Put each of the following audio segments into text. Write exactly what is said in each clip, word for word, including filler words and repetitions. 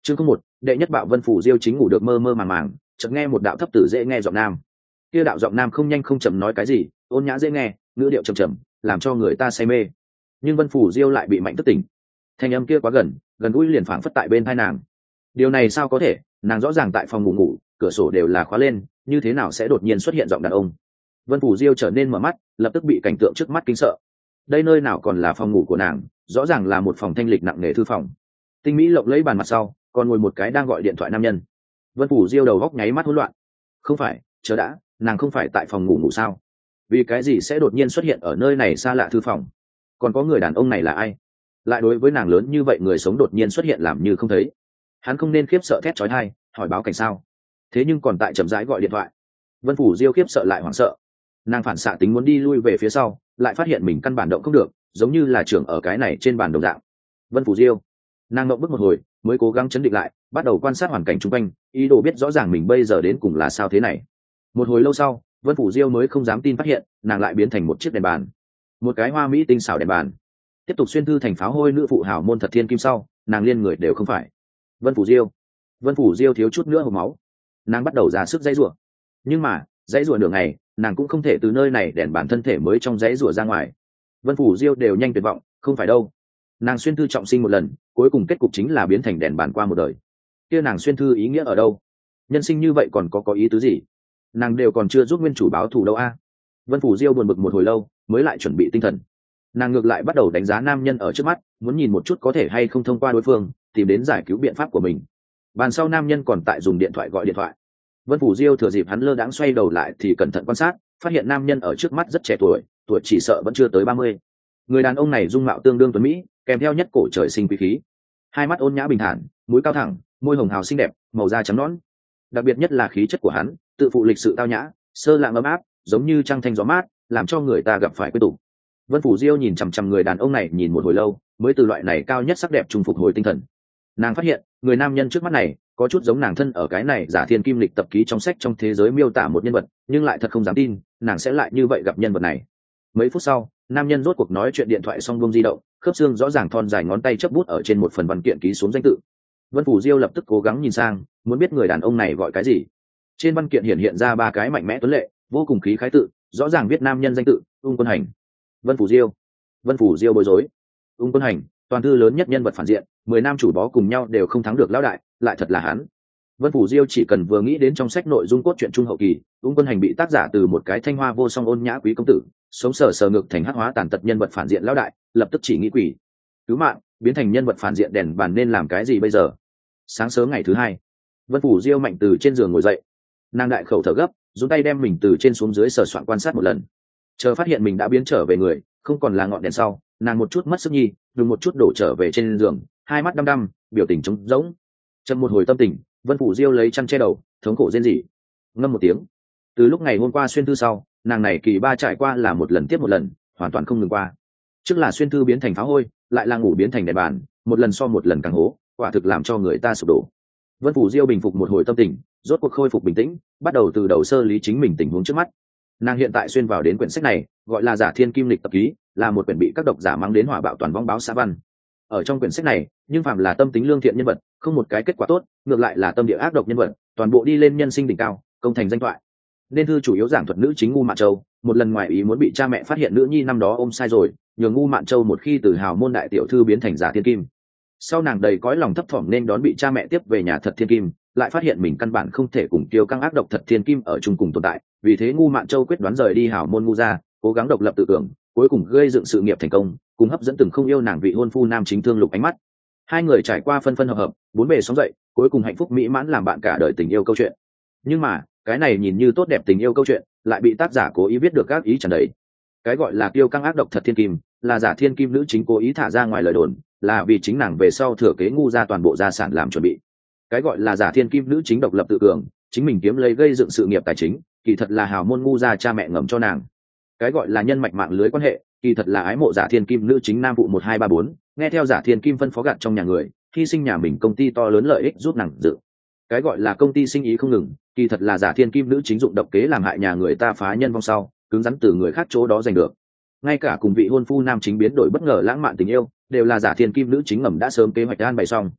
chương không một đệ nhất bạo. Vân Phủ Diêu chính ngủ được mơ mơ màng màng, chợt nghe một đạo thấp tử dễ nghe giọng nam. Kia đạo giọng nam không nhanh không chậm nói cái gì, ôn nhã dễ nghe, ngữ điệu trầm trầm, làm cho người ta say mê. Nhưng Vân Phủ Diêu lại bị mạnh thức tỉnh. Thanh âm kia quá gần, gần gũi liền phảng phất tại bên tai nàng. Điều này sao có thể, nàng rõ ràng tại phòng ngủ ngủ, cửa sổ đều là khóa lên, như thế nào sẽ đột nhiên xuất hiện giọng đàn ông? Vân Phủ Diêu trở nên mở mắt, lập tức bị cảnh tượng trước mắt kinh sợ. Đây nơi nào còn là phòng ngủ của nàng, rõ ràng là một phòng thanh lịch nặng nề thư phòng. Tinh mỹ lộng lẫy bàn mặt sau, còn ngồi một cái đang gọi điện thoại nam nhân. Vân Phủ Diêu đầu góc nháy mắt hỗn loạn. Không phải, chờ đã, nàng không phải tại phòng ngủ ngủ sao? Vì cái gì sẽ đột nhiên xuất hiện ở nơi này xa lạ thư phòng? Còn có người đàn ông này là ai? Lại đối với nàng lớn như vậy người sống đột nhiên xuất hiện làm như không thấy. Hắn không nên khiếp sợ thét chói tai, hỏi báo cảnh sao? Thế nhưng còn tại chậm rãi gọi điện thoại. Vân Phủ Diêu khiếp sợ lại hoảng sợ. Nàng phản xạ tính muốn đi lui về phía sau, lại phát hiện mình căn bản động không được, giống như là trưởng ở cái này trên bàn đồng dạng. Vân Phủ Diêu, nàng ngậm bức một hồi, mới cố gắng chấn định lại, bắt đầu quan sát hoàn cảnh xung quanh, ý đồ biết rõ ràng mình bây giờ đến cùng là sao thế này. Một hồi lâu sau, Vân Phủ Diêu mới không dám tin phát hiện, nàng lại biến thành một chiếc đèn bàn, một cái hoa mỹ tinh xảo đèn bàn. Tiếp tục xuyên thư thành pháo hôi nữ phụ hảo môn thật thiên kim sau, nàng liên người đều không phải. Vân Phủ Diêu, Vân Phủ Diêu thiếu chút nữa hộc máu, nàng bắt đầu ra sức dãy rủa, nhưng mà dãy rủa nửa ngày, nàng cũng không thể từ nơi này đèn bàn thân thể mới trong dãy rủa ra ngoài. Vân Phủ Diêu đều nhanh tuyệt vọng, không phải đâu. Nàng xuyên thư trọng sinh một lần, cuối cùng kết cục chính là biến thành đèn bàn qua một đời. Kia nàng xuyên thư ý nghĩa ở đâu? Nhân sinh như vậy còn có có ý tứ gì? Nàng đều còn chưa giúp nguyên chủ báo thù đâu a. Vân Phủ Diêu buồn bực một hồi lâu, mới lại chuẩn bị tinh thần. Nàng ngược lại bắt đầu đánh giá nam nhân ở trước mắt, muốn nhìn một chút có thể hay không thông qua đối phương tìm đến giải cứu biện pháp của mình. Bàn sau nam nhân còn tại dùng điện thoại gọi điện thoại. Vân Phủ Diêu thừa dịp hắn lơ đãng xoay đầu lại thì cẩn thận quan sát, phát hiện nam nhân ở trước mắt rất trẻ tuổi, tuổi chỉ sợ vẫn chưa tới ba mươi. Người đàn ông này dung mạo tương đương tuấn mỹ, kèm theo nhất cổ trời sinh quý khí. Hai mắt ôn nhã bình thản, mũi cao thẳng, môi hồng hào xinh đẹp, màu da trắng nõn. Đặc biệt nhất là khí chất của hắn, tự phụ lịch sự tao nhã, sơ lạng ấm áp, giống như trăng thanh gió mát, làm cho người ta gặp phải quyết tủ. Vân Phủ Diêu nhìn chằm chằm người đàn ông này nhìn một hồi lâu, mới từ loại này cao nhất sắc đẹp trung phục hồi tinh thần. Nàng phát hiện, người nam nhân trước mắt này có chút giống nàng thân ở cái này giả thiên kim lịch tập ký trong sách trong thế giới miêu tả một nhân vật, nhưng lại thật không dám tin, nàng sẽ lại như vậy gặp nhân vật này. Mấy phút sau, nam nhân rốt cuộc nói chuyện điện thoại xong buông di động, khớp xương rõ ràng thon dài ngón tay chấp bút ở trên một phần văn kiện ký xuống danh tự. Vân Phủ Diêu lập tức cố gắng nhìn sang, muốn biết người đàn ông này gọi cái gì. Trên văn kiện hiện hiện ra ba cái mạnh mẽ tuấn lệ, vô cùng khí khái tự, rõ ràng viết nam nhân danh tự, Ung Quân Hành. Vân Phủ Diêu, Vân Phủ Diêu bối rối. Ung Quân Hành, toàn thư lớn nhất nhân vật phản diện, mười nam chủ bó cùng nhau đều không thắng được lão đại, lại thật là hắn. Vân Phủ Diêu chỉ cần vừa nghĩ đến trong sách nội dung cốt truyện trung hậu kỳ, Ung Quân Hành bị tác giả từ một cái thanh hoa vô song ôn nhã quý công tử, sống sờ sờ ngược thành hắc hóa tàn tật nhân vật phản diện lão đại, lập tức chỉ nghĩ quỷ cứu mạng, biến thành nhân vật phản diện đèn bàn nên làm cái gì bây giờ? Sáng sớm ngày thứ hai, Vân Phủ Diêu mạnh từ trên giường ngồi dậy, nàng đại khẩu thở gấp, dùng tay đem mình từ trên xuống dưới sờ soạn quan sát một lần, chờ phát hiện mình đã biến trở về người, không còn là ngọn đèn sau, nàng một chút mất sức nhi, dùng một chút đổ trở về trên giường, hai mắt đăm đăm, biểu tình trống rỗng. Chậm một hồi tâm tình, Vân Phủ Diêu lấy chăn che đầu, thống khổ rên rỉ, ngâm một tiếng. Từ lúc ngày hôm qua xuyên thư sau, nàng này kỳ ba trải qua là một lần tiếp một lần, hoàn toàn không ngừng qua. Trước là xuyên thư biến thành pháo hôi, lại là ngủ biến thành đèn bàn, một lần so một lần càng hố, quả thực làm cho người ta sụp đổ. Vân Phủ Diêu bình phục một hồi tâm tình, rốt cuộc khôi phục bình tĩnh, bắt đầu từ đầu sơ lý chính mình tình huống trước mắt. Nàng hiện tại xuyên vào đến quyển sách này, gọi là Giả Thiên Kim Lịch tập ký, là một quyển bị các độc giả mang đến hỏa bạo toàn vong báo xã văn. Ở trong quyển sách này, nhưng phàm là tâm tính lương thiện nhân vật, không một cái kết quả tốt, ngược lại là tâm địa ác độc nhân vật, toàn bộ đi lên nhân sinh đỉnh cao, công thành danh thoại. Nên thư chủ yếu giảng thuật nữ chính Ngu Mạn Châu, một lần ngoài ý muốn bị cha mẹ phát hiện nữ nhi năm đó ôm sai rồi, nhường Ngu Mạn Châu một khi từ hào môn đại tiểu thư biến thành Giả Thiên Kim. Sau nàng đầy cõi lòng thấp thỏm nên đón bị cha mẹ tiếp về nhà Thật Thiên Kim, lại phát hiện mình căn bản không thể cùng tiêu căng ác độc Thật Thiên Kim ở chung cùng tồn tại, vì thế Ngu Mạn Châu quyết đoán rời đi hào môn Ngu gia, cố gắng độc lập tự cường, cuối cùng gây dựng sự nghiệp thành công, cùng hấp dẫn từng không yêu nàng vị hôn phu nam chính Thương Lục ánh mắt. Hai người trải qua phân phân hợp hợp, bốn bề sóng dậy, cuối cùng hạnh phúc mỹ mãn làm bạn cả đời tình yêu câu chuyện. Nhưng mà, cái này nhìn như tốt đẹp tình yêu câu chuyện, lại bị tác giả cố ý viết được các ý tràn đầy. Cái gọi là tiêu căng ác độc Thật Thiên Kim, là Giả Thiên Kim nữ chính cố ý thả ra ngoài lời đồn, là vì chính nàng về sau thừa kế Ngu gia toàn bộ gia sản làm chuẩn bị. Cái gọi là Giả Thiên Kim nữ chính độc lập tự cường, chính mình kiếm lấy gây dựng sự nghiệp tài chính, kỳ thật là hào môn Ngu gia cha mẹ ngầm cho nàng. Cái gọi là nhân mạch mạng lưới quan hệ, kỳ thật là ái mộ Giả Thiên Kim nữ chính nam vụ một hai ba bốn, nghe theo Giả Thiên Kim phân phó gặt trong nhà người, hy sinh nhà mình công ty to lớn lợi ích giúp nàng dự. Cái gọi là công ty sinh ý không ngừng, kỳ thật là Giả Thiên Kim nữ chính dụng độc kế làm hại nhà người ta phá nhân vong sau, cứng rắn từ người khác chỗ đó giành được. Ngay cả cùng vị hôn phu nam chính biến đổi bất ngờ lãng mạn tình yêu, đều là Giả Thiên Kim nữ chính ngầm đã sớm kế hoạch an bày xong.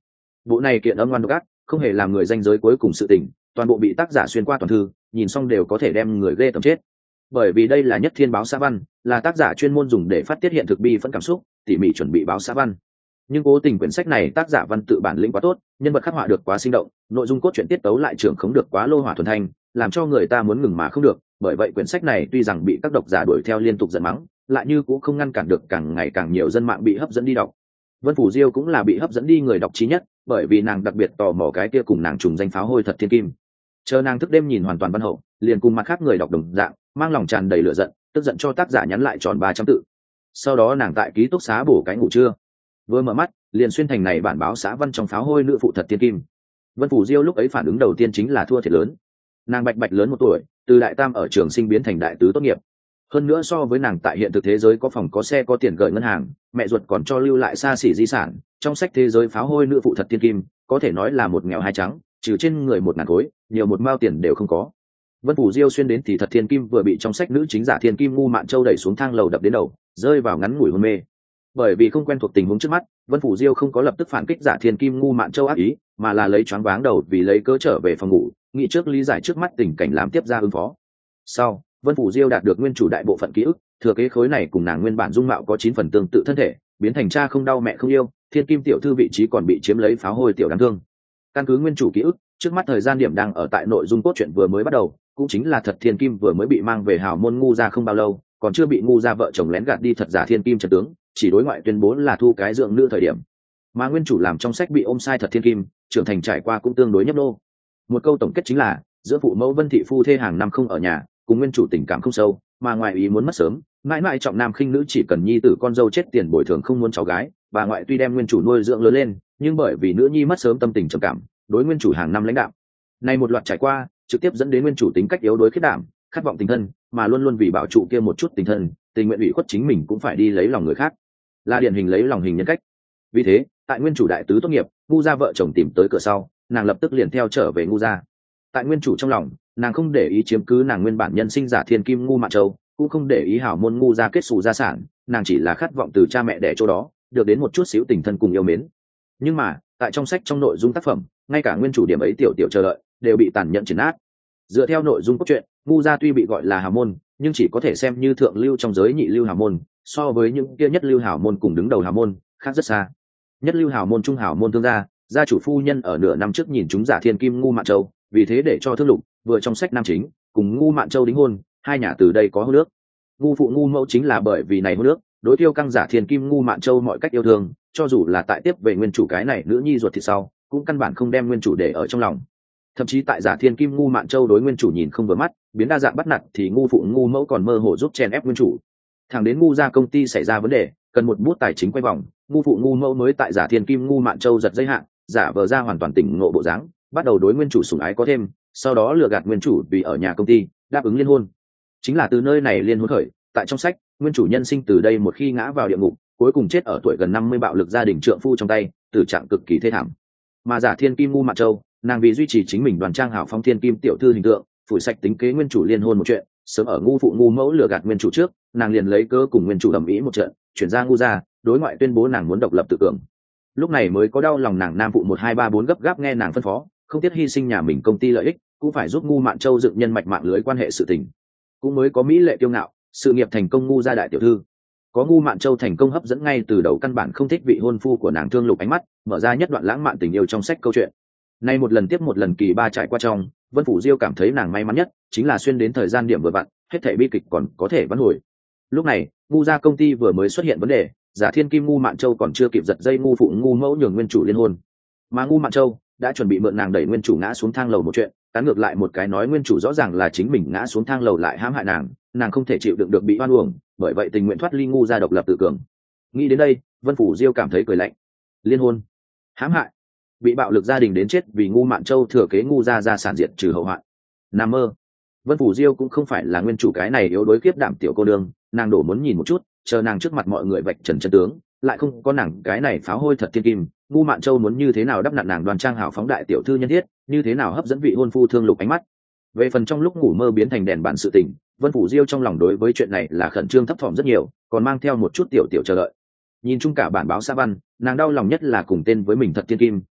Bộ này kiện âm ngoan độc ác, không hề làm người danh giới cuối cùng sự tình, toàn bộ bị tác giả xuyên qua toàn thư, nhìn xong đều có thể đem người ghê tởm chết. Bởi vì đây là nhất thiên báo xã văn, là tác giả chuyên môn dùng để phát tiết hiện thực bi phẫn cảm xúc, tỉ mỉ chuẩn bị báo xã văn. Nhưng cố tình quyển sách này tác giả văn tự bản lĩnh quá tốt, nhân vật khắc họa được quá sinh động, nội dung cốt truyện tiết tấu lại trưởng khống được quá lô hỏa thuần thanh, làm cho người ta muốn ngừng mà không được. Bởi vậy quyển sách này tuy rằng bị các độc giả đuổi theo liên tục giận mắng, lại như cũng không ngăn cản được càng ngày càng nhiều dân mạng bị hấp dẫn đi đọc. Vân Phủ Diêu cũng là bị hấp dẫn đi người đọc trí nhất, bởi vì nàng đặc biệt tò mò cái kia cùng nàng trùng danh pháo hôi thật thiên kim. Chờ nàng thức đêm nhìn hoàn toàn văn hậu, liền cùng mặt khác người đọc đồng dạng, mang lòng tràn đầy lửa giận, tức giận cho tác giả nhắn lại tròn ba trăm tự. Sau đó nàng tại ký túc xá bổ cái ngủ trưa, vừa mở mắt liền xuyên thành này bản báo xã văn trong pháo hôi nữ phụ thật thiên kim. Vân Phủ Diêu lúc ấy phản ứng đầu tiên chính là thua thiệt lớn. Nàng bạch bạch lớn một tuổi, từ đại tam ở trường sinh biến thành đại tứ tốt nghiệp. Hơn nữa so với nàng tại hiện thực thế giới có phòng có xe có tiền gửi ngân hàng, mẹ ruột còn cho lưu lại xa xỉ di sản, trong sách thế giới pháo hôi nữ phụ thật thiên kim, có thể nói là một nghèo hai trắng, trừ trên người một ngàn khối, nhiều một mao tiền đều không có. Vân Phủ Diêu xuyên đến thì thật thiên kim vừa bị trong sách nữ chính giả thiên kim ngu mạn châu đẩy xuống thang lầu đập đến đầu, rơi vào ngắn ngủi hôn mê. Bởi vì không quen thuộc tình huống trước mắt, Vân Phủ Diêu không có lập tức phản kích giả thiên kim ngu mạn châu ác ý, mà là lấy choáng váng đầu vì lấy cớ trở về phòng ngủ, nghĩ trước lý giải trước mắt tình cảnh làm tiếp ra ứng phó. Sau, Vân Phủ Diêu đạt được nguyên chủ đại bộ phận ký ức, thừa kế khối này cùng nàng nguyên bản dung mạo có chín phần tương tự thân thể, biến thành cha không đau mẹ không yêu, thiên kim tiểu thư vị trí còn bị chiếm lấy pháo hôi tiểu đáng thương. Căn cứ nguyên chủ ký ức, trước mắt thời gian điểm đang ở tại nội dung cốt truyện vừa mới bắt đầu, cũng chính là thật thiên kim vừa mới bị mang về hào môn ngu gia không bao lâu, còn chưa bị ngu gia vợ chồng lén gạt đi thật giả thiên kim trần tướng, chỉ đối ngoại tuyên bố là thu cái dưỡng nữ thời điểm. Mà nguyên chủ làm trong sách bị ôm sai thật thiên kim, trưởng thành trải qua cũng tương đối nhấp nô. Một câu tổng kết chính là, giữa phụ mẫu Vân thị phu thê hàng năm không ở nhà, cùng nguyên chủ tình cảm không sâu, mà ngoại ý muốn mất sớm, mãi mãi trọng nam khinh nữ chỉ cần nhi tử con dâu chết tiền bồi thường không muốn cháu gái, bà ngoại tuy đem nguyên chủ nuôi dưỡng lớn lên, nhưng bởi vì nữ nhi mất sớm tâm tình trầm cảm, đối nguyên chủ hàng năm lãnh đạo. Này một loạt trải qua, trực tiếp dẫn đến nguyên chủ tính cách yếu đuối khiết đảm, khát vọng tình thân, mà luôn luôn vì bảo trụ kia một chút tình thân, tình nguyện ủy khuất chính mình cũng phải đi lấy lòng người khác, là điển hình lấy lòng hình nhân cách. Vì thế, tại nguyên chủ đại tứ tốt nghiệp, ngu gia vợ chồng tìm tới cửa sau, nàng lập tức liền theo trở về ngu gia. Tại nguyên chủ trong lòng, nàng không để ý chiếm cứ nàng nguyên bản nhân sinh giả thiên kim ngu mạn châu, cũng không để ý hảo môn ngu gia kết xù gia sản, nàng chỉ là khát vọng từ cha mẹ đẻ chỗ đó được đến một chút xíu tình thân cùng yêu mến. Nhưng mà tại trong sách trong nội dung tác phẩm, ngay cả nguyên chủ điểm ấy tiểu tiểu chờ đợi đều bị tàn nhẫn triển nát. Dựa theo nội dung cốt truyện, ngu gia tuy bị gọi là hào môn, nhưng chỉ có thể xem như thượng lưu trong giới nhị lưu hào môn, so với những kia nhất lưu hào môn cùng đứng đầu hào môn khác rất xa. Nhất lưu hào môn trung hào môn thương gia, gia chủ phu nhân ở nửa năm trước nhìn chúng giả thiên kim ngu mạn châu, vì thế để cho thương lục vừa trong sách nam chính cùng ngu mạn châu đính hôn, hai nhà từ đây có hôn nước. Ngu phụ ngu mẫu chính là bởi vì này hôn nước, đối tiêu căng giả thiên kim ngu mạn châu mọi cách yêu thương, cho dù là tại tiếp về nguyên chủ cái này nữ nhi ruột thịt sau, cũng căn bản không đem nguyên chủ để ở trong lòng. Thậm chí tại giả thiên kim ngu mạn châu đối nguyên chủ nhìn không vừa mắt, biến đa dạng bắt nạt, thì ngu phụ ngu mẫu còn mơ hồ giúp chèn ép nguyên chủ. Thẳng đến ngu gia công ty xảy ra vấn đề, cần một bút tài chính quay vòng, ngu phụ ngu mẫu mới tại giả thiên kim ngu mạn châu giật dây hạn, giả vờ ra hoàn toàn tỉnh ngộ bộ dáng, bắt đầu đối nguyên chủ sủng ái có thêm, sau đó lừa gạt nguyên chủ vì ở nhà công ty đáp ứng liên hôn. Chính là từ nơi này liên hôn khởi, tại trong sách nguyên chủ nhân sinh từ đây một khi ngã vào địa ngục, cuối cùng chết ở tuổi gần năm mươi bạo lực gia đình trượng phu trong tay, tử trạng cực kỳ thê thảm. Mà giả thiên kim ngu mạn châu, nàng vì duy trì chính mình đoàn trang hảo phong thiên kim tiểu thư hình tượng, phủi sạch tính kế nguyên chủ liên hôn một chuyện, sớm ở ngu phụ ngu mẫu lừa gạt nguyên chủ trước, nàng liền lấy cớ cùng nguyên chủ ầm ĩ một trận, chuyển ra ngu gia, đối ngoại tuyên bố nàng muốn độc lập tự cường. Lúc này mới có đau lòng nàng nam phụ một hai ba bốn gấp gáp nghe nàng phân phó, không tiếc hy sinh nhà mình công ty lợi ích, cũng phải giúp ngu mạn châu dựng nhân mạch mạng lưới quan hệ sự tình. Cũng mới có mỹ lệ kiêu ngạo, sự nghiệp thành công ngu gia đại tiểu thư. Có ngu mạn châu thành công hấp dẫn ngay từ đầu căn bản không thích vị hôn phu của nàng thương lục ánh mắt, mở ra nhất đoạn lãng mạn tình yêu trong sách câu chuyện. Nay một lần tiếp một lần kỳ ba trải qua trong, Vân Phủ Diêu cảm thấy nàng may mắn nhất chính là xuyên đến thời gian điểm vừa vặn, hết thảy bi kịch còn có thể vãn hồi. Lúc này, ngu gia công ty vừa mới xuất hiện vấn đề, giả thiên kim ngu mạn châu còn chưa kịp giật dây ngu phụ ngu mẫu nhường nguyên chủ liên hôn, mà ngu mạn châu đã chuẩn bị mượn nàng đẩy nguyên chủ ngã xuống thang lầu một chuyện, cắn ngược lại một cái nói nguyên chủ rõ ràng là chính mình ngã xuống thang lầu lại hãm hại nàng, nàng không thể chịu đựng được bị oan uổng, bởi vậy tình nguyện thoát ly ngu gia độc lập tự cường. Nghĩ đến đây, Vân Phủ Diêu cảm thấy cười lạnh. Liên hôn, hãm hại, bị bạo lực gia đình đến chết vì ngu mạn châu thừa kế ngu gia gia sản diệt trừ hậu hoạn. Nằm mơ. Vân Phủ Diêu cũng không phải là nguyên chủ cái này yếu đối kiếp đảm tiểu cô đương, nàng đổ muốn nhìn một chút, chờ nàng trước mặt mọi người vạch trần chân tướng, lại không có nàng cái này pháo hôi thật thiên kim, ngu mạn châu muốn như thế nào đắp nặn nàng đoan trang hảo phóng đại tiểu thư nhân thiết, như thế nào hấp dẫn vị hôn phu thương lục ánh mắt. Về phần trong lúc ngủ mơ biến thành đèn bản sự tình, Vân Phủ Diêu trong lòng đối với chuyện này là khẩn trương thấp thỏm rất nhiều, còn mang theo một chút tiểu tiểu chờ đợi. Nhìn chung cả bản báo xã văn, nàng đau lòng nhất là cùng tên với mình thật thiên kim,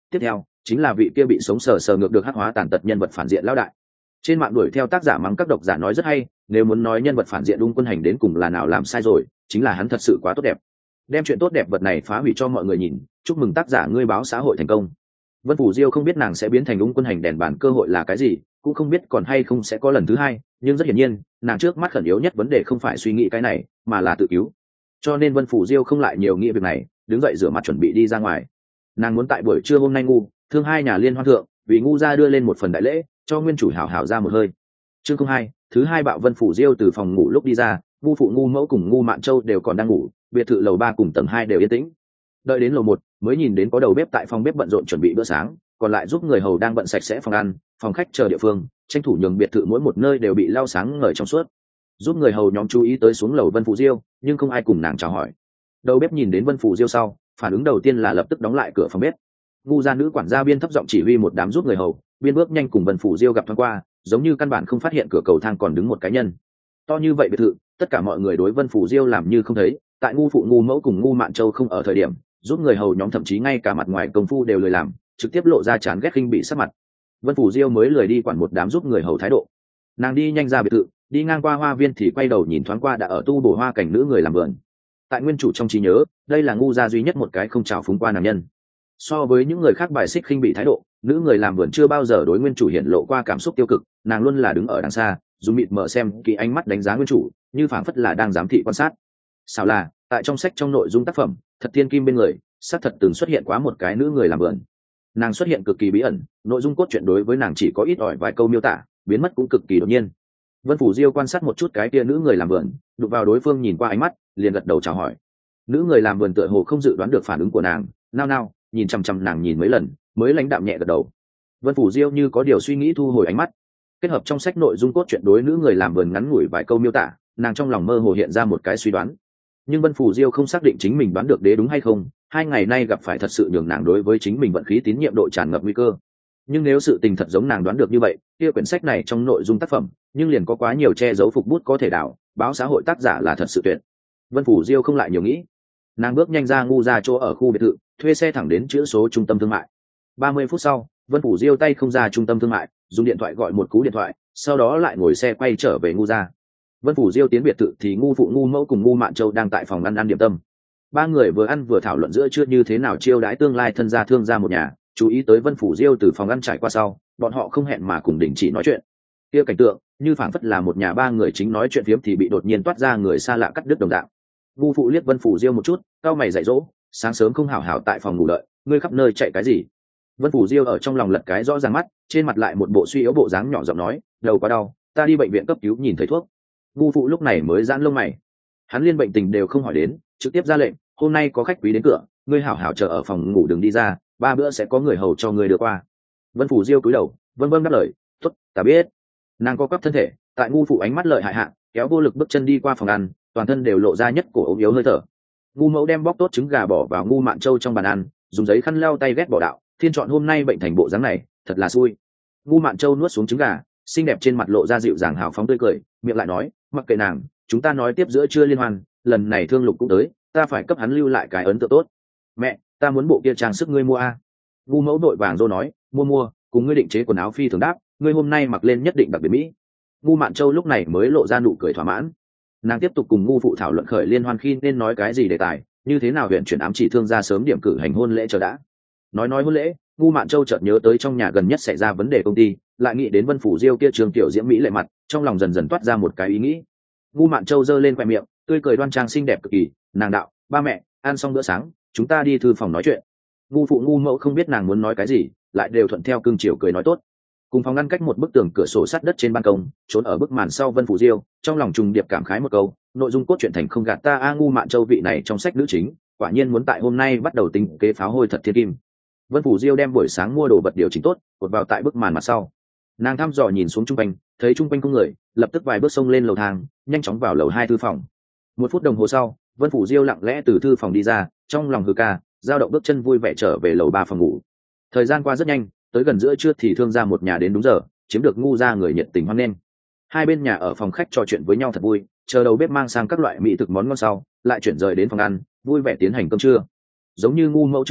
tiếp theo chính là vị kia bị sống sờ sờ ngược được hắc hóa tàn tật nhân vật phản diện lão đại. Trên mạng đuổi theo tác giả mắng các độc giả nói rất hay, nếu muốn nói nhân vật phản diện Ung Quân Hành đến cùng là nào làm sai rồi, chính là hắn thật sự quá tốt đẹp, đem chuyện tốt đẹp vật này phá hủy cho mọi người nhìn. Chúc mừng tác giả ngươi báo xã hội thành công. Vân Phủ Diêu không biết nàng sẽ biến thành Ung Quân Hành đèn bàn cơ hội là cái gì, cũng không biết còn hay không sẽ có lần thứ hai, nhưng rất hiển nhiên nàng trước mắt khẩn yếu nhất vấn đề không phải suy nghĩ cái này mà là tự cứu. Cho nên Vân Phủ Diêu không lại nhiều nghĩ việc này, đứng dậy rửa mặt chuẩn bị đi ra ngoài. Nàng muốn tại buổi trưa hôm nay ngu thương hai nhà liên hoan thượng vì ngu gia đưa lên một phần đại lễ, cho nguyên chủ hảo hảo ra một hơi. Chương không hai, thứ hai bạo Vân Phủ Diêu từ phòng ngủ lúc đi ra, ngu phụ ngu mẫu cùng ngu Mạn Châu đều còn đang ngủ, biệt thự lầu ba cùng tầng hai đều yên tĩnh. Đợi đến lầu một mới nhìn đến có đầu bếp tại phòng bếp bận rộn chuẩn bị bữa sáng, còn lại giúp người hầu đang bận sạch sẽ phòng ăn, phòng khách chờ địa phương, tranh thủ nhường biệt thự mỗi một nơi đều bị lau sáng ngời trong suốt. Giúp người hầu nhóm chú ý tới xuống lầu Vân Phủ Diêu, nhưng không ai cùng nàng chào hỏi. Đầu bếp nhìn đến Vân Phủ Diêu sau, phản ứng đầu tiên là lập tức đóng lại cửa phòng bếp. Ngu gia nữ quản gia biên thấp giọng chỉ huy một đám giúp người hầu, biên bước nhanh cùng Vân Phủ Diêu gặp thoáng qua, giống như căn bản không phát hiện cửa cầu thang còn đứng một cá nhân. To như vậy biệt thự, tất cả mọi người đối Vân Phủ Diêu làm như không thấy. Tại ngu phụ ngu mẫu cùng ngu Mạn Châu không ở thời điểm, giúp người hầu nhóm thậm chí ngay cả mặt ngoài công phu đều lười làm, trực tiếp lộ ra chán ghét khinh bị sắc mặt. Vân Phủ Diêu mới lười đi quản một đám giúp người hầu thái độ. Nàng đi nhanh ra biệt thự, đi ngang qua hoa viên thì quay đầu nhìn thoáng qua đã ở tu bổ hoa cảnh nữ người làm vườn. Tại nguyên chủ trong trí nhớ, đây là ngu gia duy nhất một cái không chào phúng qua nam nhân. So với những người khác bài xích khinh bị thái độ, nữ người làm vườn chưa bao giờ đối nguyên chủ hiện lộ qua cảm xúc tiêu cực, nàng luôn là đứng ở đằng xa, dùng mịt mờ xem kỹ ánh mắt đánh giá nguyên chủ, như phảng phất là đang giám thị quan sát. Sao là, tại trong sách trong nội dung tác phẩm, Thật Thiên Kim bên người, xác thật từng xuất hiện quá một cái nữ người làm vườn. Nàng xuất hiện cực kỳ bí ẩn, nội dung cốt truyện đối với nàng chỉ có ít ỏi vài câu miêu tả, biến mất cũng cực kỳ đột nhiên. Vân Phủ Diêu quan sát một chút cái kia nữ người làm vườn, đụng vào đối phương nhìn qua ánh mắt, liền gật đầu chào hỏi. Nữ người làm vườn tựa hồ không dự đoán được phản ứng của nàng, nao nao nhìn chăm chăm nàng nhìn mấy lần, mới lãnh đạm nhẹ gật đầu. Vân Phủ Diêu như có điều suy nghĩ thu hồi ánh mắt, kết hợp trong sách nội dung cốt truyện đối nữ người làm vườn ngắn ngủi vài câu miêu tả, nàng trong lòng mơ hồ hiện ra một cái suy đoán. Nhưng Vân Phủ Diêu không xác định chính mình đoán được đế đúng hay không, hai ngày nay gặp phải thật sự nhường nàng đối với chính mình vận khí tín nhiệm độ tràn ngập nguy cơ. Nhưng nếu sự tình thật giống nàng đoán được như vậy, kia quyển sách này trong nội dung tác phẩm nhưng liền có quá nhiều che giấu phục bút có thể đảo, báo xã hội tác giả là thật sự tuyệt. Vân Phủ Diêu không lại nhiều nghĩ, nàng bước nhanh ra ngu ra chỗ ở khu biệt thự, thuê xe thẳng đến chữ số trung tâm thương mại. Ba mươi phút sau, Vân Phủ Diêu tay không ra trung tâm thương mại, dùng điện thoại gọi một cú điện thoại, sau đó lại ngồi xe quay trở về ngu ra. Vân Phủ Diêu tiến biệt thự thì ngu phụ ngu mẫu cùng ngu Mạn Châu đang tại phòng ăn ăn điểm tâm. Ba người vừa ăn vừa thảo luận giữa trưa như thế nào chiêu đãi tương lai thân gia thương gia một nhà. Chú ý tới Vân Phủ Diêu từ phòng ăn trải qua sau, bọn họ không hẹn mà cùng đình chỉ nói chuyện. Kia cảnh tượng như phảng phất là một nhà ba người chính nói chuyện phiếm thì bị đột nhiên toát ra người xa lạ cắt đứt đồng dạng. Ngu phụ liếc Vân Phủ Diêu một chút, cau mày dạy dỗ, sáng sớm không hảo hảo tại phòng ngủ đợi, ngươi khắp nơi chạy cái gì? Vân Phủ Diêu ở trong lòng lật cái rõ ràng mắt, trên mặt lại một bộ suy yếu bộ dáng nhỏ giọng nói, đầu quá đau, ta đi bệnh viện cấp cứu nhìn thấy thuốc. Ngu phụ lúc này mới giãn lông mày, hắn liên bệnh tình đều không hỏi đến, trực tiếp ra lệnh, hôm nay có khách quý đến cửa, ngươi hảo hảo chờ ở phòng ngủ đừng đi ra, ba bữa sẽ có người hầu cho ngươi đưa qua. Vân Phủ Diêu cúi đầu, vân vân đáp lời, tốt, ta biết. Nàng co quắp thân thể, tại ngu phụ ánh mắt lợi hại hạ, kéo vô lực bước chân đi qua phòng ăn, toàn thân đều lộ ra nhất cổ ốm yếu hơi thở. Ngu mẫu đem bóc tốt trứng gà bỏ vào ngu Mạn Châu trong bàn ăn, dùng giấy khăn lau tay ghét bỏ đạo, thiên chọn hôm nay bệnh thành bộ dáng này, thật là xui. Ngu Mạn Châu nuốt xuống trứng gà, xinh đẹp trên mặt lộ ra dịu dàng hào phóng tươi cười, miệng lại nói, mặc kệ nàng, chúng ta nói tiếp giữa trưa liên hoan, lần này Thương Lục cũng tới, ta phải cấp hắn lưu lại cái ấn tượng tốt. Mẹ, ta muốn bộ kia trang sức ngươi mua a. Ngu mẫu đội vàng rô nói, mua mua, cùng ngươi định chế quần áo phi thường đáp, ngươi hôm nay mặc lên nhất định đặc biệt mỹ. Ngu Mạn Châu lúc này mới lộ ra nụ cười thỏa mãn. Nàng tiếp tục cùng ngu phụ thảo luận khởi liên hoan khi nên nói cái gì đề tài, như thế nào huyện chuyển ám chỉ thương gia sớm điểm cử hành hôn lễ chờ đã. Nói nói hôn lễ, ngu Mạn Châu chợt nhớ tới trong nhà gần nhất xảy ra vấn đề công ty, lại nghĩ đến Vân Phủ Diêu kia trường tiểu diễm mỹ lệ mặt, trong lòng dần dần toát ra một cái ý nghĩ. Ngu Mạn Châu giơ lên khoe miệng, tươi cười đoan trang xinh đẹp cực kỳ, nàng đạo, ba mẹ, ăn xong bữa sáng, chúng ta đi thư phòng nói chuyện. Ngu phụ ngu mẫu không biết nàng muốn nói cái gì, lại đều thuận theo cương chiều cười nói tốt. Cùng phòng ngăn cách một bức tường cửa sổ sắt đất trên ban công, trốn ở bức màn sau Vân Phủ Diêu, trong lòng trùng điệp cảm khái một câu, nội dung cốt truyện thành không gạt ta a. Ngu Mạn Châu vị này trong sách nữ chính, quả nhiên muốn tại hôm nay bắt đầu tính kế pháo hôi Thật Thiên Kim. Vân Phủ Diêu đem buổi sáng mua đồ vật điều chỉnh tốt, cột vào tại bức màn mặt sau. Nàng thăm dò nhìn xuống trung quanh, thấy trung quanh có người, lập tức vài bước xông lên lầu thang, nhanh chóng vào lầu hai thư phòng. Một phút đồng hồ sau, Vân Phủ Diêu lặng lẽ từ thư phòng đi ra, trong lòng hừ ca, dao động bước chân vui vẻ trở về lầu ba phòng ngủ. Thời gian qua rất nhanh, tới gần giữa trưa thì thương gia một nhà đến đúng giờ, chiếm được ngu gia người nhiệt tình hoan nghênh. Hai bên nhà ở phòng khách trò chuyện với nhau thật vui, chờ đầu bếp mang sang các loại mỹ thực món ngon sau, lại chuyển rời đến phòng ăn, vui vẻ tiến hành cơm trưa. Giống như ngu mẫu trước nói,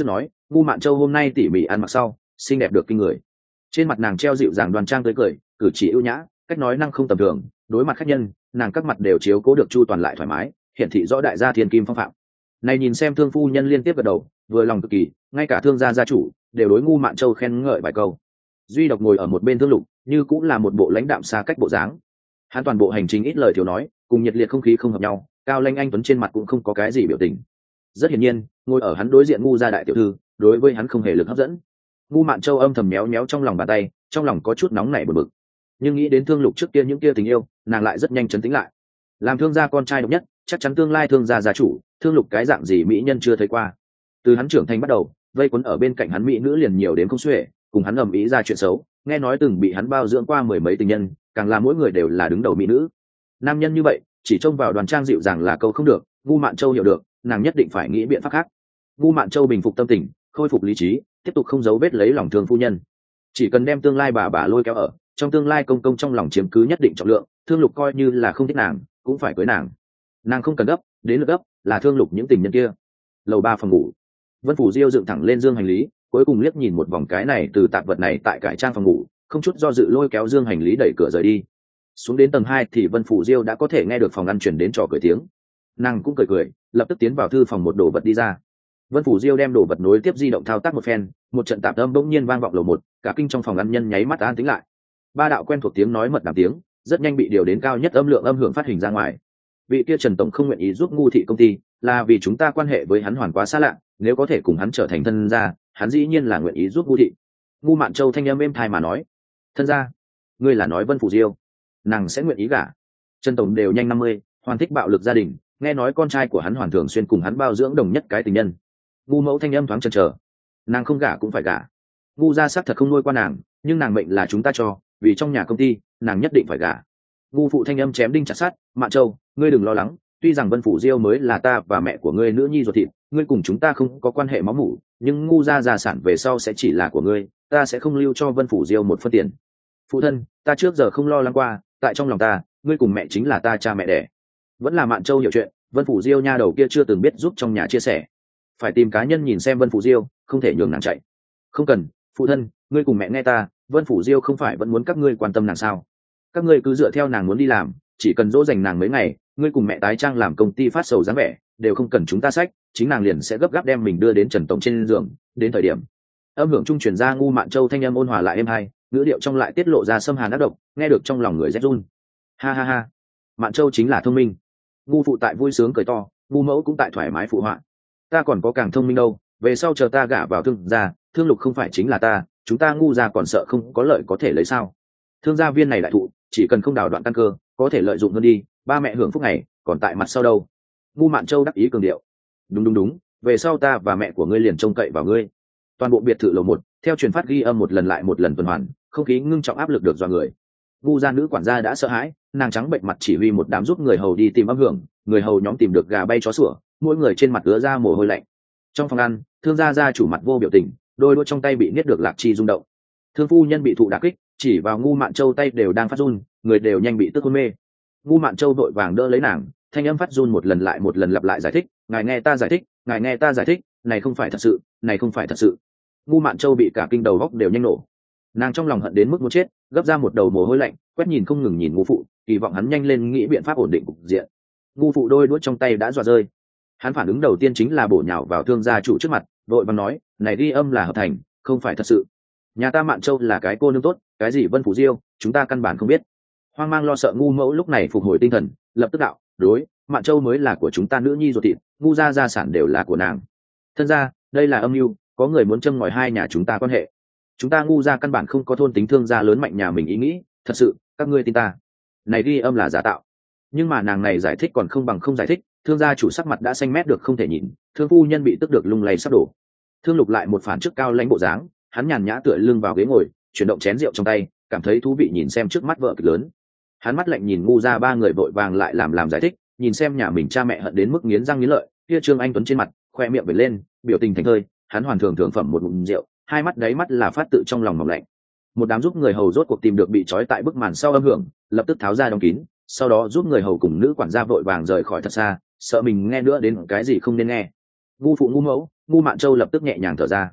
Ngu Mạn Châu hôm nay tỉ mỉ ăn mặc sau xinh đẹp được kinh người, trên mặt nàng treo dịu dàng đoan trang tới cười, cử chỉ ưu nhã, cách nói năng không tầm thường, đối mặt khách nhân nàng các mặt đều chiếu cố được chu toàn lại thoải mái, hiển thị rõ đại gia thiên kim phong phạm. Này nhìn xem thương phu nhân liên tiếp gật đầu vừa lòng cực kỳ, ngay cả thương gia gia chủ đều đối Ngu Mạn Châu khen ngợi vài câu. Duy độc ngồi ở một bên Thương Lục như cũng là một bộ lãnh đạm xa cách bộ dáng, hắn toàn bộ hành trình ít lời thiếu nói, cùng nhiệt liệt không khí không hợp nhau, cao lanh anh tuấn trên mặt cũng không có cái gì biểu tình. Rất hiển nhiên ngồi ở hắn đối diện Ngu gia đại tiểu thư đối với hắn không hề lực hấp dẫn. Ngu Mạn Châu âm thầm méo méo trong lòng bàn tay, trong lòng có chút nóng nảy bực bực, nhưng nghĩ đến Thương Lục trước kia những kia tình yêu, nàng lại rất nhanh chấn tĩnh lại. Làm thương gia con trai độc nhất, chắc chắn tương lai thương gia gia chủ, Thương Lục cái dạng gì mỹ nhân chưa thấy qua. Từ hắn trưởng thành bắt đầu, vây quấn ở bên cạnh hắn mỹ nữ liền nhiều đến không xuể, cùng hắn ầm ĩ ra chuyện xấu, nghe nói từng bị hắn bao dưỡng qua mười mấy tình nhân, càng là mỗi người đều là đứng đầu mỹ nữ. Nam nhân như vậy, chỉ trông vào Đoàn Trang dịu dàng là câu không được, Ngu Mạn Châu hiểu được, nàng nhất định phải nghĩ biện pháp khác. Ngu Mạn Châu bình phục tâm tình, khôi phục lý trí, tiếp tục không giấu vết lấy lòng thương phu nhân. Chỉ cần đem tương lai bà bà lôi kéo ở, trong tương lai công công trong lòng chiếm cứ nhất định trọng lượng, Thương Lục coi như là không thích nàng, cũng phải cưới nàng. Nàng không cần gấp, đến lượt gấp là Thương Lục những tình nhân kia. Lầu ba phòng ngủ, Vân Phủ Diêu dựng thẳng lên dương hành lý, cuối cùng liếc nhìn một vòng cái này từ tạp vật này tại cải trang phòng ngủ, không chút do dự lôi kéo dương hành lý đẩy cửa rời đi. Xuống đến tầng hai thì Vân Phủ Diêu đã có thể nghe được phòng ăn chuyển đến trò cười tiếng. Nàng cũng cười cười, lập tức tiến vào thư phòng một đồ vật đi ra. Vân Phủ Diêu đem đồ vật nối tiếp di động thao tác một phen, một trận tạp âm bỗng nhiên vang vọng lầu một, cả kinh trong phòng ăn nhân nháy mắt an tĩnh lại. Ba đạo quen thuộc tiếng nói mật đàm tiếng, rất nhanh bị điều đến cao nhất âm lượng âm hưởng phát hình ra ngoài. Vị kia Trần tổng không nguyện ý giúp Ngu thị công ty, là vì chúng ta quan hệ với hắn hoàn quá xa lạ, nếu có thể cùng hắn trở thành thân gia, hắn dĩ nhiên là nguyện ý giúp Ngu thị. Ngu Mạn Châu thanh âm êm thai mà nói, thân gia, ngươi là nói Vân Phủ Diêu, nàng sẽ nguyện ý gả? Trần tổng đều nhanh năm mươi, hoàn thích bạo lực gia đình, nghe nói con trai của hắn hoàn thường xuyên cùng hắn bao dưỡng đồng nhất cái tình nhân. Ngu mẫu thanh âm thoáng chần chờ, nàng không gả cũng phải gả. Ngu gia xác thật không nuôi qua nàng, nhưng nàng mệnh là chúng ta cho, vì trong nhà công ty nàng nhất định phải gả. Ngu phụ thanh âm chém đinh chặt sắt, Mạn Châu, ngươi đừng lo lắng, tuy rằng Vân Phủ Diêu mới là ta và mẹ của ngươi nữ nhi ruột thịt, ngươi cùng chúng ta không có quan hệ máu mủ, nhưng Ngu gia gia sản về sau sẽ chỉ là của ngươi, ta sẽ không lưu cho Vân Phủ Diêu một phân tiền. Phụ thân, ta trước giờ không lo lắng qua, tại trong lòng ta, ngươi cùng mẹ chính là ta cha mẹ đẻ. Vẫn là Mạn Châu hiểu chuyện, Vân Phủ Diêu nha đầu kia chưa từng biết giúp trong nhà chia sẻ, phải tìm cá nhân nhìn xem Vân Phủ Diêu, không thể nhường nàng chạy. Không cần, phụ thân, ngươi cùng mẹ nghe ta, Vân Phủ Diêu không phải vẫn muốn các ngươi quan tâm nàng sao? Các ngươi cứ dựa theo nàng muốn đi làm, chỉ cần dỗ dành nàng mấy ngày, ngươi cùng mẹ tái trang làm công ty phát sầu dáng vẻ, đều không cần chúng ta sách, chính nàng liền sẽ gấp gáp đem mình đưa đến Trần tổng trên giường, đến thời điểm. Âm hưởng trung truyền ra Ngu Mạn Châu thanh âm ôn hòa lại êm hay, ngữ điệu trong lại tiết lộ ra xâm hàn ác độc, nghe được trong lòng người rét run. Ha ha ha, Mạn Châu chính là thông minh. Ngu phụ tại vui sướng cười to, Ngu mẫu cũng tại thoải mái phụ họa. Ta còn có càng thông minh đâu, về sau chờ ta gả vào thương gia, Thương Lục không phải chính là ta, chúng ta Ngu gia còn sợ không có lợi có thể lấy sao? Thương gia viên này đại thụ, chỉ cần không đào đoạn căn cơ, có thể lợi dụng hơn đi, ba mẹ hưởng phúc này, còn tại mặt sau đâu. Ngu Mạn Châu đắc ý cường điệu. Đúng đúng đúng, về sau ta và mẹ của ngươi liền trông cậy vào ngươi. Toàn bộ biệt thự lầu một, theo truyền phát ghi âm một lần lại một lần tuần hoàn, không khí ngưng trọng áp lực được dọa người. Ngu gia nữ quản gia đã sợ hãi, nàng trắng bệnh mặt chỉ huy một đám giúp người hầu đi tìm âm hưởng, người hầu nhóm tìm được gà bay chó sủa, mỗi người trên mặt ứa ra mồ hôi lạnh. Trong phòng ăn, thương gia gia chủ mặt vô biểu tình, đôi đũa trong tay bị niết được lạc chi rung động. Thương phu nhân bị thụ đả kích, chỉ vào Ngu Mạn Châu tay đều đang phát run, người đều nhanh bị tức hôn mê. Ngu Mạn Châu vội vàng đỡ lấy nàng, thanh âm phát run một lần lại một lần lặp lại giải thích, ngài nghe ta giải thích, ngài nghe ta giải thích, này không phải thật sự, này không phải thật sự. Ngu Mạn Châu bị cả kinh đầu góc đều nhanh nổ, nàng trong lòng hận đến mức muốn chết, gấp ra một đầu mồ hôi lạnh, quét nhìn không ngừng nhìn Ngu phụ, kỳ vọng hắn nhanh lên nghĩ biện pháp ổn định cục diện. Ngu phụ đôi đũa trong tay đã dọa rơi, hắn phản ứng đầu tiên chính là bổ nhào vào thương gia chủ trước mặt, vội vàng nói, này ghi âm là hợp thành, không phải thật sự. Nhà ta Mạn Châu là cái cô nương tốt, cái gì Vân Phủ Diêu, chúng ta căn bản không biết. Hoang mang lo sợ Ngu mẫu lúc này phục hồi tinh thần, lập tức đạo, đối, Mạn Châu mới là của chúng ta nữ nhi ruột thịt, Ngu gia gia sản đều là của nàng. Thân gia, đây là âm mưu, có người muốn châm ngòi hai nhà chúng ta quan hệ. Chúng ta Ngu gia căn bản không có thôn tính thương gia lớn mạnh nhà mình ý nghĩ, thật sự, các ngươi tin ta. Này ghi âm là giả tạo. Nhưng mà nàng này giải thích còn không bằng không giải thích, thương gia chủ sắc mặt đã xanh mét được không thể nhìn, thương phu nhân bị tức được lung lay sắp đổ. Thương Lục lại một phản trước cao lãnh bộ dáng, hắn nhàn nhã tựa lưng vào ghế ngồi, chuyển động chén rượu trong tay, cảm thấy thú vị nhìn xem trước mắt vợ kịch lớn. Hắn mắt lạnh nhìn Ngu gia ba người vội vàng lại làm làm giải thích, nhìn xem nhà mình cha mẹ hận đến mức nghiến răng nghiến lợi, kia Trương Anh Tuấn trên mặt khoe miệng vểnh lên, biểu tình thành thơi, hắn hoàn thường thưởng phẩm một ngụm rượu, hai mắt đáy mắt là phát tự trong lòng mỏng lạnh. Một đám giúp người hầu rốt cuộc tìm được bị trói tại bức màn sau âm hưởng, lập tức tháo ra đóng kín, sau đó giúp người hầu cùng nữ quản gia vội vàng rời khỏi thật xa, sợ mình nghe nữa đến cái gì không nên nghe. Ngu phụ Ngu mẫu, Ngu Mạn Châu lập tức nhẹ nhàng thở ra.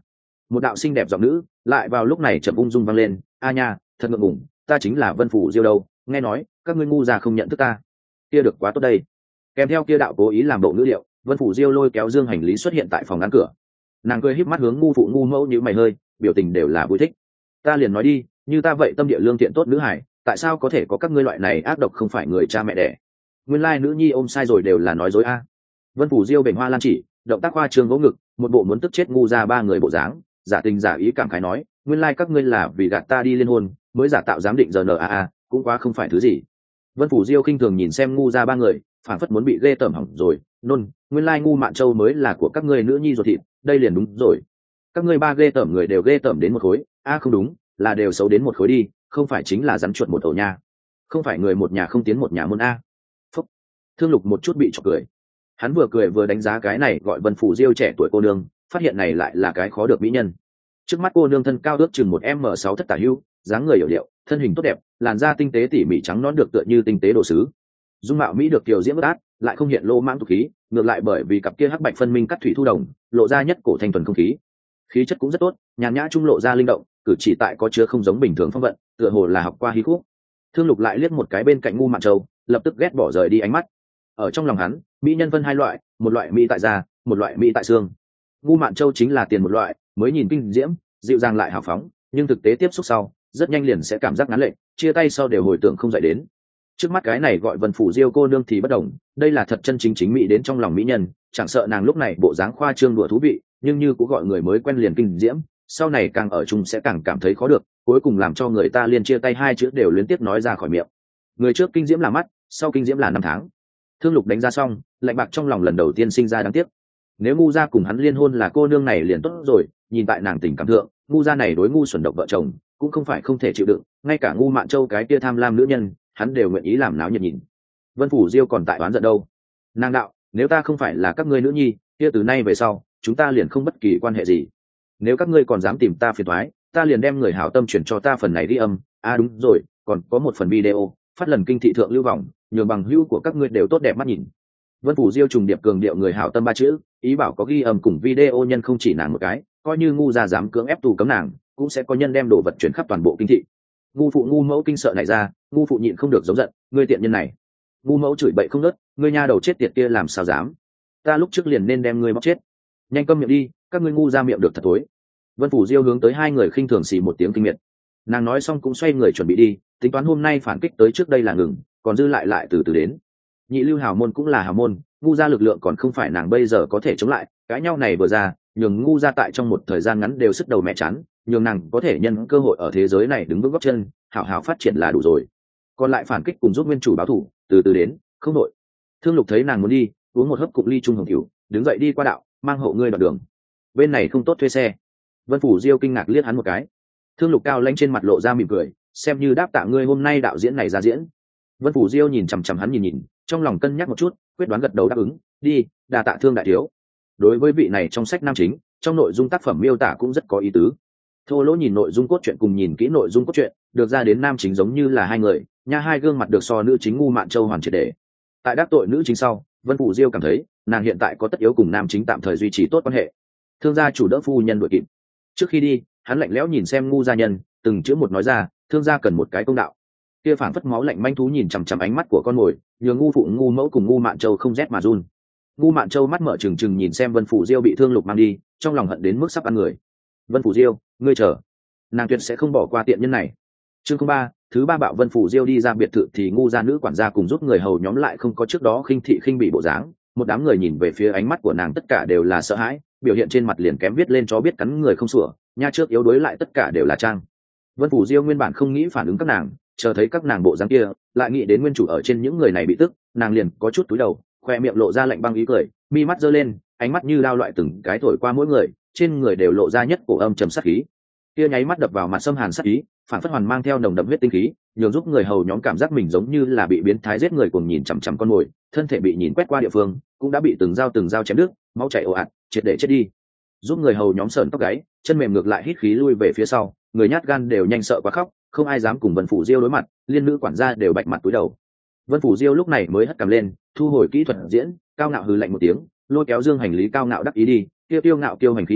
một đạo xinh đẹp giọng nữ lại vào lúc này chậm ung dung vang lên. A nha, thật ngượng ngùng, ta chính là Vân Phủ Diêu đâu, nghe nói các ngươi ngu già không nhận thức ta. Kia được quá tốt đây. Kèm theo kia đạo cố ý làm bộ ngữ điệu, Vân Phủ Diêu lôi kéo dương hành lý xuất hiện tại phòng ngăn cửa. Nàng cười híp mắt hướng ngu phụ ngu mẫu như mày hơi, biểu tình đều là vui thích. Ta liền nói đi, như ta vậy tâm địa lương thiện tốt nữ hải, tại sao có thể có các ngươi loại này ác độc không phải người cha mẹ đẻ. Nguyên lai nữ nhi ôm sai rồi đều là nói dối a. Vân Phủ Diêu bềnh hoa lan chỉ, động tác hoa trương vỗ ngực, một bộ muốn tức chết ngu ra ba người bộ dáng, giả tình giả ý cảm khái nói, nguyên lai các ngươi là vì gạt ta đi liên hôn mới giả tạo giám định giờ n a a, cũng quá không phải thứ gì. Vân Phủ Diêu khinh thường nhìn xem ngu ra ba người, phản phất muốn bị ghê tởm hỏng rồi. Nôn, nguyên lai ngu Mạn Châu mới là của các ngươi nữ nhi ruột thịt, đây liền đúng rồi. Các ngươi ba ghê tởm người đều ghê tởm đến một khối, a không đúng, là đều xấu đến một khối đi, không phải chính là rắn chuột một ổ nha, không phải người một nhà không tiến một nhà môn a. Phúc. Thương Lục một chút bị chọc cười, hắn vừa cười vừa đánh giá cái này gọi Vân Phủ Diêu trẻ tuổi cô nương, phát hiện này lại là cái khó được mỹ nhân. Trước mắt cô nương thân cao ước chừng một m sáu thất tả hưu, dáng người hiểu điệu, thân hình tốt đẹp, làn da tinh tế tỉ mỉ trắng nõn được tựa như tinh tế đồ sứ. Dung mạo mỹ được kiều diễm bất át, lại không hiện lô mãng tục khí, ngược lại bởi vì cặp kia hắc bạch phân minh cắt thủy thu đồng, lộ ra nhất cổ thanh thuần không khí. Khí chất cũng rất tốt, nhàn nhã trung lộ ra linh động, cử chỉ tại có chứa không giống bình thường phong vận, tựa hồ là học qua hí khúc. Thương Lục lại liếc một cái bên cạnh ngu Mạn Châu, lập tức ghét bỏ rời đi ánh mắt. Ở trong lòng hắn, mỹ nhân phân hai loại, một loại mỹ tại da, một loại mỹ tại xương. Ngu Mạn Châu chính là tiền một loại, mới nhìn kinh diễm, dịu dàng lại hào phóng, nhưng thực tế tiếp xúc sau, rất nhanh liền sẽ cảm giác ngán lệ, chia tay sau đều hồi tưởng không dậy đến. Trước mắt cái này gọi Vân Phủ Diêu cô nương thì bất đồng, đây là thật chân chính chính mỹ đến trong lòng mỹ nhân, chẳng sợ nàng lúc này bộ dáng khoa trương đùa thú vị, nhưng như cũng gọi người mới quen liền kinh diễm, sau này càng ở chung sẽ càng cảm thấy khó được, cuối cùng làm cho người ta liên chia tay hai chữ đều liên tiếp nói ra khỏi miệng. Người trước kinh diễm là mắt, sau kinh diễm là năm tháng. Thương Lục đánh ra xong, lạnh bạc trong lòng lần đầu tiên sinh ra đáng tiếc. Nếu ngu gia cùng hắn liên hôn là cô nương này liền tốt rồi, nhìn tại nàng tình cảm thượng, ngu gia này đối ngu xuẩn độc vợ chồng cũng không phải không thể chịu đựng, ngay cả ngu Mạn Châu cái kia tham lam nữ nhân, hắn đều nguyện ý làm náo nhiệt nhìn. Vân Phủ Diêu còn tại oán giận đâu. Nàng đạo, nếu ta không phải là các ngươi nữ nhi, kia từ nay về sau, chúng ta liền không bất kỳ quan hệ gì. Nếu các ngươi còn dám tìm ta phiền toái, ta liền đem người hảo tâm chuyển cho ta phần này đi âm. À đúng rồi, còn có một phần video, phát lần kinh thị thượng lưu vòng, nhường bằng hữu của các ngươi đều tốt đẹp mắt nhìn. Vân Phủ Diêu trùng điệp cường điệu người hảo tâm ba chữ, ý bảo có ghi âm cùng video nhân không chỉ nàng một cái, coi như ngu gia dám cưỡng ép tù cấm nàng, cũng sẽ có nhân đem đồ vật chuyển khắp toàn bộ kinh thị. Ngu phụ ngu mẫu kinh sợ này ra, ngu phụ nhịn không được giống giận, ngươi tiện nhân này. Ngu mẫu chửi bậy không ngớt, ngươi nha đầu chết tiệt kia làm sao dám? Ta lúc trước liền nên đem ngươi bóc chết. Nhanh câm miệng đi, các ngươi ngu ra miệng được thật tối. Vân Phủ Diêu hướng tới hai người khinh thường xì một tiếng kinh miệt. Nàng nói xong cũng xoay người chuẩn bị đi, tính toán hôm nay phản kích tới trước đây là ngừng, còn dư lại lại từ từ đến. Nhị lưu hào môn cũng là hào môn, ngu gia lực lượng còn không phải nàng bây giờ có thể chống lại, cãi nhau này vừa ra, nhường ngu gia tại trong một thời gian ngắn đều sức đầu mẹ chán, nhường nàng có thể nhân cơ hội ở thế giới này đứng vững gót chân, hảo hảo phát triển là đủ rồi. Còn lại phản kích cùng giúp nguyên chủ báo thủ, từ từ đến, không nội. Thương Lục thấy nàng muốn đi, uống một hớp cụng ly trung hồng cửu, đứng dậy đi qua đạo, mang hộ ngươi đoạn đường. Bên này không tốt thuê xe. Vân Phủ Diêu kinh ngạc liếc hắn một cái. Thương Lục cao lãnh trên mặt lộ ra mỉm cười, xem như đáp tạ ngươi hôm nay đạo diễn này ra diễn. Vân Phủ Diêu nhìn chằm chằm hắn nhìn nhìn, trong lòng cân nhắc một chút, quyết đoán gật đầu đáp ứng, đi, đà tạ Thương đại thiếu. Đối với vị này trong sách nam chính, trong nội dung tác phẩm miêu tả cũng rất có ý tứ. Thô Lỗ nhìn nội dung cốt truyện cùng nhìn kỹ nội dung cốt truyện, được ra đến nam chính giống như là hai người, nha hai gương mặt được so nữ chính ngu Mạn Châu hoàn triệt để. Tại đắc tội nữ chính sau, Vân Phủ Diêu cảm thấy, nàng hiện tại có tất yếu cùng nam chính tạm thời duy trì tốt quan hệ. Thương gia chủ đỡ phu nhân đội kịp. Trước khi đi, hắn lạnh lẽo nhìn xem ngu gia nhân, từng chữ một nói ra, thương gia cần một cái công đạo. Kia phảng phất máu lạnh manh thú nhìn chằm chằm ánh mắt của con mồi, nhường ngu phụ ngu mẫu cùng ngu Mạn Châu không rét mà run. Ngu Mạn Châu mắt mở trừng trừng nhìn xem Vân Phủ Diêu bị Thương Lục mang đi, trong lòng hận đến mức sắp ăn người. Vân Phủ Diêu, ngươi chờ, nàng tuyệt sẽ không bỏ qua tiện nhân này. Chương ba, thứ ba bạo Vân Phủ Diêu đi ra biệt thự thì ngu gia nữ quản gia cùng giúp người hầu nhóm lại không có trước đó khinh thị khinh bị bộ dáng, một đám người nhìn về phía ánh mắt của nàng tất cả đều là sợ hãi, biểu hiện trên mặt liền kém viết lên chó biết cắn người không sủa, nha trước yếu đuối lại tất cả đều là trang. Vân Phủ Diêu nguyên bản không nghĩ phản ứng các nàng, chờ thấy các nàng bộ dáng kia, lại nghĩ đến nguyên chủ ở trên những người này bị tức, nàng liền có chút túi đầu, khoe miệng lộ ra lạnh băng ý cười, mi mắt giơ lên, ánh mắt như đao loại từng cái thổi qua mỗi người, trên người đều lộ ra nhất cổ âm trầm sát khí. Kia nháy mắt đập vào mặt xâm hàn sát ý, phản phất hoàn mang theo nồng đậm huyết tinh khí, nhường giúp người hầu nhóm cảm giác mình giống như là bị biến thái giết người cuồng nhìn chằm chằm con mồi, thân thể bị nhìn quét qua địa phương, cũng đã bị từng dao từng dao chém đứt, máu chảy ồ ạt, triệt để chết đi. Giúp người hầu nhóm sờn tóc gáy, chân mềm ngược lại hít khí lui về phía sau, người nhát gan đều nhanh sợ quá khóc, không ai dám cùng Vân Phủ Diêu đối mặt, liên nữ quản gia đều bạch mặt cúi đầu. Vân Phủ Diêu lúc này mới hất cằm lên, thu hồi kỹ thuật diễn, cao ngạo hừ lạnh một tiếng, lôi kéo dương hành lý cao ngạo đắc ý đi, tiêu tiêu ngạo tiêu hành khí chẳng,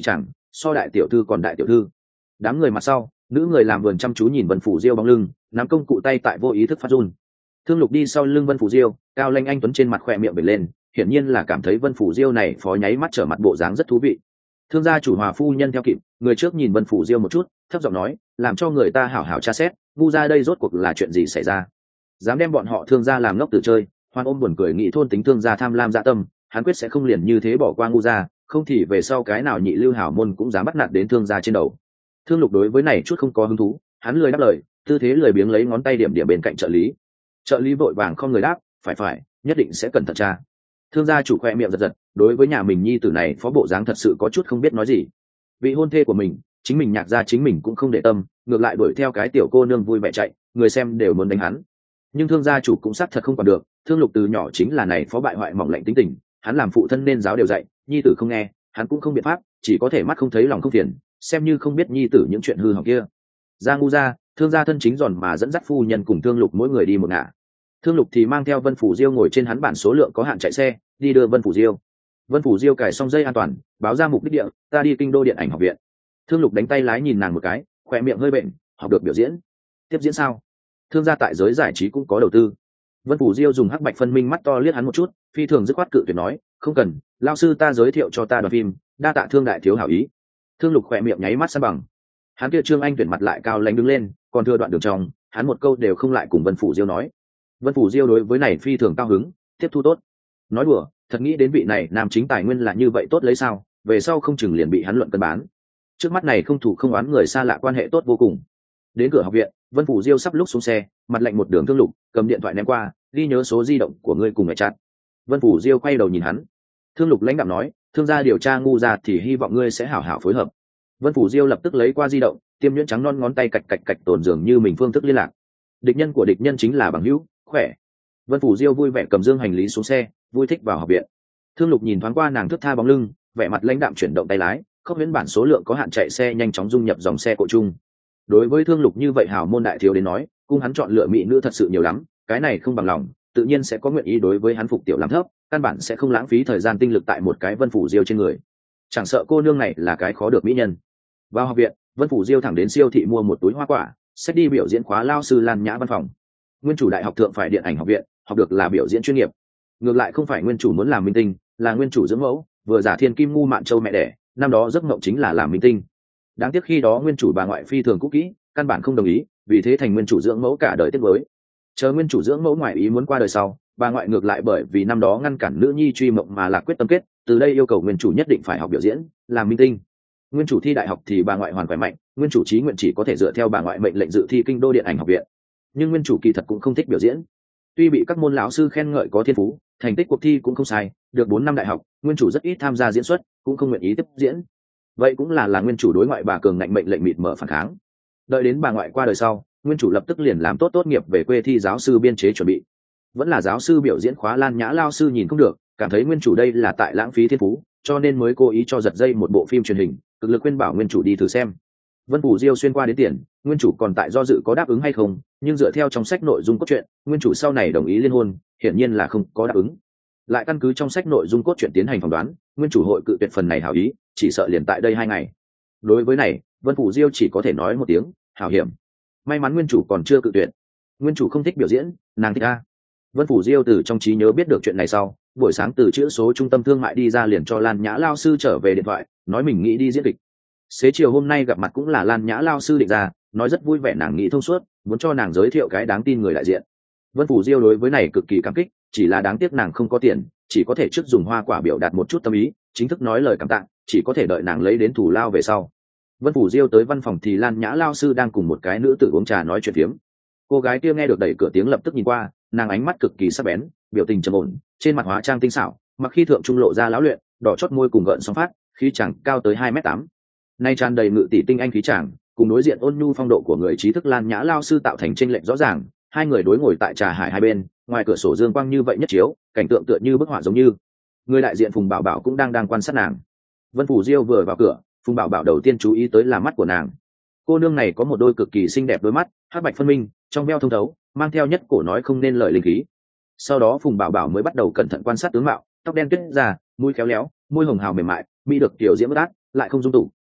so đại tiểu thư còn đại tiểu thư. Đám người mặt sau, nữ người làm vườn chăm chú nhìn Vân Phủ Diêu bóng lưng, nắm công cụ tay tại vô ý thức phát run. Thương Lục đi sau lưng Vân Phủ Diêu, cao lanh anh tuấn trên mặt khỏe miệng bể lên, hiển nhiên là cảm thấy Vân Phủ Diêu này phó nháy mắt trở mặt bộ dáng rất thú vị. Thương gia chủ Hòa phu nhân theo kịp, người trước nhìn Vân Phủ Diêu một chút, thấp giọng nói, làm cho người ta hảo hảo tra xét, ngu gia đây rốt cuộc là chuyện gì xảy ra? Dám đem bọn họ Thương gia làm ngốc tự chơi. Hoan ôm buồn cười nghĩ thôn tính Thương gia tham lam dạ tâm, hắn quyết sẽ không liền như thế bỏ qua ngu gia, không thì về sau cái nào nhị lưu hảo môn cũng dám bắt nạt đến Thương gia trên đầu. Thương Lục đối với này chút không có hứng thú, hắn lười đáp lời, tư thế lười biếng lấy ngón tay điểm điểm bên cạnh trợ lý. Trợ lý vội vàng không người đáp, phải phải, nhất định sẽ cẩn thận tra. Thương gia chủ khoe miệng giật giật, đối với nhà mình nhi tử này phó bộ dáng thật sự có chút không biết nói gì. Vị hôn thê của mình, chính mình nhạc gia chính mình cũng không để tâm, ngược lại đuổi theo cái tiểu cô nương vui vẻ chạy, người xem đều muốn đánh hắn. Nhưng Thương gia chủ cũng xác thật không còn được, Thương Lục từ nhỏ chính là này phó bại hoại mỏng lạnh tính tình, hắn làm phụ thân nên giáo đều dạy, nhi tử không nghe, hắn cũng không biện pháp, chỉ có thể mắt không thấy lòng không phiền, xem như không biết nhi tử những chuyện hư hỏng kia. Gia ngu gia, Thương gia thân chính giòn mà dẫn dắt phu nhân cùng Thương Lục mỗi người đi một ngả. Thương Lục thì mang theo Vân Phủ Diêu ngồi trên hắn bản số lượng có hạn chạy xe, đi đưa Vân Phủ Diêu. Vân Phủ Diêu cài xong dây an toàn, báo ra mục đích địa, ta đi Kinh đô điện ảnh học viện. Thương Lục đánh tay lái nhìn nàng một cái, khỏe miệng hơi bệnh, học được biểu diễn. Tiếp diễn sao? Thương gia tại giới giải trí cũng có đầu tư. Vân Phủ Diêu dùng hắc bạch phân minh mắt to liếc hắn một chút, phi thường dứt khoát cự tuyệt nói, không cần, lao sư ta giới thiệu cho ta đoàn phim, đa tạ Thương đại thiếu hảo ý. Thương Lục khỏe miệng nháy mắt san bằng. Hắn kia Trương Anh tuyển mặt lại cao lãnh đứng lên, còn thừa đoạn đường trong, hắn một câu đều không lại cùng Vân Phủ Diêu nói. Vân Phủ Diêu đối với này phi thường cao hứng, tiếp thu tốt. Nói đùa, thật nghĩ đến vị này nam chính tài nguyên là như vậy tốt lấy sao, về sau không chừng liền bị hắn luận cân bán. Trước mắt này không thủ không oán người xa lạ quan hệ tốt vô cùng. Đến cửa học viện, Vân Phủ Diêu sắp lúc xuống xe, mặt lạnh một đường Thương Lục, cầm điện thoại ném qua, ghi nhớ số di động của ngươi cùng mẹ chặt. Vân Phủ Diêu quay đầu nhìn hắn. Thương Lục lãnh đạm nói, Thương gia điều tra ngu gia thì hy vọng ngươi sẽ hảo hảo phối hợp. Vân Phủ Diêu lập tức lấy qua di động, tiêm nhuyễn trắng non ngón tay cạch cạch cạch tổn dường như mình phương thức liên lạc. Địch nhân của địch nhân chính là bằng hữu, khỏe. Vân Phủ Diêu vui vẻ cầm dương hành lý xuống xe, vui thích vào học viện. Thương Lục nhìn thoáng qua nàng thướt tha bóng lưng, vẻ mặt lãnh đạm chuyển động tay lái, khốc huyễn bản số lượng có hạn chạy xe nhanh chóng dung nhập dòng xe cộ chung. Đối với Thương Lục như vậy hảo môn đại thiếu đến nói, cung hắn chọn lựa mỹ nữ thật sự nhiều lắm, cái này không bằng lòng, tự nhiên sẽ có nguyện ý đối với hắn phục tiểu làm thấp, căn bản sẽ không lãng phí thời gian tinh lực tại một cái Vân Phủ Diêu trên người. Chẳng sợ cô nương này là cái khó được mỹ nhân. Vào học viện, Vân Phủ Diêu thẳng đến siêu thị mua một túi hoa quả, sẽ đi biểu diễn khóa lao sư Lan Nhã văn phòng. Nguyên chủ đại học thượng phải điện ảnh học viện, học được là biểu diễn chuyên nghiệp. Ngược lại không phải nguyên chủ muốn làm minh tinh, là nguyên chủ dưỡng mẫu, vừa giả thiên kim ngu mạn châu mẹ đẻ, năm đó giấc mộng chính là làm minh tinh. Đáng tiếc khi đó nguyên chủ bà ngoại phi thường cũ kỹ, căn bản không đồng ý, vì thế thành nguyên chủ dưỡng mẫu cả đời tiếp với. Chờ nguyên chủ dưỡng mẫu ngoại ý muốn qua đời sau, bà ngoại ngược lại bởi vì năm đó ngăn cản nữ nhi truy mộng mà là quyết tâm kết, từ đây yêu cầu nguyên chủ nhất định phải học biểu diễn, làm minh tinh. Nguyên chủ thi đại học thì bà ngoại hoàn khỏe mạnh, nguyên chủ chí nguyện chỉ có thể dựa theo bà ngoại mệnh lệnh dự thi Kinh đô điện ảnh học viện. Nhưng nguyên chủ kỳ thật cũng không thích biểu diễn. Tuy bị các môn lão sư khen ngợi có thiên phú, thành tích cuộc thi cũng không sai, được bốn năm đại học, nguyên chủ rất ít tham gia diễn xuất, cũng không nguyện ý tiếp diễn. Vậy cũng là là nguyên chủ đối ngoại bà cường ngạnh mệnh lệnh mịt mở phản kháng. Đợi đến bà ngoại qua đời sau, nguyên chủ lập tức liền làm tốt tốt nghiệp về quê thi giáo sư biên chế chuẩn bị. Vẫn là giáo sư biểu diễn khóa Lan Nhã lao sư nhìn không được, cảm thấy nguyên chủ đây là tại lãng phí thiên phú, cho nên mới cố ý cho giật dây một bộ phim truyền hình, cực lực khuyên bảo nguyên chủ đi thử xem. Vân Phủ Diêu xuyên qua đến tiền, nguyên chủ còn tại do dự có đáp ứng hay không, nhưng dựa theo trong sách nội dung cốt truyện, nguyên chủ sau này đồng ý liên hôn, hiển nhiên là không có đáp ứng. Lại căn cứ trong sách nội dung cốt truyện tiến hành phỏng đoán, nguyên chủ hội cự tuyệt phần này hảo ý, chỉ sợ liền tại đây hai ngày. Đối với này, Vân Phủ Diêu chỉ có thể nói một tiếng, hảo hiểm. May mắn nguyên chủ còn chưa cự tuyệt. Nguyên chủ không thích biểu diễn, nàng thích a. Vân Phủ Diêu từ trong trí nhớ biết được chuyện này sau, buổi sáng từ chữ số trung tâm thương mại đi ra liền cho Lan Nhã lao sư trở về điện thoại, nói mình nghĩ đi diễn kịch. Xế chiều hôm nay gặp mặt cũng là Lan Nhã lao sư định ra, nói rất vui vẻ nàng nghĩ thông suốt, muốn cho nàng giới thiệu cái đáng tin người đại diện. Vân Phủ Diêu đối với này cực kỳ cảm kích, chỉ là đáng tiếc nàng không có tiền, chỉ có thể trước dùng hoa quả biểu đạt một chút tâm ý, chính thức nói lời cảm tạ, chỉ có thể đợi nàng lấy đến thủ lao về sau. Vân Phủ Diêu tới văn phòng thì Lan Nhã lao sư đang cùng một cái nữ tử uống trà nói chuyện phiếm. Cô gái kia nghe được đẩy cửa tiếng lập tức nhìn qua, nàng ánh mắt cực kỳ sắc bén, biểu tình trầm ổn, trên mặt hóa trang tinh xảo, mặc khi thượng trung lộ ra lão luyện, đỏ chót môi cùng gợn sóng phát, khí chàng cao tới hai mét tám. Nay tràn đầy ngự tỷ tinh anh khí chàng, cùng đối diện ôn nhu phong độ của người trí thức Lan Nhã lao sư tạo thành chênh lệch rõ ràng, hai người đối ngồi tại trà hải hai bên, ngoài cửa sổ dương quang như vậy nhất chiếu, cảnh tượng tựa như bức họa giống như. Người đại diện Phùng Bảo Bảo cũng đang đang quan sát nàng. Vân Phủ Diêu vừa vào cửa, Phùng Bảo Bảo đầu tiên chú ý tới là mắt của nàng. Cô nương này có một đôi cực kỳ xinh đẹp đôi mắt, hắc bạch phân minh, trong veo thông thấu, mang theo nhất cổ nói không nên lời linh khí. Sau đó Phùng Bảo Bảo mới bắt đầu cẩn thận quan sát tướng mạo, tóc đen tuyết già, mũi khéo léo, môi hồng hào mềm mại, mỹ được tiểu diễm bất át, lại không dung tủ,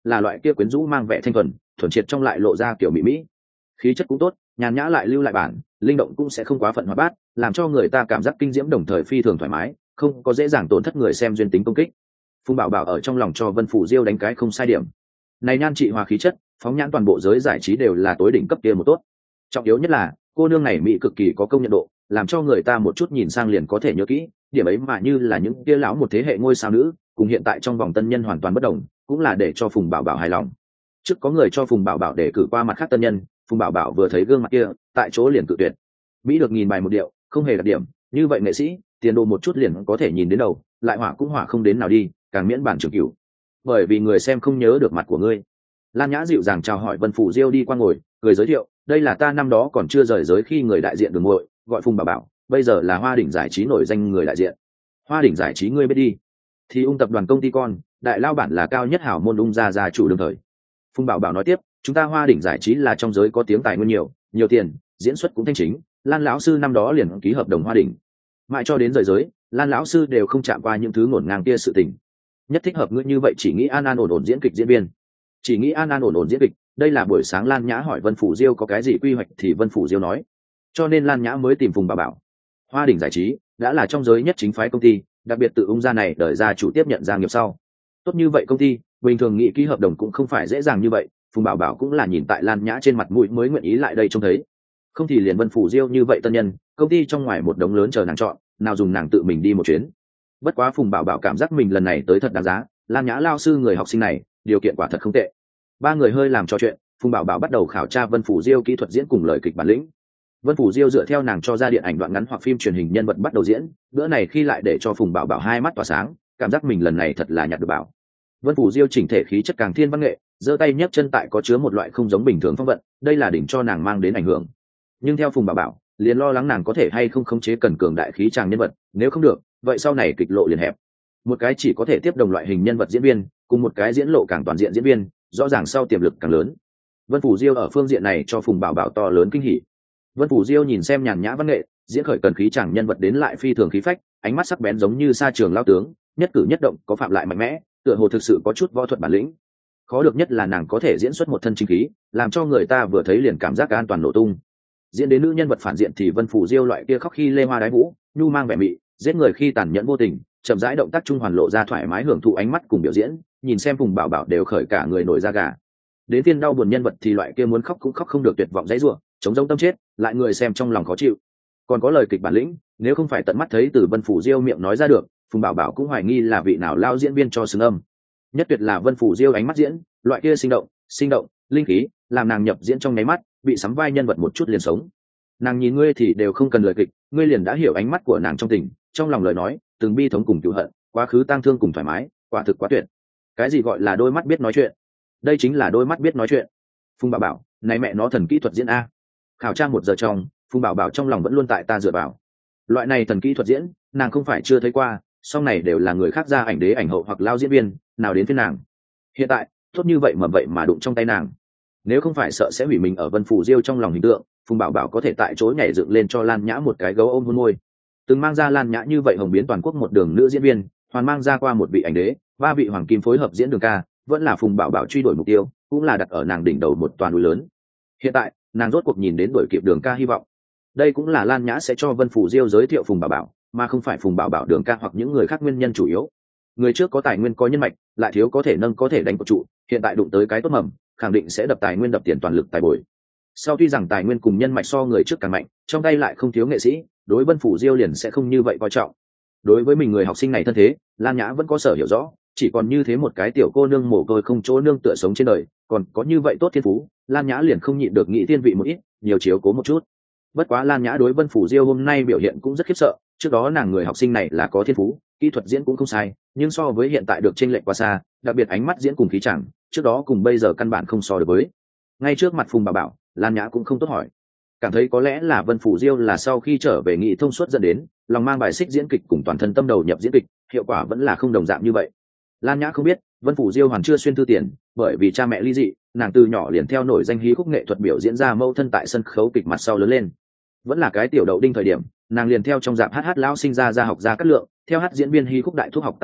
là loại kia quyến rũ mang vẻ thanh thuần thuần triệt trong lại lộ ra kiểu mỹ mỹ, khí chất cũng tốt, nhàn nhã lại lưu lại bản linh động, cũng sẽ không quá phận hoạt bát, làm cho người ta cảm giác kinh diễm đồng thời phi thường thoải mái, không có dễ dàng tổn thất người xem duyên tính công kích. Phùng bảo bảo ở trong lòng cho Vân Phủ Diêu đánh cái không sai điểm. Này nhan trị hòa khí chất, phóng nhãn toàn bộ giới giải trí đều là tối đỉnh cấp kia một tốt. Trọng yếu nhất là cô nương này mỹ cực kỳ có công nhận độ, làm cho người ta một chút nhìn sang liền có thể nhớ kỹ, điểm ấy mà như là những kia lão một thế hệ ngôi sao nữ, cùng hiện tại trong vòng tân nhân hoàn toàn bất đồng, cũng là để cho Phùng bảo bảo hài lòng. Trước có người cho Phùng bảo bảo để cử qua mặt khác tân nhân, Phùng bảo bảo vừa thấy gương mặt kia, tại chỗ liền cự tuyệt. Mỹ được nghìn bài một điệu, không hề đặc điểm, như vậy nghệ sĩ, tiền đồ một chút liền có thể nhìn đến đầu, lại hỏa cũng hỏa không đến nào đi, càng miễn bản trường cửu. Bởi vì người xem không nhớ được mặt của ngươi. Lan Nhã dịu dàng chào hỏi Vân Phủ Diêu đi qua ngồi, người giới thiệu, đây là ta năm đó còn chưa rời giới khi người đại diện Đường Muội, gọi Phùng bảo bảo, bây giờ là Hoa Đỉnh giải trí nổi danh người đại diện. Hoa Đỉnh giải trí ngươi biết đi, thì ung tập đoàn công ty con, đại lao bản là cao nhất hảo môn ung gia gia chủ đương thời. Phùng bảo bảo nói tiếp, chúng ta Hoa Đỉnh giải trí là trong giới có tiếng tài nguyên nhiều, nhiều tiền, diễn xuất cũng thanh chính, Lan lão sư năm đó liền ký hợp đồng Hoa Đỉnh. Mãi cho đến rời giới, Lan lão sư đều không chạm qua những thứ ngổn ngang kia sự tình. Nhất thích hợp ngươi như vậy chỉ nghĩ an an ổn ổn diễn kịch diễn viên. Chỉ nghĩ an an ổn ổn diễn kịch, đây là buổi sáng Lan Nhã hỏi Vân Phủ Diêu có cái gì quy hoạch thì Vân Phủ Diêu nói. Cho nên Lan Nhã mới tìm Phùng bảo bảo. Hoa Đỉnh giải trí đã là trong giới nhất chính phái công ty, đặc biệt tự ung gia này đợi ra chủ tiếp nhận gia nghiệp sau. Tốt như vậy công ty, bình thường nghĩ ký hợp đồng cũng không phải dễ dàng như vậy, Phùng bảo bảo cũng là nhìn tại Lan Nhã trên mặt mũi mới nguyện ý lại đây trông thấy. Không thì liền Vân Phủ Diêu như vậy tân nhân, công ty trong ngoài một đống lớn chờ nàng chọn, nào dùng nàng tự mình đi một chuyến. Bất quá Phùng bảo bảo cảm giác mình lần này tới thật đáng giá, Lan Nhã lao sư người học sinh này, điều kiện quả thật không tệ. Ba người hơi làm trò chuyện, Phùng bảo bảo bắt đầu khảo tra Vân Phủ Diêu kỹ thuật diễn cùng lời kịch bản lĩnh. Vân Phủ Diêu dựa theo nàng cho ra điện ảnh đoạn ngắn hoặc phim truyền hình nhân vật bắt đầu diễn, bữa này khi lại để cho Phùng bảo bảo hai mắt tỏa sáng, cảm giác mình lần này thật là nhặt được bảo. Vân Phủ Diêu chỉnh thể khí chất càng thiên văn nghệ, giơ tay nhấc chân tại có chứa một loại không giống bình thường phong vận, đây là đỉnh cho nàng mang đến ảnh hưởng. Nhưng theo Phùng bảo bảo, liền lo lắng nàng có thể hay không khống chế cần cường đại khí tràng nhân vật, nếu không được, vậy sau này kịch lộ liền hẹp. Một cái chỉ có thể tiếp đồng loại hình nhân vật diễn viên, cùng một cái diễn lộ càng toàn diện diễn viên, rõ ràng sau tiềm lực càng lớn. Vân Phủ Diêu ở phương diện này cho Phùng bảo bảo to lớn kinh hỉ. Vân Phủ Diêu nhìn xem nhàn nhã văn nghệ, diễn khởi cần khí chàng nhân vật đến lại phi thường khí phách, ánh mắt sắc bén giống như sa trường lao tướng, nhất cử nhất động có phạm lại mạnh mẽ, tựa hồ thực sự có chút võ thuật bản lĩnh. Khó được nhất là nàng có thể diễn xuất một thân chính khí, làm cho người ta vừa thấy liền cảm giác an toàn nổ tung. Diễn đến nữ nhân vật phản diện thì Vân Phủ Diêu loại kia khóc khi lê hoa đái vũ, nhu mang vẻ mị, giết người khi tàn nhẫn vô tình, chậm rãi động tác trung hoàn lộ ra thoải mái hưởng thụ ánh mắt cùng biểu diễn, nhìn xem Phùng bảo bảo đều khởi cả người nổi da gà. Đến tiên đau buồn nhân vật thì loại kia muốn khóc cũng khóc không được tuyệt vọng dãy rủa, chống rông tâm chết, lại người xem trong lòng khó chịu. Còn có lời kịch bản lĩnh, nếu không phải tận mắt thấy từ Vân Phủ Diêu miệng nói ra được, Phùng bảo bảo cũng hoài nghi là vị nào lao diễn viên cho xứng âm. Nhất tuyệt là Vân Phủ Diêu ánh mắt diễn, loại kia sinh động, sinh động, linh khí, làm nàng nhập diễn trong nháy mắt, bị sắm vai nhân vật một chút liền sống. Nàng nhìn ngươi thì đều không cần lời kịch, ngươi liền đã hiểu ánh mắt của nàng trong tình, trong lòng lời nói, từng bi thống cùng cựu hận, quá khứ tang thương cùng thoải mái, quả thực quá tuyệt. Cái gì gọi là đôi mắt biết nói chuyện? Đây chính là đôi mắt biết nói chuyện. Phùng bảo bảo, này mẹ nó thần kỹ thuật diễn a. Khảo tra một giờ trong, Phùng bảo bảo trong lòng vẫn luôn tại ta dựa vào. Loại này thần kỹ thuật diễn, nàng không phải chưa thấy qua, song này đều là người khác ra ảnh đế ảnh hậu hoặc lao diễn viên, nào đến phiên nàng. Hiện tại, tốt như vậy mà vậy mà đụng trong tay nàng. Nếu không phải sợ sẽ hủy mình ở Vân Phủ Diêu trong lòng hình tượng, Phùng bảo bảo có thể tại chỗ nhảy dựng lên cho Lan Nhã một cái gấu ôm hôn môi. Từng mang ra Lan Nhã như vậy hồng biến toàn quốc một đường nữ diễn viên, hoàn mang ra qua một vị ảnh đế, ba vị hoàng kim phối hợp diễn đường ca, vẫn là Phùng bảo bảo truy đuổi mục tiêu, cũng là đặt ở nàng đỉnh đầu một toàn núi lớn. Hiện tại, nàng rốt cuộc nhìn đến đuổi kịp đường ca hy vọng. Đây cũng là Lan Nhã sẽ cho Vân Phủ Diêu giới thiệu Phùng bảo bảo, mà không phải Phùng bảo bảo đường ca hoặc những người khác nguyên nhân chủ yếu. Người trước có tài nguyên có nhân mạch, lại thiếu có thể nâng có thể đánh cột trụ, hiện tại đụng tới cái tốt mầm, khẳng định sẽ đập tài nguyên đập tiền toàn lực tài bồi. Sau tuy rằng tài nguyên cùng nhân mạch so người trước càng mạnh, trong tay lại không thiếu nghệ sĩ, đối Vân Phủ Diêu liền sẽ không như vậy coi trọng. Đối với mình người học sinh này thân thế, Lan Nhã vẫn có sở hiểu rõ, chỉ còn như thế một cái tiểu cô nương mồ côi không chỗ nương tựa sống trên đời, còn có như vậy tốt thiên phú, Lan Nhã liền không nhịn được nghĩ thiên vị một ít, nhiều chiếu cố một chút. Bất quá Lan Nhã đối Vân Phủ Diêu hôm nay biểu hiện cũng rất khiếp sợ, trước đó nàng người học sinh này là có thiên phú, kỹ thuật diễn cũng không sai, nhưng so với hiện tại được chênh lệch quá xa, đặc biệt ánh mắt diễn cùng khí chẳng, trước đó cùng bây giờ căn bản không so được với. Ngay trước mặt Phùng bảo bảo, Lan Nhã cũng không tốt hỏi, cảm thấy có lẽ là Vân Phủ Diêu là sau khi trở về nghị thông suốt dẫn đến lòng mang bài xích diễn kịch cùng toàn thân tâm đầu nhập diễn kịch, hiệu quả vẫn là không đồng dạng như vậy. Lan Nhã không biết Vân Phủ Diêu hoàn chưa xuyên thư tiền, bởi vì cha mẹ ly dị, nàng từ nhỏ liền theo nổi danh hí khúc nghệ thuật biểu diễn ra mâu thân tại sân khấu kịch mặt sau lớn lên. Vẫn là cái tiểu đậu đinh thời điểm, nàng liền theo trong dạp hát hát lão sinh ra ra học ra cát lượng, theo hát diễn viên hí khúc đại thuốc học Tào Tháo,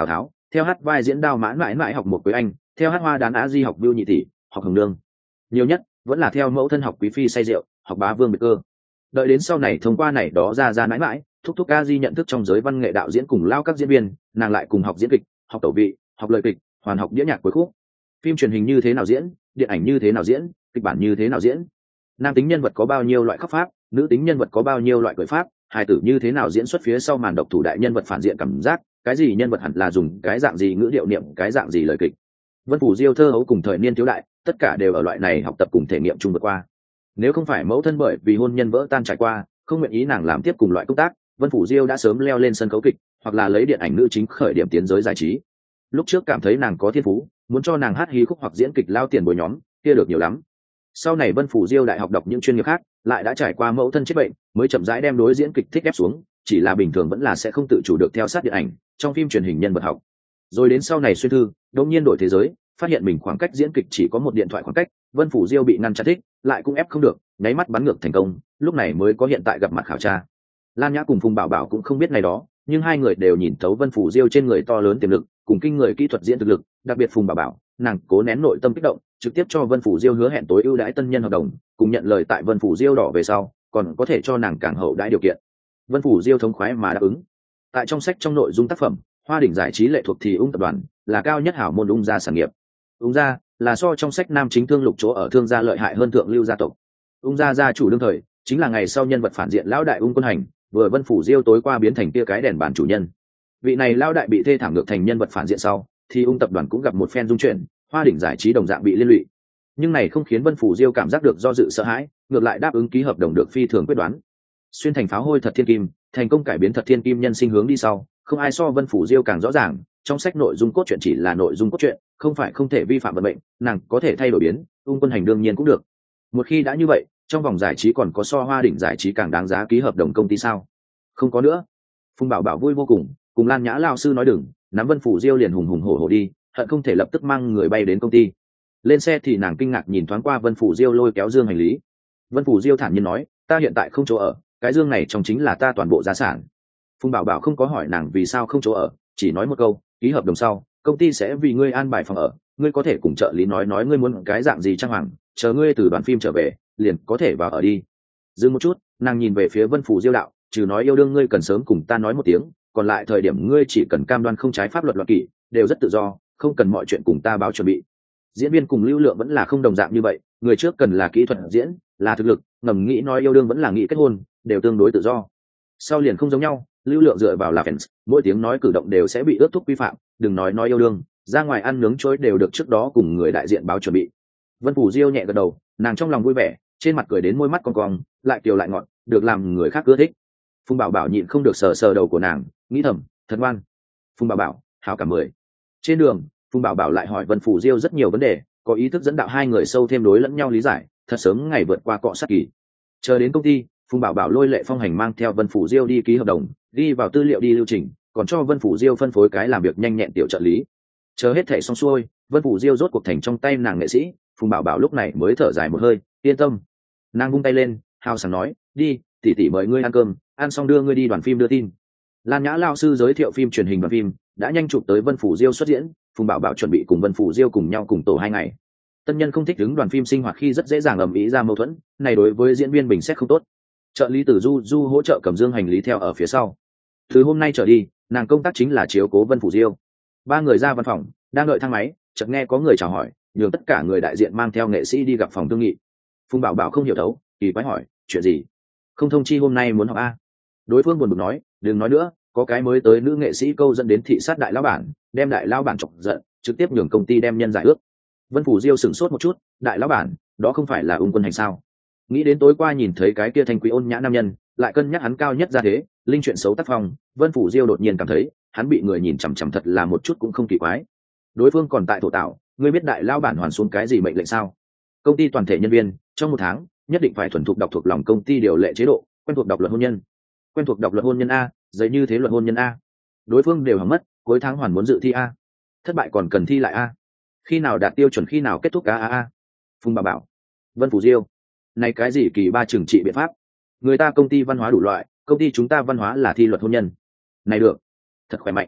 theo hát vai diễn đao mãn mãi mãi học một với anh, theo hát hoa đán á di học biêu nhị tỷ, học hồng nương. Nhiều nhất vẫn là theo mẫu thân học quý phi say rượu, học bá vương biệt cơ. Đợi đến sau này thông qua này đó ra ra mãi mãi, thúc thúc a di nhận thức trong giới văn nghệ đạo diễn cùng lao các diễn viên, nàng lại cùng học diễn kịch, học tẩu vị, học lời kịch, hoàn học đĩa nhạc cuối khúc. Phim truyền hình như thế nào diễn, điện ảnh như thế nào diễn, kịch bản như thế nào diễn, nam tính nhân vật có bao nhiêu loại khắc pháp, nữ tính nhân vật có bao nhiêu loại cười pháp, hài tử như thế nào diễn xuất phía sau màn độc thủ đại nhân vật phản diện cảm giác, cái gì nhân vật hẳn là dùng cái dạng gì ngữ điệu niệm cái dạng gì lời kịch. Vân Phủ Diêu thơ hấu cùng thời niên thiếu đại, tất cả đều ở loại này học tập cùng thể nghiệm chung vượt qua. Nếu không phải mẫu thân bởi vì hôn nhân vỡ tan trải qua, không nguyện ý nàng làm tiếp cùng loại công tác, Vân Phủ Diêu đã sớm leo lên sân khấu kịch, hoặc là lấy điện ảnh nữ chính khởi điểm tiến giới giải trí. Lúc trước cảm thấy nàng có thiên phú, muốn cho nàng hát hí khúc hoặc diễn kịch lao tiền bồi nhóm, kia được nhiều lắm. Sau này Vân Phủ Diêu đại học đọc những chuyên nghiệp khác, lại đã trải qua mẫu thân chết bệnh, mới chậm rãi đem đối diễn kịch thích ép xuống, chỉ là bình thường vẫn là sẽ không tự chủ được theo sát điện ảnh, trong phim truyền hình nhân vật học. Rồi đến sau này xuyên thư, đột nhiên đổi thế giới, phát hiện mình khoảng cách diễn kịch chỉ có một điện thoại khoảng cách, Vân Phủ Diêu bị ngăn chặn thích, lại cũng ép không được, nháy mắt bắn ngược thành công, lúc này mới có hiện tại gặp mặt khảo tra. Lan Nhã cùng Phùng Bảo Bảo cũng không biết này đó, nhưng hai người đều nhìn thấu Vân Phủ Diêu trên người to lớn tiềm lực, cùng kinh người kỹ thuật diễn thực lực, đặc biệt Phùng Bảo Bảo, nàng cố nén nội tâm kích động, trực tiếp cho Vân Phủ Diêu hứa hẹn tối ưu đãi tân nhân hợp đồng, cùng nhận lời tại Vân Phủ Diêu đỏ về sau, còn có thể cho nàng càng hậu đãi điều kiện. Vân Phủ Diêu thống khoái mà đáp ứng. Tại trong sách trong nội dung tác phẩm, Hoa đỉnh giải trí lệ thuộc thì Ung tập đoàn, là cao nhất hảo môn Ung gia sản nghiệp. Ung gia là so trong sách nam chính thương lục chỗ ở thương gia lợi hại hơn thượng lưu gia tộc. Ung gia gia chủ đương thời chính là ngày sau nhân vật phản diện lão đại Ung Quân Hành, vừa Vân Phủ Diêu tối qua biến thành kia cái đèn bàn chủ nhân. Vị này lão đại bị thê thảm ngược thành nhân vật phản diện sau, thì Ung tập đoàn cũng gặp một phen dung chuyển, Hoa đỉnh giải trí đồng dạng bị liên lụy. Nhưng này không khiến Vân Phủ Diêu cảm giác được do dự sợ hãi, ngược lại đáp ứng ký hợp đồng được phi thường quyết đoán. Xuyên thành pháo hôi thật thiên kim, thành công cải biến thật thiên kim nhân sinh hướng đi sau, không ai so Vân Phủ Diêu càng rõ ràng, trong sách nội dung cốt truyện chỉ là nội dung cốt truyện, không phải không thể vi phạm vận mệnh, nàng có thể thay đổi biến, Ung Quân Hành đương nhiên cũng được. Một khi đã như vậy, trong vòng giải trí còn có so Hoa đỉnh giải trí càng đáng giá ký hợp đồng công ty sao? Không có nữa. Phùng Bảo Bảo vui vô cùng, cùng Lan Nhã lao sư nói đừng, nắm Vân Phủ Diêu liền hùng hùng hổ hổ đi, hận không thể lập tức mang người bay đến công ty. Lên xe thì nàng kinh ngạc nhìn thoáng qua Vân Phủ Diêu lôi kéo dương hành lý. Vân Phủ Diêu thản nhiên nói, ta hiện tại không chỗ ở, cái dương này trong chính là ta toàn bộ gia sản. Phùng Bảo Bảo không có hỏi nàng vì sao không chỗ ở, chỉ nói một câu, ký hợp đồng sau, công ty sẽ vì ngươi an bài phòng ở, ngươi có thể cùng trợ lý nói nói ngươi muốn cái dạng gì trang hoàng, chờ ngươi từ đoàn phim trở về, liền có thể vào ở đi. Dừng một chút, nàng nhìn về phía Vân Phủ Diêu đạo, trừ nói yêu đương ngươi cần sớm cùng ta nói một tiếng, còn lại thời điểm ngươi chỉ cần cam đoan không trái pháp luật luật kỷ, đều rất tự do, không cần mọi chuyện cùng ta báo chuẩn bị. Diễn viên cùng lưu lượng vẫn là không đồng dạng như vậy, người trước cần là kỹ thuật diễn, là thực lực, ngầm nghĩ nói yêu đương vẫn là nghĩ kết hôn, đều tương đối tự do. Sau liền không giống nhau, lưu lượng dựa vào là fans, mỗi tiếng nói cử động đều sẽ bị ước thúc quy phạm, đừng nói nói yêu đương, ra ngoài ăn nướng chối đều được trước đó cùng người đại diện báo chuẩn bị. Vân Phủ Diêu nhẹ gật đầu, nàng trong lòng vui vẻ, trên mặt cười đến môi mắt cong cong, lại kiều lại ngọn, được làm người khác ưa thích. Phùng Bảo Bảo nhịn không được sờ sờ đầu của nàng, nghĩ thầm, thật ngoan. Phùng Bảo Bảo, hảo cả mười. Trên đường, Phùng Bảo Bảo lại hỏi Vân Phủ Diêu rất nhiều vấn đề, có ý thức dẫn đạo hai người sâu thêm đối lẫn nhau lý giải, thật sớm ngày vượt qua cọ sát kỳ. Chờ đến công ty, Phùng Bảo Bảo lôi Lệ Phong Hành mang theo Vân Phủ Diêu đi ký hợp đồng, ghi vào tư liệu đi lưu trình, còn cho Vân Phủ Diêu phân phối cái làm việc nhanh nhẹn tiểu trợ lý. Chờ hết thảy xong xuôi, Vân Phủ Diêu rốt cuộc thành trong tay nàng nghệ sĩ, Phùng Bảo Bảo lúc này mới thở dài một hơi, yên tâm. Nàng vung tay lên, hào sảng nói, đi, tỷ tỷ mời ngươi ăn cơm, ăn xong đưa ngươi đi đoàn phim đưa tin. Lan Nhã lao sư giới thiệu phim truyền hình và phim, đã nhanh chụp tới Vân Phủ Diêu xuất diễn, Phùng Bảo Bảo chuẩn bị cùng Vân Phủ Diêu cùng nhau cùng tổ hai ngày. Tân nhân không thích đứng đoàn phim sinh hoạt khi rất dễ dàng ầm ĩ ra mâu thuẫn, này đối với diễn viên bình xét không tốt. Trợ lý Tử Du Du hỗ trợ cầm dương hành lý theo ở phía sau. Từ hôm nay trở đi, nàng công tác chính là chiếu cố Vân Phủ Diêu. Ba người ra văn phòng, đang đợi thang máy, chợt nghe có người chào hỏi, nhường tất cả người đại diện mang theo nghệ sĩ đi gặp phòng thương nghị. Phùng Bảo Bảo không hiểu thấu, kỳ quái hỏi, chuyện gì? Không thông chi hôm nay muốn họp a? Đối phương buồn bực nói, đừng nói nữa, có cái mới tới nữ nghệ sĩ câu dẫn đến thị sát đại lão bản, đem đại lão bản chọc giận, trực tiếp nhường công ty đem nhân giải ước. Vân Phủ Diêu sửng sốt một chút, đại lão bản, đó không phải là Ung Quân Hành sao? Nghĩ đến tối qua nhìn thấy cái kia thanh quý ôn nhã nam nhân, lại cân nhắc hắn cao nhất ra thế, linh chuyện xấu tác phong, Vân Phủ Diêu đột nhiên cảm thấy, hắn bị người nhìn chằm chằm thật là một chút cũng không kỳ quái. Đối phương còn tại thổ tạo, ngươi biết đại lão bản hoàn xuống cái gì mệnh lệnh sao? Công ty toàn thể nhân viên, trong một tháng, nhất định phải thuần thục đọc thuộc lòng công ty điều lệ chế độ, quen thuộc đọc luật hôn nhân. Quen thuộc đọc luật hôn nhân a, giấy như thế luật hôn nhân a. Đối phương đều hỏng mất, cuối tháng hoàn muốn dự thi a. Thất bại còn cần thi lại a. Khi nào đạt tiêu chuẩn khi nào kết thúc a a a. Phùng Bảo Bảo, Vân Phủ Diêu, này cái gì kỳ ba trừng trị biện pháp? Người ta công ty văn hóa đủ loại, công ty chúng ta văn hóa là thi luật hôn nhân. Này được, thật khỏe mạnh.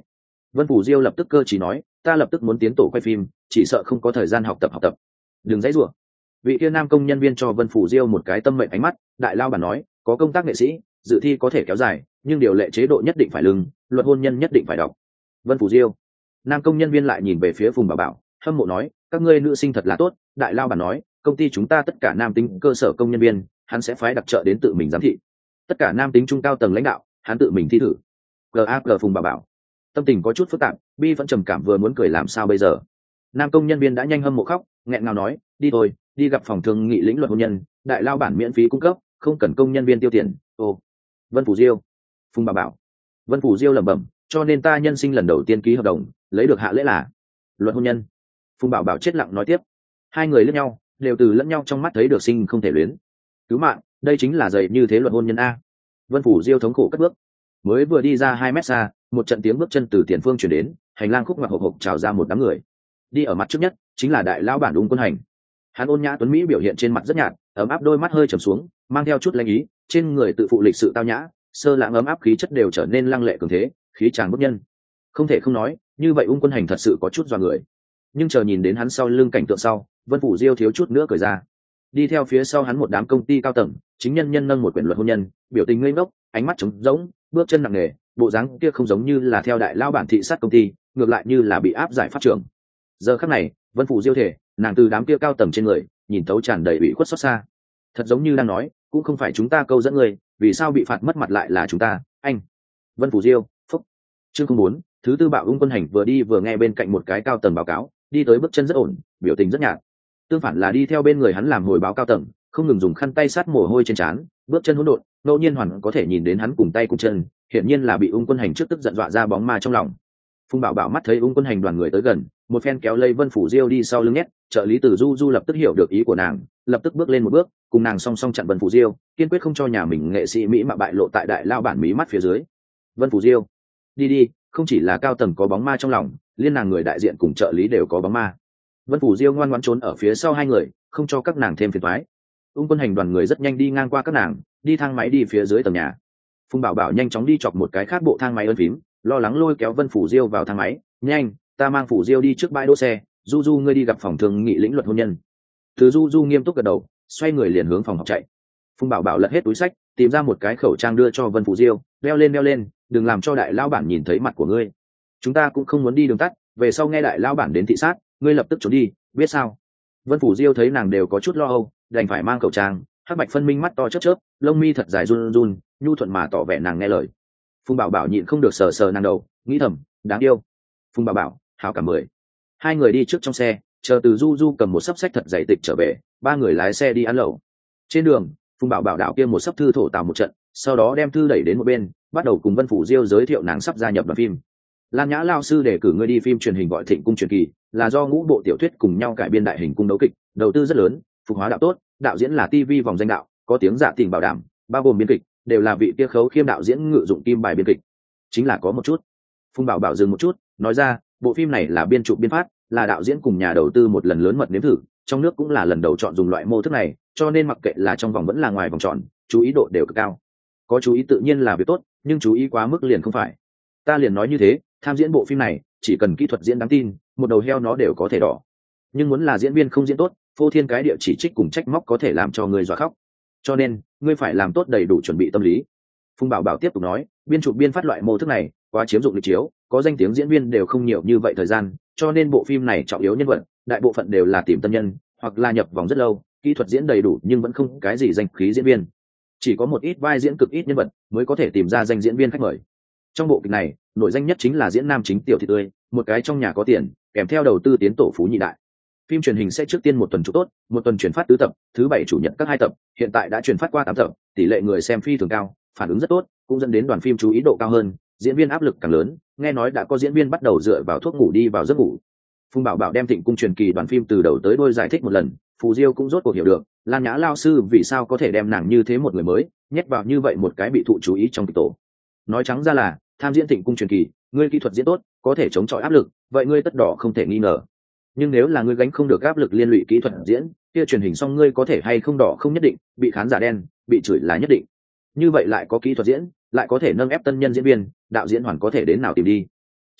Vân Phủ Diêu lập tức cơ trí nói, ta lập tức muốn tiến tổ quay phim, chỉ sợ không có thời gian học tập học tập. Đừng dãy rủa. Vị kia nam công nhân viên cho Vân Phủ Diêu một cái tâm mệnh ánh mắt, đại lao bản nói, có công tác nghệ sĩ, dự thi có thể kéo dài, nhưng điều lệ chế độ nhất định phải lưng, luật hôn nhân nhất định phải đọc. Vân Phủ Diêu. Nam công nhân viên lại nhìn về phía Phùng Bảo Bảo, hâm mộ nói, các ngươi nữ sinh thật là tốt. Đại lao bản nói, công ty chúng ta tất cả nam tính cơ sở công nhân viên, hắn sẽ phái đặc trợ đến tự mình giám thị. Tất cả nam tính trung cao tầng lãnh đạo, hắn tự mình thi thử. Gag Phùng Bảo Bảo tâm tình có chút phức tạp, bi vẫn trầm cảm vừa muốn cười làm sao bây giờ. Nam công nhân viên đã nhanh hâm mộ khóc, nghẹn ngào nói, đi thôi, đi gặp phòng thương nghị lĩnh luật hôn nhân, đại lao bản miễn phí cung cấp, không cần công nhân viên tiêu tiền. Ô, Vân Phủ Diêu. Phùng Bảo Bảo. Vân Phủ Diêu lẩm bẩm, cho nên ta nhân sinh lần đầu tiên ký hợp đồng, lấy được hạ lễ là luật hôn nhân. Phùng Bảo Bảo chết lặng nói tiếp. Hai người lẫn nhau, đều từ lẫn nhau trong mắt thấy được sinh không thể luyến. Cứu mạng, đây chính là dạy như thế luật hôn nhân a. Vân Phủ Diêu thống khổ cất bước, mới vừa đi ra hai mét xa, một trận tiếng bước chân từ tiền phương chuyển đến, hành lang khúc ngoặc hộc hộc trào ra một đám người. Đi ở mặt trước nhất chính là đại lão bản Ung Quân Hành. Hắn ôn nhã tuấn mỹ biểu hiện trên mặt rất nhạt, ấm áp đôi mắt hơi trầm xuống, mang theo chút lãnh ý, trên người tự phụ lịch sự tao nhã, sơ lãng ấm áp khí chất đều trở nên lăng lệ cường thế, khí tràng bức nhân. Không thể không nói, như vậy Ung Quân Hành thật sự có chút dọa người. Nhưng chờ nhìn đến hắn sau lưng cảnh tượng sau, Vân Phủ Diêu thiếu chút nữa cười ra. Đi theo phía sau hắn một đám công ty cao tầng, chính nhân nhân nâng một quyển luật hôn nhân, biểu tình ngây ngốc, ánh mắt trống rỗng, bước chân nặng nề, bộ dáng kia không giống như là theo đại lao bản thị sát công ty, ngược lại như là bị áp giải pháp trưởng. Giờ khắc này, Vân Phủ Diêu thể, nàng từ đám kia cao tầng trên người, nhìn thấu tràn đầy ủy khuất xót xa. Thật giống như đang nói, cũng không phải chúng ta câu dẫn người, vì sao bị phạt mất mặt lại là chúng ta, anh. Vân Phủ Diêu, phúc. Chương không bốn, thứ tư bạo Ung Quân Hành vừa đi vừa nghe bên cạnh một cái cao tầng báo cáo, đi tới bước chân rất ổn, biểu tình rất nhạt. Tương phản là đi theo bên người hắn làm hồi báo cao tầng, không ngừng dùng khăn tay sát mồ hôi trên trán, bước chân hỗn độn, ngẫu nhiên hoàn có thể nhìn đến hắn cùng tay cùng chân, hiển nhiên là bị Ung Quân Hành trước tức giận dọa ra bóng ma trong lòng. Phùng Bảo Bảo mắt thấy Ung Quân Hành đoàn người tới gần, một phen kéo lây Vân Phủ Diêu đi sau lưng nhét, trợ lý Từ Du Du lập tức hiểu được ý của nàng, lập tức bước lên một bước, cùng nàng song song chặn Vân Phủ Diêu, kiên quyết không cho nhà mình nghệ sĩ mỹ mà bại lộ tại đại lao bản mí mắt phía dưới. Vân Phủ Diêu, đi đi, không chỉ là cao tầng có bóng ma trong lòng, liên nàng người đại diện cùng trợ lý đều có bóng ma. Vân Phủ Diêu ngoan ngoãn trốn ở phía sau hai người, không cho các nàng thêm phiền toái. Ung Quân Hành đoàn người rất nhanh đi ngang qua các nàng, đi thang máy đi phía dưới tầng nhà. Phùng Bảo Bảo nhanh chóng đi chọc một cái khác bộ thang máy ơn phím, lo lắng lôi kéo Vân Phủ Diêu vào thang máy. Nhanh, ta mang Phủ Diêu đi trước bãi đỗ xe, Du Du ngươi đi gặp phòng thương nghị lĩnh luật hôn nhân. Từ Du Du nghiêm túc gật đầu, xoay người liền hướng phòng học chạy. Phùng Bảo Bảo lật hết túi sách, tìm ra một cái khẩu trang đưa cho Vân Phủ Diêu, đeo lên đeo lên, đừng làm cho đại lao bản nhìn thấy mặt của ngươi. Chúng ta cũng không muốn đi đường tắt, về sau nghe đại lao bản đến thị sát, ngươi lập tức trốn đi, biết sao? Vân Phủ Diêu thấy nàng đều có chút lo âu, đành phải mang khẩu trang, hắc bạch phân minh mắt to chớp chớp, lông mi thật dài run run, nhu thuận mà tỏ vẻ nàng nghe lời. Phùng Bảo Bảo nhịn không được sờ sờ nàng đầu, nghĩ thầm, đáng yêu. Phùng Bảo Bảo, hảo cảm mười. Hai người đi trước trong xe, chờ Từ Du Du cầm một sấp sách thật dày tịch trở về, ba người lái xe đi ăn lẩu. Trên đường, Phùng Bảo Bảo đạo kia một sấp thư thổ tào một trận, sau đó đem thư đẩy đến một bên, bắt đầu cùng Vân Phủ Diêu giới thiệu nàng sắp gia nhập đoàn phim. Lan Nhã lao sư đề cử ngươi đi phim truyền hình gọi Thịnh Cung truyền kỳ, là do ngũ bộ tiểu thuyết cùng nhau cải biên đại hình cung đấu kịch, đầu tư rất lớn, phục hóa đạo tốt, đạo diễn là ti vi vòng danh đạo, có tiếng dạ tình bảo đảm, bao gồm biên kịch đều là vị kia Khấu Khiêm đạo diễn ngự dụng kim bài biên kịch. Chính là có một chút. Phùng Bảo Bảo dừng một chút, nói ra, bộ phim này là biên chụp biên phát, là đạo diễn cùng nhà đầu tư một lần lớn mật nếm thử, trong nước cũng là lần đầu chọn dùng loại mô thức này, cho nên mặc kệ là trong vòng vẫn là ngoài vòng tròn, chú ý độ đều cực cao. Có chú ý tự nhiên là việc tốt, nhưng chú ý quá mức liền không phải. Ta liền nói như thế, tham diễn bộ phim này, chỉ cần kỹ thuật diễn đáng tin, một đầu heo nó đều có thể đỏ. Nhưng muốn là diễn viên không diễn tốt, phô thiên cái địa chỉ trích cùng trách móc có thể làm cho người dọa khóc. Cho nên, ngươi phải làm tốt đầy đủ chuẩn bị tâm lý. Phùng Bảo Bảo tiếp tục nói, biên chụp biên phát loại mô thức này, quá chiếm dụng lịch chiếu, có danh tiếng diễn viên đều không nhiều như vậy thời gian, cho nên bộ phim này trọng yếu nhân vật, đại bộ phận đều là tìm tân nhân, hoặc là nhập vòng rất lâu, kỹ thuật diễn đầy đủ nhưng vẫn không cái gì danh khí diễn viên. Chỉ có một ít vai diễn cực ít nhân vật mới có thể tìm ra danh diễn viên khách mời. Trong bộ kịch này, nổi danh nhất chính là diễn nam chính Tiểu Thị Tươi, một cái trong nhà có tiền, kèm theo đầu tư tiến tổ phú nhị đại. Phim truyền hình sẽ trước tiên một tuần chụp tốt, một tuần chuyển phát tứ tập, thứ bảy chủ nhật các hai tập, hiện tại đã chuyển phát qua tám tập, tỷ lệ người xem phi thường cao, phản ứng rất tốt, cũng dẫn đến đoàn phim chú ý độ cao hơn, diễn viên áp lực càng lớn, nghe nói đã có diễn viên bắt đầu dựa vào thuốc ngủ đi vào giấc ngủ. Phùng Bảo Bảo đem Thịnh Cung truyền kỳ đoàn phim từ đầu tới đuôi giải thích một lần, Phù Diêu cũng rốt cuộc hiểu được, Lan Nhã lao sư vì sao có thể đem nàng như thế một người mới, nhét vào như vậy một cái bị thụ chú ý trong kịch tổ. Nói trắng ra là, tham diễn Thịnh Cung truyền kỳ, ngươi kỹ thuật diễn tốt, có thể chống chọi áp lực, vậy ngươi tất đỏ không thể nghi ngờ. Nhưng nếu là ngươi gánh không được áp lực liên lụy kỹ thuật diễn, kia truyền hình xong ngươi có thể hay không đỏ không nhất định, bị khán giả đen, bị chửi là nhất định. Như vậy lại có kỹ thuật diễn, lại có thể nâng ép tân nhân diễn viên, đạo diễn hoàn có thể đến nào tìm đi.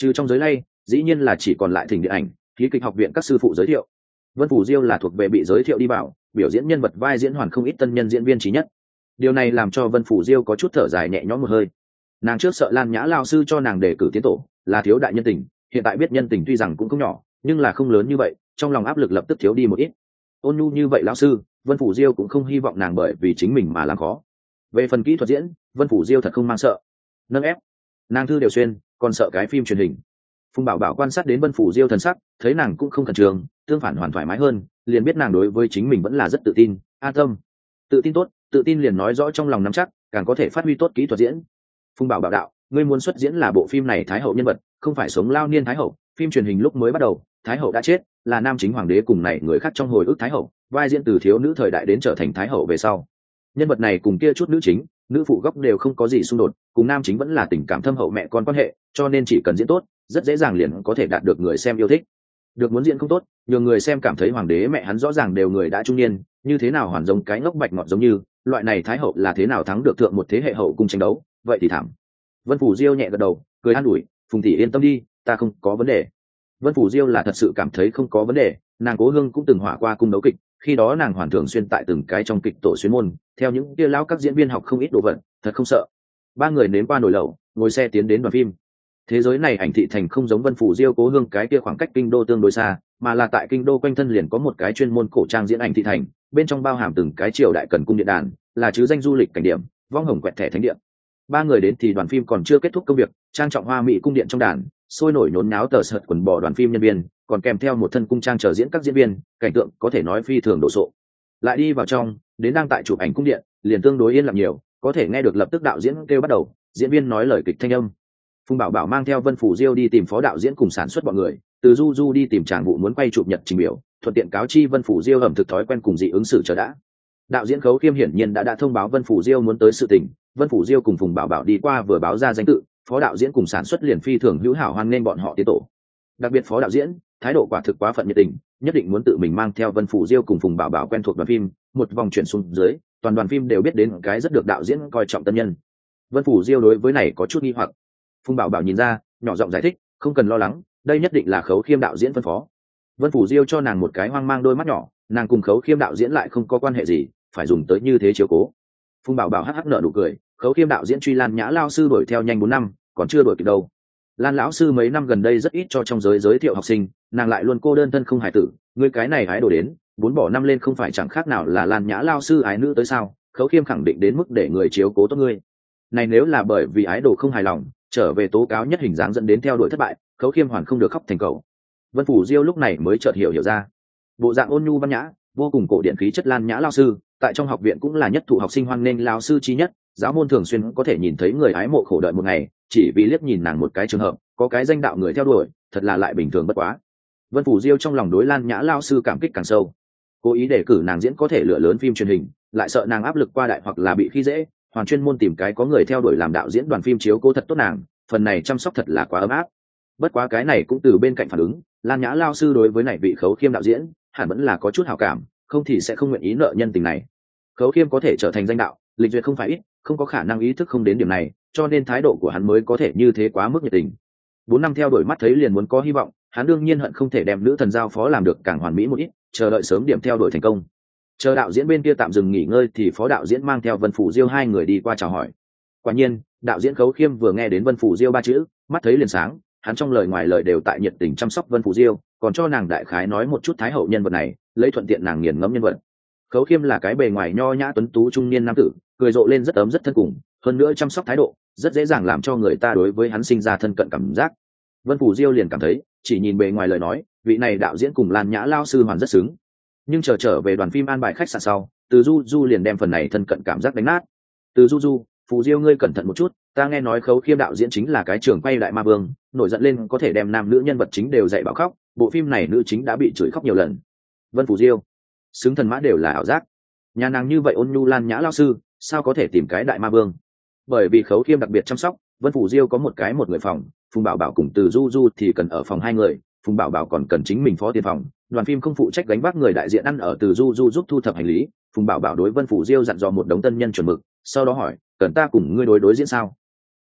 trừ trong giới lay dĩ nhiên là chỉ còn lại thỉnh điện ảnh khí kịch học viện các sư phụ giới thiệu. Vân Phủ Diêu là thuộc về bị giới thiệu đi vào biểu diễn nhân vật vai diễn hoàn không ít tân nhân diễn viên trí nhất. Điều này làm cho Vân Phủ Diêu có chút thở dài nhẹ nhõm một hơi. Nàng trước sợ Lan Nhã lao sư cho nàng đề cử tiến tổ là thiếu đại nhân tình, hiện tại biết nhân tình tuy rằng cũng không nhỏ nhưng là không lớn như vậy, trong lòng áp lực lập tức thiếu đi một ít. Ôn nhu như vậy lão sư, Vân Phủ Diêu cũng không hy vọng nàng bởi vì chính mình mà làm khó. Về phần kỹ thuật diễn, Vân Phủ Diêu thật không mang sợ. Nâng ép, nàng thư đều xuyên, còn sợ cái phim truyền hình. Phùng Bảo Bảo quan sát đến Vân Phủ Diêu thần sắc, thấy nàng cũng không khẩn trương, tương phản hoàn thoải mái hơn, liền biết nàng đối với chính mình vẫn là rất tự tin, an tâm. Tự tin tốt, tự tin liền nói rõ trong lòng nắm chắc, càng có thể phát huy tốt kỹ thuật diễn. Phùng Bảo Bảo đạo, ngươi muốn xuất diễn là bộ phim này thái hậu nhân vật, không phải sống lao niên thái hậu, phim truyền hình lúc mới bắt đầu, thái hậu đã chết, là nam chính hoàng đế cùng này người khác trong hồi ức thái hậu, vai diễn từ thiếu nữ thời đại đến trở thành thái hậu về sau. Nhân vật này cùng kia chút nữ chính, nữ phụ gốc đều không có gì xung đột, cùng nam chính vẫn là tình cảm thâm hậu mẹ con quan hệ, cho nên chỉ cần diễn tốt, rất dễ dàng liền có thể đạt được người xem yêu thích. Được muốn diễn không tốt, nhiều người xem cảm thấy hoàng đế mẹ hắn rõ ràng đều người đã trung niên, như thế nào hoàn giống cái ngốc bạch ngọt giống như, loại này thái hậu là thế nào thắng được thượng một thế hệ hậu cung tranh đấu, vậy thì thảm. Vân Phủ Diêu nhẹ gật đầu, cười an ủi, Phùng tỷ yên tâm đi, ta không có vấn đề. Vân Phủ Diêu là thật sự cảm thấy không có vấn đề, nàng Cố Hương cũng từng hỏa qua cung đấu kịch, khi đó nàng hoàn thường xuyên tại từng cái trong kịch tổ xuyên môn, theo những kia lão các diễn viên học không ít đồ vật, thật không sợ. Ba người nếm qua nồi lẩu, ngồi xe tiến đến đoàn phim. Thế giới này ảnh thị thành không giống Vân Phủ Diêu Cố Hương cái kia khoảng cách kinh đô tương đối xa, mà là tại kinh đô quanh thân liền có một cái chuyên môn cổ trang diễn ảnh thị thành, bên trong bao hàm từng cái triều đại cần cung điện đàn, là chứ danh du lịch cảnh điểm, vong hồng quẹt thẻ thánh điện. Ba người đến thì đoàn phim còn chưa kết thúc công việc, trang trọng hoa mỹ cung điện trong đàn, sôi nổi nhốn náo tờ sợt quần bò đoàn phim nhân viên, còn kèm theo một thân cung trang chờ diễn các diễn viên, cảnh tượng có thể nói phi thường đồ sộ. Lại đi vào trong, đến đang tại chụp ảnh cung điện, liền tương đối yên lặng nhiều, có thể nghe được lập tức đạo diễn kêu bắt đầu, diễn viên nói lời kịch thanh âm. Phùng Bảo Bảo mang theo Vân Phủ Diêu đi tìm phó đạo diễn cùng sản xuất bọn người, từ Du Du đi tìm tràng vụ muốn quay chụp nhật trình biểu, thuận tiện cáo chi Vân Phủ Diêu ẩm thực thói quen cùng dị ứng xử chờ đã. Đạo diễn Khấu Khiêm hiển nhiên đã đã thông báo Vân Phủ Diêu muốn tới sự tình, Vân Phủ Diêu cùng Phùng Bảo Bảo đi qua vừa báo ra danh tự, phó đạo diễn cùng sản xuất liền phi thường hữu hảo hoan nghênh bọn họ tiến tổ. Đặc biệt phó đạo diễn, thái độ quả thực quá phận nhiệt tình, nhất định muốn tự mình mang theo Vân Phủ Diêu cùng Phùng Bảo Bảo quen thuộc đoàn phim, một vòng chuyển xuống dưới, toàn đoàn phim đều biết đến cái rất được đạo diễn coi trọng tân nhân. Vân Phủ Diêu đối với này có chút nghi hoặc. Phùng Bảo Bảo nhìn ra, nhỏ giọng giải thích, không cần lo lắng, đây nhất định là Khấu Khiêm đạo diễn phân phó. Vân Phủ Diêu cho nàng một cái hoang mang đôi mắt nhỏ, nàng cùng Khấu Khiêm đạo diễn lại không có quan hệ gì, phải dùng tới như thế chiếu cố. Phùng Bảo Bảo hắc hắc nở nụ cười, Khấu Khiêm đạo diễn truy Lan Nhã lao sư đuổi theo nhanh bốn năm, còn chưa đuổi kịp đâu. Lan lão sư mấy năm gần đây rất ít cho trong giới giới thiệu học sinh, nàng lại luôn cô đơn thân không hài tử, ngươi cái này hái đồ đến, bốn bỏ năm lên không phải chẳng khác nào là Lan Nhã lao sư ái nữ tới sao? Khấu Khiêm khẳng định đến mức để người chiếu cố tốt ngươi. Này nếu là bởi vì ái đồ không hài lòng, trở về tố cáo nhất hình dáng dẫn đến theo đuổi thất bại, Khấu Khiêm hoàn không được khóc thành cầu. Vân Phủ Diêu lúc này mới chợt hiểu hiểu ra, bộ dạng ôn nhu văn nhã, vô cùng cổ điển khí chất Lan Nhã lao sư, tại trong học viện cũng là nhất thụ học sinh hoan nghênh lao sư chi nhất, giáo môn thường xuyên có thể nhìn thấy người ái mộ khổ đợi một ngày, chỉ vì liếc nhìn nàng một cái trường hợp, có cái danh đạo người theo đuổi, thật là lại bình thường bất quá. Vân Phủ Diêu trong lòng đối Lan Nhã lao sư cảm kích càng sâu, cố ý để cử nàng diễn có thể lựa lớn phim truyền hình, lại sợ nàng áp lực qua đại hoặc là bị khi dễ, hoàn chuyên môn tìm cái có người theo đuổi làm đạo diễn đoàn phim chiếu cố thật tốt nàng, phần này chăm sóc thật là quá ấm áp. Bất quá cái này cũng từ bên cạnh phản ứng, Lan Nhã lao sư đối với này vị Khấu Khiêm đạo diễn hẳn vẫn là có chút hảo cảm, không thì sẽ không nguyện ý nợ nhân tình này. Khấu Khiêm có thể trở thành danh đạo, lịch duyệt không phải ít, không có khả năng ý thức không đến điểm này, cho nên thái độ của hắn mới có thể như thế quá mức nhiệt tình. Bốn năm theo đuổi mắt thấy liền muốn có hy vọng, hắn đương nhiên hận không thể đem nữ thần giao phó làm được càng hoàn mỹ một ít, chờ đợi sớm điểm theo đuổi thành công. Chờ đạo diễn bên kia tạm dừng nghỉ ngơi thì phó đạo diễn mang theo Vân Phủ Diêu hai người đi qua chào hỏi. Quả nhiên, đạo diễn Khấu Khiêm vừa nghe đến Vân Phủ Diêu ba chữ, mắt thấy liền sáng, hắn trong lời ngoài lời đều tại nhiệt tình chăm sóc Vân Phủ Diêu, còn cho nàng đại khái nói một chút thái hậu nhân vật này, lấy thuận tiện nàng nghiền ngẫm nhân vật. Khấu Khiêm là cái bề ngoài nho nhã tuấn tú trung niên nam tử, cười rộ lên rất ấm rất thân cùng, hơn nữa chăm sóc thái độ, rất dễ dàng làm cho người ta đối với hắn sinh ra thân cận cảm giác. Vân Phủ Diêu liền cảm thấy, chỉ nhìn bề ngoài lời nói, vị này đạo diễn cùng Lan Nhã lao sư hoàn rất xứng. Nhưng chờ trở về đoàn phim an bài khách sạn sau, Từ Du Du liền đem phần này thân cận cảm giác đánh nát. Từ Du Du, Phủ Diêu ngươi cẩn thận một chút, ta nghe nói Khấu Khiêm đạo diễn chính là cái trường quay đại ma vương, nổi giận lên có thể đem nam nữ nhân vật chính đều dạy bảo khóc, bộ phim này nữ chính đã bị chửi khóc nhiều lần. Vân Phủ Diêu, xứng thần mã đều là ảo giác. Nhà nàng như vậy ôn nhu Lan Nhã lao sư, sao có thể tìm cái đại ma vương? Bởi vì Khấu Khiêm đặc biệt chăm sóc, Vân Phủ Diêu có một cái một người phòng, Phùng Bảo Bảo cùng Từ Du Du thì cần ở phòng hai người, Phùng Bảo Bảo còn cần chính mình phó tiền phòng. Đoàn phim không phụ trách gánh vác người đại diện ăn ở Từ Du Du giúp thu thập hành lý. Phùng Bảo Bảo đối Vân Phủ Diêu dặn dò một đống tân nhân chuẩn mực, sau đó hỏi, cần ta cùng ngươi đối đối diễn sao?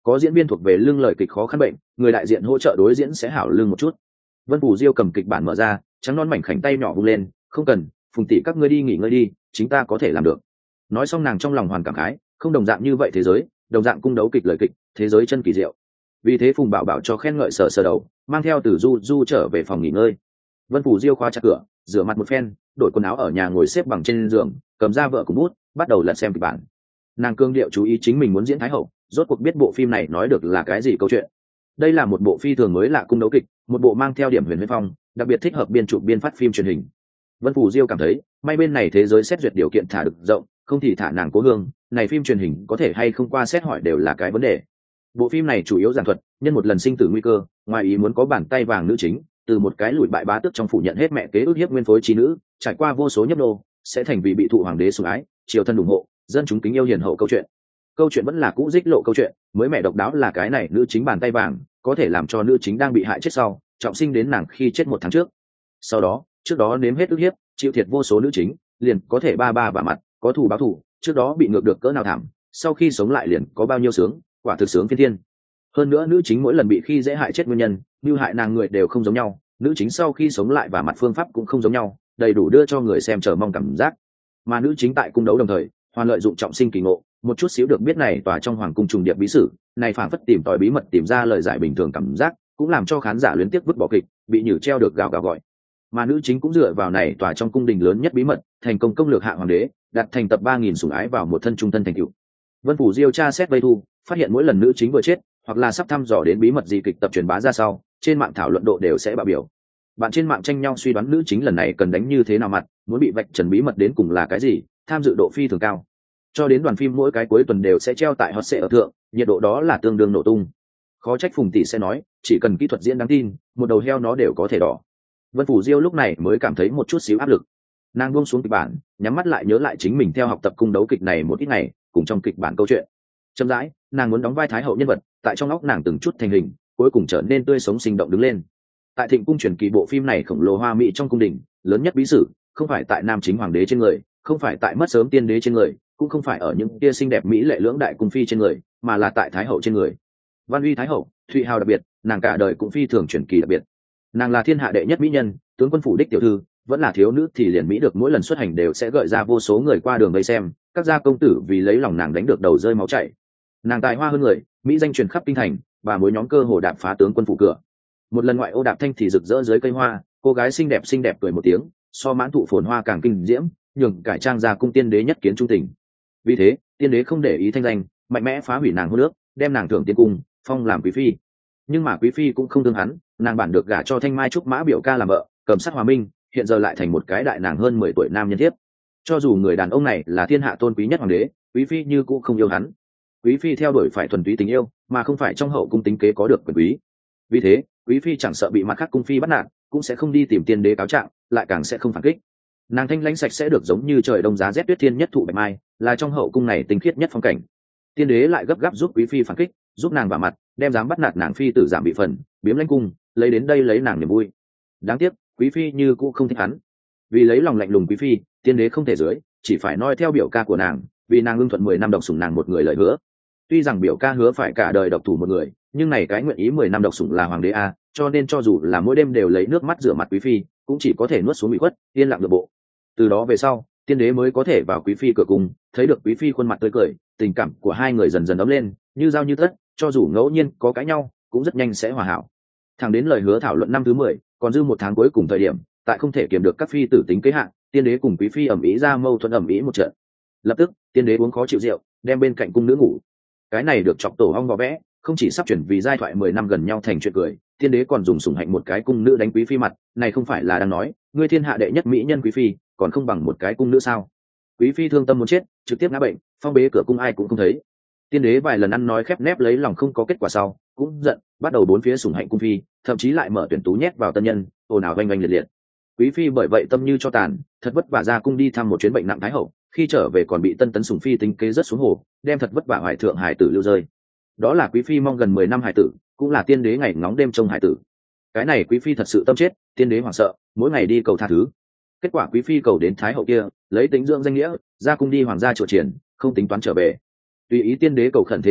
có diễn viên thuộc về lương lời kịch khó khăn bệnh, người đại diện hỗ trợ đối diễn sẽ hảo lương một chút. Vân Phủ Diêu cầm kịch bản mở ra, trắng non mảnh khảnh tay nhỏ vung lên, không cần, Phùng tỷ các ngươi đi nghỉ ngơi đi, chính ta có thể làm được. Nói xong nàng trong lòng hoàn cảm khái, không đồng dạng như vậy thế giới, đồng dạng cung đấu kịch lời kịch, thế giới chân kỳ diệu. Vì thế Phùng Bảo Bảo cho khen ngợi sờ sờ đầu, mang theo Từ Du Du trở về phòng nghỉ ngơi. Vân Phủ Diêu khóa chặt cửa, rửa mặt một phen, đổi quần áo ở nhà ngồi xếp bằng trên giường, cầm ra vợ cùng bút, bắt đầu lật xem kịch bản. Nàng cương điệu chú ý chính mình muốn diễn thái hậu, rốt cuộc biết bộ phim này nói được là cái gì câu chuyện. Đây là một bộ phi thường mới lạ cung đấu kịch, một bộ mang theo điểm huyền huyễn phong, đặc biệt thích hợp biên chụp biên phát phim truyền hình. Vân Phủ Diêu cảm thấy, may bên này thế giới xét duyệt điều kiện thả được rộng, không thì thả nàng Cố Hương, này phim truyền hình có thể hay không qua xét hỏi đều là cái vấn đề. Bộ phim này chủ yếu giảng thuật, nhân một lần sinh tử nguy cơ, ngoài ý muốn có bàn tay vàng nữ chính, từ một cái lùi bại bá tước trong phủ nhận hết mẹ kế ước hiếp nguyên phối trí nữ, trải qua vô số nhấp nô, sẽ thành vị bị thụ hoàng đế sủng ái, triều thân ủng hộ, dân chúng kính yêu hiền hậu câu chuyện. Câu chuyện vẫn là cũ dích lộ câu chuyện, mới mẹ độc đáo là cái này nữ chính bàn tay vàng, có thể làm cho nữ chính đang bị hại chết sau, trọng sinh đến nàng khi chết một tháng trước. Sau đó, trước đó nếm hết ức hiếp, chịu thiệt vô số nữ chính, liền có thể ba ba vả mặt, có thù báo thù, trước đó bị ngược được cỡ nào thảm, sau khi sống lại liền có bao nhiêu sướng, quả thực sướng phiên thiên. Hơn nữa nữ chính mỗi lần bị khi dễ hại chết nguyên nhân, như hại nàng người đều không giống nhau, nữ chính sau khi sống lại và mặt phương pháp cũng không giống nhau, đầy đủ đưa cho người xem chờ mong cảm giác. Mà nữ chính tại cung đấu đồng thời, hoàn lợi dụng trọng sinh kỳ ngộ, một chút xíu được biết này tòa trong hoàng cung trùng điệp bí sử, này phản phất tìm tòi bí mật tìm ra lời giải bình thường cảm giác, cũng làm cho khán giả luyến tiếc vứt bỏ kịch, bị nhử treo được gào gào gọi. Mà nữ chính cũng dựa vào này tòa trong cung đình lớn nhất bí mật, thành công công lược hạ hoàng đế, đặt thành tập ba nghìn sủng ái vào một thân trung thân thành tựu. Vân Phủ Diêu tra xét vây thu, phát hiện mỗi lần nữ chính vừa chết, hoặc là sắp thăm dò đến bí mật gì kịch tập truyền bá ra sau, trên mạng thảo luận độ đều sẽ bạo biểu. Bạn trên mạng tranh nhau suy đoán nữ chính lần này cần đánh như thế nào mặt, muốn bị vạch trần bí mật đến cùng là cái gì, tham dự độ phi thường cao. Cho đến đoàn phim mỗi cái cuối tuần đều sẽ treo tại hot sệ ở thượng, nhiệt độ đó là tương đương nổ tung. Khó trách Phùng tỷ sẽ nói, chỉ cần kỹ thuật diễn đáng tin, một đầu heo nó đều có thể đỏ. Vân Phủ Diêu lúc này mới cảm thấy một chút xíu áp lực. Nàng buông xuống kịch bản, nhắm mắt lại nhớ lại chính mình theo học tập cung đấu kịch này một ít ngày, cùng trong kịch bản câu chuyện. Chậm rãi, nàng muốn đóng vai thái hậu nhân vật, tại trong óc nàng từng chút thành hình, cuối cùng trở nên tươi sống sinh động đứng lên. Tại Thịnh cung truyền kỳ bộ phim này khổng lồ hoa mỹ trong cung đình, lớn nhất bí sử, không phải tại nam chính hoàng đế trên người, không phải tại mất sớm tiên đế trên người, cũng không phải ở những kia xinh đẹp mỹ lệ lưỡng đại cung phi trên người, mà là tại thái hậu trên người. Văn uy thái hậu, Thụy hào đặc biệt, nàng cả đời cũng phi thường truyền kỳ đặc biệt. Nàng là thiên hạ đệ nhất mỹ nhân, tướng quân phủ đích tiểu thư, vẫn là thiếu nữ thì liền mỹ được mỗi lần xuất hành đều sẽ gợi ra vô số người qua đường vây xem, các gia công tử vì lấy lòng nàng đánh được đầu rơi máu chảy. Nàng tài hoa hơn người, mỹ danh truyền khắp kinh thành, và mối nhóm cơ hồ đạp phá tướng quân phủ cửa. Một lần ngoại ô đạp thanh thì rực rỡ dưới cây hoa, cô gái xinh đẹp xinh đẹp cười một tiếng, so mãn thụ phồn hoa càng kinh diễm, nhường cải trang ra cung tiên đế nhất kiến trung tình. Vì thế, tiên đế không để ý thanh danh, mạnh mẽ phá hủy nàng hôn nước, đem nàng thưởng tiên cung, phong làm quý phi. Nhưng mà quý phi cũng không thương hắn, nàng bản được gả cho thanh mai trúc mã biểu ca làm vợ, cầm sắc hòa minh, hiện giờ lại thành một cái đại nàng hơn mười tuổi nam nhân thiếp. Cho dù người đàn ông này là thiên hạ tôn quý nhất hoàng đế, quý phi như cũng không yêu hắn. Quý phi theo đuổi phải thuần túy tình yêu, mà không phải trong hậu cung tính kế có được quyền quý. Vì thế, quý phi chẳng sợ bị mặt khác cung phi bắt nạt, cũng sẽ không đi tìm tiên đế cáo trạng, lại càng sẽ không phản kích. Nàng thanh lãnh sạch sẽ được giống như trời đông giá rét tuyết thiên nhất thụ bạch mai, là trong hậu cung này tinh khiết nhất phong cảnh. Tiên đế lại gấp gáp giúp quý phi phản kích, giúp nàng vả mặt, đem dám bắt nạt nàng phi tử giảm bị phần, biếm lãnh cung, lấy đến đây lấy nàng niềm vui. Đáng tiếc, quý phi như cũ không thích hắn. Vì lấy lòng lạnh lùng quý phi, tiên đế không thể dưới, chỉ phải noi theo biểu ca của nàng, vì nàng ưng thuận mười năm độc sủng nàng một người lời hứa. Tuy rằng biểu ca hứa phải cả đời độc thủ một người, nhưng này cái nguyện ý mười năm độc sủng là hoàng đế a, cho nên cho dù là mỗi đêm đều lấy nước mắt rửa mặt quý phi, cũng chỉ có thể nuốt xuống bị khuất, yên lặng được bộ. Từ đó về sau, tiên đế mới có thể vào quý phi cửa cung, thấy được quý phi khuôn mặt tươi cười, tình cảm của hai người dần dần ấm lên, như dao như tất, cho dù ngẫu nhiên có cãi nhau, cũng rất nhanh sẽ hòa hảo. Thẳng đến lời hứa thảo luận năm thứ mười, còn dư một tháng cuối cùng thời điểm, tại không thể kiềm được các phi tử tính kế hạn, tiên đế cùng quý phi ầm ĩ ra mâu thuẫn ầm ĩ một trận. Lập tức, tiên đế uống khó chịu rượu, đem bên cạnh cung nữ ngủ. Cái này được chọc tổ ong vò vẽ, không chỉ sắp chuyển vì giai thoại mười năm gần nhau thành chuyện cười, tiên đế còn dùng sủng hạnh một cái cung nữ đánh quý phi mặt, này không phải là đang nói, ngươi thiên hạ đệ nhất mỹ nhân quý phi, còn không bằng một cái cung nữ sao? Quý phi thương tâm muốn chết, trực tiếp ngã bệnh, phong bế cửa cung ai cũng không thấy. Tiên đế vài lần ăn nói khép nép lấy lòng không có kết quả sau, cũng giận, bắt đầu bốn phía sủng hạnh cung phi, thậm chí lại mở tuyển tú nhét vào tân nhân, ồn ào oanh oanh liệt liệt. Quý phi bởi vậy tâm như cho tàn, thật vất vả ra cung đi thăm một chuyến bệnh nặng thái hậu, khi trở về còn bị tân tấn sủng phi tính kế rất xuống hồ, đem thật vất vả hoài thượng hải tử lưu rơi. Đó là quý phi mong gần mười năm hải tử, cũng là tiên đế ngày ngóng đêm trông hải tử. Cái này quý phi thật sự tâm chết, tiên đế hoảng sợ, mỗi ngày đi cầu tha thứ. Kết quả quý phi cầu đến thái hậu kia, lấy tính dưỡng danh nghĩa, ra cung đi hoàng gia chùa triển, không tính toán trở về. Tùy ý tiên đế cầu khẩn thế nào,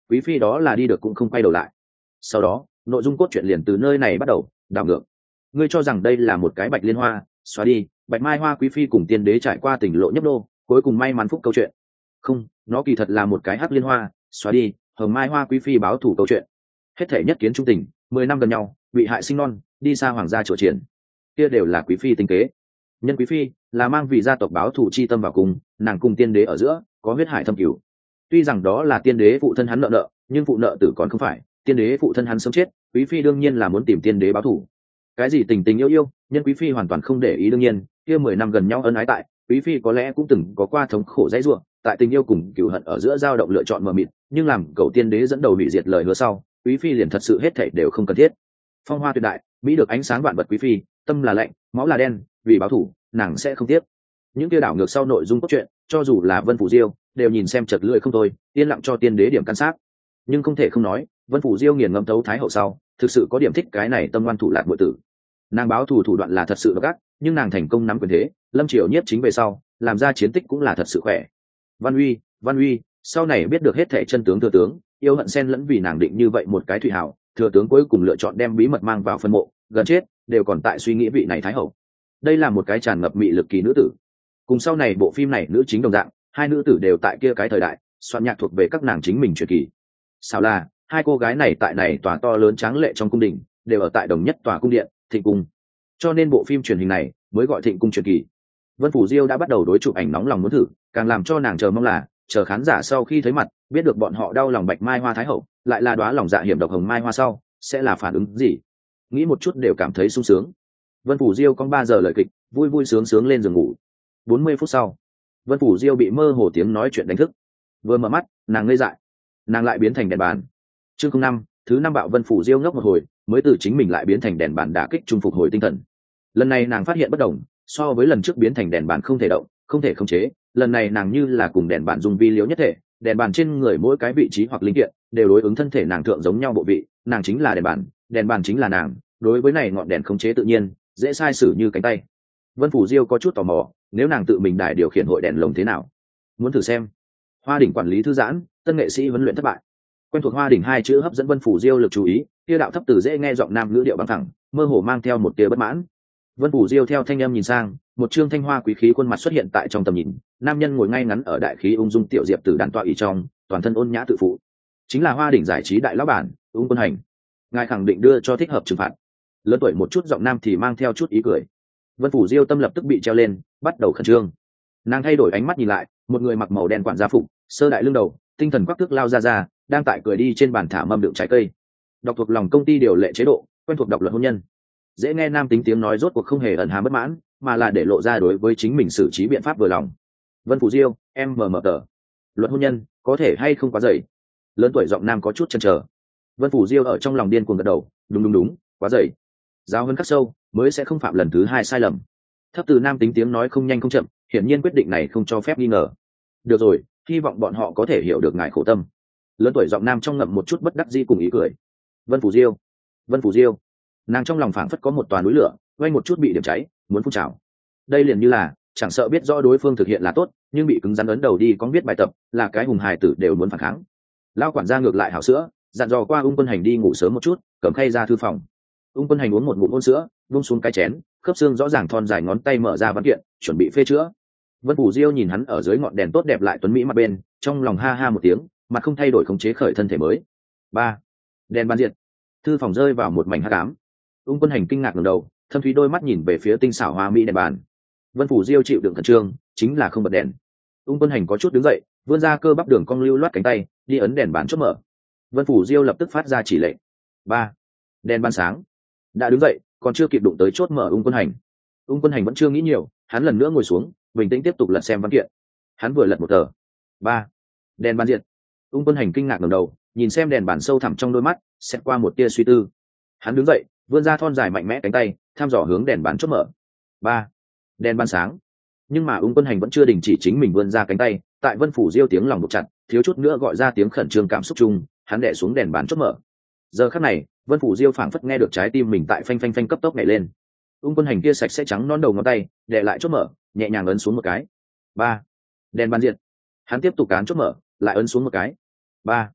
quý phi đó là đi được cũng không quay đầu lại. Sau đó nội dung cốt truyện liền từ nơi này bắt đầu đảo ngược. Ngươi cho rằng đây là một cái bạch liên hoa, xóa đi bạch mai hoa quý phi cùng tiên đế trải qua tình lộ nhấp đô, cuối cùng may mắn phúc câu chuyện. Không, nó kỳ thật là một cái hắc liên hoa, xóa đi hồng mai hoa quý phi báo thủ câu chuyện. Hết thể nhất kiến trung tình, mười năm gần nhau, bị hại sinh non, đi xa hoàng gia chỗ triển, kia đều là quý phi tính kế. Nhân quý phi là mang vì gia tộc báo thủ chi tâm vào cùng, nàng cùng tiên đế ở giữa có huyết hải thâm cửu. Tuy rằng đó là tiên đế phụ thân hắn nợ nợ, nhưng phụ nợ tử còn không phải, tiên đế phụ thân hắn sớm chết, quý phi đương nhiên là muốn tìm tiên đế báo thủ. Cái gì tình tình yêu yêu, nhân quý phi hoàn toàn không để ý. Đương nhiên kia mười năm gần nhau ân ái tại, quý phi có lẽ cũng từng có qua thống khổ dãy ruộng, tại tình yêu cùng cựu hận ở giữa dao động lựa chọn mờ mịt, nhưng làm cầu tiên đế dẫn đầu hủy diệt lời hứa sau, quý phi liền thật sự hết thảy đều không cần thiết. Phong hoa tuyệt đại, mỹ được ánh sáng vạn vật quý phi, tâm là lạnh, máu là đen, vì báo thủ, nàng sẽ không tiếc. Những kia đảo ngược sau nội dung cốt truyện, cho dù là Vân Phủ Diêu đều nhìn xem chật lưỡi không thôi, yên lặng cho tiên đế điểm căn sát. Nhưng không thể không nói, Vân Phủ Diêu nghiền ngẫm thấu thái hậu sau, thực sự có điểm thích cái này tâm ngoan thủ lạc muội tử. Nàng báo thù thủ đoạn là thật sự độc ác, nhưng nàng thành công nắm quyền thế, lâm triều nhiếp chính về sau, làm ra chiến tích cũng là thật sự khỏe. Văn Uy, Văn Uy, sau này biết được hết thảy chân tướng thừa tướng, yêu hận xen lẫn vì nàng định như vậy một cái thủy hảo, thừa tướng cuối cùng lựa chọn đem bí mật mang vào phân mộ, gần chết đều còn tại suy nghĩ vị này thái hậu. Đây là một cái tràn ngập mị lực kỳ nữ tử. Cùng sau này bộ phim này nữ chính đồng dạng, hai nữ tử đều tại kia cái thời đại, soạn nhạc thuộc về các nàng chính mình truyền kỳ. Sao là hai cô gái này tại này tòa to lớn tráng lệ trong cung đình, đều ở tại đồng nhất tòa cung điện, Thịnh cung. Cho nên bộ phim truyền hình này mới gọi Thịnh cung truyền kỳ. Vân Phủ Diêu đã bắt đầu đối chụp ảnh nóng lòng muốn thử, càng làm cho nàng chờ mong là chờ khán giả sau khi thấy mặt, biết được bọn họ đau lòng bạch mai hoa thái hậu, lại là đóa lòng dạ hiểm độc hồng mai hoa sau, sẽ là phản ứng gì. Nghĩ một chút đều cảm thấy sung sướng. Vân Phủ Diêu có ba giờ lời kịch, vui vui sướng sướng lên giường ngủ. bốn mươi phút sau, Vân Phủ Diêu bị mơ hồ tiếng nói chuyện đánh thức. Vừa mở mắt, nàng ngây dại, nàng lại biến thành đèn bàn. Chương không năm, thứ năm bạo Vân Phủ Diêu ngốc một hồi, mới từ chính mình lại biến thành đèn bàn đả kích trung phục hồi tinh thần. Lần này nàng phát hiện bất đồng, so với lần trước biến thành đèn bàn không thể động, không thể khống chế, lần này nàng như là cùng đèn bàn dùng vi liếu nhất thể, đèn bàn trên người mỗi cái vị trí hoặc linh kiện đều đối ứng thân thể nàng thượng giống nhau bộ vị, nàng chính là đèn bàn, đèn bàn chính là nàng, đối với này ngọn đèn khống chế tự nhiên, dễ sai sử như cánh tay. Vân Phủ Diêu có chút tò mò, nếu nàng tự mình đài điều khiển hội đèn lồng thế nào, muốn thử xem. Hoa đỉnh quản lý thư giãn, tân nghệ sĩ huấn luyện thất bại. Quen thuộc hoa đỉnh hai chữ hấp dẫn Vân Phủ Diêu lực chú ý, kia đạo thấp từ dễ nghe giọng nam ngữ điệu bằng thẳng, mơ hồ mang theo một tia bất mãn. Vân Phủ Diêu theo thanh âm nhìn sang, một trương thanh hoa quý khí khuôn mặt xuất hiện tại trong tầm nhìn, nam nhân ngồi ngay ngắn ở đại khí ung dung tiểu diệp tử đàn tọa ỷ trong, toàn thân ôn nhã tự phụ, chính là hoa đỉnh giải trí đại lão bản Ung Quân Hành. Ngài khẳng định đưa cho thích hợp trừng phạt. Lớn tuổi một chút giọng nam thì mang theo chút ý cười. Vân Phủ Diêu tâm lập tức bị treo lên, bắt đầu khẩn trương. Nàng thay đổi ánh mắt nhìn lại, một người mặc màu đen quản gia phục, sơ đại lưng đầu, tinh thần quắc thước lao ra ra, đang tại cười đi trên bàn thả mâm đựng trái cây. Đọc thuộc lòng công ty điều lệ chế độ, quen thuộc đọc luật hôn nhân. Dễ nghe nam tính tiếng nói rốt cuộc không hề ẩn hàm bất mãn, mà là để lộ ra đối với chính mình xử trí biện pháp vừa lòng. Vân Phủ Diêu, em mờ mờ tờ. Luật hôn nhân, có thể hay không quá dày? Lớn tuổi giọng nam có chút chần chờ. Vân Phủ Diêu ở trong lòng điên cuồng gật đầu, đúng đúng đúng, quá dày. Giáo hơn khắc sâu, mới sẽ không phạm lần thứ hai sai lầm. Thấp từ nam tính tiếng nói không nhanh không chậm, hiển nhiên quyết định này không cho phép nghi ngờ. Được rồi, hy vọng bọn họ có thể hiểu được ngài khổ tâm. Lớn tuổi giọng nam trong ngậm một chút bất đắc dĩ cùng ý cười. Vân Phủ Diêu, Vân Phủ Diêu, nàng trong lòng phảng phất có một toàn núi lửa, quay một chút bị điểm cháy, muốn phun trào. Đây liền như là chẳng sợ biết rõ đối phương thực hiện là tốt, nhưng bị cứng rắn ấn đầu đi con biết bài tập, là cái hùng hài tử đều muốn phản kháng. Lao quản gia ngược lại hảo sữa, dặn dò qua Ung Quân Hành đi ngủ sớm một chút, cầm khay ra thư phòng. Ung Quân Hành uống một ngụm ôn sữa, buông xuống cái chén, khớp xương rõ ràng thon dài ngón tay mở ra văn kiện, chuẩn bị phê chữa. Vân Phủ Diêu nhìn hắn ở dưới ngọn đèn tốt đẹp lại tuấn mỹ mặt bên, trong lòng ha ha một tiếng, mặt không thay đổi khống chế khởi thân thể mới. Ba, đèn ban diệt, thư phòng rơi vào một mảnh hắc ám. Ung Quân Hành kinh ngạc ngẩng đầu, thâm thúy đôi mắt nhìn về phía tinh xảo hoa mỹ đèn bàn. Vân Phủ Diêu chịu đựng khẩn trương, chính là không bật đèn. Ung Quân Hành có chút đứng dậy, vươn ra cơ bắp đường cong lưu loát cánh tay, đi ấn đèn bàn chốt mở. Vân Phủ Diêu lập tức phát ra chỉ lệnh. Ba, đèn ban sáng. Đã đứng dậy, còn chưa kịp đụng tới chốt mở Ung Quân Hành. Ung Quân Hành vẫn chưa nghĩ nhiều, hắn lần nữa ngồi xuống, bình tĩnh tiếp tục lật xem văn kiện. Hắn vừa lật một tờ. Ba, đèn ban diệt. Ung Quân Hành kinh ngạc ngẩng đầu, nhìn xem đèn bàn sâu thẳm trong đôi mắt, xét qua một tia suy tư. Hắn đứng dậy, vươn ra thon dài mạnh mẽ cánh tay, thăm dò hướng đèn bàn chốt mở. Ba, đèn ban sáng. Nhưng mà Ung Quân Hành vẫn chưa đình chỉ chính mình vươn ra cánh tay, tại Vân Phủ Diêu tiếng lòng buộc chặt, thiếu chút nữa gọi ra tiếng khẩn trương cảm xúc chung, hắn đè xuống đèn bàn chốt mở. Giờ khắc này, Vân Phủ Diêu phảng phất nghe được trái tim mình tại phanh phanh phanh cấp tốc nhảy lên. Ung Quân Hành kia sạch sẽ trắng non đầu ngón tay, đè lại chốt mở, nhẹ nhàng ấn xuống một cái. Ba, đèn ban diệt. Hắn tiếp tục cán chốt mở, lại ấn xuống một cái. Ba,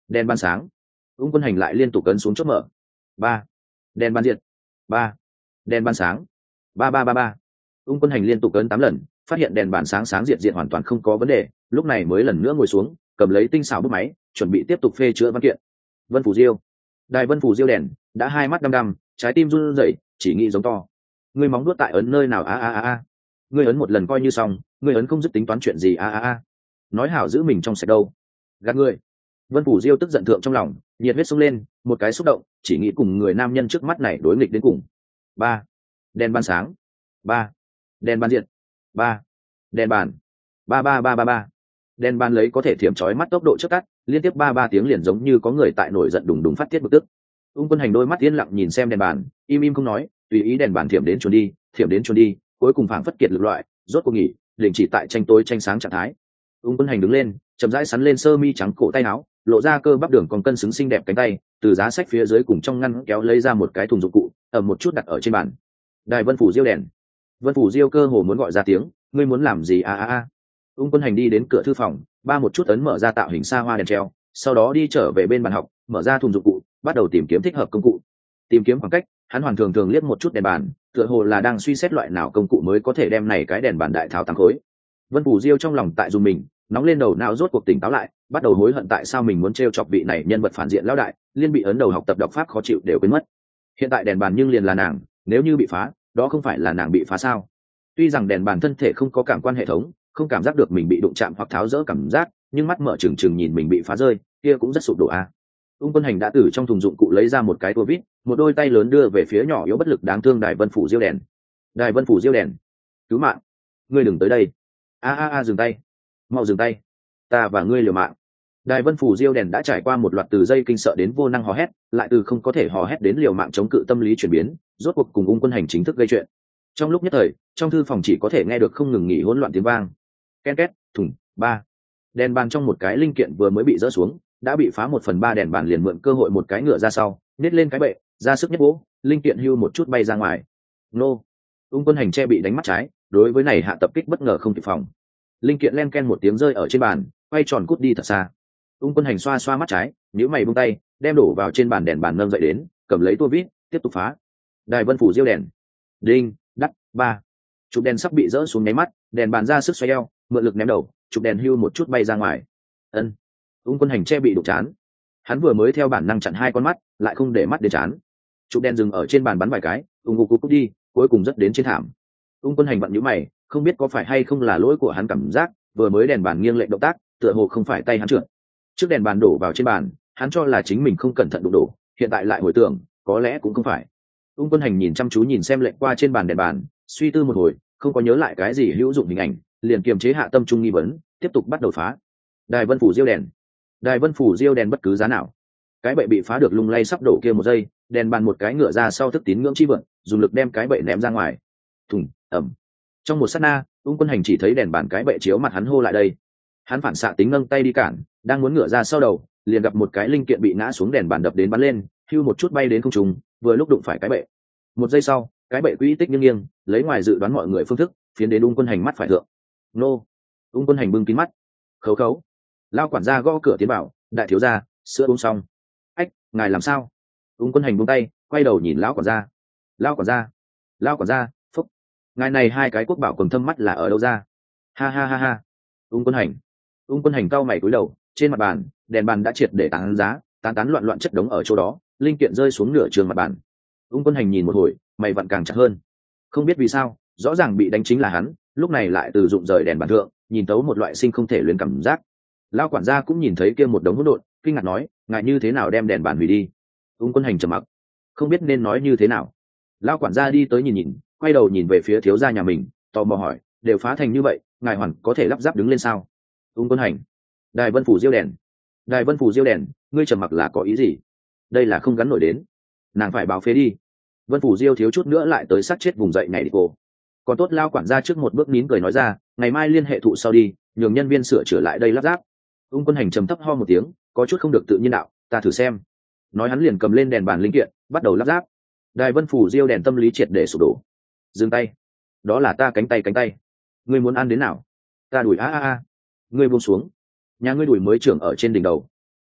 đèn ban sáng. Ung Quân Hành lại liên tục ấn xuống chốt mở. Ba, đèn ban diệt. Ba, đèn ban sáng. Ba ba ba ba. Ung Quân Hành liên tục ấn tám lần, phát hiện đèn bàn sáng sáng diệt diệt hoàn toàn không có vấn đề, lúc này mới lần nữa ngồi xuống, cầm lấy tinh xảo bút máy, chuẩn bị tiếp tục phê chữa văn kiện. Vân Phủ Diêu, đài Vân Phủ Diêu đèn đã hai mắt đăm đăm, trái tim run rẩy, chỉ nghĩ giống to. Ngươi móng nuốt tại ấn nơi nào a a a a? Ngươi ấn một lần coi như xong, ngươi ấn không dứt tính toán chuyện gì a a a? Nói hảo giữ mình trong sạch đâu? Gạt ngươi. Vân Phủ Diêu tức giận thượng trong lòng, nhiệt huyết sông lên, một cái xúc động, chỉ nghĩ cùng người nam nhân trước mắt này đối nghịch đến cùng. Ba, đèn ban sáng. Ba, đèn ban diệt. Ba, đèn bàn. Ba ba ba ba ba. Đèn bàn lấy có thể thiểm chói mắt tốc độ trước tắt, liên tiếp ba ba tiếng liền giống như có người tại nổi giận đùng đùng phát tiết bực tức. Ung Quân Hành đôi mắt yên lặng nhìn xem đèn bàn, im im không nói, tùy ý đèn bàn thiểm đến chuồn đi, thiểm đến chuồn đi, cuối cùng phảng phất kiệt lực loại, rốt cuộc nghỉ, đình chỉ tại tranh tối tranh sáng trạng thái. Ung Quân Hành đứng lên, chậm rãi sắn lên sơ mi trắng cổ tay áo, lộ ra cơ bắp đường còn cân xứng xinh đẹp cánh tay, từ giá sách phía dưới cùng trong ngăn kéo lấy ra một cái thùng dụng cụ, ầm một chút đặt ở trên bàn. Đài Vân Phủ Diêu đèn. Vân Phủ Diêu cơ hồ muốn gọi ra tiếng, ngươi muốn làm gì a a a? Ung Quân Hành đi đến cửa thư phòng, ba một chút ấn mở ra tạo hình xa hoa đèn treo, sau đó đi trở về bên bàn học, mở ra thùng dụng cụ, bắt đầu tìm kiếm thích hợp công cụ. Tìm kiếm khoảng cách, hắn hoàn thường thường liếc một chút đèn bàn, tựa hồ là đang suy xét loại nào công cụ mới có thể đem này cái đèn bàn đại tháo tăng khối. Vân Phủ Diêu trong lòng tại dùng mình, nóng lên đầu não rốt cuộc tỉnh táo lại, bắt đầu hối hận tại sao mình muốn trêu chọc vị này nhân vật phản diện lão đại, liên bị ấn đầu học tập đọc pháp khó chịu đều quên mất. Hiện tại đèn bàn nhưng liền là nàng, nếu như bị phá, đó không phải là nàng bị phá sao? Tuy rằng đèn bàn thân thể không có cảm quan hệ thống, không cảm giác được mình bị đụng chạm hoặc tháo rỡ cảm giác, nhưng mắt mở trừng trừng nhìn mình bị phá rơi, kia cũng rất sụp đổ a. À. Ung Quân Hành đã từ trong thùng dụng cụ lấy ra một cái tua vít, một đôi tay lớn đưa về phía nhỏ yếu bất lực đáng thương Đài Vân Phủ Diêu đèn. Đài Vân Phủ Diêu đèn, cứu mạng! Ngươi đừng tới đây! A a a dừng tay! Mau dừng tay! Ta và ngươi liều mạng! Đài Vân Phủ Diêu đèn đã trải qua một loạt từ dây kinh sợ đến vô năng hò hét, lại từ không có thể hò hét đến liều mạng chống cự tâm lý chuyển biến, rốt cuộc cùng Ung Quân Hành chính thức gây chuyện. Trong lúc nhất thời, trong thư phòng chỉ có thể nghe được không ngừng nghỉ hỗn loạn tiếng vang. Ken két, thùng, ba. Đèn bàn trong một cái linh kiện vừa mới bị rỡ xuống, đã bị phá một phần ba, đèn bàn liền mượn cơ hội một cái ngựa ra sau, nết lên cái bệ, ra sức nhất vỗ, linh kiện hưu một chút bay ra ngoài. Nô. Ung Quân Hành che bị đánh mắt trái, đối với này hạ tập kích bất ngờ không kịp phòng. Linh kiện len ken một tiếng rơi ở trên bàn, quay tròn cút đi thật xa. Ung Quân Hành xoa xoa mắt trái, nhíu mày buông tay, đem đổ vào trên bàn đèn bàn nâng dậy đến, cầm lấy tua vít, tiếp tục phá. Đài Vân Phủ Diêu đèn. Đinh, đắt, ba. Chụp đèn sắp bị rỡ xuống nháy mắt, đèn bàn ra sức xoay eo, mượn lực ném đầu, chụp đèn hưu một chút bay ra ngoài. Ân. Ung Quân Hành che bị đụng chán. Hắn vừa mới theo bản năng chặn hai con mắt, lại không để mắt đến chán. Chụp đèn dừng ở trên bàn bắn vài cái, ung ung cút đi, cuối cùng rất đến trên thảm. Ung Quân Hành bận nhíu mày, không biết có phải hay không là lỗi của hắn cảm giác, vừa mới đèn bàn nghiêng lệch động tác, tựa hồ không phải tay hắn trượt. Trước đèn bàn đổ vào trên bàn, hắn cho là chính mình không cẩn thận đụng đổ, hiện tại lại hồi tưởng, có lẽ cũng không phải. Ung Quân Hành nhìn chăm chú nhìn xem lệnh qua trên bàn đèn bàn, suy tư một hồi, không có nhớ lại cái gì hữu dụng hình ảnh, liền kiềm chế hạ tâm trung nghi vấn, tiếp tục bắt đầu phá. Đài Vân Phủ Diêu đèn. Đài Vân Phủ Diêu đèn bất cứ giá nào. Cái bệ bị phá được lung lay sắp đổ kia một giây, đèn bàn một cái ngựa ra sau thức tín ngưỡng chi vượn, dùng lực đem cái bệ ném ra ngoài. Thùng, ầm. Trong một sát na, Ung Quân Hành chỉ thấy đèn bàn cái bệ chiếu mặt hắn hô lại đây. Hắn phản xạ tính nâng tay đi cản, đang muốn ngựa ra sau đầu, liền gặp một cái linh kiện bị ngã xuống, đèn bàn đập đến bắn lên, hưu một chút bay đến không trung, vừa lúc đụng phải cái bệ. Một giây sau, cái bệ quỹ tích nghiêng nghiêng, lấy ngoài dự đoán mọi người phương thức, phiến đến Ung Quân Hành mắt phải thượng. Nô. Ung Quân Hành bưng kín mắt. Khấu khấu. Lao quản gia gõ cửa tiến bảo, đại thiếu gia, sữa uống xong. Ách, ngài làm sao? Ung Quân Hành buông tay, quay đầu nhìn lão quản gia. Lão quản gia, lão quản gia, phúc. Ngài này hai cái quốc bảo quần thâm mắt là ở đâu ra? Ha ha ha ha. Ung Quân Hành. Ung Quân Hành cau mày cúi đầu, trên mặt bàn, đèn bàn đã triệt để tán giá, tán tán loạn loạn chất đống ở chỗ đó, linh kiện rơi xuống nửa trường mặt bàn. Ung Quân Hành nhìn một hồi, mày vặn càng chặt hơn. Không biết vì sao, rõ ràng bị đánh chính là hắn, lúc này lại từ dụng rời đèn bàn thượng, nhìn tấu một loại sinh không thể luyến cảm giác. Lão quản gia cũng nhìn thấy kia một đống hỗn độn, kinh ngạc nói, ngài như thế nào đem đèn bàn hủy đi? Ung Quân Hành trầm mặc, không biết nên nói như thế nào. Lão quản gia đi tới nhìn nhìn, quay đầu nhìn về phía thiếu gia nhà mình, tò mò hỏi, đều phá thành như vậy, ngài hoàn có thể lắp ráp đứng lên sao? Ung Quân Hành. Đài Vân Phủ Diêu đèn. Đài Vân Phủ Diêu đèn, ngươi trầm mặc là có ý gì? Đây là không gắn nổi đến, nàng phải báo phế đi. Vân Phủ Diêu thiếu chút nữa lại tới sát chết vùng dậy này đi cô. Còn tốt lao quản gia trước một bước nín cười nói ra, ngày mai liên hệ thụ sau đi, nhường nhân viên sửa chữa lại đây lắp ráp. Ung Quân Hành trầm thấp ho một tiếng, có chút không được tự nhiên đạo, ta thử xem. Nói hắn liền cầm lên đèn bàn linh kiện, bắt đầu lắp ráp. Đài Vân Phủ Diêu đèn tâm lý triệt để sụp đổ. Dừng tay. Đó là ta cánh tay cánh tay. Ngươi muốn ăn đến nào? Ta đuổi a a a. Ngươi buông xuống. Nhà ngươi đuổi mới trưởng ở trên đỉnh đầu.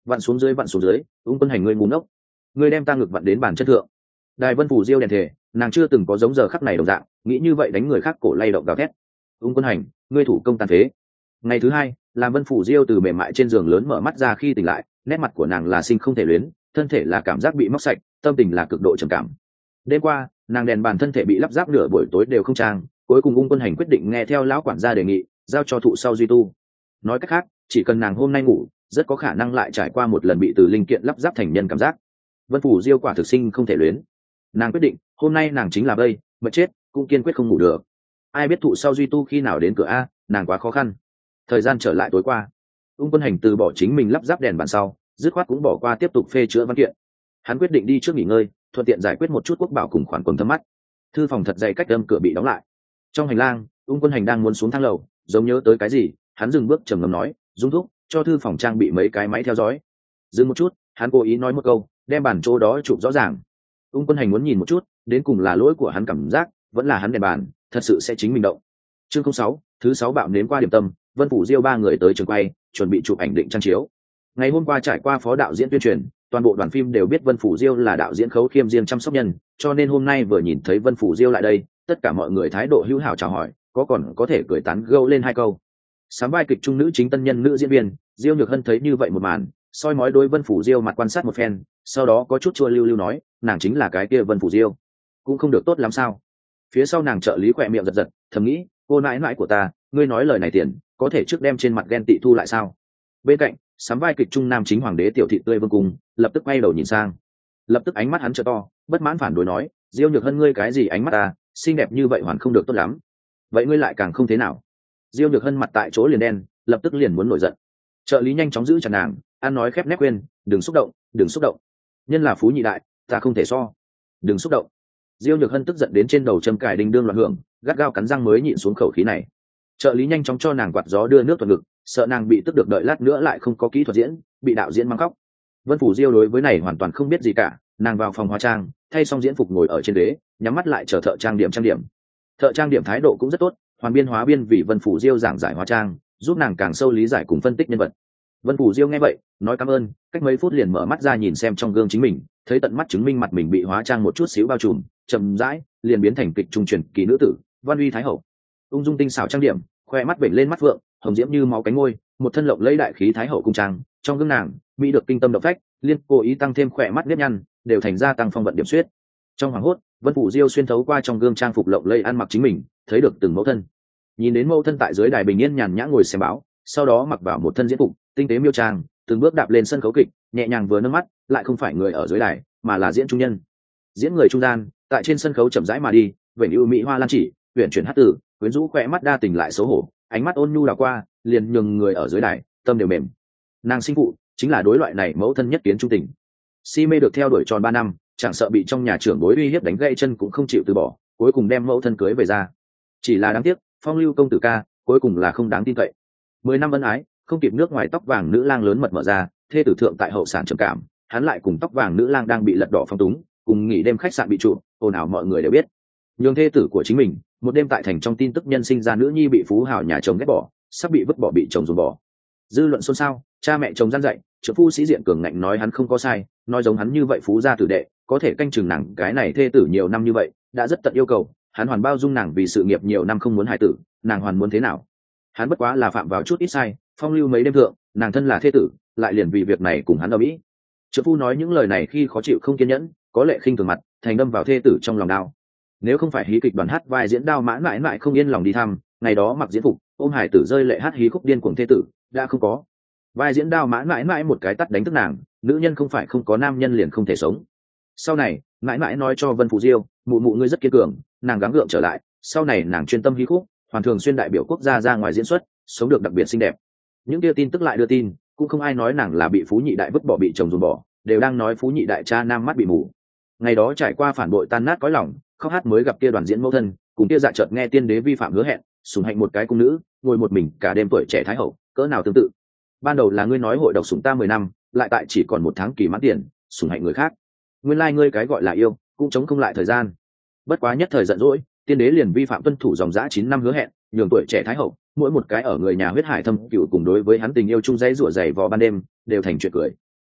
vặn xuống dưới vặn xuống dưới, ung quân hành ngươi ngu ngốc, ngươi đem ta ngực vặn đến bàn chân thượng. Đài Vân Phủ Diêu đèn thề, nàng chưa từng có giống giờ khắc này đồng dạng, nghĩ như vậy đánh người khác cổ lay động gào thét. Ung quân hành, ngươi thủ công tàn phế. Ngày thứ hai, làm Vân Phủ Diêu từ mềm mại trên giường lớn mở mắt ra khi tỉnh lại, nét mặt của nàng là sinh không thể luyến, thân thể là cảm giác bị móc sạch, tâm tình là cực độ trầm cảm. Đêm qua, nàng đèn bàn thân thể bị lắp ráp nửa buổi tối đều không trang, cuối cùng ung quân hành quyết định nghe theo lão quản gia đề nghị, giao cho thụ sau duy tu. Nói cách khác, chỉ cần nàng hôm nay ngủ, rất có khả năng lại trải qua một lần bị từ linh kiện lắp ráp thành nhân cảm giác. Vân Phủ Diêu quả thực sinh không thể luyến, nàng quyết định hôm nay nàng chính là bây mệt chết cũng kiên quyết không ngủ được. Ai biết thụ sau duy tu khi nào đến cửa a, nàng quá khó khăn. Thời gian trở lại tối qua, ung quân hành từ bỏ chính mình lắp ráp đèn bàn sau, dứt khoát cũng bỏ qua tiếp tục phê chữa văn kiện. Hắn quyết định đi trước nghỉ ngơi, thuận tiện giải quyết một chút quốc bảo cùng khoản quần thâm mắt. Thư phòng thật dày cách âm cửa bị đóng lại. Trong hành lang, ung quân hành đang muốn xuống thang lầu, giống nhớ tới cái gì, hắn dừng bước trầm ngâm nói, dung thúc cho thư phòng trang bị mấy cái máy theo dõi. Dừng một chút, hắn cố ý nói một câu, đem bản chỗ đó chụp rõ ràng. Ung quân hành muốn nhìn một chút, đến cùng là lỗi của hắn cảm giác, vẫn là hắn đèn bàn thật sự sẽ chính mình động. Chương không sáu, thứ sáu bạo nếm qua điểm tâm, Vân Phủ Diêu ba người tới trường quay, chuẩn bị chụp ảnh định trang chiếu. Ngày hôm qua trải qua phó đạo diễn tuyên truyền, toàn bộ đoàn phim đều biết Vân Phủ Diêu là đạo diễn Khấu Khiêm riêng chăm sóc nhân, cho nên hôm nay vừa nhìn thấy Vân Phủ Diêu lại đây, tất cả mọi người thái độ hữu hảo chào hỏi, có còn có thể cười tán gẫu lên hai câu. Sám vai kịch trung nữ chính tân nhân nữ diễn viên, Diêu Nhược Hân thấy như vậy một màn, soi mói đối Vân Phủ Diêu mặt quan sát một phen, sau đó có chút chua lưu lưu nói, nàng chính là cái kia Vân Phủ Diêu, cũng không được tốt lắm sao? Phía sau nàng trợ lý khỏe miệng giật giật, thầm nghĩ, cô nãi nãi của ta, ngươi nói lời này tiền, có thể trước đem trên mặt ghen tị thu lại sao? Bên cạnh, sám vai kịch trung nam chính hoàng đế tiểu thị tươi vương cung, lập tức quay đầu nhìn sang, lập tức ánh mắt hắn trợ to, bất mãn phản đối nói, Diêu Nhược Hân ngươi cái gì ánh mắt ta, xinh đẹp như vậy hoàn không được tốt lắm, vậy ngươi lại càng không thế nào. Diêu Nhược Hân mặt tại chỗ liền đen, lập tức liền muốn nổi giận. Trợ lý nhanh chóng giữ chặt nàng, an nói khép nép quên, đừng xúc động, đừng xúc động, nhân là phú nhị đại, ta không thể so, đừng xúc động. Diêu Nhược Hân tức giận đến trên đầu châm cài đinh đương loạn hưởng, gắt gao cắn răng mới nhịn xuống khẩu khí này. Trợ lý nhanh chóng cho nàng quạt gió đưa nước thuận ngực, sợ nàng bị tức được đợi lát nữa lại không có kỹ thuật diễn, bị đạo diễn mắng khóc. Vân Phủ Diêu đối với này hoàn toàn không biết gì cả, nàng vào phòng hóa trang, thay xong diễn phục ngồi ở trên ghế, nhắm mắt lại chờ thợ trang điểm trang điểm. Thợ trang điểm thái độ cũng rất tốt, hoàn biên hóa biên vì Vân Phủ Diêu giảng giải hóa trang, giúp nàng càng sâu lý giải cùng phân tích nhân vật. Vân Phủ Diêu nghe vậy, nói cảm ơn, cách mấy phút liền mở mắt ra nhìn xem trong gương chính mình, thấy tận mắt chứng minh mặt mình bị hóa trang một chút xíu bao trùm, chậm rãi liền biến thành kịch trung truyền kỳ nữ tử, Văn Uy Thái hậu. Ung dung tinh xảo trang điểm, khoe mắt vểnh lên mắt phượng, hồng diễm như máu cánh ngôi, một thân lộng lẫy đại khí Thái hậu cung trang, trong gương nàng, mỹ được kinh tâm động phách, liên cố ý tăng thêm khoe mắt nếp nhăn, đều thành ra tăng phong vận điểm xuyết. Trong hoàng hốt, Vân Phủ Diêu xuyên thấu qua trong gương trang phục lộng lẫy ăn mặc chính mình, thấy được từng mẫu thân. Nhìn đến mẫu thân tại dưới đài bình yên nhàn nhã ngồi xem báo, sau đó mặc vào một thân diễn phục, tinh tế miêu trang, từng bước đạp lên sân khấu kịch, nhẹ nhàng vừa nâng mắt, lại không phải người ở dưới đài, mà là diễn trung nhân. Diễn người trung gian, tại trên sân khấu chậm rãi mà đi, vểnh ưu mỹ hoa lan chỉ, uyển chuyển hát tử, quyến rũ khỏe mắt đa tình lại xấu hổ, ánh mắt ôn nhu đảo qua, liền nhường người ở dưới đài tâm đều mềm. Nàng sinh phụ chính là đối loại này mẫu thân nhất kiến trung tình. Si mê được theo đuổi tròn ba năm, chẳng sợ bị trong nhà trưởng bối uy hiếp đánh gãy chân cũng không chịu từ bỏ, cuối cùng đem mẫu thân cưới về ra. Chỉ là đáng tiếc, phong lưu công tử ca cuối cùng là không đáng tin cậy. Mười năm ân ái, không kịp nước ngoài tóc vàng nữ lang lớn mật mở ra, thê tử thượng tại hậu sản trầm cảm, hắn lại cùng tóc vàng nữ lang đang bị lật đỏ phong túng, cùng nghỉ đêm khách sạn bị trụ, ồn ào mọi người đều biết. Nhường thê tử của chính mình, một đêm tại thành trong tin tức nhân sinh ra nữ nhi bị phú hào nhà chồng ghét bỏ, sắp bị vứt bỏ bị chồng dồn bỏ. Dư luận xôn xao, cha mẹ chồng gian dạy, trưởng phu sĩ diện cường ngạnh nói hắn không có sai, nói giống hắn như vậy phú gia tử đệ, có thể canh chừng nàng cái này thê tử nhiều năm như vậy, đã rất tận yêu cầu, hắn hoàn bao dung nàng vì sự nghiệp nhiều năm không muốn hài tử, nàng hoàn muốn thế nào? Hắn bất quá là phạm vào chút ít sai, phong lưu mấy đêm thượng, nàng thân là thê tử, lại liền vì việc này cùng hắn ở mỹ. Trưởng phu nói những lời này khi khó chịu không kiên nhẫn, có lệ khinh thường mặt, thành đâm vào thê tử trong lòng đau. Nếu không phải hí kịch đoàn hát vai diễn đao mãn mãi mãi không yên lòng đi thăm, ngày đó mặc diễn phục, ôm hải tử rơi lệ hát hí khúc điên cuồng thê tử, đã không có. Vai diễn đao mãn mãi mãi một cái tắt đánh thức nàng, nữ nhân không phải không có nam nhân liền không thể sống. Sau này, mãi mãi nói cho Vân Phủ Diêu, mụ mụ ngươi rất kiên cường, nàng gắng gượng trở lại, sau này nàng chuyên tâm hí khúc, hoàn thường xuyên đại biểu quốc gia ra ngoài diễn xuất, sống được đặc biệt xinh đẹp. Những kia tin tức lại đưa tin, cũng không ai nói nàng là bị phú nhị đại vứt bỏ bị chồng dồn bỏ, đều đang nói phú nhị đại cha nam mắt bị mù. Ngày đó trải qua phản bội tan nát cõi lòng, khóc hát mới gặp kia đoàn diễn mẫu thân, cùng kia dạ chợt nghe tiên đế vi phạm hứa hẹn, sủng hạnh một cái cung nữ, ngồi một mình cả đêm tuổi trẻ thái hậu, cỡ nào tương tự. Ban đầu là ngươi nói hội độc sủng ta mười năm, lại tại chỉ còn một tháng kỳ mãn tiền, sủng hạnh người khác. Nguyên lai like ngươi cái gọi là yêu, cũng chống không lại thời gian. Bất quá nhất thời giận dỗi, tiên đế liền vi phạm tuân thủ dòng dã chín năm hứa hẹn, nhường tuổi trẻ thái hậu, mỗi một cái ở người nhà huyết hải thâm cựu cùng đối với hắn tình yêu chung dãy rủa dày vò ban đêm, đều thành chuyện cười.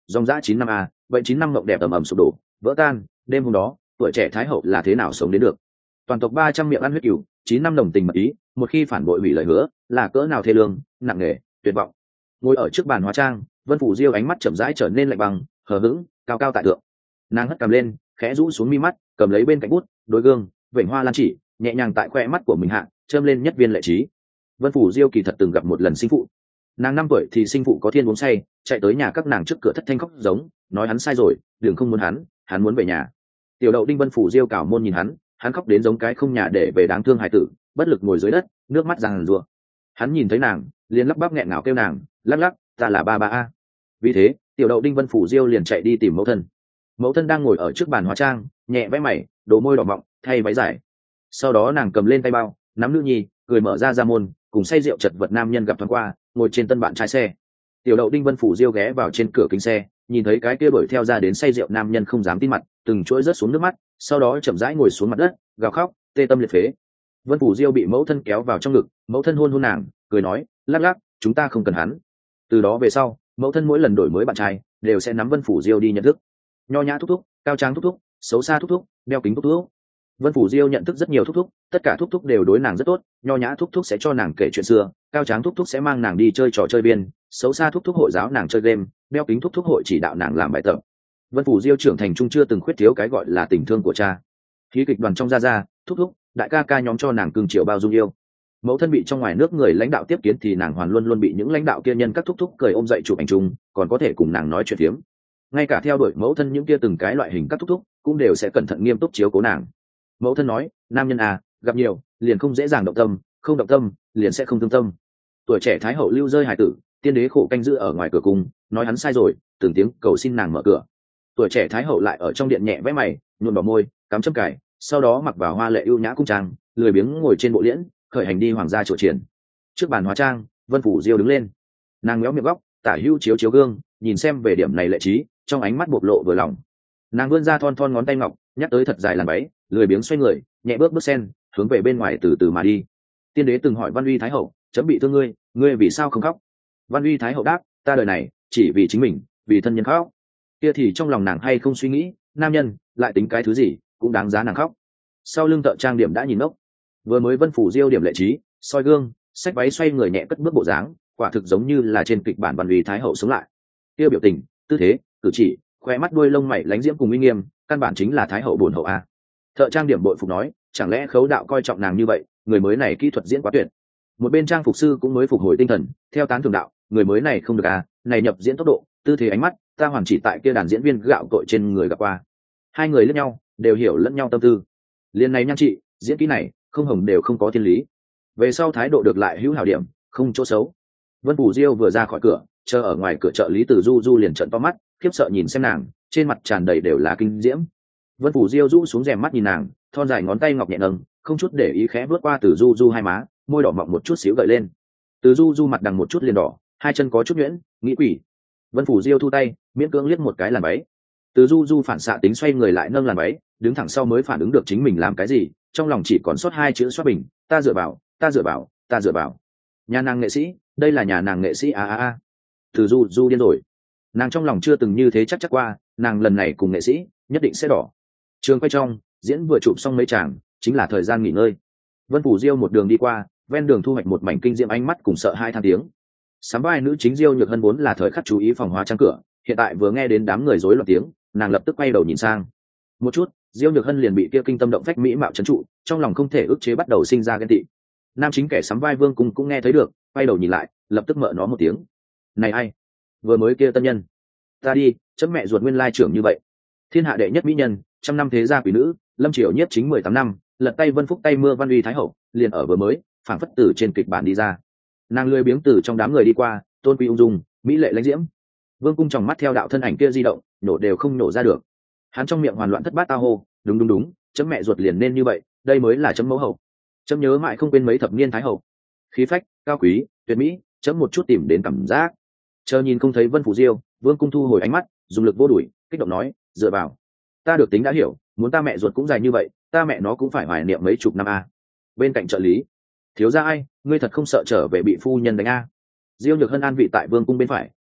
dòng dã chín năm a vậy chín năm mộng đẹp ầm ầm sụp đổ vỡ tan. Đêm hôm đó tuổi trẻ thái hậu là thế nào sống đến được? Toàn tộc ba trăm miệng ăn huyết cừu, chín năm đồng tình mật ý, một khi phản bội hủy lời hứa là cỡ nào thê lương, nặng nề, tuyệt vọng. Ngồi ở trước bàn hóa trang, Vân Phủ Diêu ánh mắt chậm rãi trở nên lạnh băng, hờ hững, cao cao tại thượng. Nàng hất cằm lên, khẽ rũ xuống mi mắt, cầm lấy bên cạnh bút, đối gương, vểnh hoa lan chỉ, nhẹ nhàng tại khoe mắt của mình hạ, châm lên nhất viên lệ trí. Vân Phủ Diêu kỳ thật từng gặp một lần sinh phụ. Nàng năm tuổi thì sinh phụ có thiên uống say, chạy tới nhà các nàng trước cửa thất thanh khóc giống, nói hắn sai rồi, đường không muốn hắn, hắn muốn về nhà. Tiểu đậu đinh Vân Phủ Diêu cảo môn nhìn hắn, hắn khóc đến giống cái không nhà để về đáng thương hài tử, bất lực ngồi dưới đất, nước mắt ràng rụa. Hắn nhìn thấy nàng, liền lắp bắp nghẹn ngào kêu nàng, lắc lắc, ta là ba ba a. Vì thế, tiểu đậu đinh Vân Phủ Diêu liền chạy đi tìm mẫu thân. Mẫu thân đang ngồi ở trước bàn hóa trang, nhẹ vẽ mày, đổ môi đỏ mọng, thay váy dài. Sau đó nàng cầm lên tay bao, nắm nữ nhi, cười mở ra ra môn, cùng say rượu chật vật nam nhân gặp thoáng qua, ngồi trên tân bạn trái xe. Tiểu đậu đinh Vân Phủ Diêu ghé vào trên cửa kính xe, nhìn thấy cái kia đuổi theo ra đến say rượu nam nhân không dám tin mặt, từng chuỗi rớt xuống nước mắt, sau đó chậm rãi ngồi xuống mặt đất, gào khóc, tê tâm liệt phế. Vân Phủ Diêu bị mẫu thân kéo vào trong ngực, mẫu thân hôn hôn nàng, cười nói, lắc lắc, chúng ta không cần hắn. Từ đó về sau, mẫu thân mỗi lần đổi mới bạn trai, đều sẽ nắm Vân Phủ Diêu đi nhận thức. Nho nhã thúc thúc, cao tráng thúc thúc, xấu xa thúc thúc, đeo kính thúc thúc. Vân Phủ Diêu nhận thức rất nhiều thúc thúc, tất cả thúc thúc đều đối nàng rất tốt. Nho nhã thúc thúc sẽ cho nàng kể chuyện xưa, cao tráng thúc thúc sẽ mang nàng đi chơi trò chơi biên, xấu xa thúc thúc hội giáo nàng chơi game, đeo kính thúc thúc hội chỉ đạo nàng làm bài tập. Vân Phủ Diêu trưởng thành trung chưa từng khuyết thiếu cái gọi là tình thương của cha. Khí kịch đoàn trong gia gia, thúc thúc, đại ca ca nhóm cho nàng cưng chiều bao dung yêu. Mẫu thân bị trong ngoài nước người lãnh đạo tiếp kiến thì nàng hoàn luôn luôn bị những lãnh đạo kia nhân các thúc thúc cười ôm dậy chụp ảnh chung, còn có thể cùng nàng nói chuyện phiếm. Ngay cả theo đuổi mẫu thân những kia từng cái loại hình các thúc thúc cũng đều sẽ cẩn thận nghiêm túc chiếu cố nàng. Mẫu thân nói, nam nhân à, gặp nhiều liền không dễ dàng động tâm, không động tâm liền sẽ không thương tâm. Tuổi trẻ thái hậu lưu rơi hài tử, tiên đế khổ canh giữ ở ngoài cửa cung, nói hắn sai rồi, từng tiếng cầu xin nàng mở cửa. Tuổi trẻ thái hậu lại ở trong điện nhẹ vẽ mày, nhuộm vào môi, cắm châm cài, sau đó mặc vào hoa lệ ưu nhã cung trang, lười biếng ngồi trên bộ liễn, khởi hành đi hoàng gia chùa triển. Trước bàn hóa trang, Vân Phủ Diêu đứng lên, nàng méo miệng góc, tả hữu chiếu chiếu gương, nhìn xem về điểm này lệ trí, trong ánh mắt bộc lộ vừa lòng. Nàng vươn ra thon thon ngón tay ngọc, nhắc tới thật dài làn váy, lười biếng xoay người, nhẹ bước bước sen, hướng về bên ngoài từ từ mà đi. Tiên đế từng hỏi Văn Uy thái hậu, chấm bị thương ngươi, ngươi vì sao không khóc? Văn Uy thái hậu đáp, ta đời này chỉ vì chính mình, vì thân nhân khóc. Kia thì trong lòng nàng hay không suy nghĩ, nam nhân lại tính cái thứ gì, cũng đáng giá nàng khóc. Sau lưng thợ trang điểm đã nhìn ngốc, vừa mới Vân Phủ Diêu điểm lệ trí, soi gương, xách váy xoay người nhẹ cất bước bộ dáng, quả thực giống như là trên kịch bản Văn Uy thái hậu sống lại. Kia biểu tình, tư thế, cử chỉ, khoe mắt đuôi lông mày lánh diễm cùng uy nghiêm, căn bản chính là thái hậu bổn hậu a. Thợ trang điểm bội phục nói, chẳng lẽ Khấu đạo coi trọng nàng như vậy, người mới này kỹ thuật diễn quá tuyệt. Một bên trang phục sư cũng mới phục hồi tinh thần, theo tán thường đạo, người mới này không được à, này nhập diễn tốc độ, tư thế ánh mắt, ta hoàn chỉ tại kia đàn diễn viên gạo cội trên người gặp qua. Hai người lẫn nhau, đều hiểu lẫn nhau tâm tư. Liên này nhan trị, diễn kỹ này, không hồng đều không có thiên lý. Về sau thái độ được lại hữu hảo điểm, không chỗ xấu. Vân Phủ Diêu vừa ra khỏi cửa, chờ ở ngoài cửa trợ lý Từ Du Du liền trợn to mắt, khiếp sợ nhìn xem nàng, trên mặt tràn đầy đều là kinh diễm. Vân Phủ Diêu rũ xuống rèm mắt nhìn nàng, thon dài ngón tay ngọc nhẹ nâng, không chút để ý khẽ bước qua Từ Du Du hai má, môi đỏ mọng một chút xíu gợi lên. Từ Du Du mặt đằng một chút liền đỏ, hai chân có chút nhuyễn, nghĩ quỷ. Vân Phủ Diêu thu tay, miễn cưỡng liếc một cái làn váy. Từ Du Du phản xạ tính xoay người lại nâng làn váy, đứng thẳng sau mới phản ứng được chính mình làm cái gì, trong lòng chỉ còn sót hai chữ xoát bình, ta dựa vào, ta dựa vào, ta dựa vào. Nhà nàng nghệ sĩ, đây là nhà nàng nghệ sĩ a a a. Từ Du Du điên rồi. Nàng trong lòng chưa từng như thế chắc chắc qua, nàng lần này cùng nghệ sĩ nhất định sẽ đỏ. Trường quay trong, diễn vừa chụp xong mấy tràng, chính là thời gian nghỉ ngơi. Vân Phủ Diêu một đường đi qua, ven đường thu hoạch một mảnh kinh diễm ánh mắt cùng sợ hai than tiếng. Sắm vai nữ chính Diêu Nhược Hân vốn là thời khắc chú ý phòng hóa trang cửa, hiện tại vừa nghe đến đám người rối loạn tiếng, nàng lập tức quay đầu nhìn sang. Một chút, Diêu Nhược Hân liền bị kia kinh tâm động phách mỹ mạo trấn trụ, trong lòng không thể ức chế bắt đầu sinh ra ghen tị. Nam chính kẻ sắm vai Vương Cung cũng nghe thấy được, quay đầu nhìn lại, lập tức mợ nó một tiếng. Này ai? Vừa mới kia tân nhân. Ta đi, chấm mẹ ruột nguyên lai trưởng như vậy. Thiên hạ đệ nhất mỹ nhân, trăm năm thế gia quý nữ, Lâm Triều nhiếp chính mười tám năm, lật tay Vân Phúc tay mưa Văn Uy thái hậu, liền ở vừa mới, phảng phất từ trên kịch bản đi ra. Nàng lười biếng từ trong đám người đi qua, tôn quý ung dung, mỹ lệ lãnh diễm. Vương Cung tròng mắt theo đạo thân ảnh kia di động, nổ đều không nổ ra được. Hắn trong miệng hoàn loạn thất bát tao hô, đúng đúng đúng, chấm mẹ ruột liền nên như vậy, đây mới là chấm mẫu hậu. Chấm nhớ mãi không quên mấy thập niên thái hậu. Khí phách, cao quý, tuyệt mỹ, chấm một chút tìm đến cảm giác. Chờ nhìn không thấy Vân Phủ Diêu, Vương Cung thu hồi ánh mắt, dùng lực vô đuổi, kích động nói, dựa vào. Ta được tính đã hiểu, muốn ta mẹ ruột cũng dài như vậy, ta mẹ nó cũng phải hoài niệm mấy chục năm a. Bên cạnh trợ lý, thiếu gia ai, ngươi thật không sợ trở về bị phu nhân đánh a? Diêu Nhược Hân an vị tại Vương Cung bên phải,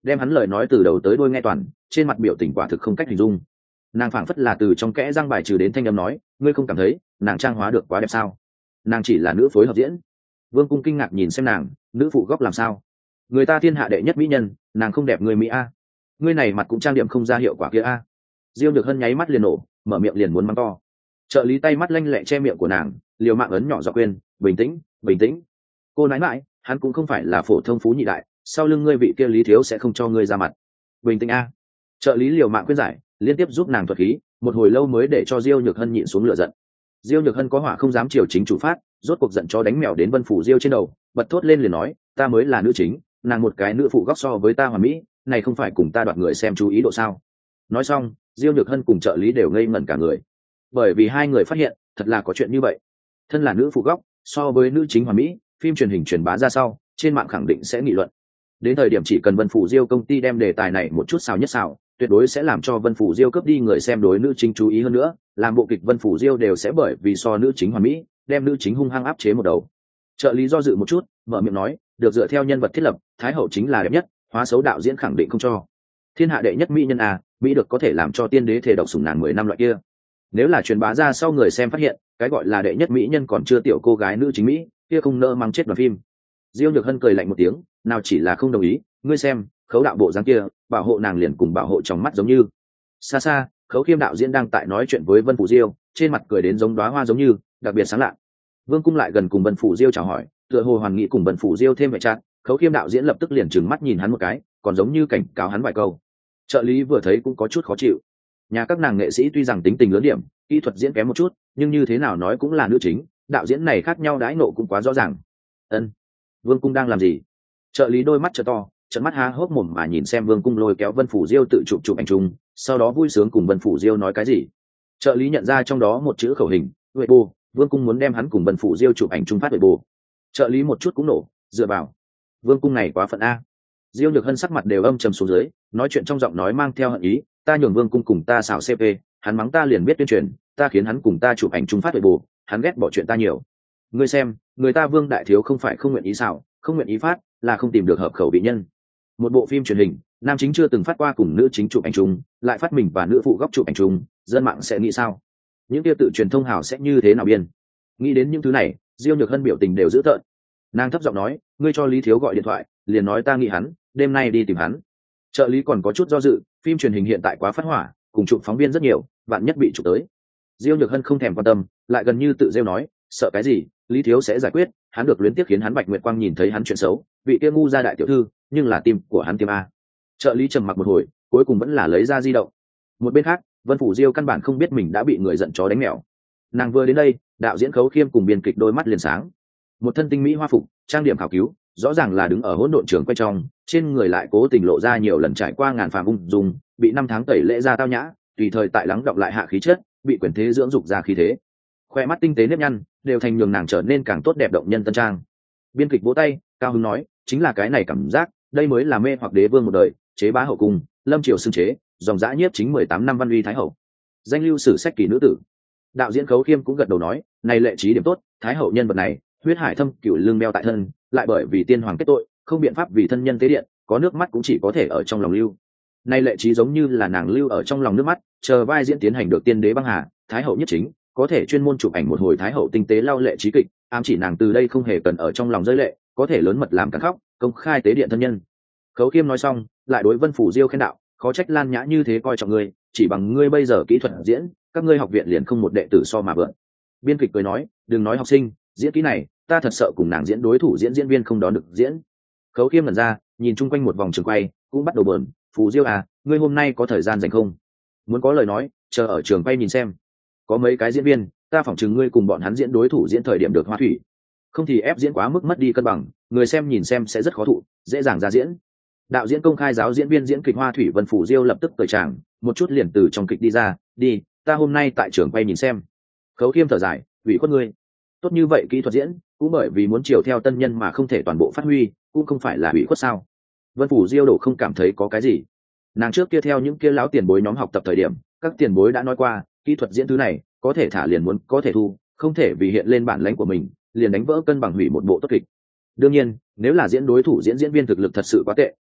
đem hắn lời nói từ đầu tới đuôi nghe toàn, trên mặt biểu tình quả thực không cách hình dung. Nàng phảng phất là từ trong kẽ răng bài trừ đến thanh âm nói, ngươi không cảm thấy nàng trang hóa được quá đẹp sao? Nàng chỉ là nữ phối hợp diễn. Vương Cung kinh ngạc nhìn xem nàng, nữ phụ góc làm sao? Người ta thiên hạ đệ nhất mỹ nhân, nàng không đẹp người mỹ a? Ngươi này mặt cũng trang điểm không ra hiệu quả kia a? Diêu Nhược Hân nháy mắt liền nổ, mở miệng liền muốn mắng to. Trợ lý tay mắt lanh lẹ che miệng của nàng, liều mạng ấn nhỏ giọng khuyên, bình tĩnh, bình tĩnh. Cô nói mãi, hắn cũng không phải là phổ thông phú nhị đại, sau lưng ngươi vị kia Lý thiếu sẽ không cho ngươi ra mặt. Bình tĩnh a. Trợ lý liều mạng khuyên giải, liên tiếp giúp nàng thuật khí, một hồi lâu mới để cho Diêu Nhược Hân nhịn xuống lửa giận. Diêu Nhược Hân có hỏa không dám chiều chính chủ phát, rốt cuộc giận cho đánh mèo đến Vân Phủ Diêu trên đầu, bật thốt lên liền nói, ta mới là nữ chính, nàng một cái nữ phụ góc so với ta hoàn mỹ, này không phải cùng ta đoạt người xem chú ý độ sao? Nói xong, Diêu Nhược Hân cùng trợ lý đều ngây ngẩn cả người, bởi vì hai người phát hiện, thật là có chuyện như vậy. Thân là nữ phụ góc, so với nữ chính hoàn mỹ, phim truyền hình truyền bá ra sau, trên mạng khẳng định sẽ nghị luận. Đến thời điểm chỉ cần Vân Phủ Diêu công ty đem đề tài này một chút xào nhất xào, tuyệt đối sẽ làm cho Vân Phủ Diêu cướp đi người xem đối nữ chính chú ý hơn nữa, làm bộ kịch Vân Phủ Diêu đều sẽ bởi vì so nữ chính hoàn mỹ, đem nữ chính hung hăng áp chế một đầu. Trợ lý do dự một chút, mở miệng nói, được dựa theo nhân vật thiết lập, thái hậu chính là đẹp nhất, hóa xấu đạo diễn khẳng định không cho. Thiên hạ đệ nhất mỹ nhân à, mỹ được có thể làm cho tiên đế thể độc sủng nàng mười năm loại kia. Nếu là truyền bá ra sau người xem phát hiện, cái gọi là đệ nhất mỹ nhân còn chưa tiểu cô gái nữ chính mỹ, kia không nỡ mang chết đoàn phim. Diêu Nhược Hân cười lạnh một tiếng, nào chỉ là không đồng ý, ngươi xem, Khấu đạo bộ dáng kia, bảo hộ nàng liền cùng bảo hộ trong mắt giống như. Xa xa, Khấu Khiêm đạo diễn đang tại nói chuyện với Vân Phủ Diêu, trên mặt cười đến giống đóa hoa giống như, đặc biệt sáng lạ. Vương Cung lại gần cùng Vân Phủ Diêu chào hỏi, tựa hồ hoàn nghị cùng Vân Phủ Diêu thêm vẻ chát, Khấu Khiêm đạo diễn lập tức liền trừng mắt nhìn hắn một cái, còn giống như cảnh cáo hắn vài câu. Trợ lý vừa thấy cũng có chút khó chịu. Nhà các nàng nghệ sĩ tuy rằng tính tình lớn điểm, kỹ thuật diễn kém một chút, nhưng như thế nào nói cũng là nữ chính, đạo diễn này khác nhau đãi nộ cũng quá rõ ràng. Ân, Vương Cung đang làm gì? Trợ lý đôi mắt trợ to, trận mắt há hốc mồm mà nhìn xem Vương Cung lôi kéo Vân Phủ Diêu tự chụp chụp ảnh chung, sau đó vui sướng cùng Vân Phủ Diêu nói cái gì. Trợ lý nhận ra trong đó một chữ khẩu hình, Weibo, Vương Cung muốn đem hắn cùng Vân Phủ Diêu chụp ảnh chung phát Weibo. Trợ lý một chút cũng nổ, dựa vào. Vương Cung này quá phận a. Diêu Nhược Hân sắc mặt đều âm trầm xuống dưới, nói chuyện trong giọng nói mang theo hận ý, ta nhường Vương Cung cùng ta xảo xê pê, hắn mắng ta liền biết tuyên truyền, ta khiến hắn cùng ta chụp ảnh chung phát Weibo, hắn ghét bỏ chuyện ta nhiều. Ngươi xem, người ta Vương đại thiếu không phải không nguyện ý xảo, không nguyện ý phát, là không tìm được hợp khẩu vị nhân. Một bộ phim truyền hình, nam chính chưa từng phát qua cùng nữ chính chụp ảnh chung, lại phát mình và nữ phụ góc chụp ảnh chung, dân mạng sẽ nghĩ sao? Những tiêu tự truyền thông hào sẽ như thế nào biên? Nghĩ đến những thứ này, Diêu Nhược Hân biểu tình đều dữ tợn. Nàng thấp giọng nói, ngươi cho Lý Thiếu gọi điện thoại, liền nói ta nghĩ hắn, đêm nay đi tìm hắn. Trợ lý còn có chút do dự, phim truyền hình hiện tại quá phát hỏa, cùng chụp phóng viên rất nhiều, bạn nhất bị chụp tới. Diêu Nhược Hân không thèm quan tâm, lại gần như tự rêu nói, sợ cái gì, Lý Thiếu sẽ giải quyết, hắn được luyến tiếc khiến hắn Bạch Nguyệt Quang nhìn thấy hắn chuyện xấu, vị kia ngu gia đại tiểu thư, nhưng là tim của hắn tim a. Trợ lý trầm mặc một hồi, cuối cùng vẫn là lấy ra di động. Một bên khác, Vân Phủ Diêu căn bản không biết mình đã bị người giận chó đánh mèo. Nàng vừa đến đây, đạo diễn Khấu Khiêm cùng biên kịch đôi mắt liền sáng. Một thân tinh mỹ hoa phục, trang điểm khảo cứu, rõ ràng là đứng ở hỗn độn trường quay trong, trên người lại cố tình lộ ra nhiều lần trải qua ngàn phàm ung dung, bị năm tháng tẩy lễ ra tao nhã, tùy thời tại lắng đọng lại hạ khí chất, bị quyền thế dưỡng dục ra khí thế. Khoe mắt tinh tế nếp nhăn, đều thành nhường nàng trở nên càng tốt đẹp động nhân tân trang. Biên kịch vỗ tay, cao hứng nói, chính là cái này cảm giác, đây mới là mê hoặc đế vương một đời, chế bá hậu cung, lâm triều xưng chế, dòng dã nhiếp chính mười tám năm văn uy thái hậu. Danh lưu sử sách kỳ nữ tử. Đạo diễn Khấu Khiêm cũng gật đầu nói, này lệ trí điểm tốt, thái hậu nhân vật này, huyết hải thâm cửu lương beo tại thân, lại bởi vì tiên hoàng kết tội, không biện pháp vì thân nhân tế điện, có nước mắt cũng chỉ có thể ở trong lòng lưu. Này lệ trí giống như là nàng lưu ở trong lòng nước mắt, chờ vai diễn tiến hành được tiên đế băng hà, thái hậu nhất chính, có thể chuyên môn chụp ảnh một hồi thái hậu tinh tế lau lệ trí kịch, ám chỉ nàng từ đây không hề cần ở trong lòng rơi lệ, có thể lớn mật làm cắn khóc, công khai tế điện thân nhân. Khấu Khiêm nói xong, lại đối Vân Phủ Diêu khen đạo, khó trách Lan Nhã như thế coi trọng ngươi, chỉ bằng ngươi bây giờ kỹ thuật diễn, các ngươi học viện liền không một đệ tử so mà vượn. Biên kịch cười nói, đừng nói học sinh, diễn kỹ này, ta thật sợ cùng nàng diễn đối thủ diễn diễn viên không đón được diễn. Khấu Khiêm lần ra, nhìn chung quanh một vòng trường quay, cũng bắt đầu bờn, Phủ Diêu à, ngươi hôm nay có thời gian rảnh không? Muốn có lời nói, chờ ở trường quay nhìn xem. Có mấy cái diễn viên, ta phỏng chừng ngươi cùng bọn hắn diễn đối thủ diễn thời điểm được hoa thủy. Không thì ép diễn quá mức mất đi cân bằng, người xem nhìn xem sẽ rất khó thụ, dễ dàng ra diễn. Đạo diễn công khai giáo diễn viên diễn kịch hoa thủy Vân Phủ Diêu lập tức cởi tràng, một chút liền từ trong kịch đi ra, đi, ta hôm nay tại trường quay nhìn xem. Khấu Khiêm thở dài, ủy khuất ngươi. Tốt như vậy kỹ thuật diễn, cũng bởi vì muốn chiều theo tân nhân mà không thể toàn bộ phát huy, cũng không phải là ủy khuất sao? Vân Phủ Diêu đổ không cảm thấy có cái gì. Nàng trước kia theo những kia láo tiền bối nhóm học tập thời điểm, các tiền bối đã nói qua, kỹ thuật diễn thứ này, có thể thả liền muốn có thể thu, không thể vì hiện lên bản lãnh của mình, liền đánh vỡ cân bằng hủy một bộ tốt kịch. Đương nhiên, nếu là diễn đối thủ diễn diễn viên thực lực thật sự quá tệ,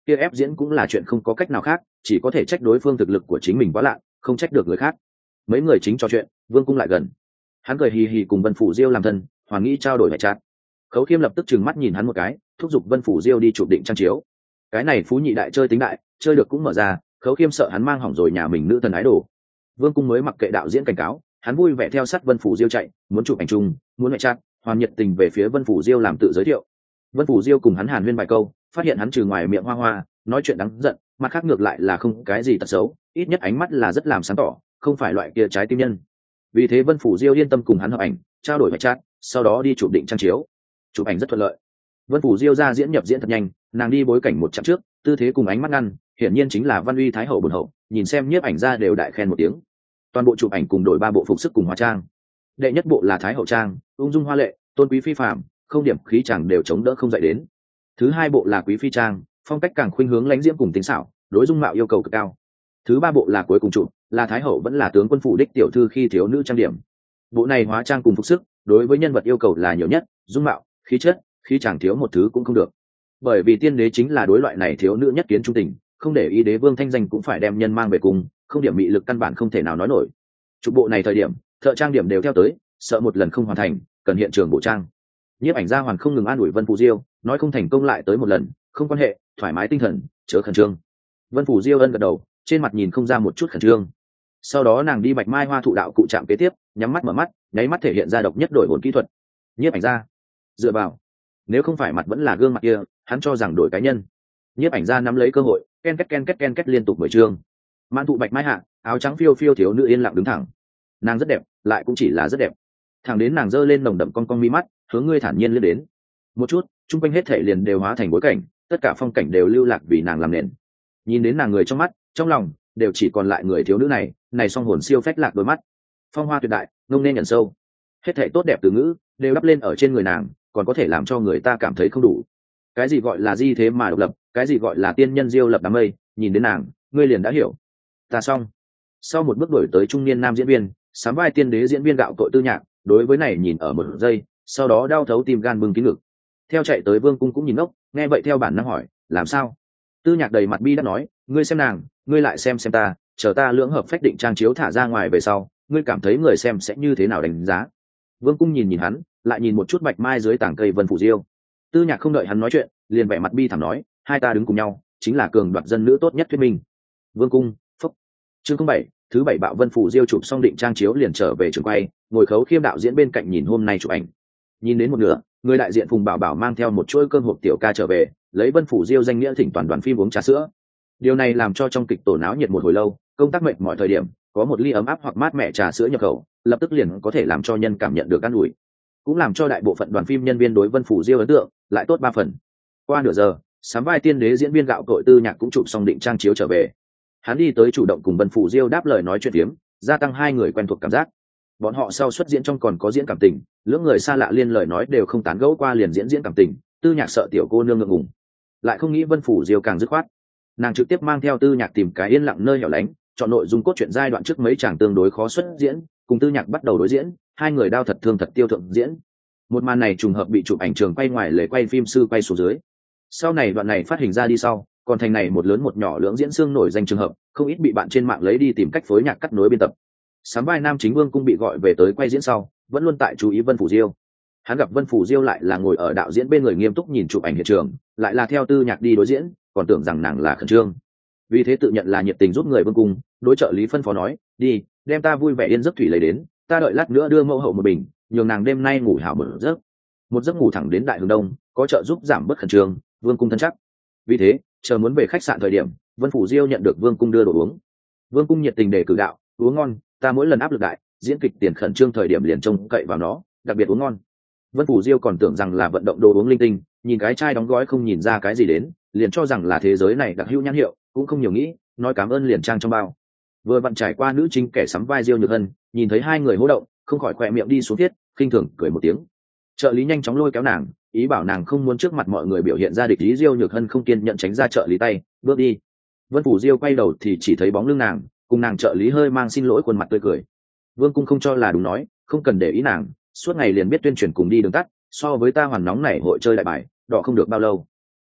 kia ép diễn cũng là chuyện không có cách nào khác, chỉ có thể trách đối phương thực lực của chính mình quá lạ, không trách được người khác. Mấy người chính trò chuyện, Vương Cung lại gần, hắn cười hì hì cùng Vân Phủ Diêu làm thân, hoàn nghĩ trao đổi mẹ chát. Khấu Khiêm lập tức trừng mắt nhìn hắn một cái, thúc giục Vân Phủ Diêu đi chụp định trang chiếu. Cái này phú nhị đại chơi tính đại, chơi được cũng mở ra, Khấu Khiêm sợ hắn mang hỏng rồi nhà mình nữ thần ái đồ. Vương Cung mới mặc kệ đạo diễn cảnh cáo, hắn vui vẻ theo sát Vân Phủ Diêu chạy, muốn chụp ảnh chung, muốn mẹ chát, hoàn nhiệt tình về phía Vân Phủ Diêu làm tự giới thiệu. Vân Phủ Diêu cùng hắn hàn huyên vài câu, phát hiện hắn trừ ngoài miệng hoa hoa, nói chuyện đáng giận, mặt khác ngược lại là không cái gì tật xấu, ít nhất ánh mắt là rất làm sáng tỏ, không phải loại kia trái tim nhân. Vì thế Vân Phủ Diêu yên tâm cùng hắn hợp ảnh, trao đổi mẹ chát, sau đó đi chụp định trang chiếu. Chụp ảnh rất thuận lợi. Vân Phủ Diêu ra diễn nhập diễn thật nhanh, nàng đi bối cảnh một chặng trước, tư thế cùng ánh mắt ngăn, hiển nhiên chính là Văn Uy Thái hậu bổn hậu, nhìn xem nhiếp ảnh ra đều đại khen một tiếng. Toàn bộ chụp ảnh cùng đổi ba bộ phục sức cùng hóa trang. Đệ nhất bộ là Thái hậu trang, ung dung hoa lệ, tôn quý phi phàm, không điểm khí chàng đều chống đỡ không dậy đến. Thứ hai bộ là quý phi trang, phong cách càng khuynh hướng lãnh diễm cùng tính xảo, đối dung mạo yêu cầu cực cao. Thứ ba bộ là cuối cùng chụp, là Thái hậu vẫn là tướng quân phủ đích tiểu thư khi thiếu nữ trang điểm. Bộ này hóa trang cùng phục sức, đối với nhân vật yêu cầu là nhiều nhất, dung mạo, khí chất, khí chàng thiếu một thứ cũng không được. Bởi vì tiên đế chính là đối loại này thiếu nữ nhất kiến trung tình, không để ý đế vương thanh danh cũng phải đem nhân mang về cùng, không điểm mị lực căn bản không thể nào nói nổi. Chụp bộ này thời điểm, thợ trang điểm đều theo tới, sợ một lần không hoàn thành, cần hiện trường bộ trang. Nhiếp ảnh gia hoàn không ngừng an ủi Vân Phủ Diêu, nói không thành công lại tới một lần, không quan hệ, thoải mái tinh thần, chớ khẩn trương. Vân Phủ Diêu ân gật đầu, trên mặt nhìn không ra một chút khẩn trương. Sau đó nàng đi Bạch Mai Hoa thụ đạo cụ trạm kế tiếp, nhắm mắt mở mắt, nháy mắt thể hiện ra độc nhất đổi hồn kỹ thuật. Nhiếp ảnh gia dựa vào, nếu không phải mặt vẫn là gương mặt kia, hắn cho rằng đổi cá nhân. Nhiếp ảnh gia nắm lấy cơ hội, ken két ken két ken két liên tục mười chương. Mãn thụ Bạch Mai hạ, áo trắng phiêu phiêu thiếu nữ yên lặng đứng thẳng. Nàng rất đẹp, lại cũng chỉ là rất đẹp. Thẳng đến nàng giơ lên nồng đậm con con mi mắt, hướng ngươi thản nhiên lên đến. Một chút, chung quanh hết thể liền đều hóa thành bối cảnh, tất cả phong cảnh đều lưu lạc vì nàng làm nền. Nhìn đến nàng người trong mắt, trong lòng đều chỉ còn lại người thiếu nữ này, này song hồn siêu phách lạc đôi mắt, phong hoa tuyệt đại, ngông nên nhận sâu. Hết thể tốt đẹp từ ngữ đều đắp lên ở trên người nàng, còn có thể làm cho người ta cảm thấy không đủ. Cái gì gọi là di thế mà độc lập, cái gì gọi là tiên nhân diêu lập đám mây, nhìn đến nàng, ngươi liền đã hiểu. Ta xong. Sau một bước đổi tới trung niên nam diễn viên, sám vai tiên đế diễn viên gạo tội Tư Nhạc, đối với này nhìn ở một giây, sau đó đau thấu tim gan bưng kín ngực. Theo chạy tới Vương Cung cũng nhìn ngốc, nghe vậy theo bản năng hỏi, làm sao? Tư Nhạc đầy mặt bi đã nói, ngươi xem nàng, ngươi lại xem xem ta, chờ ta lưỡng hợp phách định trang chiếu thả ra ngoài về sau, ngươi cảm thấy người xem sẽ như thế nào đánh giá? Vương Cung nhìn nhìn hắn, lại nhìn một chút Bạch Mai dưới tảng cây Vân Phủ Diêu. Tư Nhạc không đợi hắn nói chuyện, liền vẻ mặt bi thảm nói, hai ta đứng cùng nhau, chính là cường đoạt dân nữ tốt nhất thuyết minh. Vương Cung, phúc. Chương bảy, thứ bảy bạo Vân Phủ Diêu chụp xong định trang chiếu liền trở về trường quay, ngồi Khấu Khiêm đạo diễn bên cạnh nhìn hôm nay chụp ảnh. Nhìn đến một nửa, người đại diện Phùng Bảo Bảo mang theo một chuỗi cơm hộp tiểu ca trở về, lấy Vân Phủ Diêu danh nghĩa thỉnh toàn đoàn phim uống trà sữa. Điều này làm cho trong kịch tổ náo nhiệt một hồi lâu, công tác mệt mọi thời điểm, có một ly ấm áp hoặc mát mẻ trà sữa nhập khẩu, lập tức liền có thể làm cho nhân cảm nhận được an ủi. Cũng làm cho đại bộ phận đoàn phim nhân viên đối Vân Phủ Diêu ấn tượng lại tốt ba phần. Qua nửa giờ, sám vai tiên đế diễn viên gạo cội Tư Nhạc cũng chụp xong định trang chiếu trở về. Hắn đi tới chủ động cùng Vân Phủ Diêu đáp lời nói chuyện phiếm, gia tăng hai người quen thuộc cảm giác. Bọn họ sau xuất diễn trong còn có diễn cảm tình, lưỡng người xa lạ liên lời nói đều không tán gẫu qua liền diễn diễn cảm tình. Tư Nhạc sợ tiểu cô nương ngượng ngùng, lại không nghĩ Vân Phủ Diêu càng dứt khoát. Nàng trực tiếp mang theo Tư Nhạc tìm cái yên lặng nơi hẻo lánh, chọn nội dung cốt truyện giai đoạn trước mấy chàng tương đối khó xuất diễn, cùng Tư Nhạc bắt đầu đối diễn, hai người đao thật thương thật tiêu thượng diễn. Một màn này trùng hợp bị chụp ảnh trường quay ngoài lề quay phim sư quay xuống dưới. Sau này đoạn này phát hình ra đi sau, còn thành này một lớn một nhỏ lưỡng diễn xương nổi danh trường hợp, không ít bị bạn trên mạng lấy đi tìm cách phối nhạc cắt nối biên tập. Sám vai nam chính Vương Cung bị gọi về tới quay diễn sau, vẫn luôn tại chú ý Vân Phủ Diêu. Hắn gặp Vân Phủ Diêu lại là ngồi ở đạo diễn bên người nghiêm túc nhìn chụp ảnh hiện trường, lại là theo Tư Nhạc đi đối diễn, còn tưởng rằng nàng là khẩn trương. Vì thế tự nhận là nhiệt tình giúp người Vương Cung, đối trợ lý phân phó nói, đi, đem ta vui vẻ yên giấc thủy lấy đến, ta đợi lát nữa đưa mẫu hậu một bình, nhường nàng đêm nay ngủ hảo một giấc. Một giấc ngủ thẳng đến đại hướng đông, có trợ giúp giảm bớt khẩn trương, Vương Cung thân chắc. Vì thế, chờ muốn về khách sạn thời điểm, Vân Phủ Diêu nhận được Vương Cung đưa đồ uống. Vương Cung nhiệt tình để cử đạo, uống ngon, ta mỗi lần áp lực đại, diễn kịch tiền khẩn trương thời điểm liền trông cậy vào nó, đặc biệt uống ngon. Vân Phủ Diêu còn tưởng rằng là vận động đồ uống linh tinh, nhìn cái chai đóng gói không nhìn ra cái gì đến, liền cho rằng là thế giới này đặc hữu nhãn hiệu, cũng không nhiều nghĩ, nói cảm ơn liền trang trong bao. Vừa vặn trải qua nữ chính kẻ sắm vai Diêu Nhược Hân, nhìn thấy hai người hô động, không khỏi khỏe miệng đi xuống thiết, khinh thường cười một tiếng. Trợ lý nhanh chóng lôi kéo nàng, ý bảo nàng không muốn trước mặt mọi người biểu hiện ra địch ý. Diêu Nhược Hân không kiên nhận tránh ra trợ lý tay, bước đi. Vân Phủ Diêu quay đầu thì chỉ thấy bóng lưng nàng, cùng nàng trợ lý hơi mang xin lỗi khuôn mặt tươi cười. Vương Cung không cho là đúng nói, không cần để ý nàng, suốt ngày liền biết tuyên truyền cùng đi đường tắt, so với ta hoàn nóng này hội chơi đại bài, đọ không được bao lâu.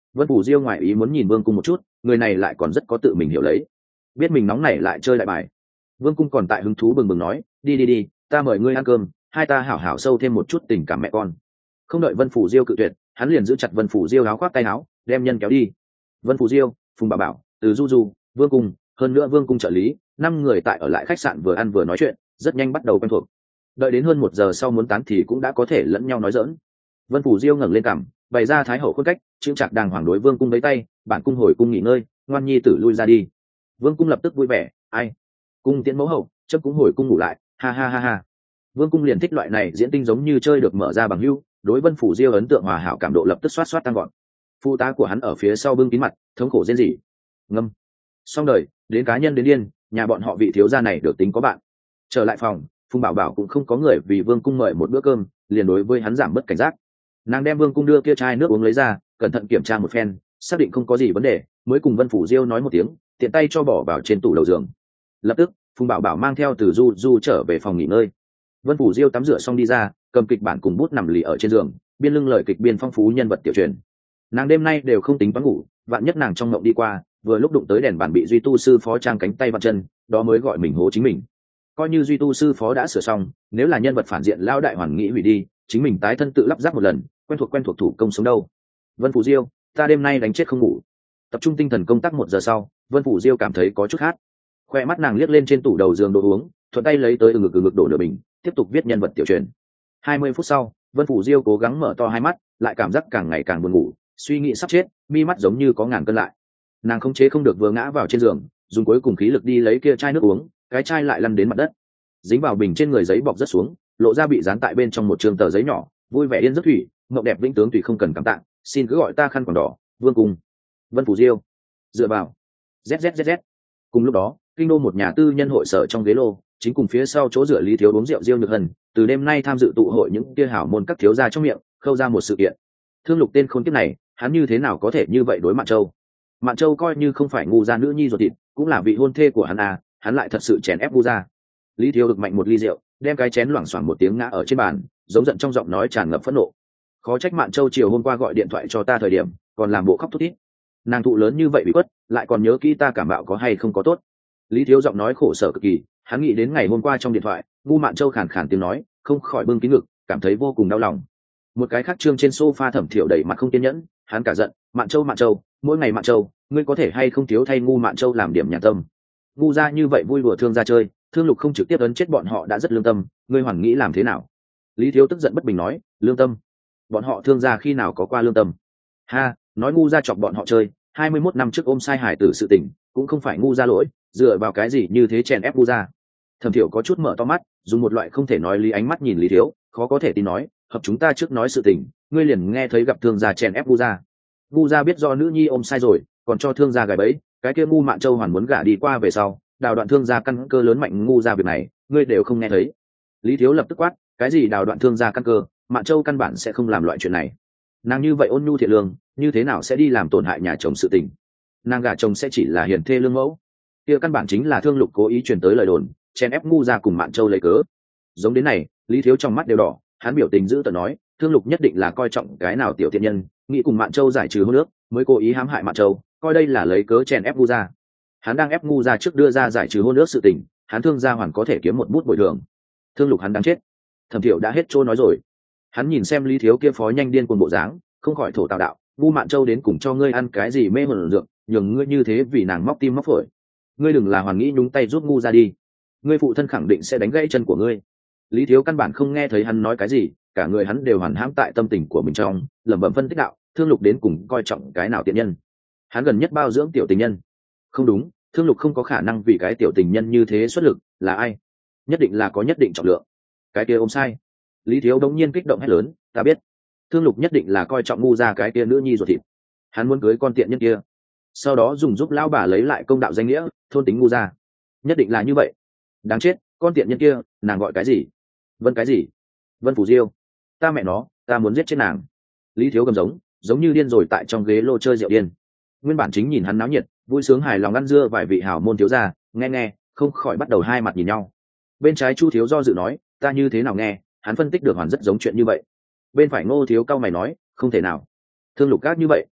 Vân Phủ Diêu ngoại ý muốn nhìn Vương Cung một chút, người này lại còn rất có tự mình hiểu lấy, biết mình nóng này lại chơi đại bài. Vương Cung còn tại hứng thú bừng bừng nói, đi đi đi, ta mời ngươi ăn cơm, hai ta hảo hảo sâu thêm một chút tình cảm mẹ con. Không đợi Vân Phủ Diêu cự tuyệt, hắn liền giữ chặt Vân Phủ Diêu áo khoác tay áo, đem nhân kéo đi. Vân Phủ Diêu, Phùng Bảo Bảo, Từ Du Du, Vương Cung, hơn nữa Vương Cung trợ lý, năm người tại ở lại khách sạn vừa ăn vừa nói chuyện, rất nhanh bắt đầu quen thuộc. Đợi đến hơn một giờ sau muốn tán thì cũng đã có thể lẫn nhau nói giỡn. Vân Phủ Diêu ngẩng lên cằm, bày ra thái hậu khuôn cách, chững chạc đàng hoàng đối Vương Cung với tay, bản cung hồi cung nghỉ ngơi, ngoan nhi tử lui ra đi. Vương Cung lập tức vui vẻ, ai, cung tiễn mẫu hậu, chấp cũng hồi cung ngủ lại, ha ha ha ha. Vương Cung liền thích loại này diễn tinh giống như chơi được mở ra bằng hưu, đối Vân Phủ Diêu ấn tượng hòa hảo cảm độ lập tức xoát xoát tăng gọn. Phụ tá của hắn ở phía sau bưng kín mặt, thống khổ rên rỉ. Ngâm. Xong đời, đến cá nhân đến điên, nhà bọn họ vị thiếu gia này được tính có bạn. Trở lại phòng, Phùng Bảo Bảo cũng không có người vì Vương Cung mời một bữa cơm, liền đối với hắn giảm bớt cảnh giác. Nàng đem Vương Cung đưa kia chai nước uống lấy ra, cẩn thận kiểm tra một phen, xác định không có gì vấn đề, mới cùng Vân Phủ Diêu nói một tiếng, tiện tay cho bỏ vào trên tủ đầu giường. Lập tức, Phùng Bảo Bảo mang theo Từ Du Du trở về phòng nghỉ ngơi. Vân Phủ Diêu tắm rửa xong đi ra, cầm kịch bản cùng bút nằm lì ở trên giường, biên lưng lời kịch biên phong phú nhân vật tiểu truyền. Nàng đêm nay đều không tính toán ngủ, vạn nhất nàng trong mộng đi qua, vừa lúc đụng tới đèn bản bị duy tu sư phó trang cánh tay vặn chân, đó mới gọi mình hố chính mình. Coi như duy tu sư phó đã sửa xong, nếu là nhân vật phản diện lao đại hoàn nghĩ hủy đi, chính mình tái thân tự lắp ráp một lần, quen thuộc quen thuộc thủ công sống đâu. Vân Phủ Diêu, ta đêm nay đánh chết không ngủ. Tập trung tinh thần công tác một giờ sau, Vân Phủ Diêu cảm thấy có chút khát, khoe mắt nàng liếc lên trên tủ đầu giường đồ uống, thuận tay lấy tới ừ ngực ừ ngực đổ nửa bình, tiếp tục viết nhân vật tiểu truyền. Hai mươi phút sau, Vân Phủ Diêu cố gắng mở to hai mắt, lại cảm giác càng ngày càng buồn ngủ, suy nghĩ sắp chết, mi mắt giống như có ngàn cân lại. Nàng không chế không được vừa ngã vào trên giường, dùng cuối cùng khí lực đi lấy kia chai nước uống, cái chai lại lăn đến mặt đất, dính vào bình trên người giấy bọc rất xuống, lộ ra bị dán tại bên trong một trường tờ giấy nhỏ, vui vẻ yên giấc thủy, mộng đẹp vĩnh tướng tùy không cần cảm tạ, xin cứ gọi ta khăn quàng đỏ, Vương Cung. Vân Phủ Diêu. Dựa vào. zzz. Cùng lúc đó, kinh đô một nhà tư nhân hội sở trong ghế lô, chính cùng phía sau chỗ rửa Lý Thiếu uống rượu Diêu Nhược Hân, từ đêm nay tham dự tụ hội những kia hảo môn các thiếu gia trong miệng, khâu ra một sự kiện. Thương Lục tên khốn kiếp này, hắn như thế nào có thể như vậy đối Mạn Châu? Mạn Châu coi như không phải ngu gia nữ nhi ruột thịt, cũng là vị hôn thê của hắn à, hắn lại thật sự chèn ép ngu gia. Lý Thiếu được mạnh một ly rượu, đem cái chén loảng xoảng một tiếng ngã ở trên bàn, giống giận trong giọng nói tràn ngập phẫn nộ. Khó trách Mạn Châu chiều hôm qua gọi điện thoại cho ta thời điểm, còn làm bộ khóc thút thít. Nàng thụ lớn như vậy bị quất, lại còn nhớ kỹ ta cảm bạo có hay không có tốt. Lý Thiếu giọng nói khổ sở cực kỳ, hắn nghĩ đến ngày hôm qua trong điện thoại, ngu Mạn Châu khàn khàn tiếng nói, không khỏi bưng kín ngực, cảm thấy vô cùng đau lòng. Một cái khác trương trên sofa Thẩm Thiệu đầy mặt không kiên nhẫn, hắn cả giận, Mạn Châu Mạn Châu, mỗi ngày Mạn Châu, ngươi có thể hay không thiếu thay ngu Mạn Châu làm điểm nhà tâm. Ngu gia như vậy vui đùa thương gia chơi, Thương Lục không trực tiếp ấn chết bọn họ đã rất lương tâm, ngươi hoàn nghĩ làm thế nào? Lý Thiếu tức giận bất bình nói, lương tâm? Bọn họ thương gia khi nào có qua lương tâm? Ha, nói ngu gia chọc bọn họ chơi, hai mươi mốt năm trước ôm sai hải tử sự tình, cũng không phải ngu gia lỗi, dựa vào cái gì như thế chèn ép ngu gia? Thẩm Thiệu có chút mở to mắt, dùng một loại không thể nói lý ánh mắt nhìn Lý Thiếu, khó có thể tin nói, hợp chúng ta trước nói sự tình, ngươi liền nghe thấy gặp thương gia chèn ép ngu gia. Ngu gia biết do nữ nhi ôm sai rồi, còn cho thương gia gài bẫy, cái kia ngu Mạn Châu hoàn muốn gả đi qua về sau, đào đoạn thương gia căn cơ lớn mạnh ngu gia việc này, ngươi đều không nghe thấy. Lý Thiếu lập tức quát, cái gì đào đoạn thương gia căn cơ, Mạn Châu căn bản sẽ không làm loại chuyện này. Nàng như vậy ôn nhu thiện lương, như thế nào sẽ đi làm tổn hại nhà chồng sự tình? Nàng gả chồng sẽ chỉ là hiền thê lương mẫu, kia căn bản chính là Thương Lục cố ý truyền tới lời đồn, chen ép ngu gia cùng Mạn Châu lấy cớ. Giống đến này, Lý Thiếu trong mắt đều đỏ, hắn biểu tình giữ tợn nói, Thương Lục nhất định là coi trọng cái nào tiểu thiện nhân, nghĩ cùng Mạn Châu giải trừ hôn ước, mới cố ý hãm hại Mạn Châu, coi đây là lấy cớ chèn ép ngu gia. Hắn đang ép ngu gia trước đưa ra giải trừ hôn ước sự tình, hắn Thương gia hoàn có thể kiếm một bút bồi thường. Thương Lục hắn đáng chết. Thẩm Thiệu đã hết trôi nói rồi. Hắn nhìn xem Lý Thiếu kia phó nhanh điên cuồng bộ dáng, không khỏi thổ tạo đạo, ngu Mạn Châu đến cùng cho ngươi ăn cái gì mê hồn dược, nhường ngươi như thế vì nàng móc tim móc phổi. Ngươi đừng là hoàn nghĩ nhúng tay giúp ngu gia đi, ngươi phụ thân khẳng định sẽ đánh gãy chân của ngươi. Lý Thiếu căn bản không nghe thấy hắn nói cái gì, cả người hắn đều hoàn hãm tại tâm tình của mình trong, lẩm bẩm phân tích đạo, Thương Lục đến cùng coi trọng cái nào tiện nhân. Hắn gần nhất bao dưỡng tiểu tình nhân. Không đúng, Thương Lục không có khả năng vì cái tiểu tình nhân như thế xuất lực, là ai? Nhất định là có nhất định trọng lượng. Cái kia ôm sai. Lý Thiếu đống nhiên kích động hét lớn, ta biết. Thương Lục nhất định là coi trọng ngu gia cái kia nữ nhi ruột thịt. Hắn muốn cưới con tiện nhân kia, sau đó dùng giúp lão bà lấy lại công đạo danh nghĩa, thôn tính ngu gia. Nhất định là như vậy. Đáng chết, con tiện nhân kia, nàng gọi cái gì? Vân cái gì? Vân Phủ Diêu. Ta mẹ nó, ta muốn giết chết nàng. Lý Thiếu gầm giống, giống như điên rồi tại trong ghế lô chơi rượu điên. Nguyên bản chính nhìn hắn náo nhiệt, vui sướng hài lòng ăn dưa vài vị hảo môn thiếu gia, nghe nghe, không khỏi bắt đầu hai mặt nhìn nhau. Bên trái Chu Thiếu do dự nói, ta như thế nào nghe, hắn phân tích được hoàn rất giống chuyện như vậy. Bên phải Ngô Thiếu cao mày nói, không thể nào. Thương Lục các như vậy.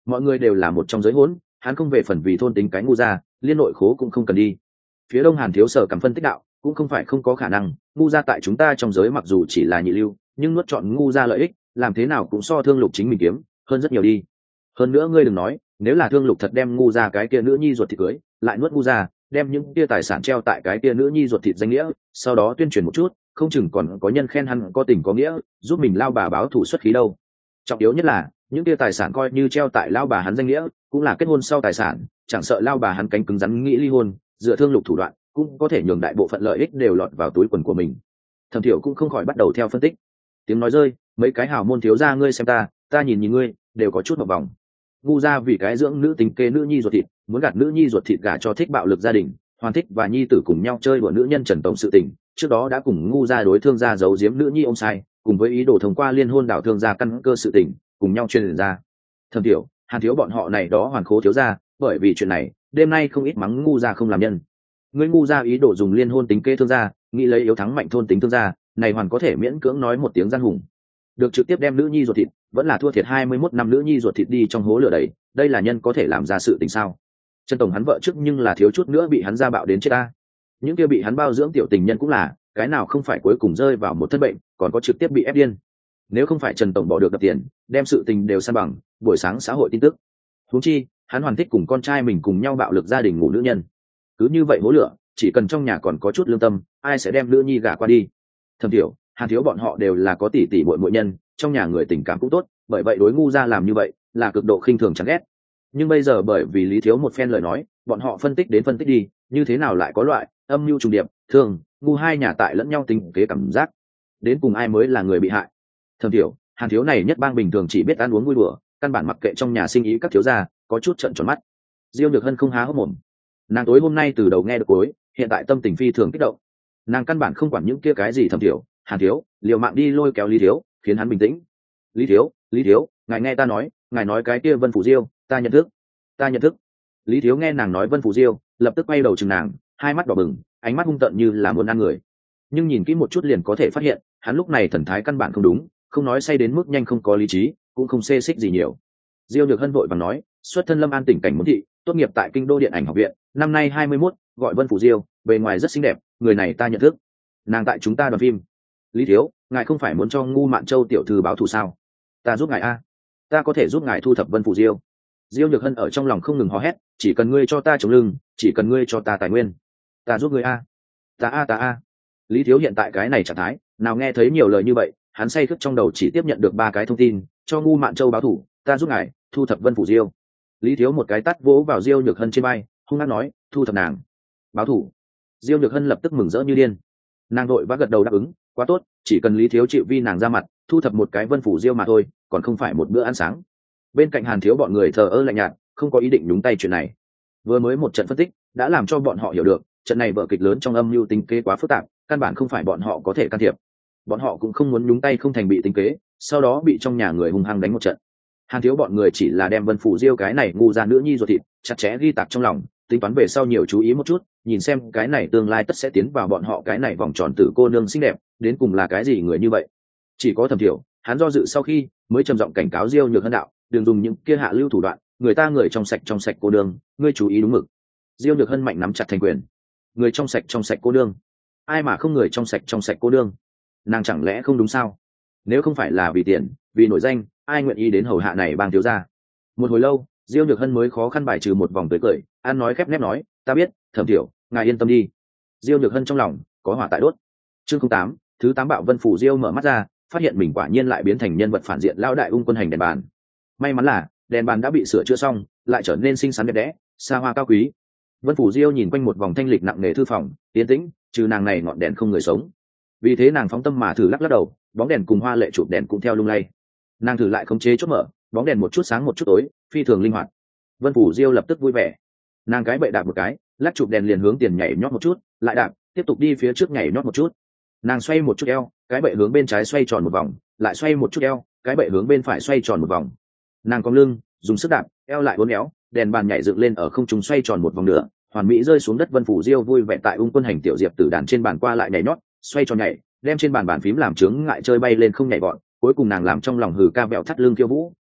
mọi người đều là một trong giới hỗn, hắn không về phần vì thôn tính cái ngu gia, liên nội khố cũng không cần đi. Phía đông Hàn Thiếu Sở cảm phân tích đạo, cũng không phải không có khả năng, ngu gia tại chúng ta trong giới mặc dù chỉ là nhị lưu, nhưng nuốt chọn ngu gia lợi ích, làm thế nào cũng so Thương Lục chính mình kiếm hơn rất nhiều đi. Hơn nữa ngươi đừng nói, nếu là Thương Lục thật đem ngu gia cái kia nữ nhi ruột thịt cưới, lại nuốt ngu gia, đem những kia tài sản treo tại cái kia nữ nhi ruột thịt danh nghĩa, sau đó tuyên truyền một chút, không chừng còn có nhân khen hắn có tình có nghĩa, giúp mình lao bà báo thù xuất khí đâu. Trọng yếu nhất là, những kia tài sản coi như treo tại lao bà hắn danh nghĩa, cũng là kết hôn sau tài sản, chẳng sợ lao bà hắn cánh cứng rắn nghĩ ly hôn, dựa Thương Lục thủ đoạn, cũng có thể nhường đại bộ phận lợi ích đều lọt vào túi quần của mình. Thẩm Thiểu cũng không khỏi bắt đầu theo phân tích. Tiếng nói rơi, mấy cái hào môn thiếu gia ngươi xem ta, ta nhìn nhìn ngươi, đều có chút một vòng. Ngu gia vì cái dưỡng nữ tính kê nữ nhi ruột thịt, muốn gạt nữ nhi ruột thịt gả cho thích bạo lực gia đình, hoàn thích và nhi tử cùng nhau chơi đùa nữ nhân Trần Tổng sự tình, trước đó đã cùng ngu gia đối thương gia giấu giếm nữ nhi ông sai, cùng với ý đồ thông qua liên hôn đảo thương gia căn cơ sự tình, cùng nhau truyền ra. Thẩm Thiểu, Hàn Thiếu bọn họ này đó hoàn khố thiếu gia, bởi vì chuyện này, đêm nay không ít mắng ngu gia không làm nhân. Ngươi ngu gia ý đồ dùng liên hôn tính kê thương gia, nghĩ lấy yếu thắng mạnh thôn tính thương gia, này hoàn có thể miễn cưỡng nói một tiếng gian hùng. Được trực tiếp đem nữ nhi ruột thịt, vẫn là thua thiệt hai mươi mốt năm nữ nhi ruột thịt đi trong hố lửa đầy, đây là nhân có thể làm ra sự tình sao? Trần Tổng hắn vợ trước nhưng là thiếu chút nữa bị hắn ra bạo đến chết ta. Những kia bị hắn bao dưỡng tiểu tình nhân cũng là, cái nào không phải cuối cùng rơi vào một thân bệnh, còn có trực tiếp bị ép điên. Nếu không phải Trần Tổng bỏ được đập tiền, đem sự tình đều san bằng, buổi sáng xã hội tin tức. Huống chi, hắn hoàn thích cùng con trai mình cùng nhau bạo lực gia đình ngủ nữ nhân. Cứ như vậy hố lửa, chỉ cần trong nhà còn có chút lương tâm, ai sẽ đem nữ nhi gả qua đi. Thẩm Thiểu, Hàn Thiếu bọn họ đều là có tỷ tỷ muội muội nhân, trong nhà người tình cảm cũng tốt, bởi vậy đối ngu gia làm như vậy là cực độ khinh thường chán ghét. Nhưng bây giờ bởi vì Lý Thiếu một phen lời nói, bọn họ phân tích đến phân tích đi, như thế nào lại có loại âm mưu trùng điệp, thường ngu hai nhà tại lẫn nhau tính kế cảm giác. Đến cùng ai mới là người bị hại? Thẩm Thiểu, Hàn Thiếu này nhất bang bình thường chỉ biết ăn uống vui đùa, căn bản mặc kệ trong nhà sinh ý các thiếu gia, có chút trợn tròn mắt. Diêu Nhược Hân không há hốc mồm. Nàng tối hôm nay từ đầu nghe được cuối, hiện tại tâm tình phi thường kích động. Nàng căn bản không quản những kia cái gì Thẩm Thiểu, Hàn Thiếu, liều mạng đi lôi kéo Lý Thiếu, khiến hắn bình tĩnh. Lý Thiếu, Lý Thiếu, ngài nghe ta nói, ngài nói cái kia Vân Phủ Diêu, ta nhận thức, ta nhận thức. Lý Thiếu nghe nàng nói Vân Phủ Diêu, lập tức quay đầu chừng nàng, hai mắt đỏ bừng, ánh mắt hung tợn như là muốn ăn người. Nhưng nhìn kỹ một chút liền có thể phát hiện, hắn lúc này thần thái căn bản không đúng, không nói say đến mức nhanh không có lý trí, cũng không xê xích gì nhiều. Diêu Nhược Hân vội vàng nói, xuất thân Lâm An tỉnh cảnh muốn thị, tốt nghiệp tại Kinh đô điện ảnh học viện, năm nay hai mươi mốt, gọi Vân Phủ Diêu, bề ngoài rất xinh đẹp, người này ta nhận thức. Nàng tại chúng ta đoàn phim. Lý Thiếu, ngài không phải muốn cho Ngu Mạn Châu tiểu thư báo thù sao? Ta giúp ngài a, ta có thể giúp ngài thu thập Vân Phủ Diêu. Diêu Nhược Hân ở trong lòng không ngừng hò hét, chỉ cần ngươi cho ta chống lưng, chỉ cần ngươi cho ta tài nguyên, ta giúp ngươi a, ta a ta a. Lý Thiếu hiện tại cái này trạng thái, nào nghe thấy nhiều lời như vậy, hắn say khướt trong đầu chỉ tiếp nhận được ba cái thông tin, cho Ngu Mạn Châu báo thù, ta giúp ngài thu thập Vân Phủ Diêu. Lý Thiếu một cái tát vỗ vào Diêu Nhược Hân trên vai, hung hăng nói, thu thập nàng, báo thù. Diêu Nhược Hân lập tức mừng rỡ như điên, nàng đội vã gật đầu đáp ứng, quá tốt, chỉ cần Lý Thiếu chịu vi nàng ra mặt, thu thập một cái Vân Phủ Diêu mà thôi, còn không phải một bữa ăn sáng. Bên cạnh Hàn Thiếu bọn người thờ ơ lạnh nhạt, không có ý định nhúng tay chuyện này. Vừa mới một trận phân tích đã làm cho bọn họ hiểu được, trận này vở kịch lớn trong âm mưu tính kế quá phức tạp, căn bản không phải bọn họ có thể can thiệp. Bọn họ cũng không muốn nhúng tay không thành bị tính kế, sau đó bị trong nhà người hung hăng đánh một trận. Hàn Thiếu bọn người chỉ là đem Vân Phủ Diêu cái này ngu ra nữ nhi ruột thịt chặt chẽ ghi tạc trong lòng, tính toán về sau nhiều chú ý một chút, nhìn xem cái này tương lai tất sẽ tiến vào bọn họ cái này vòng tròn tử cô nương xinh đẹp, đến cùng là cái gì người như vậy. Chỉ có Thẩm Thiểu, hắn do dự sau khi mới trầm giọng cảnh cáo Diêu Nhược Hân đạo, đừng dùng những kia hạ lưu thủ đoạn, người ta người trong sạch trong sạch cô nương, ngươi chú ý đúng mực. Diêu Nhược Hân mạnh nắm chặt thành quyền, người trong sạch trong sạch cô nương, ai mà không người trong sạch trong sạch cô nương, nàng chẳng lẽ không đúng sao? Nếu không phải là vì tiền, vì nổi danh, ai nguyện ý đến hầu hạ này bang thiếu gia? Một hồi lâu, Diêu Nhược Hân mới khó khăn bài trừ một vòng tươi cười, an nói khép nép nói, ta biết, Thẩm Thiểu, ngài yên tâm đi. Diêu Nhược Hân trong lòng có hỏa tại đốt. Chương không tám, thứ tám bạo Vân Phủ Diêu mở mắt ra, phát hiện mình quả nhiên lại biến thành nhân vật phản diện lao đại ung quân hành đèn bàn. May mắn là đèn bàn đã bị sửa chữa xong, lại trở nên xinh xắn đẹp đẽ, xa hoa cao quý. Vân Phủ Diêu nhìn quanh một vòng thanh lịch nặng nề thư phòng, yên tĩnh, trừ nàng này ngọn đèn không người sống. Vì thế nàng phóng tâm mà thử lắc lắc đầu, bóng đèn cùng hoa lệ chụp đèn cũng theo lung lay. Nàng thử lại khống chế chốt mở, bóng đèn một chút sáng một chút tối, phi thường linh hoạt. Vân Phủ Diêu lập tức vui vẻ. Nàng cái bậy đạp một cái, lắc chụp đèn liền hướng tiền nhảy nhót một chút, lại đạp, tiếp tục đi phía trước nhảy nhót một chút. Nàng xoay một chút eo, cái bậy hướng bên trái xoay tròn một vòng, lại xoay một chút eo, cái bậy hướng bên phải xoay tròn một vòng. Nàng cong lưng, dùng sức đạp, eo lại uốn éo, đèn bàn nhảy dựng lên ở không trung xoay tròn một vòng nữa, hoàn mỹ rơi xuống đất. Vân Phủ Diêu vui vẻ tại ung quân hành tiểu diệp tử đàn trên bàn qua lại nhảy nhót, xoay tròn nhảy, đem trên bàn bàn phím làm chướng ngại chơi bay lên không nhảy gọn. Cuối cùng nàng làm trong lòng hừ ca bẹo thắt lưng khiêu vũ,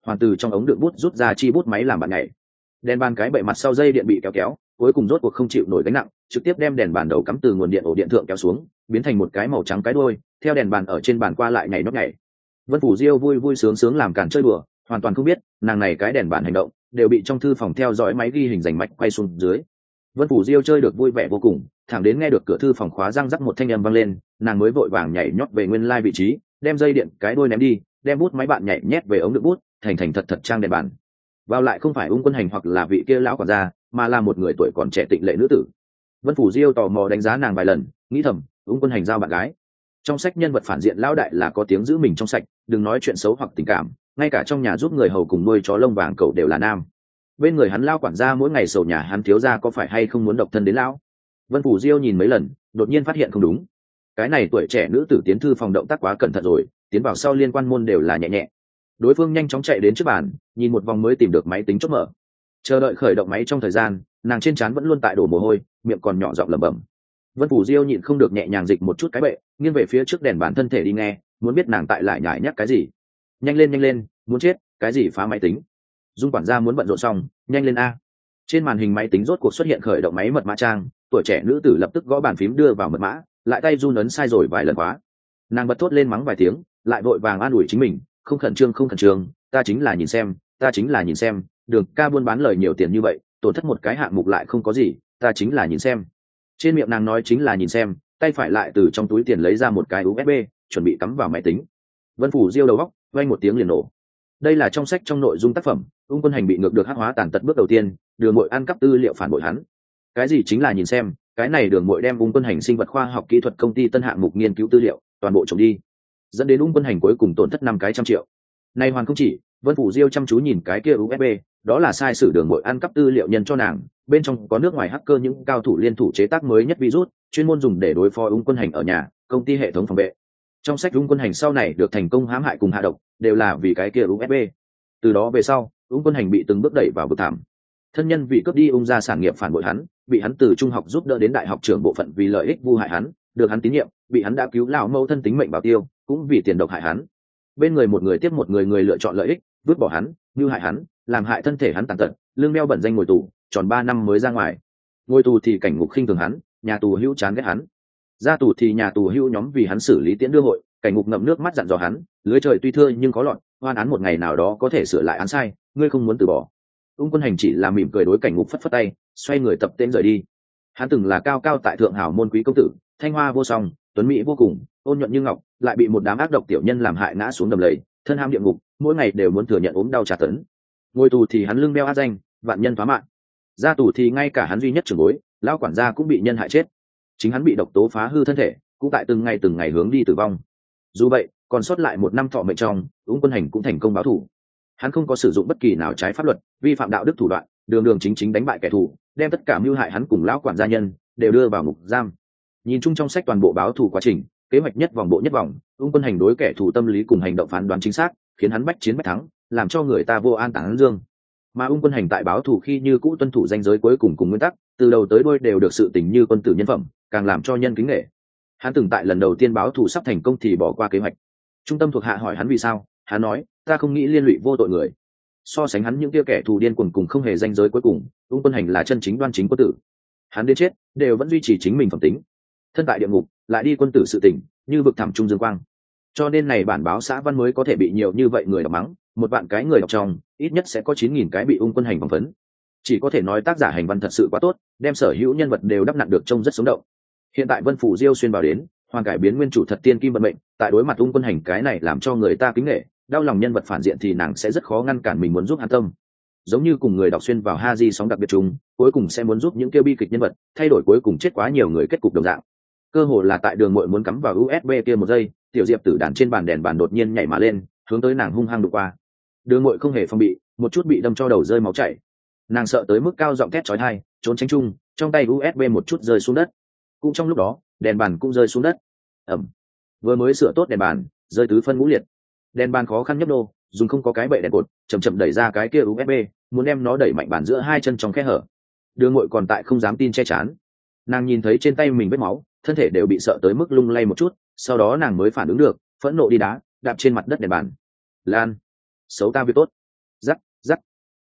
hoàn từ trong ống đựng bút rút ra chi bút máy làm bạn nhảy. Đèn bàn cái bệ mặt sau dây điện bị kéo kéo, cuối cùng rốt cuộc không chịu nổi gánh nặng, trực tiếp đem đèn bàn đầu cắm từ nguồn điện ổ điện thượng kéo xuống, biến thành một cái màu trắng cái đuôi, theo đèn bàn ở trên bàn qua lại nhảy nhót nhảy. Vân Phủ Diêu vui vui sướng sướng làm càn chơi đùa, hoàn toàn không biết nàng này cái đèn bàn hành động đều bị trong thư phòng theo dõi máy ghi hình rành mạch quay xuống dưới. Vân Phủ Diêu chơi được vui vẻ vô cùng, thẳng đến nghe được cửa thư phòng khóa răng rắc một thanh âm vang lên, nàng mới vội vàng nhảy nhót về nguyên lai vị trí, đem dây điện cái đuôi ném đi, đem bút máy bạn nhảy nhét về ống đựng bút, thành thành thật thật trang đèn bàn. Vào lại không phải Ung Quân Hành hoặc là vị kia lão quản gia, mà là một người tuổi còn trẻ tịnh lệ nữ tử. Vân Phủ Diêu tò mò đánh giá nàng vài lần, nghĩ thầm, Ung Quân Hành giao bạn gái. Trong sách nhân vật phản diện lão đại là có tiếng giữ mình trong sạch, đừng nói chuyện xấu hoặc tình cảm, ngay cả trong nhà giúp người hầu cùng nuôi chó lông vàng cậu đều là nam. Bên người hắn lão quản gia mỗi ngày sầu nhà hắn thiếu gia có phải hay không muốn độc thân đến lão. Vân Phủ Diêu nhìn mấy lần, đột nhiên phát hiện không đúng. Cái này tuổi trẻ nữ tử tiến thư phòng động tác quá cẩn thận rồi, tiến vào sau liên quan môn đều là nhẹ nhẹ. Đối phương nhanh chóng chạy đến trước bàn, nhìn một vòng mới tìm được máy tính chốt mở. Chờ đợi khởi động máy trong thời gian, nàng trên trán vẫn luôn tại đổ mồ hôi, miệng còn nhỏ giọng lẩm bẩm. Vân Phủ Diêu nhịn không được nhẹ nhàng dịch một chút cái bệ, nghiêng về phía trước đèn bàn thân thể đi nghe, muốn biết nàng tại lại nhải nhắc cái gì. Nhanh lên nhanh lên, muốn chết, cái gì phá máy tính? Dung quản gia muốn bận rộn xong, nhanh lên a. Trên màn hình máy tính rốt cuộc xuất hiện khởi động máy mật mã trang, tuổi trẻ nữ tử lập tức gõ bàn phím đưa vào mật mã, lại tay run ấn sai rồi vài lần quá. Nàng bật thốt lên mắng vài tiếng, lại vội vàng an ủi chính mình, không khẩn trương không khẩn trương, ta chính là nhìn xem, ta chính là nhìn xem, Đường ca buôn bán lời nhiều tiền như vậy, tổn thất một cái hạng mục lại không có gì, ta chính là nhìn xem. Trên miệng nàng nói chính là nhìn xem, tay phải lại từ trong túi tiền lấy ra một cái u ét bê, chuẩn bị cắm vào máy tính. Vân Phủ Diêu đầu góc, vang một tiếng liền nổ. Đây là trong sách trong nội dung tác phẩm, Ung Quân Hành bị ngược được hắc hóa tàn tật bước đầu tiên, Đường Mội ăn cắp tư liệu phản bội hắn. Cái gì chính là nhìn xem, cái này Đường Mội đem Ung Quân Hành sinh vật khoa học kỹ thuật công ty tân hạng mục nghiên cứu tư liệu, toàn bộ trộm đi, dẫn đến Ung Quân Hành cuối cùng tổn thất năm cái trăm triệu. Nay hoàn không chỉ, Vân Phủ Diêu chăm chú nhìn cái kia u ét bê, đó là sai sử Đường Mội ăn cắp tư liệu nhân cho nàng, bên trong có nước ngoài hacker những cao thủ liên thủ chế tác mới nhất virus, chuyên môn dùng để đối phó Ung Quân Hành ở nhà, công ty hệ thống phòng vệ. Trong sách Ung Quân Hành sau này được thành công hãm hại cùng hạ độc, đều là vì cái kia u ét bê. Từ đó về sau, Ung Quân Hành bị từng bước đẩy vào vực thẳm. Thân nhân vì cướp đi Ung gia sản nghiệp phản bội hắn, bị hắn từ trung học giúp đỡ đến đại học trưởng bộ phận vì lợi ích vu hại hắn, được hắn tín nhiệm, bị hắn đã cứu lão mẫu thân tính mệnh bảo tiêu, cũng vì tiền độc hại hắn. Bên người một người tiếp một người người lựa chọn lợi ích, vứt bỏ hắn, như hại hắn, làm hại thân thể hắn tàn tật, lương đeo bẩn danh ngồi tù, tròn ba năm mới ra ngoài. Ngồi tù thì cảnh ngục khinh thường hắn, nhà tù hữu chán ghét hắn. Ra tù thì nhà tù hữu nhóm vì hắn xử lý tiễn đưa hội, cảnh ngục ngậm nước mắt dặn dò hắn, lưới trời tuy thưa nhưng có lọt, oan án một ngày nào đó có thể sửa lại án sai, ngươi không muốn từ bỏ. Ung Quân Hành chỉ là mỉm cười đối cảnh ngục phất phất tay, xoay người tập tên rời đi. Hắn từng là cao cao tại thượng hảo môn quý công tử, thanh hoa vô song, tuấn mỹ vô cùng, ôn nhuận như ngọc, lại bị một đám ác độc tiểu nhân làm hại ngã xuống đầm lầy, thân ham địa ngục, mỗi ngày đều muốn thừa nhận ốm đau tra tấn. Ngồi tù thì hắn lưng đeo ác danh, vạn nhân phá mạng. Ra tù thì ngay cả hắn duy nhất trưởng bối, lão quản gia cũng bị nhân hại chết. Chính hắn bị độc tố phá hư thân thể, cũng tại từng ngày từng ngày hướng đi tử vong. Dù vậy, còn sót lại một năm thọ mệnh trong, Ung Quân Hành cũng thành công báo thù. Hắn không có sử dụng bất kỳ nào trái pháp luật, vi phạm đạo đức thủ đoạn, đường đường chính chính đánh bại kẻ thù, đem tất cả mưu hại hắn cùng lão quản gia nhân đều đưa vào ngục giam. Nhìn chung trong sách toàn bộ báo thù quá trình, kế hoạch nhất vòng bộ nhất vòng, Ung Quân Hành đối kẻ thù tâm lý cùng hành động phán đoán chính xác, khiến hắn bách chiến bách thắng, làm cho người ta vô an táng dương. Mà Ung Quân Hành tại báo thù khi như cũ tuân thủ ranh giới cuối cùng cùng nguyên tắc, từ đầu tới đuôi đều được sự tình như quân tử nhân phẩm, càng làm cho nhân kính nể. Hắn từng tại lần đầu tiên báo thù sắp thành công thì bỏ qua kế hoạch. Trung tâm thuộc hạ hỏi hắn vì sao, hắn nói, ta không nghĩ liên lụy vô tội người. So sánh hắn những kia kẻ thù điên cuồng cùng không hề ranh giới cuối cùng, Ung Quân Hành là chân chính đoan chính quân tử. Hắn đến chết đều vẫn duy trì chính mình phẩm tính. Thân tại địa ngục, lại đi quân tử sự tỉnh, như vực thẳm trung dương quang. Cho nên này bản báo xã văn mới có thể bị nhiều như vậy người đọc mắng, một vạn cái người đọc trong, ít nhất sẽ có chín nghìn cái bị Ung Quân Hành phỏng vấn. Chỉ có thể nói tác giả hành văn thật sự quá tốt, đem sở hữu nhân vật đều đắp nặn được trông rất sống động. Hiện tại Vân Phủ Diêu xuyên vào đến, hoàn cải biến nguyên chủ thật tiên kim vận mệnh, tại đối mặt Ung Quân Hành cái này làm cho người ta kính nể, đau lòng nhân vật phản diện thì nàng sẽ rất khó ngăn cản mình muốn giúp hắn tâm. Giống như cùng người đọc xuyên vào ha di sóng đặc biệt chung, cuối cùng sẽ muốn giúp những kêu bi kịch nhân vật thay đổi cuối cùng chết quá nhiều người kết cục đồng dạng. Cơ hồ là tại Đường Mội muốn cắm vào u ét bê kia một giây, tiểu diệp tử đàn trên bàn đèn bàn đột nhiên nhảy mà lên, hướng tới nàng hung hăng đụng qua. Đường Mội không hề phòng bị, một chút bị đâm cho đầu rơi máu chảy. Nàng sợ tới mức cao giọng thét chói tai, trốn tránh chung, trong tay u ét bê một chút rơi xuống đất. Cũng trong lúc đó, đèn bàn cũng rơi xuống đất. Ầm. Vừa mới sửa tốt đèn bàn, rơi tứ phân ngũ liệt. Đèn bàn khó khăn nhấp đô, dùng không có cái bệ đèn cột, chậm chậm đẩy ra cái kia u ét bê, muốn đem nó đẩy mạnh bàn giữa hai chân trong khe hở. Đường Ngội còn tại không dám tin che chắn. Nàng nhìn thấy trên tay mình vết máu, thân thể đều bị sợ tới mức lung lay một chút, sau đó nàng mới phản ứng được, phẫn nộ đi đá, đạp trên mặt đất đèn bàn. Lan, xấu ta việc tốt.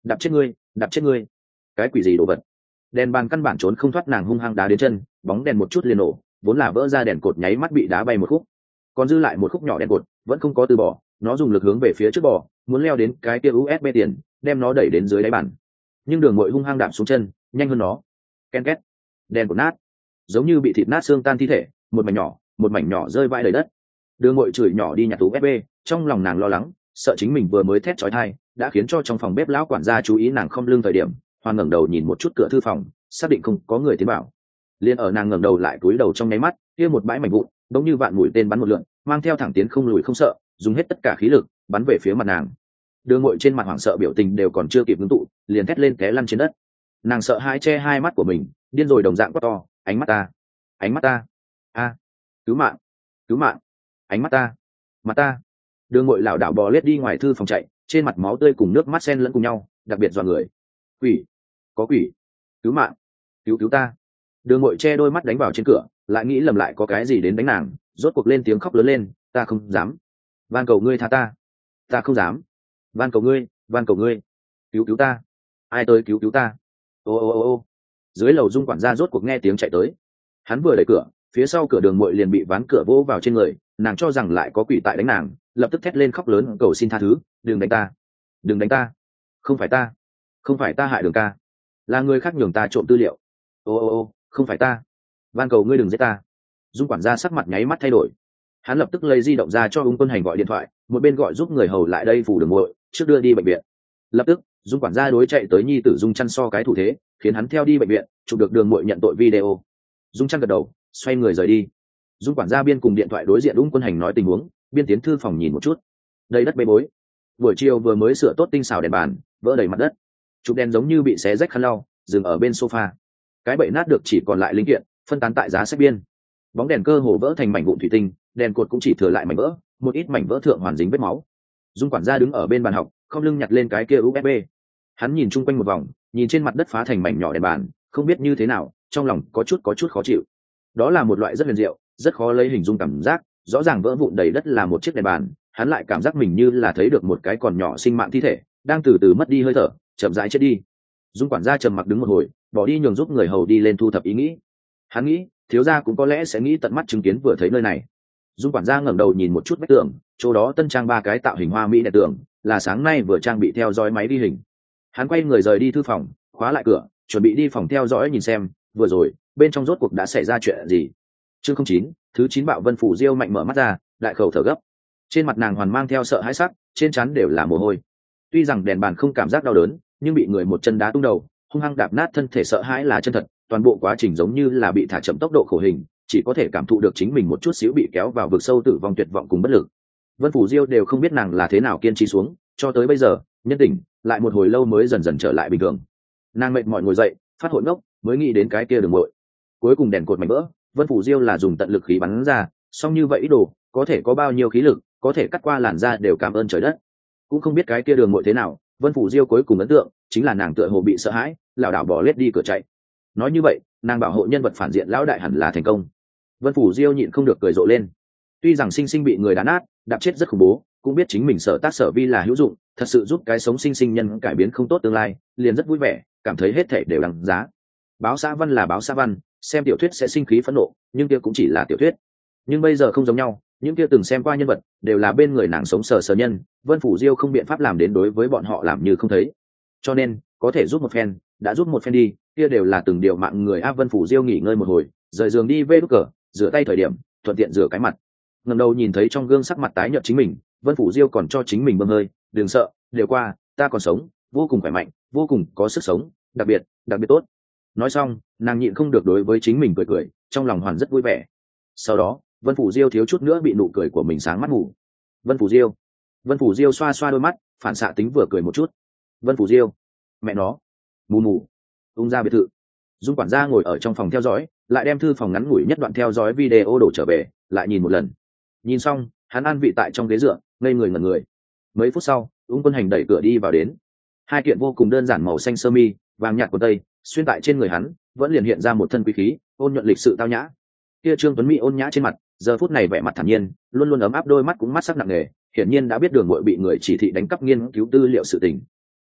đạp chết ngươi, đạp chết ngươi. Cái quỷ gì đồ vật? Đèn bàn căn bản trốn không thoát nàng hung hăng đá đến chân, bóng đèn một chút liền nổ, vốn là vỡ ra đèn cột nháy mắt bị đá bay một khúc. Còn dư lại một khúc nhỏ đèn cột, vẫn không có từ bỏ, nó dùng lực hướng về phía trước bò, muốn leo đến cái kia u ét bê tiền, đem nó đẩy đến dưới đáy bàn. Nhưng Đường Ngụy hung hăng đạp xuống chân, nhanh hơn nó. Ken két, đèn cột nát, giống như bị thịt nát xương tan thi thể, một mảnh nhỏ, một mảnh nhỏ rơi vãi đầy đất. Đường Ngụy chửi nhỏ đi nhặt u ét bê, trong lòng nàng lo lắng, sợ chính mình vừa mới thét chói tai, đã khiến cho trong phòng bếp lão quản gia chú ý nàng không lưng thời điểm, Hoan ngẩng đầu nhìn một chút cửa thư phòng, xác định không có người tiến vào. Liên ở nàng ngẩng đầu lại cúi đầu trong nháy mắt, kia một bãi mảnh vụn, giống như vạn mũi tên bắn một lượn, mang theo thẳng tiến không lùi không sợ, dùng hết tất cả khí lực bắn về phía mặt nàng. Đường Ngụy trên mặt hoảng sợ biểu tình đều còn chưa kịp ngưng tụ, liền thét lên té lăn trên đất. Nàng sợ hãi che hai mắt của mình, điên rồi đồng dạng quát to, ánh mắt ta, ánh mắt ta, a, cứu mạng, cứu mạng, ánh mắt ta, mặt ta. Đường Ngụy lảo đảo bò lết đi ngoài thư phòng chạy, trên mặt máu tươi cùng nước mắt xen lẫn cùng nhau, đặc biệt dọa người. Quỷ, có quỷ, cứu mạng, cứu cứu ta. Đường Ngụy che đôi mắt đánh vào trên cửa, lại nghĩ lầm lại có cái gì đến đánh nàng, rốt cuộc lên tiếng khóc lớn lên, ta không dám, van cầu ngươi tha ta, ta không dám, van cầu ngươi, van cầu ngươi, cứu cứu ta, ai tới cứu cứu ta. Ô ô ô ô. Dưới lầu Dung quản gia rốt cuộc nghe tiếng chạy tới, hắn vừa đẩy cửa, phía sau cửa Đường Ngụy liền bị ván cửa vỗ vào trên người, nàng cho rằng lại có quỷ tại đánh nàng, lập tức thét lên khóc lớn cầu xin tha thứ, đừng đánh ta, đừng đánh ta, không phải ta, không phải ta hại Đường ca, là người khác nhường ta trộm tư liệu. Ô ô ô, không phải ta, van cầu ngươi đừng giết ta. Dung quản gia sắc mặt nháy mắt thay đổi, hắn lập tức lấy di động ra cho Ung Quân Hành gọi điện thoại, một bên gọi giúp người hầu lại đây phủ Đường Ngụy trước đưa đi bệnh viện. Lập tức Dung quản gia đối chạy tới nhi tử Dung Chăn so cái thủ thế, khiến hắn theo đi bệnh viện chụp được Đường Ngụy nhận tội video. Dung Chăn gật đầu, xoay người rời đi. Dung quản gia biên cùng điện thoại đối diện Ung Quân Hành nói tình huống, biên tiến thư phòng nhìn một chút. Đây đất bê bối, buổi chiều vừa mới sửa tốt tinh xào đèn bàn, vỡ đầy mặt đất, chụp đèn giống như bị xé rách khăn lau, dừng ở bên sofa. Cái bậy nát được chỉ còn lại linh kiện, phân tán tại giá sách biên. Bóng đèn cơ hồ vỡ thành mảnh vụn thủy tinh, đèn cột cũng chỉ thừa lại mảnh vỡ, một ít mảnh vỡ thượng hoàn dính vết máu. Dung quản gia đứng ở bên bàn học, không lưng nhặt lên cái kia u ét bê. Hắn nhìn chung quanh một vòng, nhìn trên mặt đất phá thành mảnh nhỏ đèn bàn, không biết như thế nào, trong lòng có chút có chút khó chịu. Đó là một loại rất huyền diệu, rất khó lấy hình dung cảm giác, rõ ràng vỡ vụn đầy đất là một chiếc đèn bàn, hắn lại cảm giác mình như là thấy được một cái còn nhỏ sinh mạng thi thể, đang từ từ mất đi hơi thở, chậm rãi chết đi. Dung quản gia trầm mặc đứng một hồi, bỏ đi nhường giúp người hầu đi lên thu thập ý nghĩ. Hắn nghĩ, thiếu gia cũng có lẽ sẽ nghĩ tận mắt chứng kiến vừa thấy nơi này. Dung quản gia ngẩng đầu nhìn một chút vách tường, chỗ đó tân trang ba cái tạo hình hoa mỹ đèn tường, là sáng nay vừa trang bị theo dõi máy ghi hình. Hắn quay người rời đi thư phòng, khóa lại cửa, chuẩn bị đi phòng theo dõi nhìn xem, vừa rồi bên trong rốt cuộc đã xảy ra chuyện gì. Chương không chín, thứ chín Bạo Vân Phủ Diêu mạnh mở mắt ra, đại khẩu thở gấp. Trên mặt nàng hoàn mang theo sợ hãi sắc, trên trán đều là mồ hôi. Tuy rằng đèn bàn không cảm giác đau đớn, nhưng bị người một chân đá tung đầu, hung hăng đạp nát thân thể sợ hãi là chân thật, toàn bộ quá trình giống như là bị thả chậm tốc độ khổ hình, chỉ có thể cảm thụ được chính mình một chút xíu bị kéo vào vực sâu tử vong tuyệt vọng cùng bất lực. Vân Phủ Diêu đều không biết nàng là thế nào kiên trì xuống, cho tới bây giờ, nhân tỉnh, lại một hồi lâu mới dần dần trở lại bình thường. Nàng mệt mỏi ngồi dậy, phát hỗn ngốc, mới nghĩ đến cái kia Đường Ngụy. Cuối cùng đèn cột mảnh vỡ, Vân Phủ Diêu là dùng tận lực khí bắn ra, song như vậy ý đồ, có thể có bao nhiêu khí lực, có thể cắt qua làn da đều cảm ơn trời đất. Cũng không biết cái kia Đường Ngụy thế nào, Vân Phủ Diêu cuối cùng ấn tượng chính là nàng tựa hồ bị sợ hãi, lảo đảo bỏ lết đi cửa chạy. Nói như vậy, nàng bảo hộ nhân vật phản diện lão đại hẳn là thành công. Vân Phủ Diêu nhịn không được cười rộ lên. Tuy rằng sinh sinh bị người đá nát, đạp chết rất khủng bố, cũng biết chính mình sở tác sở vi là hữu dụng, thật sự giúp cái sống sinh sinh nhân cải biến không tốt tương lai, liền rất vui vẻ, cảm thấy hết thảy đều đáng giá. Báo xã văn là báo xã văn, xem tiểu thuyết sẽ sinh khí phẫn nộ, nhưng kia cũng chỉ là tiểu thuyết. Nhưng bây giờ không giống nhau, những kia từng xem qua nhân vật đều là bên người nàng sống sờ sờ nhân, Vân Phủ Diêu không biện pháp làm đến đối với bọn họ làm như không thấy. Cho nên, có thể giúp một phen, đã giúp một phen đi, kia đều là từng điều mạng người. A Vân Phủ Diêu nghỉ ngơi một hồi, rời giường đi về đút cờ, rửa tay thời điểm, thuận tiện rửa cái mặt. Ngẩng đầu nhìn thấy trong gương sắc mặt tái nhợt chính mình, Vân Phủ Diêu còn cho chính mình bơm hơi, đừng sợ, đều qua, ta còn sống, vô cùng khỏe mạnh, vô cùng có sức sống, đặc biệt, đặc biệt tốt. Nói xong, nàng nhịn không được đối với chính mình cười cười, trong lòng hoàn rất vui vẻ. Sau đó, Vân Phủ Diêu thiếu chút nữa bị nụ cười của mình sáng mắt ngủ. Vân Phủ Diêu, Vân Phủ Diêu xoa xoa đôi mắt, phản xạ tính vừa cười một chút. Vân Phủ Diêu, mẹ nó, mù mù. Ung ra biệt thự, Dung quản gia ngồi ở trong phòng theo dõi, lại đem thư phòng ngắn ngủi nhất đoạn theo dõi video đổ trở về, lại nhìn một lần. Nhìn xong, hắn an vị tại trong ghế dựa, ngây người ngẩn người. Mấy phút sau, Ung Quân Hành đẩy cửa đi vào đến. Hai kiện vô cùng đơn giản màu xanh sơ mi, vàng nhạt quần tây, xuyên tại trên người hắn, vẫn liền hiện ra một thân quý khí, ôn nhuận lịch sự tao nhã. Kia Trương Tuấn Mỹ ôn nhã trên mặt, giờ phút này vẻ mặt thản nhiên, luôn luôn ấm áp, đôi mắt cũng mắt sắc nặng nề, hiển nhiên đã biết Đường Ngụy bị người chỉ thị đánh cắp nghiên cứu tư liệu sự tình.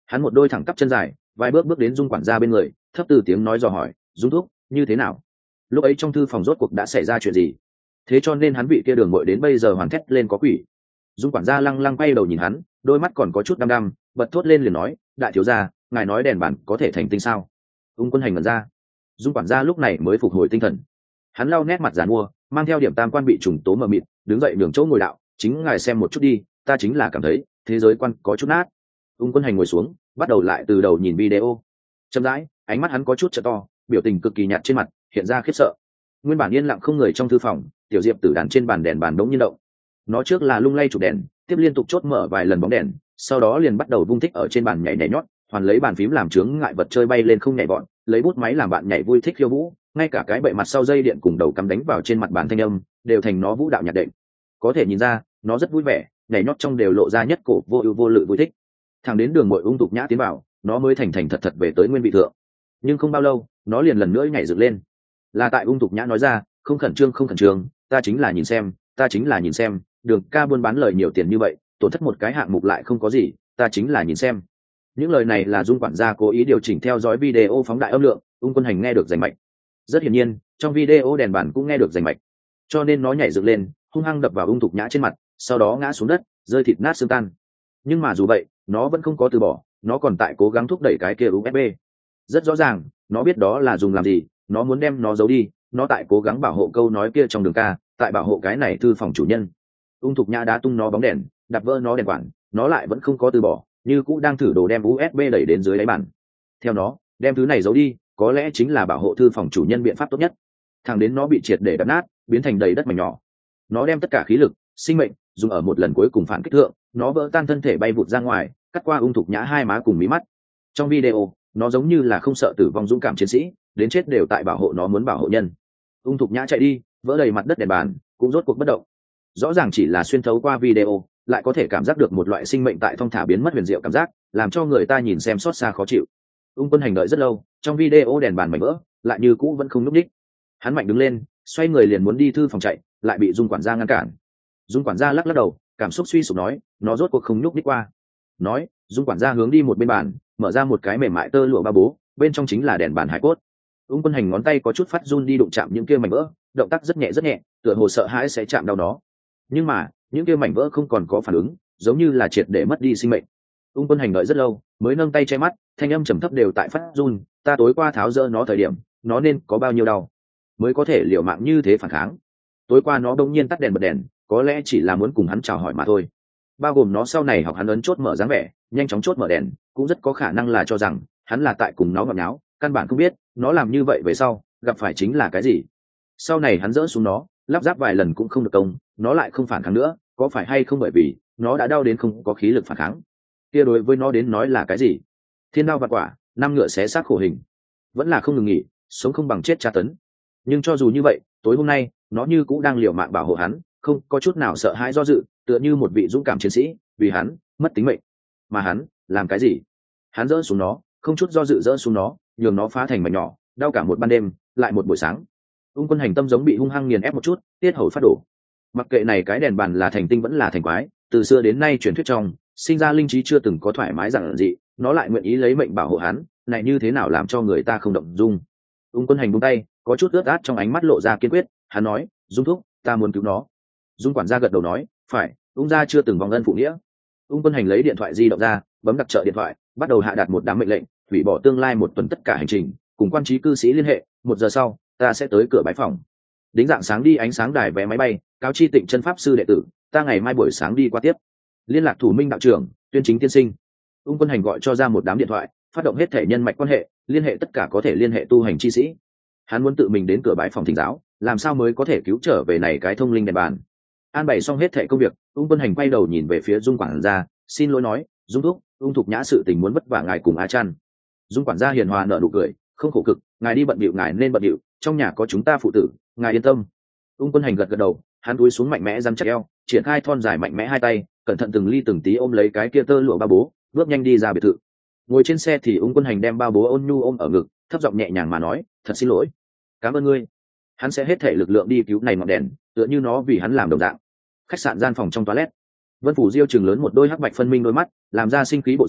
Hắn một đôi thẳng tắp chân dài, vài bước bước đến Dung quản gia bên người, thấp từ tiếng nói dò hỏi, Dung thúc, như thế nào? Lúc ấy trong thư phòng rốt cuộc đã xảy ra chuyện gì? Thế cho nên hắn vị kia đường muội đến bây giờ hoàn thét lên có quỷ. Dung quản gia lăng lăng quay đầu nhìn hắn, đôi mắt còn có chút đăm đăm, bật thốt lên liền nói, đại thiếu gia, ngài nói đèn bàn có thể thành tinh sao? Ung Quân Hành ngẩn ra. Dung quản gia lúc này mới phục hồi tinh thần. Hắn lau nét mặt giàn mua, mang theo điểm tam quan bị trùng tố mờ mịt, đứng dậy nhường chỗ ngồi đạo, chính ngài xem một chút đi, ta chính là cảm thấy thế giới quan có chút nát. Ung Quân Hành ngồi xuống, bắt đầu lại từ đầu nhìn video. Chậm rãi, ánh mắt hắn có chút trợ to, biểu tình cực kỳ nhạt trên mặt hiện ra khiếp sợ. Nguyên bản yên lặng không người trong thư phòng, tiểu diệp tử đàn trên bàn đèn bàn đống nhiên động. Nó trước là lung lay chụp đèn, tiếp liên tục chốt mở vài lần bóng đèn, sau đó liền bắt đầu vung thích ở trên bàn nhảy nhảy nhót, hoàn lấy bàn phím làm chướng ngại vật chơi bay lên không nhảy bọn, lấy bút máy làm bạn nhảy vui thích khiêu vũ, ngay cả cái bệ mặt sau dây điện cùng đầu cắm đánh vào trên mặt bàn thanh âm đều thành nó vũ đạo nhạc đệm. Có thể nhìn ra nó rất vui vẻ, nhảy nhót trong đều lộ ra nhất cổ vô ưu vô lự vui thích. Thằng đến đường muội ung tục nhã tiến vào, nó mới thành thành thật thật về tới nguyên vị thượng. Nhưng không bao lâu nó liền lần nữa nhảy dựng lên. Là tại ung tục nhã nói ra, không khẩn trương không khẩn trương, ta chính là nhìn xem, ta chính là nhìn xem, đường ca buôn bán lời nhiều tiền như vậy, tổn thất một cái hạng mục lại không có gì, ta chính là nhìn xem. Những lời này là Dung quản gia cố ý điều chỉnh theo dõi video phóng đại âm lượng, Ung Quân Hành nghe được rành mạch. Rất hiển nhiên, trong video đèn bàn cũng nghe được rành mạch, cho nên nó nhảy dựng lên, hung hăng đập vào Ung Thục Nhã trên mặt, sau đó ngã xuống đất, rơi thịt nát xương tan. Nhưng mà dù vậy, nó vẫn không có từ bỏ, nó còn tại cố gắng thúc đẩy cái kia u ét bê. Rất rõ ràng, nó biết đó là dùng làm gì, nó muốn đem nó giấu đi, nó tại cố gắng bảo hộ câu nói kia trong đường ca, tại bảo hộ cái này thư phòng chủ nhân. Ung Thục Nhã đá tung nó bóng đèn, đập vỡ nó đèn quản, nó lại vẫn không có từ bỏ, như cũ đang thử đồ đem u ét bê đẩy đến dưới đáy bàn. Theo nó, đem thứ này giấu đi, có lẽ chính là bảo hộ thư phòng chủ nhân biện pháp tốt nhất. Thẳng đến nó bị triệt để đập nát, biến thành đầy đất mảnh nhỏ. Nó đem tất cả khí lực, sinh mệnh dùng ở một lần cuối cùng phản kích thượng, nó vỡ tan thân thể bay vụt ra ngoài, cắt qua Ung Thục Nhã hai má cùng mí mắt. Trong video, nó giống như là không sợ tử vong dũng cảm chiến sĩ, đến chết đều tại bảo hộ nó muốn bảo hộ nhân. Ung Thục Nhã chạy đi, vỡ đầy mặt đất đèn bàn, cũng rốt cuộc bất động. Rõ ràng chỉ là xuyên thấu qua video, lại có thể cảm giác được một loại sinh mệnh tại thong thả biến mất huyền diệu cảm giác, làm cho người ta nhìn xem xót xa khó chịu. Ung Quân Hành đợi rất lâu, trong video đèn bàn mảnh vỡ, lại như cũ vẫn không nhúc nhích. Hắn mạnh đứng lên, xoay người liền muốn đi thư phòng chạy, lại bị Dung quản gia ngăn cản. Dung quản gia lắc lắc đầu, cảm xúc suy sụp nói, nó rốt cuộc không nhúc nhích qua. Nói, Dung quản gia hướng đi một bên bàn, mở ra một cái mềm mại tơ lụa ba bố, bên trong chính là đèn bàn hải cốt. Ung Quân Hành ngón tay có chút phát run đi đụng chạm những kia mảnh vỡ, động tác rất nhẹ rất nhẹ, tựa hồ sợ hãi sẽ chạm đau nó. Nhưng mà, những kia mảnh vỡ không còn có phản ứng, giống như là triệt để mất đi sinh mệnh. Ung Quân Hành đợi rất lâu, mới nâng tay che mắt, thanh âm trầm thấp đều tại phát run, ta tối qua tháo rỡ nó thời điểm, nó nên có bao nhiêu đau, mới có thể liều mạng như thế phản kháng. Tối qua nó đông nhiên tắt đèn bật đèn, có lẽ chỉ là muốn cùng hắn chào hỏi mà thôi. Bao gồm nó sau này học hắn ấn chốt mở dáng vẻ, nhanh chóng chốt mở đèn, cũng rất có khả năng là cho rằng hắn là tại cùng nó ngọt ngáo, căn bản không biết nó làm như vậy về sau gặp phải chính là cái gì. Sau này hắn dỡ xuống nó, lắp ráp vài lần cũng không được công, nó lại không phản kháng nữa, có phải hay không bởi vì nó đã đau đến không có khí lực phản kháng? Kia đối với nó đến nói là cái gì? Thiên đao vạn quả, năm ngựa xé xác khổ hình, vẫn là không ngừng nghỉ, sống không bằng chết tra tấn. Nhưng cho dù như vậy, tối hôm nay nó như cũng đang liều mạng bảo hộ hắn, không có chút nào sợ hãi do dự, tựa như một vị dũng cảm chiến sĩ vì hắn mất tính mệnh. Mà hắn làm cái gì? Hắn dỡ xuống nó, không chút do dự dỡ xuống nó, nhường nó phá thành mảnh nhỏ, đau cả một ban đêm lại một buổi sáng. Ung Quân Hành tâm giống bị hung hăng nghiền ép một chút, tiết hầu phát đổ. Mặc kệ này cái đèn bàn là thành tinh vẫn là thành quái, từ xưa đến nay truyền thuyết trong sinh ra linh trí chưa từng có thoải mái giản dị, nó lại nguyện ý lấy mệnh bảo hộ hắn, này như thế nào làm cho người ta không động dung. Ung Quân Hành buông tay, có chút ướt át trong ánh mắt lộ ra kiên quyết, hắn nói, Dung thúc, ta muốn cứu nó. Dung quản gia gật đầu nói, phải, Ung gia chưa từng vong ân phụ nghĩa. Ung Quân Hành lấy điện thoại di động ra, bấm đặc trợ điện thoại, bắt đầu hạ đạt một đám mệnh lệnh, hủy bỏ tương lai một tuần tất cả hành trình, cùng quan trí cư sĩ liên hệ, một giờ sau ta sẽ tới cửa bái phòng. Đính dạng sáng đi ánh sáng đài vé máy bay, cáo chi Tịnh chân pháp sư đệ tử, ta ngày mai buổi sáng đi qua tiếp. Liên lạc Thủ Minh đạo trưởng, Tuyên Chính tiên sinh. Ung Quân Hành gọi cho ra một đám điện thoại, phát động hết thể nhân mạch quan hệ, liên hệ tất cả có thể liên hệ tu hành chi sĩ. Hắn muốn tự mình đến cửa bái phòng thỉnh giáo, làm sao mới có thể cứu trở về này cái thông linh đèn bàn. An bày xong hết thể công việc, Ung Quân Hành quay đầu nhìn về phía Dung quản gia, xin lỗi nói, Dung thúc, Ung Thục Nhã sự tình muốn vất vả ngài cùng A Chăn. Dung quản gia hiền hòa nở nụ cười, không khổ cực, ngài đi bận bịu ngài nên bận bịu, trong nhà có chúng ta phụ tử, ngài yên tâm. Ung Quân Hành gật gật đầu, hắn cúi xuống mạnh mẽ rắn chắc eo, triển khai thon dài mạnh mẽ hai tay, cẩn thận từng ly từng tí ôm lấy cái kia tơ lụa ba bố, bước nhanh đi ra biệt thự. Ngồi trên xe thì Ung Quân Hành đem ba bố ôn nhu ôm ở ngực, thấp giọng nhẹ nhàng mà nói, thật xin lỗi, cảm ơn ngươi. Hắn sẽ hết thể lực lượng đi cứu này ngọn đèn, tựa như nó vì hắn làm đồng dạng. Khách sạn gian phòng trong toilet, Vân Phủ Diêu trừng lớn một đôi hắc bạch phân minh đôi mắt, làm ra sinh khí bộ dáng,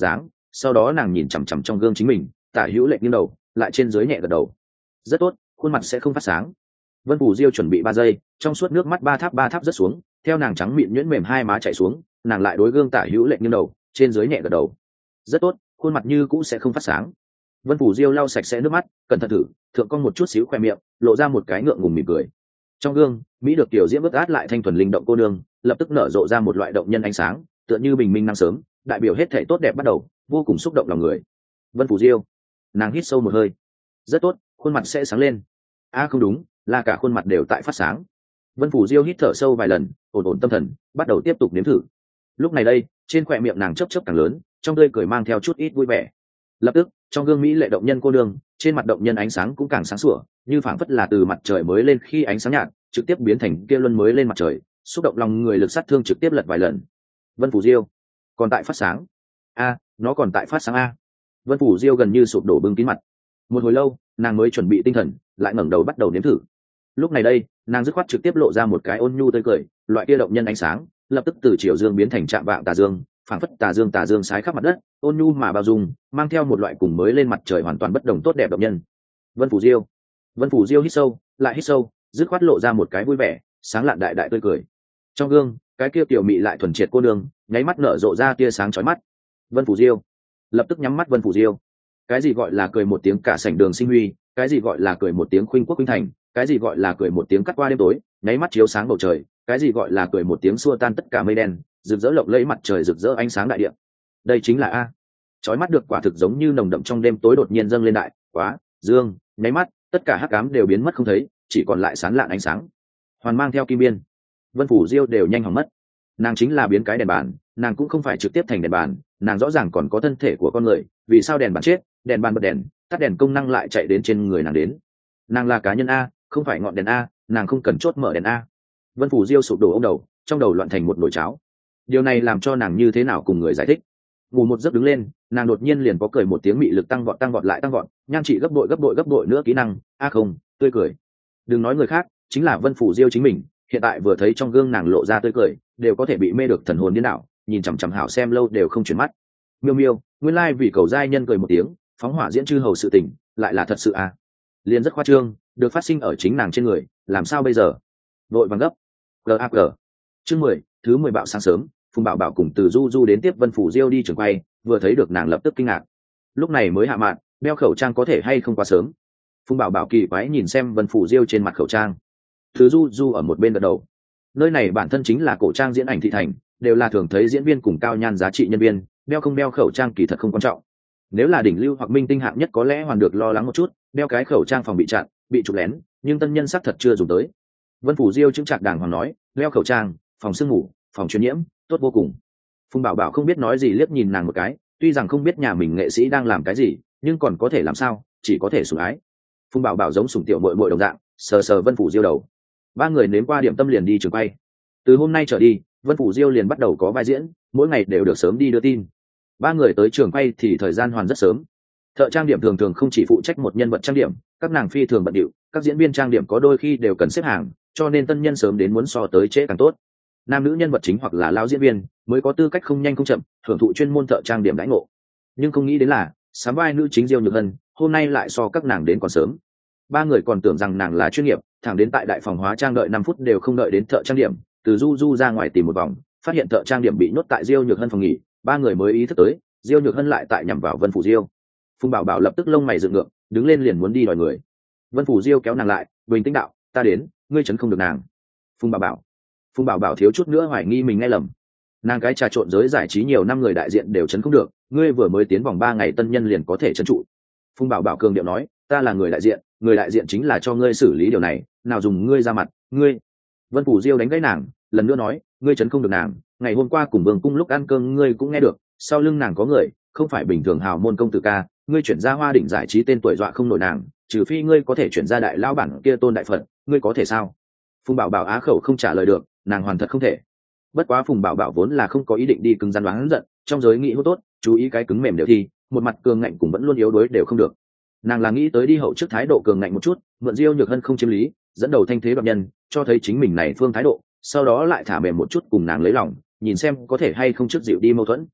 sau đó nàng nhìn chằm chằm trong gương chính mình, tả hữu lệnh nghiêng đầu, lại trên dưới nhẹ gật đầu. Rất tốt, khuôn mặt sẽ không phát sáng. Vân Phủ Diêu chuẩn bị ba giây, trong suốt nước mắt ba tháp ba tháp rớt xuống, theo nàng trắng mịn nhuyễn mềm hai má chảy xuống, nàng lại đối gương tả hữu lệnh nghiêng đầu, trên dưới nhẹ gật đầu. Rất tốt, khuôn mặt như cũ sẽ không phát sáng. Vân Phủ Diêu lau sạch sẽ nước mắt, cẩn thận thử, thượng con một chút xíu khoe miệng, lộ ra một cái ngượng ngùng mỉm cười. Trong gương, mỹ được tiểu diễm ướt át lại thanh thuần linh động cô nương, lập tức nở rộ ra một loại động nhân ánh sáng, tựa như bình minh nắng sớm, đại biểu hết thảy tốt đẹp bắt đầu, vô cùng xúc động lòng người. Vân Phủ Diêu, nàng hít sâu một hơi. Rất tốt, khuôn mặt sẽ sáng lên. A à, không đúng, là cả khuôn mặt đều tại phát sáng. Vân Phủ Diêu hít thở sâu vài lần, ổn ổn tâm thần, bắt đầu tiếp tục nếm thử. Lúc này đây, trên khóe miệng nàng chớp chớp càng lớn, trong tươi cười mang theo chút ít vui vẻ. Lập tức, trong gương mỹ lệ động nhân cô nương, trên mặt động nhân ánh sáng cũng càng sáng sủa, như phảng phất là từ mặt trời mới lên khi ánh sáng nhạt, trực tiếp biến thành kia luân mới lên mặt trời, xúc động lòng người, lực sát thương trực tiếp lật vài lần. Vân Phủ Diêu, còn tại phát sáng. A, nó còn tại phát sáng a. Vân Phủ Diêu gần như sụp đổ bưng kín mặt. Một hồi lâu, nàng mới chuẩn bị tinh thần, lại ngẩng đầu bắt đầu nếm thử. Lúc này đây, nàng dứt khoát trực tiếp lộ ra một cái ôn nhu tươi cười, loại kia động nhân ánh sáng, lập tức từ chiều dương biến thành trạm vạng tà dương, phảng phất tà dương tà dương sái khắp mặt đất, ôn nhu mà bao dung, mang theo một loại cùng mới lên mặt trời hoàn toàn bất đồng tốt đẹp động nhân. Vân Phủ Diêu, Vân Phủ Diêu hít sâu, lại hít sâu, dứt khoát lộ ra một cái vui vẻ, sáng lạn đại đại tươi cười. Trong gương, cái kia tiểu mị lại thuần triệt cô nương, nháy mắt nở rộ ra tia sáng chói mắt. Vân Phủ Diêu, lập tức nhắm mắt. Vân Phủ Diêu, cái gì gọi là cười một tiếng cả sảnh đường sinh huy, cái gì gọi là cười một tiếng khuynh quốc khuynh thành, cái gì gọi là cười một tiếng cắt qua đêm tối, nháy mắt chiếu sáng bầu trời, cái gì gọi là cười một tiếng xua tan tất cả mây đen, rực rỡ lộng lẫy mặt trời, rực rỡ ánh sáng đại địa. Đây chính là a. Chói mắt được quả thực giống như nồng đậm trong đêm tối đột nhiên dâng lên đại, quá, dương, nháy mắt, tất cả hắc ám đều biến mất không thấy, chỉ còn lại sáng lạn ánh sáng. Hoàn mang theo kim biên. Vân Phủ Diêu đều nhanh hỏng mất. Nàng chính là biến cái đèn bàn, nàng cũng không phải trực tiếp thành đèn bàn, nàng rõ ràng còn có thân thể của con người, vì sao đèn bàn chết, đèn bàn bật đèn, tắt đèn công năng lại chạy đến trên người nàng đến. Nàng là cá nhân a, không phải ngọn đèn a, nàng không cần chốt mở đèn a. Vân Phủ Diêu sụp đổ ông đầu, trong đầu loạn thành một nồi cháo. Điều này làm cho nàng như thế nào cùng người giải thích. Ngủ một giấc đứng lên, nàng đột nhiên liền có cười một tiếng mị lực tăng vọt tăng vọt lại tăng vọt, nhan trị gấp bội gấp bội gấp bội nữa kỹ năng, a à không, tươi cười. Đừng nói người khác, chính là Vân Phủ Diêu chính mình, hiện tại vừa thấy trong gương nàng lộ ra tươi cười, đều có thể bị mê được thần hồn điên đảo, nhìn chằm chằm hảo xem lâu đều không chuyển mắt. Miêu miêu, nguyên lai like vì cầu giai nhân cười một tiếng, phóng hỏa diễn chư hầu sự tình, lại là thật sự à? Liên rất khoa trương, được phát sinh ở chính nàng trên người, làm sao bây giờ? Vội vàng gấp. Gag. Chương mười, thứ mười bạo sáng sớm, Phùng Bảo Bảo cùng từ Du Du đến tiếp Vân Phủ Diêu đi trường quay, vừa thấy được nàng lập tức kinh ngạc. Lúc này mới hạ mạn, đeo khẩu trang có thể hay không quá sớm? Phùng Bảo Bảo kỳ quái nhìn xem Vân Phủ Diêu trên mặt khẩu trang. Từ Du Du ở một bên gật đầu. Nơi này bản thân chính là cổ trang diễn ảnh thị thành, đều là thường thấy diễn viên cùng cao nhan giá trị nhân viên, đeo không đeo khẩu trang kỳ thật không quan trọng. Nếu là đỉnh lưu hoặc minh tinh hạng nhất có lẽ hoàn được lo lắng một chút, đeo cái khẩu trang phòng bị chặn, bị chụp lén, nhưng tân nhân xác thật chưa dùng tới. Vân Phủ Diêu chứng trạc đàng hoàng nói, đeo khẩu trang, phòng sương ngủ, phòng truyền nhiễm, tốt vô cùng. Phùng Bảo Bảo không biết nói gì, liếc nhìn nàng một cái, tuy rằng không biết nhà mình nghệ sĩ đang làm cái gì, nhưng còn có thể làm sao, chỉ có thể sủng ái. Phùng Bảo Bảo giống sủng tiểu muội muội đồng dạng, sờ sờ Vân Phủ Diêu đầu. Ba người nếm qua điểm tâm liền đi trường quay. Từ hôm nay trở đi, Vân Phủ Diêu liền bắt đầu có vai diễn, mỗi ngày đều được sớm đi đưa tin. Ba người tới trường quay thì thời gian hoàn rất sớm. Thợ trang điểm thường thường không chỉ phụ trách một nhân vật trang điểm, các nàng phi thường bận điệu, các diễn viên trang điểm có đôi khi đều cần xếp hàng, cho nên tân nhân sớm đến muốn so tới trễ càng tốt. Nam nữ nhân vật chính hoặc là lao diễn viên mới có tư cách không nhanh không chậm hưởng thụ chuyên môn thợ trang điểm đãi ngộ. Nhưng không nghĩ đến là sám vai nữ chính Diêu Nhược Hân hôm nay lại so các nàng đến còn sớm. Ba người còn tưởng rằng nàng là chuyên nghiệp, thẳng đến tại đại phòng hóa trang đợi năm phút đều không đợi đến thợ trang điểm, từ Du Du ra ngoài tìm một vòng, phát hiện thợ trang điểm bị nhốt tại Diêu Nhược Hân phòng nghỉ, ba người mới ý thức tới Diêu Nhược Hân lại tại nhằm vào Vân Phủ Diêu. Phùng Bảo Bảo lập tức lông mày dựng ngược, đứng lên liền muốn đi đòi người. Vân Phủ Diêu kéo nàng lại, bình tĩnh đạo, ta đến, ngươi chấn không được nàng. Phùng Bảo Bảo, Phùng Bảo Bảo thiếu chút nữa hoài nghi mình nghe lầm. Nàng cái trà trộn giới giải trí nhiều năm người đại diện đều chấn không được, ngươi vừa mới tiến vòng ba ngày tân nhân liền có thể chấn trụ. Phùng Bảo Bảo cường điệu nói, ta là người đại diện, người đại diện chính là cho ngươi xử lý điều này, nào dùng ngươi ra mặt, ngươi. Vân Phủ Diêu đánh gãy nàng, lần nữa nói, ngươi chấn không được nàng, ngày hôm qua cùng Vương cung lúc ăn cơm ngươi cũng nghe được, sau lưng nàng có người, không phải bình thường hào môn công tử ca, ngươi chuyển ra Hoa Đỉnh giải trí tên tuổi dọa không nổi nàng, trừ phi ngươi có thể chuyển ra đại lão bản kia Tôn đại phật, ngươi có thể sao? Phùng Bảo Bảo á khẩu không trả lời được, nàng hoàn thật không thể. Bất quá Phùng Bảo Bảo vốn là không có ý định đi cứng rắn đoán giận, trong giới nghĩ hô tốt, chú ý cái cứng mềm đều thi, một mặt cường ngạnh cũng vẫn luôn yếu đuối đều không được. Nàng là nghĩ tới đi hậu trước thái độ cường ngạnh một chút, mượn Diêu Nhược Hân không chiếm lý, dẫn đầu thanh thế đoạt nhân, cho thấy chính mình này phương thái độ, sau đó lại thả mềm một chút cùng nàng lấy lòng, nhìn xem có thể hay không trước dịu đi mâu thuẫn.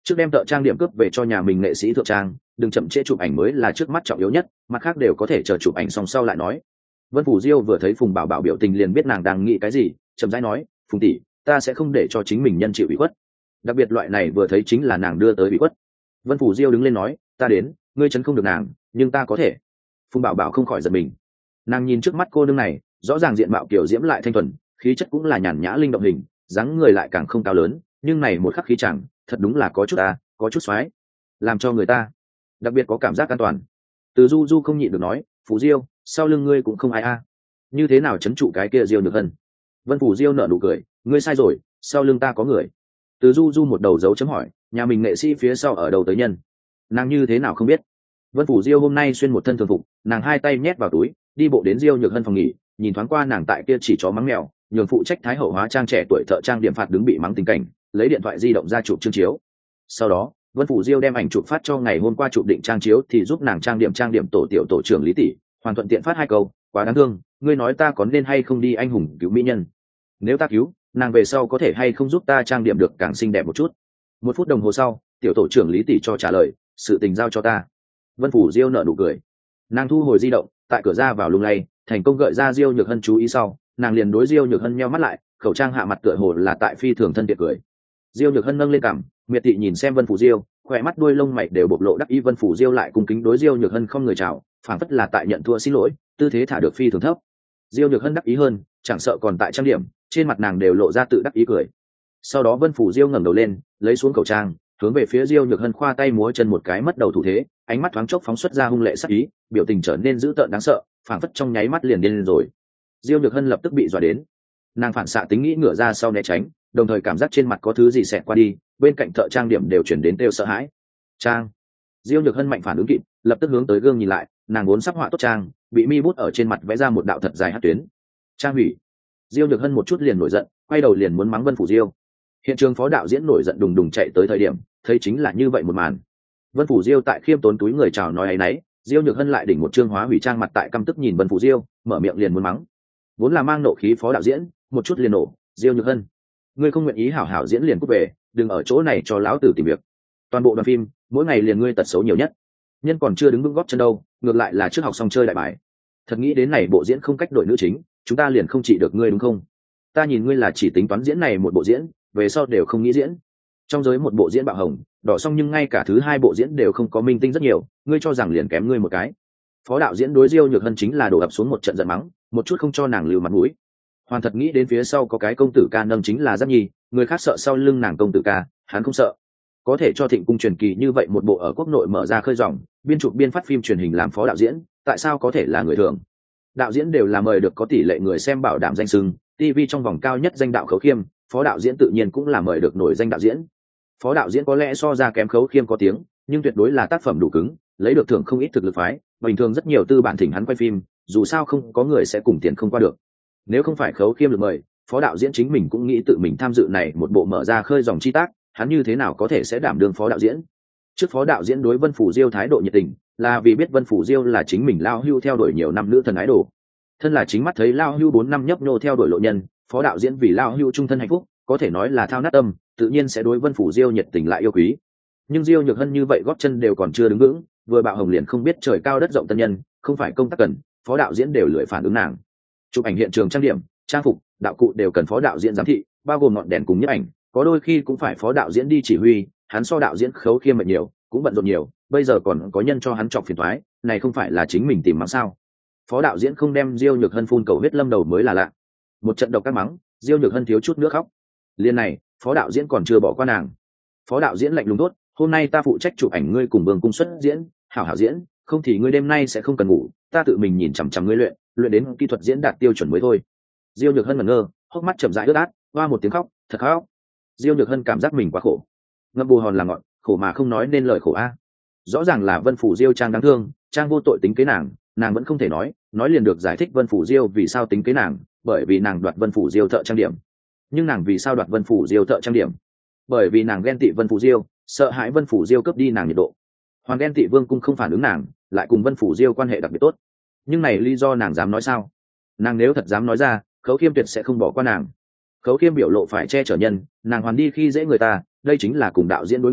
trước đem thợ trang điểm cướp về cho nhà mình nghệ sĩ thượng trang, đừng chậm trễ chụp ảnh mới là trước mắt trọng yếu nhất, mặt khác đều có thể chờ chụp ảnh xong sau lại nói. Vân Phủ Diêu vừa thấy Phùng Bảo Bảo biểu tình liền biết nàng đang nghĩ cái gì, chậm rãi nói, Phùng tỷ, ta sẽ không để cho chính mình nhân chịu ủy khuất, đặc biệt loại này vừa thấy chính là nàng đưa tới ủy khuất. Vân Phủ Diêu đứng lên nói, ta đến, ngươi chấn không được nàng, nhưng ta có thể. Phùng Bảo Bảo không khỏi giật mình, nàng nhìn trước mắt cô nương này, rõ ràng diện mạo kiểu diễm lại thanh thuần, khí chất cũng là nhàn nhã linh động hình, dáng người lại càng không cao lớn, nhưng này một khắc khí chẳng, thật đúng là có chút à, có chút xoái, làm cho người ta đặc biệt có cảm giác an toàn. Từ Du Du không nhịn được nói, Phủ Diêu, sau lưng ngươi cũng không ai a, à. Như thế nào chấn trụ cái kia Diêu Nhược Hân? Vân Phủ Diêu nở nụ cười, ngươi sai rồi, sau lưng ta có người. Từ Du Du một đầu dấu chấm hỏi, nhà mình nghệ sĩ phía sau ở đầu tới nhân, nàng như thế nào không biết. Vân Phủ Diêu hôm nay xuyên một thân thường phục, nàng hai tay nhét vào túi, đi bộ đến Diêu Nhược Hân phòng nghỉ, nhìn thoáng qua nàng tại kia chỉ chó mắng mèo, nhường phụ trách thái hậu hóa trang trẻ tuổi thợ trang điểm phạt đứng bị mắng tình cảnh, lấy điện thoại di động ra chụp chương chiếu. Sau đó Vân Phủ Diêu đem ảnh chụp phát cho ngày hôm qua chụp định trang chiếu thì giúp nàng trang điểm trang điểm tổ tiểu tổ trưởng Lý tỷ, hoàn thuận tiện phát hai câu, quá đáng thương, ngươi nói ta có nên hay không đi anh hùng cứu mỹ nhân, nếu ta cứu nàng về sau có thể hay không giúp ta trang điểm được càng xinh đẹp một chút. Một phút đồng hồ sau tiểu tổ trưởng Lý tỷ cho trả lời, sự tình giao cho ta. Vân Phủ Diêu nở nụ cười, nàng thu hồi di động, tại cửa ra vào lung lay, thành công gợi ra Diêu Nhược Hân chú ý sau, nàng liền đối Diêu Nhược Hân nheo mắt lại, khẩu trang hạ mặt tựa hồ là tại phi thường thân thiện cười. Diêu Nhược Hân nâng lên cằm, miệt thị nhìn xem Vân Phủ Diêu, khỏe mắt đuôi lông mày đều bộc lộ đắc ý. Vân Phủ Diêu lại cung kính đối Diêu Nhược Hân không người chào, phảng phất là tại nhận thua xin lỗi, tư thế thả được phi thường thấp. Diêu Nhược Hân đắc ý hơn, chẳng sợ còn tại trang điểm, trên mặt nàng đều lộ ra tự đắc ý cười. Sau đó Vân Phủ Diêu ngẩng đầu lên, lấy xuống khẩu trang, hướng về phía Diêu Nhược Hân khoa tay múa chân một cái mất đầu thủ thế, ánh mắt thoáng chốc phóng xuất ra hung lệ sắc ý, biểu tình trở nên dữ tợn đáng sợ, phảng phất trong nháy mắt liền điên lên rồi. Diêu Nhược Hân lập tức bị dọa đến, nàng phản xạ tính nghĩ ngửa ra sau né tránh, đồng thời cảm giác trên mặt có thứ gì xẹt qua đi, bên cạnh thợ trang điểm đều chuyển đến kêu sợ hãi. Trang. Diêu Nhược Hân mạnh phản ứng kịp, lập tức hướng tới gương nhìn lại, nàng vốn sắp họa tốt trang, bị mi bút ở trên mặt vẽ ra một đạo thật dài hắc tuyến. Trang hủy. Diêu Nhược Hân một chút liền nổi giận, quay đầu liền muốn mắng Vân Phủ Diêu. Hiện trường phó đạo diễn nổi giận đùng đùng chạy tới thời điểm, thấy chính là như vậy một màn. Vân Phủ Diêu tại khiêm tốn túi người chào nói ấy nấy, Diêu Nhược Hân lại đỉnh một trương hóa hủy trang mặt tại căm tức nhìn Vân Phủ Diêu, mở miệng liền muốn mắng. Vốn là mang nộ khí phó đạo diễn, một chút liền nổ, Diêu Nhược Hân, ngươi không nguyện ý hảo hảo diễn liền cút về, đừng ở chỗ này cho lão tử tìm việc. Toàn bộ đoàn phim, mỗi ngày liền ngươi tật xấu nhiều nhất, nhân còn chưa đứng vững góp chân đâu, ngược lại là trước học xong chơi đại bài. Thật nghĩ đến này bộ diễn không cách đổi nữ chính, chúng ta liền không trị được ngươi đúng không? Ta nhìn ngươi là chỉ tính toán diễn này một bộ diễn, về sau đều không nghĩ diễn. Trong giới một bộ diễn bạo hồng, đỏ xong nhưng ngay cả thứ hai bộ diễn đều không có minh tinh rất nhiều, ngươi cho rằng liền kém ngươi một cái. Phó đạo diễn đối Diêu Nhược Hân chính là đổ ập xuống một trận giận mắng, một chút không cho nàng lưu mặt mũi. Hoàn thật nghĩ đến phía sau có cái công tử ca nâng chính là Giáp Nhi, người khác sợ sau lưng nàng công tử ca, hắn không sợ. Có thể cho Thịnh Cung truyền kỳ như vậy một bộ ở quốc nội mở ra khơi dòng, biên chụp biên phát phim truyền hình làm phó đạo diễn, tại sao có thể là người thường? Đạo diễn đều là mời được có tỷ lệ người xem bảo đảm danh xưng, ti vi trong vòng cao nhất danh đạo Khấu Khiêm, phó đạo diễn tự nhiên cũng là mời được nổi danh đạo diễn. Phó đạo diễn có lẽ so ra kém Khấu Khiêm có tiếng, nhưng tuyệt đối là tác phẩm đủ cứng, lấy được thưởng không ít thực lực phái, bình thường rất nhiều tư bản thỉnh hắn quay phim, dù sao không có người sẽ cùng tiền không qua được. Nếu không phải Khấu Khiêm được mời, phó đạo diễn chính mình cũng nghĩ tự mình tham dự này một bộ mở ra khơi dòng chi tác, hắn như thế nào có thể sẽ đảm đương phó đạo diễn. Trước phó đạo diễn đối Vân Phủ Diêu thái độ nhiệt tình, là vì biết Vân Phủ Diêu là chính mình lao hưu theo đuổi nhiều năm nữ thần ái đồ. Thân là chính mắt thấy lao hưu bốn năm nhấp nhô theo đuổi lộ nhân, phó đạo diễn vì lao hưu trung thân hạnh phúc, có thể nói là thao nát tâm, tự nhiên sẽ đối Vân Phủ Diêu nhiệt tình lại yêu quý. Nhưng Diêu Nhược Hân như vậy góp chân đều còn chưa đứng vững, vừa bạo hồng liền không biết trời cao đất rộng tân nhân, không phải công tác cần, phó đạo diễn đều lười phản ứng nàng. Chụp ảnh hiện trường trang điểm, trang phục, đạo cụ đều cần phó đạo diễn giám thị, bao gồm ngọn đèn cùng nhiếp ảnh, có đôi khi cũng phải phó đạo diễn đi chỉ huy, hắn so đạo diễn Khấu Khiêm mệt nhiều, cũng bận rộn nhiều, bây giờ còn có nhân cho hắn chọc phiền toái, này không phải là chính mình tìm mắng sao? Phó đạo diễn không đem Diêu Nhược Hân phun cầu huyết lâm đầu mới là lạ. Một trận độc các mắng, Diêu Nhược Hân thiếu chút nước khóc. Liên này, phó đạo diễn còn chưa bỏ qua nàng. Phó đạo diễn lạnh lùng tốt, hôm nay ta phụ trách chụp ảnh ngươi cùng Vương Cung xuất diễn, hảo hảo diễn, không thì ngươi đêm nay sẽ không cần ngủ, ta tự mình nhìn chằm chằm ngươi luyện, luyện đến kỹ thuật diễn đạt tiêu chuẩn mới thôi. Diêu Nhược Hân ngẩn ngơ, hốc mắt chậm rãi ướt át, hoa một tiếng khóc, thật khóc. Diêu Nhược Hân cảm giác mình quá khổ, ngậm bù hòn là ngọn, khổ mà không nói nên lời khổ a. Rõ ràng là Vân Phủ Diêu trang đáng thương, trang vô tội tính kế nàng, nàng vẫn không thể nói, nói liền được giải thích Vân Phủ Diêu vì sao tính kế nàng, bởi vì nàng đoạt Vân Phủ Diêu thợ trang điểm. Nhưng nàng vì sao đoạt Vân Phủ Diêu thợ trang điểm? Bởi vì nàng ghen tị Vân Phủ Diêu, sợ hãi Vân Phủ Diêu cướp đi nàng nhiệt độ. Hoàng ghen tị Vương Cung không phản ứng nàng, lại cùng Vân Phủ Diêu quan hệ đặc biệt tốt. Nhưng này lý do nàng dám nói sao? Nàng nếu thật dám nói ra, Khấu Khiêm tuyệt sẽ không bỏ qua nàng. Khấu Khiêm biểu lộ phải che chở nhân, nàng hoàn đi khi dễ người ta, đây chính là cùng đạo diễn đối nghịch,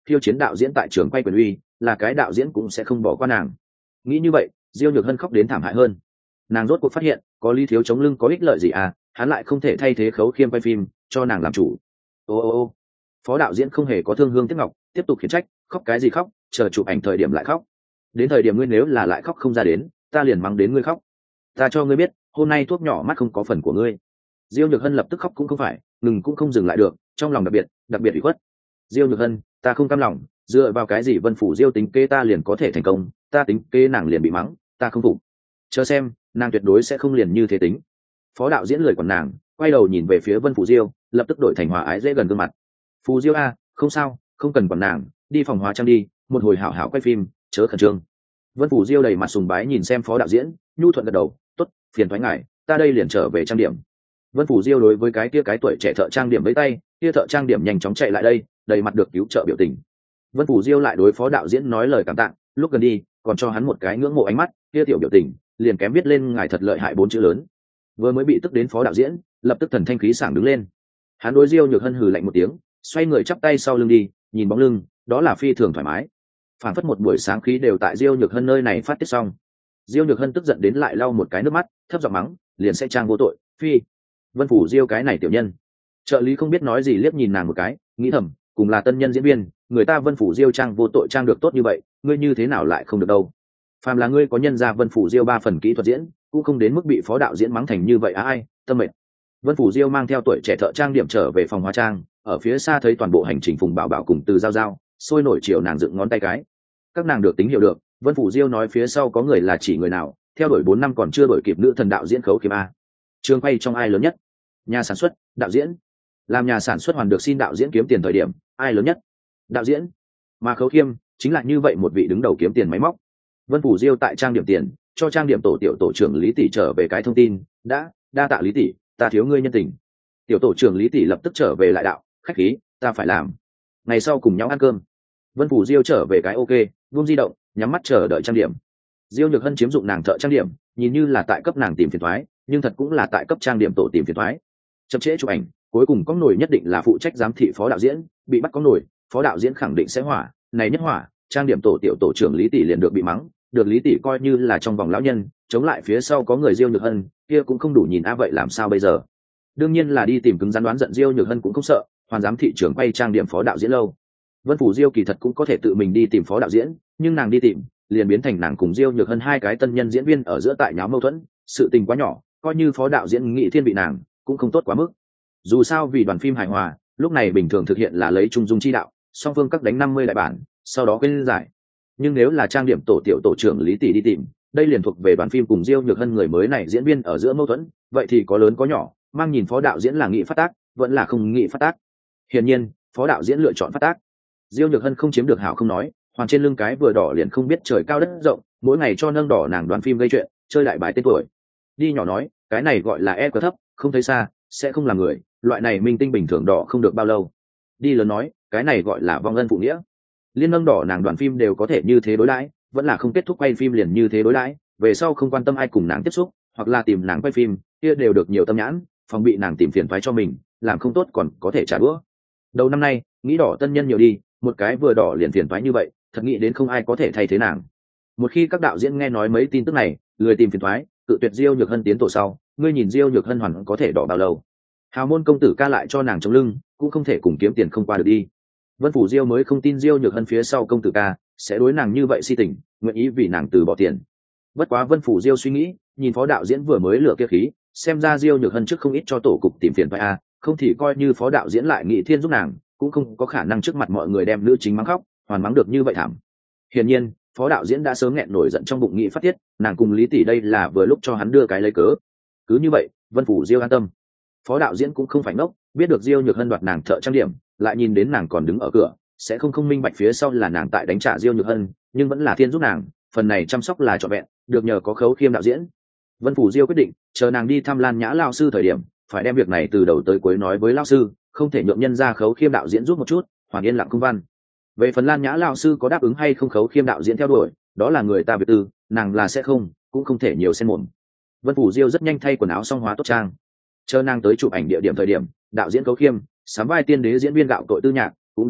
khiêu chiến đạo diễn tại trường quay quyền uy, là cái đạo diễn cũng sẽ không bỏ qua nàng. Nghĩ như vậy, Diêu Nhược Hân khóc đến thảm hại hơn. Nàng rốt cuộc phát hiện có Lý Thiếu chống lưng có ích lợi gì à, hắn lại không thể thay thế Khấu Khiêm quay phim cho nàng làm chủ. Ô ô ô, phó đạo diễn không hề có thương hương tiếc ngọc, tiếp tục khiển trách, khóc cái gì khóc, chờ chụp ảnh thời điểm lại khóc, đến thời điểm ngươi nếu là lại khóc không ra đến, ta liền mắng đến ngươi khóc. Ta cho ngươi biết, hôm nay thuốc nhỏ mắt không có phần của ngươi. Diêu Nhược Hân lập tức khóc cũng không phải, ngừng cũng không dừng lại được, trong lòng đặc biệt đặc biệt ủy khuất. Diêu Nhược Hân, ta không cam lòng, dựa vào cái gì Vân Phủ Diêu tính kế ta liền có thể thành công, ta tính kế nàng liền bị mắng, ta không phục. Chờ xem, nàng tuyệt đối sẽ không liền như thế tính. Phó đạo diễn lười còn nàng, quay đầu nhìn về phía Vân Phủ Diêu, lập tức đổi thành hòa ái dễ gần gương mặt. Phù Diêu a, không sao, không cần quản nàng, đi phòng hóa trang đi, một hồi hảo hảo quay phim, chớ khẩn trương. Vân Phủ Diêu đầy mặt sùng bái nhìn xem phó đạo diễn, nhu thuận gật đầu, tốt, phiền thoái ngài, ta đây liền trở về trang điểm. Vân Phủ Diêu đối với cái kia cái tuổi trẻ thợ trang điểm với tay, kia thợ trang điểm nhanh chóng chạy lại đây, đầy mặt được cứu trợ biểu tình. Vân Phủ Diêu lại đối phó đạo diễn nói lời cảm tạ, lúc gần đi còn cho hắn một cái ngưỡng mộ ánh mắt, kia tiểu biểu tình liền kém viết lên ngài thật lợi hại bốn chữ lớn. Vừa mới bị tức đến phó đạo diễn, lập tức thần thanh khí sảng đứng lên. Hắn đối Diêu Nhược Hân hừ lạnh một tiếng, xoay người chắp tay sau lưng đi, nhìn bóng lưng, đó là phi thường thoải mái. Phản phất một buổi sáng khí đều tại Diêu Nhược Hân nơi này phát tiết xong. Diêu Nhược Hân tức giận đến lại lau một cái nước mắt, thấp giọng mắng, liền sẽ trang vô tội, phi. Vân Phủ Diêu cái này tiểu nhân. Trợ lý không biết nói gì liếc nhìn nàng một cái, nghĩ thầm, cùng là tân nhân diễn viên, người ta Vân Phủ Diêu trang vô tội trang được tốt như vậy, ngươi như thế nào lại không được đâu? Phàm là ngươi có nhân ra Vân Phủ Diêu ba phần kỹ thuật diễn, cũng không đến mức bị phó đạo diễn mắng thành như vậy á ai, tâm mệt. Vân Phủ Diêu mang theo tuổi trẻ thợ trang điểm trở về phòng hóa trang, ở phía xa thấy toàn bộ hành trình Phùng Bảo Bảo cùng Từ Giao Giao, sôi nổi chiều nàng dựng ngón tay cái. Các nàng được tính hiểu được, Vân Phủ Diêu nói phía sau có người là chỉ người nào, theo đuổi bốn năm còn chưa đổi kịp nữ thần đạo diễn Khấu Khiêm a. Trường quay trong ai lớn nhất? Nhà sản xuất, đạo diễn. Làm nhà sản xuất hoàn được xin đạo diễn kiếm tiền thời điểm, ai lớn nhất? Đạo diễn. Mà Khấu Khiêm chính là như vậy một vị đứng đầu kiếm tiền máy móc. Vân Phủ Diêu tại trang điểm tiền, cho trang điểm tổ tiểu tổ trưởng Lý Tỷ trở về cái thông tin, đã, đa tạ Lý Tỷ, ta thiếu ngươi nhân tình. Tiểu tổ trưởng Lý Tỷ lập tức trở về lại đạo, khách khí, ta phải làm. Ngày sau cùng nhau ăn cơm. Vân Phủ Diêu trở về cái ok, buông di động, nhắm mắt chờ đợi trang điểm. Diêu Nhược Hân chiếm dụng nàng thợ trang điểm, nhìn như là tại cấp nàng tìm phiền toái, nhưng thật cũng là tại cấp trang điểm tổ tìm phiền toái. Chậm trễ chụp ảnh, cuối cùng có nổi nhất định là phụ trách giám thị phó đạo diễn, bị bắt có nổi, phó đạo diễn khẳng định sẽ hỏa, này nhất hỏa, trang điểm tổ tiểu tổ trưởng Lý Tỷ liền được bị mắng, được Lý Tỷ coi như là trong vòng lão nhân, chống lại phía sau có người Diêu Nhược Hân, kia cũng không đủ nhìn a vậy làm sao bây giờ? Đương nhiên là đi tìm cứng rắn đoán giận Diêu Nhược Hân cũng không sợ, hoàn giám thị trưởng quay trang điểm phó đạo diễn lâu. Vân Phủ Diêu kỳ thật cũng có thể tự mình đi tìm phó đạo diễn, nhưng nàng đi tìm, liền biến thành nàng cùng Diêu Nhược Hân hai cái tân nhân diễn viên ở giữa tại nháo mâu thuẫn, sự tình quá nhỏ, coi như phó đạo diễn nghị thiên vị nàng, cũng không tốt quá mức. Dù sao vì đoàn phim hài hòa, lúc này bình thường thực hiện là lấy trung dung chi đạo, song phương các đánh năm mươi đại bản, sau đó quên giải. Nhưng nếu là trang điểm tổ tiểu tổ trưởng Lý Tỷ đi tìm, đây liền thuộc về đoàn phim cùng Diêu Nhược Hân người mới này diễn viên ở giữa mâu thuẫn, vậy thì có lớn có nhỏ, mang nhìn phó đạo diễn là nghị phát tác, vẫn là không nghị phát tác. Hiển nhiên, phó đạo diễn lựa chọn phát tác. Diêu Nhược Hân không chiếm được hảo không nói, hoàn trên lưng cái vừa đỏ liền không biết trời cao đất rộng, mỗi ngày cho nâng đỏ nàng đoàn phim gây chuyện, chơi đại bài tên tuổi. Đi nhỏ nói, cái này gọi là e cờ thấp, không thấy xa, sẽ không làm người, loại này minh tinh bình thường đỏ không được bao lâu. Đi lớn nói, cái này gọi là vong ân phụ nghĩa. Liên nâng đỏ nàng đoàn phim đều có thể như thế đối đãi, vẫn là không kết thúc quay phim liền như thế đối đãi, về sau không quan tâm ai cùng nàng tiếp xúc, hoặc là tìm nàng quay phim, kia đều được nhiều tâm nhãn, phòng bị nàng tìm phiền toái cho mình, làm không tốt còn có thể trả đũa. Đầu năm nay, nghĩ đỏ tân nhân nhiều đi, một cái vừa đỏ liền phiền toái như vậy, thật nghĩ đến không ai có thể thay thế nàng. Một khi các đạo diễn nghe nói mấy tin tức này, lười tìm phiền toái, tự tuyệt Diêu Nhược Hân tiến tổ sau, ngươi nhìn Diêu Nhược Hân hoàn có thể đỏ bao lâu? Hào môn công tử ca lại cho nàng chống lưng, cũng không thể cùng kiếm tiền không qua được đi. Vân Phủ Diêu mới không tin Diêu Nhược Hân phía sau công tử ca sẽ đối nàng như vậy si tình, nguyện ý vì nàng từ bỏ tiền. Bất quá Vân Phủ Diêu suy nghĩ, nhìn phó đạo diễn vừa mới lựa kia khí, xem ra Diêu Nhược Hân trước không ít cho tổ cục tìm phiền phải a, không thì coi như phó đạo diễn lại nghị thiên giúp nàng, cũng không có khả năng trước mặt mọi người đem nữ chính mắng khóc, hoàn mắng được như vậy thảm. Hiển nhiên, phó đạo diễn đã sớm nghẹn nổi giận trong bụng nghị phát tiết, nàng cùng Lý Tỷ đây là vừa lúc cho hắn đưa cái lấy cớ. Cứ như vậy, Vân Phủ Diêu an tâm. Phó đạo diễn cũng không phải ngốc, biết được Diêu Nhược Hân đoạt nàng thợ trang điểm, lại nhìn đến nàng còn đứng ở cửa, sẽ không không minh bạch phía sau là nàng tại đánh trả Diêu Nhược Hân, nhưng vẫn là thiên giúp nàng, phần này chăm sóc là trọn vẹn, được nhờ có Khấu Khiêm đạo diễn. Vân Phủ Diêu quyết định, chờ nàng đi thăm Lan Nhã lão sư thời điểm, phải đem việc này từ đầu tới cuối nói với lão sư, không thể nhượng nhân ra Khấu Khiêm đạo diễn giúp một chút, hoàn yên lặng công văn. Về phần Lan Nhã lão sư có đáp ứng hay không Khấu Khiêm đạo diễn theo đuổi, đó là người ta việc tư, nàng là sẽ không, cũng không thể nhiều xen mồm. Vân Phủ Diêu rất nhanh thay quần áo xong hóa tốt trang, chờ nàng tới chụp ảnh địa điểm thời điểm, đạo diễn Khấu Khiêm sắm vai tiên đế diễn viên gạo tội tư nhạc cũng đã đến,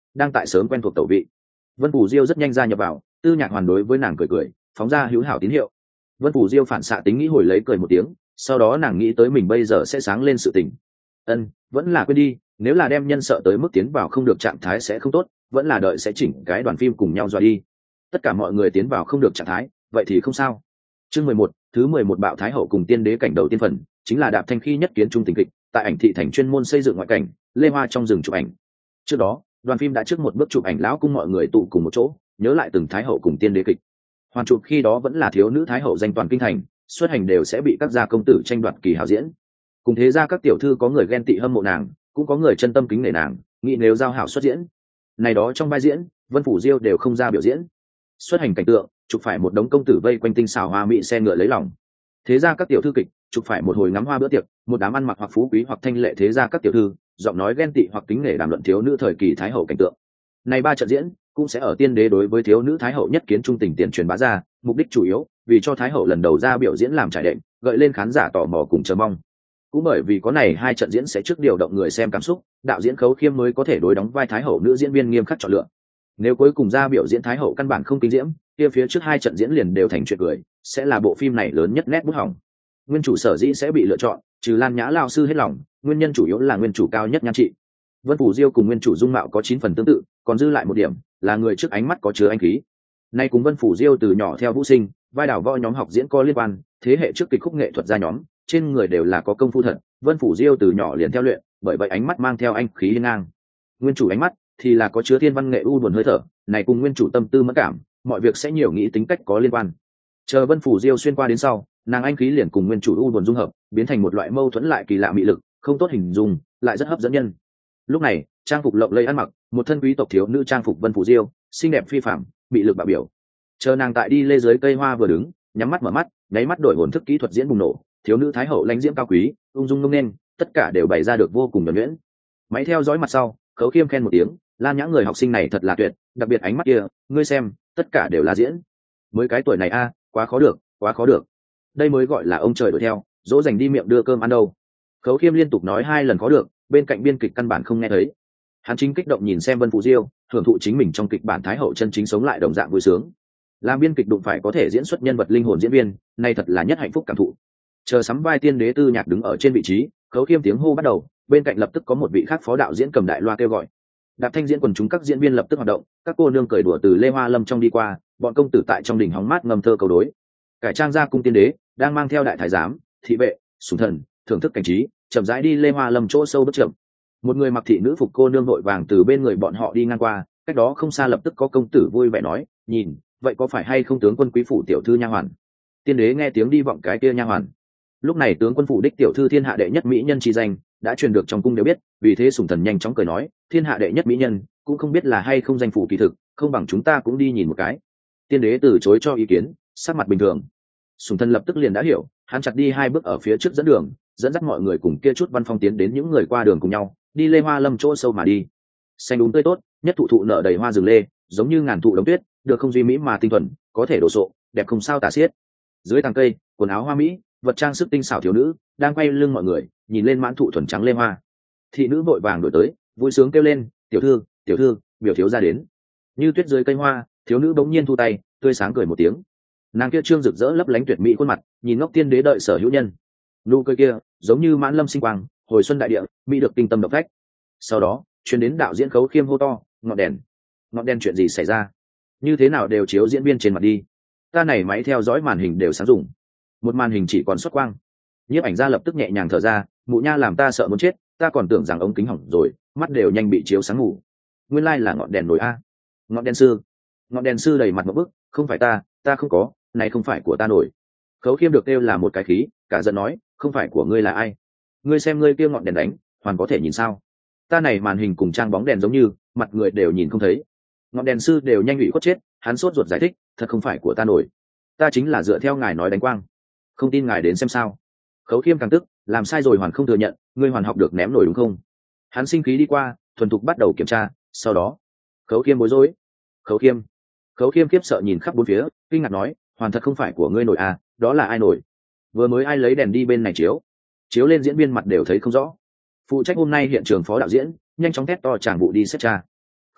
đang tại sớm quen thuộc tẩu vị. Vân Phủ Diêu rất nhanh ra nhập vào, Tư Nhạc Hoàn đối với nàng cười cười, phóng ra hữu hảo tín hiệu. Vân Phủ Diêu phản xạ tính nghĩ hồi lấy cười một tiếng, sau đó nàng nghĩ tới mình bây giờ sẽ sáng lên sự tình. Ân, vẫn là quên đi, nếu là đem nhân sợ tới mức tiến vào không được trạng thái sẽ không tốt, vẫn là đợi sẽ chỉnh cái đoàn phim cùng nhau dọa đi. Tất cả mọi người tiến vào không được trạng thái, vậy thì không sao. Chương mười một, thứ mười một bạo thái hậu cùng tiên đế cảnh đầu tiên phần, chính là Đạp Thanh khi nhất kiến trung tình kịch, tại ảnh thị thành chuyên môn xây dựng ngoại cảnh, lê hoa trong rừng chụp ảnh. Trước đó, đoàn phim đã trước một bước chụp ảnh lão cung mọi người tụ cùng một chỗ, nhớ lại từng thái hậu cùng tiên đế kịch. Hoàn chụp khi đó vẫn là thiếu nữ thái hậu danh toàn kinh thành, xuất hành đều sẽ bị các gia công tử tranh đoạt kỳ hảo diễn. Cùng thế ra các tiểu thư có người ghen tị hâm mộ nàng, cũng có người chân tâm kính nể nàng, nghĩ nếu giao hảo xuất diễn. Này đó trong vai diễn, Vân Phủ Diêu đều không ra biểu diễn. Xuất hành cảnh tượng, chụp phải một đống công tử vây quanh tinh xảo hoa mỹ xe ngựa lấy lòng. Thế ra các tiểu thư kịch, chụp phải một hồi ngắm hoa bữa tiệc, một đám ăn mặc hoặc phú quý hoặc thanh lệ thế ra các tiểu thư, giọng nói ghen tị hoặc kính nể đàm luận thiếu nữ thời kỳ thái hậu cảnh tượng. Này ba trận diễn cũng sẽ ở tiên đế đối với thiếu nữ thái hậu nhất kiến trung tình tiền truyền bá ra, mục đích chủ yếu vì cho thái hậu lần đầu ra biểu diễn làm trải đệm, gợi lên khán giả tò mò cùng chờ mong. Cũng bởi vì có này hai trận diễn sẽ trước điều động người xem cảm xúc, đạo diễn Khấu Khiêm mới có thể đối đóng vai thái hậu nữ diễn viên nghiêm khắc chọn lựa. Nếu cuối cùng ra biểu diễn thái hậu căn bản không kinh diễm, kia phía trước hai trận diễn liền đều thành chuyện cười, sẽ là bộ phim này lớn nhất nét bút hỏng. Nguyên chủ sở dĩ sẽ bị lựa chọn, trừ Lan Nhã lao sư hết lòng, nguyên nhân chủ yếu là nguyên chủ cao nhất nhan trị. Vân Phủ Diêu cùng nguyên chủ dung mạo có chín phần tương tự, còn dư lại một điểm là người trước ánh mắt có chứa anh khí. Nay cùng Vân Phủ Diêu từ nhỏ theo Vũ Sinh, vai đảo võ nhóm học diễn có liên quan, thế hệ trước kịch khúc nghệ thuật gia nhóm, trên người đều là có công phu thật. Vân Phủ Diêu từ nhỏ liền theo luyện, bởi vậy ánh mắt mang theo anh khí hiên ngang. Nguyên chủ ánh mắt thì là có chứa thiên văn nghệ u buồn hơi thở, này cùng nguyên chủ tâm tư mẫn cảm, mọi việc sẽ nhiều nghĩ tính cách có liên quan. Chờ Vân Phủ Diêu xuyên qua đến sau, nàng anh khí liền cùng nguyên chủ u buồn dung hợp, biến thành một loại mâu thuẫn lại kỳ lạ mị lực, không tốt hình dung, lại rất hấp dẫn nhân. Lúc này, trang phục lộng lẫy ăn mặc, một thân quý tộc thiếu nữ trang phục Vân Phủ Diêu, xinh đẹp phi phàm, bị lực bạo biểu. Chờ nàng tại đi lê dưới cây hoa vừa đứng, nhắm mắt mở mắt, nháy mắt đổi hồn thức kỹ thuật diễn bùng nổ, thiếu nữ thái hậu lãnh diễm cao quý, ung dung ngông nên, tất cả đều bày ra được vô cùng nhuần nhuyễn. Máy theo dõi mặt sau, Khấu Khiêm khen một tiếng, Lan Nhã người học sinh này thật là tuyệt, đặc biệt ánh mắt kia, ngươi xem, tất cả đều là diễn. Mới cái tuổi này a, quá khó được, quá khó được. Đây mới gọi là ông trời đuổi theo, dỗ dành đi miệng đưa cơm ăn đâu. Khấu Khiêm liên tục nói hai lần khó được, bên cạnh biên kịch căn bản không nghe thấy. Hắn chính kích động nhìn xem Vân Phủ Diêu, hưởng thụ chính mình trong kịch bản thái hậu chân chính sống lại đồng dạng vui sướng. Làm biên kịch đụng phải có thể diễn xuất nhân vật linh hồn diễn viên, này thật là nhất hạnh phúc cảm thụ. Chờ sắm vai tiên đế Tư Nhạc đứng ở trên vị trí, Khấu Khiêm tiếng hô bắt đầu, bên cạnh lập tức có một vị khác phó đạo diễn cầm đại loa kêu gọi. Đạp Thanh diễn quần chúng các diễn viên lập tức hoạt động, các cô nương cười đùa từ Lê Hoa Lâm trong đi qua, bọn công tử tại trong đỉnh hóng mát ngâm thơ câu đối. Cải trang ra cung tiên đế đang mang theo đại thái giám, thị vệ, sủng thần, thưởng thức cảnh trí, chậm rãi đi Lê Hoa Lâm chỗ sâu bước chậm. Một người mặc thị nữ phục cô nương vội vàng từ bên người bọn họ đi ngang qua, cách đó không xa lập tức có công tử vui vẻ nói, nhìn, vậy có phải hay không tướng quân quý phủ tiểu thư nha hoàn? Tiên đế nghe tiếng đi vọng cái kia nha hoàn. Lúc này tướng quân phủ đích tiểu thư thiên hạ đệ nhất mỹ nhân chi danh đã truyền được trong cung đều biết, vì thế sủng thần nhanh chóng cười nói, thiên hạ đệ nhất mỹ nhân cũng không biết là hay không danh phủ kỳ thực, không bằng chúng ta cũng đi nhìn một cái. Tiên đế từ chối cho ý kiến, sắc mặt bình thường. Sủng thần lập tức liền đã hiểu, hắn chặt đi hai bước ở phía trước dẫn đường, dẫn dắt mọi người cùng kia chút văn phong tiến đến những người qua đường cùng nhau đi Lê Hoa Lâm chỗ sâu mà đi. Xanh đúng tươi tốt, nhất thụ thụ nở đầy hoa rừng lê, giống như ngàn thụ đống tuyết, được không duy mỹ mà tinh thuần, có thể đổ sộ, đẹp không sao tả xiết. Dưới tàng cây, quần áo hoa mỹ, vật trang sức tinh xảo thiếu nữ đang quay lưng mọi người, nhìn lên mãn thụ thuần trắng lê hoa. Thị nữ vội vàng đổi tới, vui sướng kêu lên, tiểu thư, tiểu thư, biểu thiếu ra đến. Như tuyết dưới cây hoa, thiếu nữ bỗng nhiên thu tay, tươi sáng cười một tiếng. Nàng kia trương rực rỡ lấp lánh tuyệt mỹ khuôn mặt, nhìn ngốc tiên đế đợi sở hữu nhân. Nụ cười kia giống như mãn lâm sinh quang, hồi xuân đại địa, mỹ được kinh tâm động phách. Sau đó truyền đến đạo diễn Khấu Khiêm hô to, ngọn đèn, ngọn đèn, chuyện gì xảy ra? Như thế nào đều chiếu diễn viên trên mặt đi? Ta này máy theo dõi màn hình đều sáng dùng, một màn hình chỉ còn xuất quang. Nhiếp ảnh gia lập tức nhẹ nhàng thở ra, mụ nha làm ta sợ muốn chết, ta còn tưởng rằng ống kính hỏng rồi, mắt đều nhanh bị chiếu sáng ngủ. Nguyên lai là ngọn đèn nổi a. Ngọn đèn sư, ngọn đèn sư đầy mặt một bức, không phải ta, ta không có, này không phải của ta nổi. Khấu Khiêm được kêu là một cái khí, cả giận nói, không phải của ngươi là ai? Ngươi xem ngươi kia ngọn đèn đánh, hoàn có thể nhìn sao? Ta này màn hình cùng trang bóng đèn giống như, mặt người đều nhìn không thấy. Ngọn đèn sư đều nhanh bị khuất chết, hắn sốt ruột giải thích, thật không phải của ta nổi, ta chính là dựa theo ngài nói đánh quang. Không tin ngài đến xem sao? Khấu Khiêm càng tức, làm sai rồi hoàn không thừa nhận, ngươi hoàn học được ném nổi đúng không? Hắn sinh khí đi qua, thuần thục bắt đầu kiểm tra, sau đó, Khấu Khiêm bối rối. Khấu Khiêm, Khấu Khiêm khiếp sợ nhìn khắp bốn phía, kinh ngạc nói, hoàn thật không phải của ngươi nổi à? Đó là ai nổi? Vừa mới ai lấy đèn đi bên này chiếu? Chiếu lên diễn viên mặt đều thấy không rõ. Phụ trách hôm nay hiện trường phó đạo diễn nhanh chóng thét to chàng vụ đi xét tra.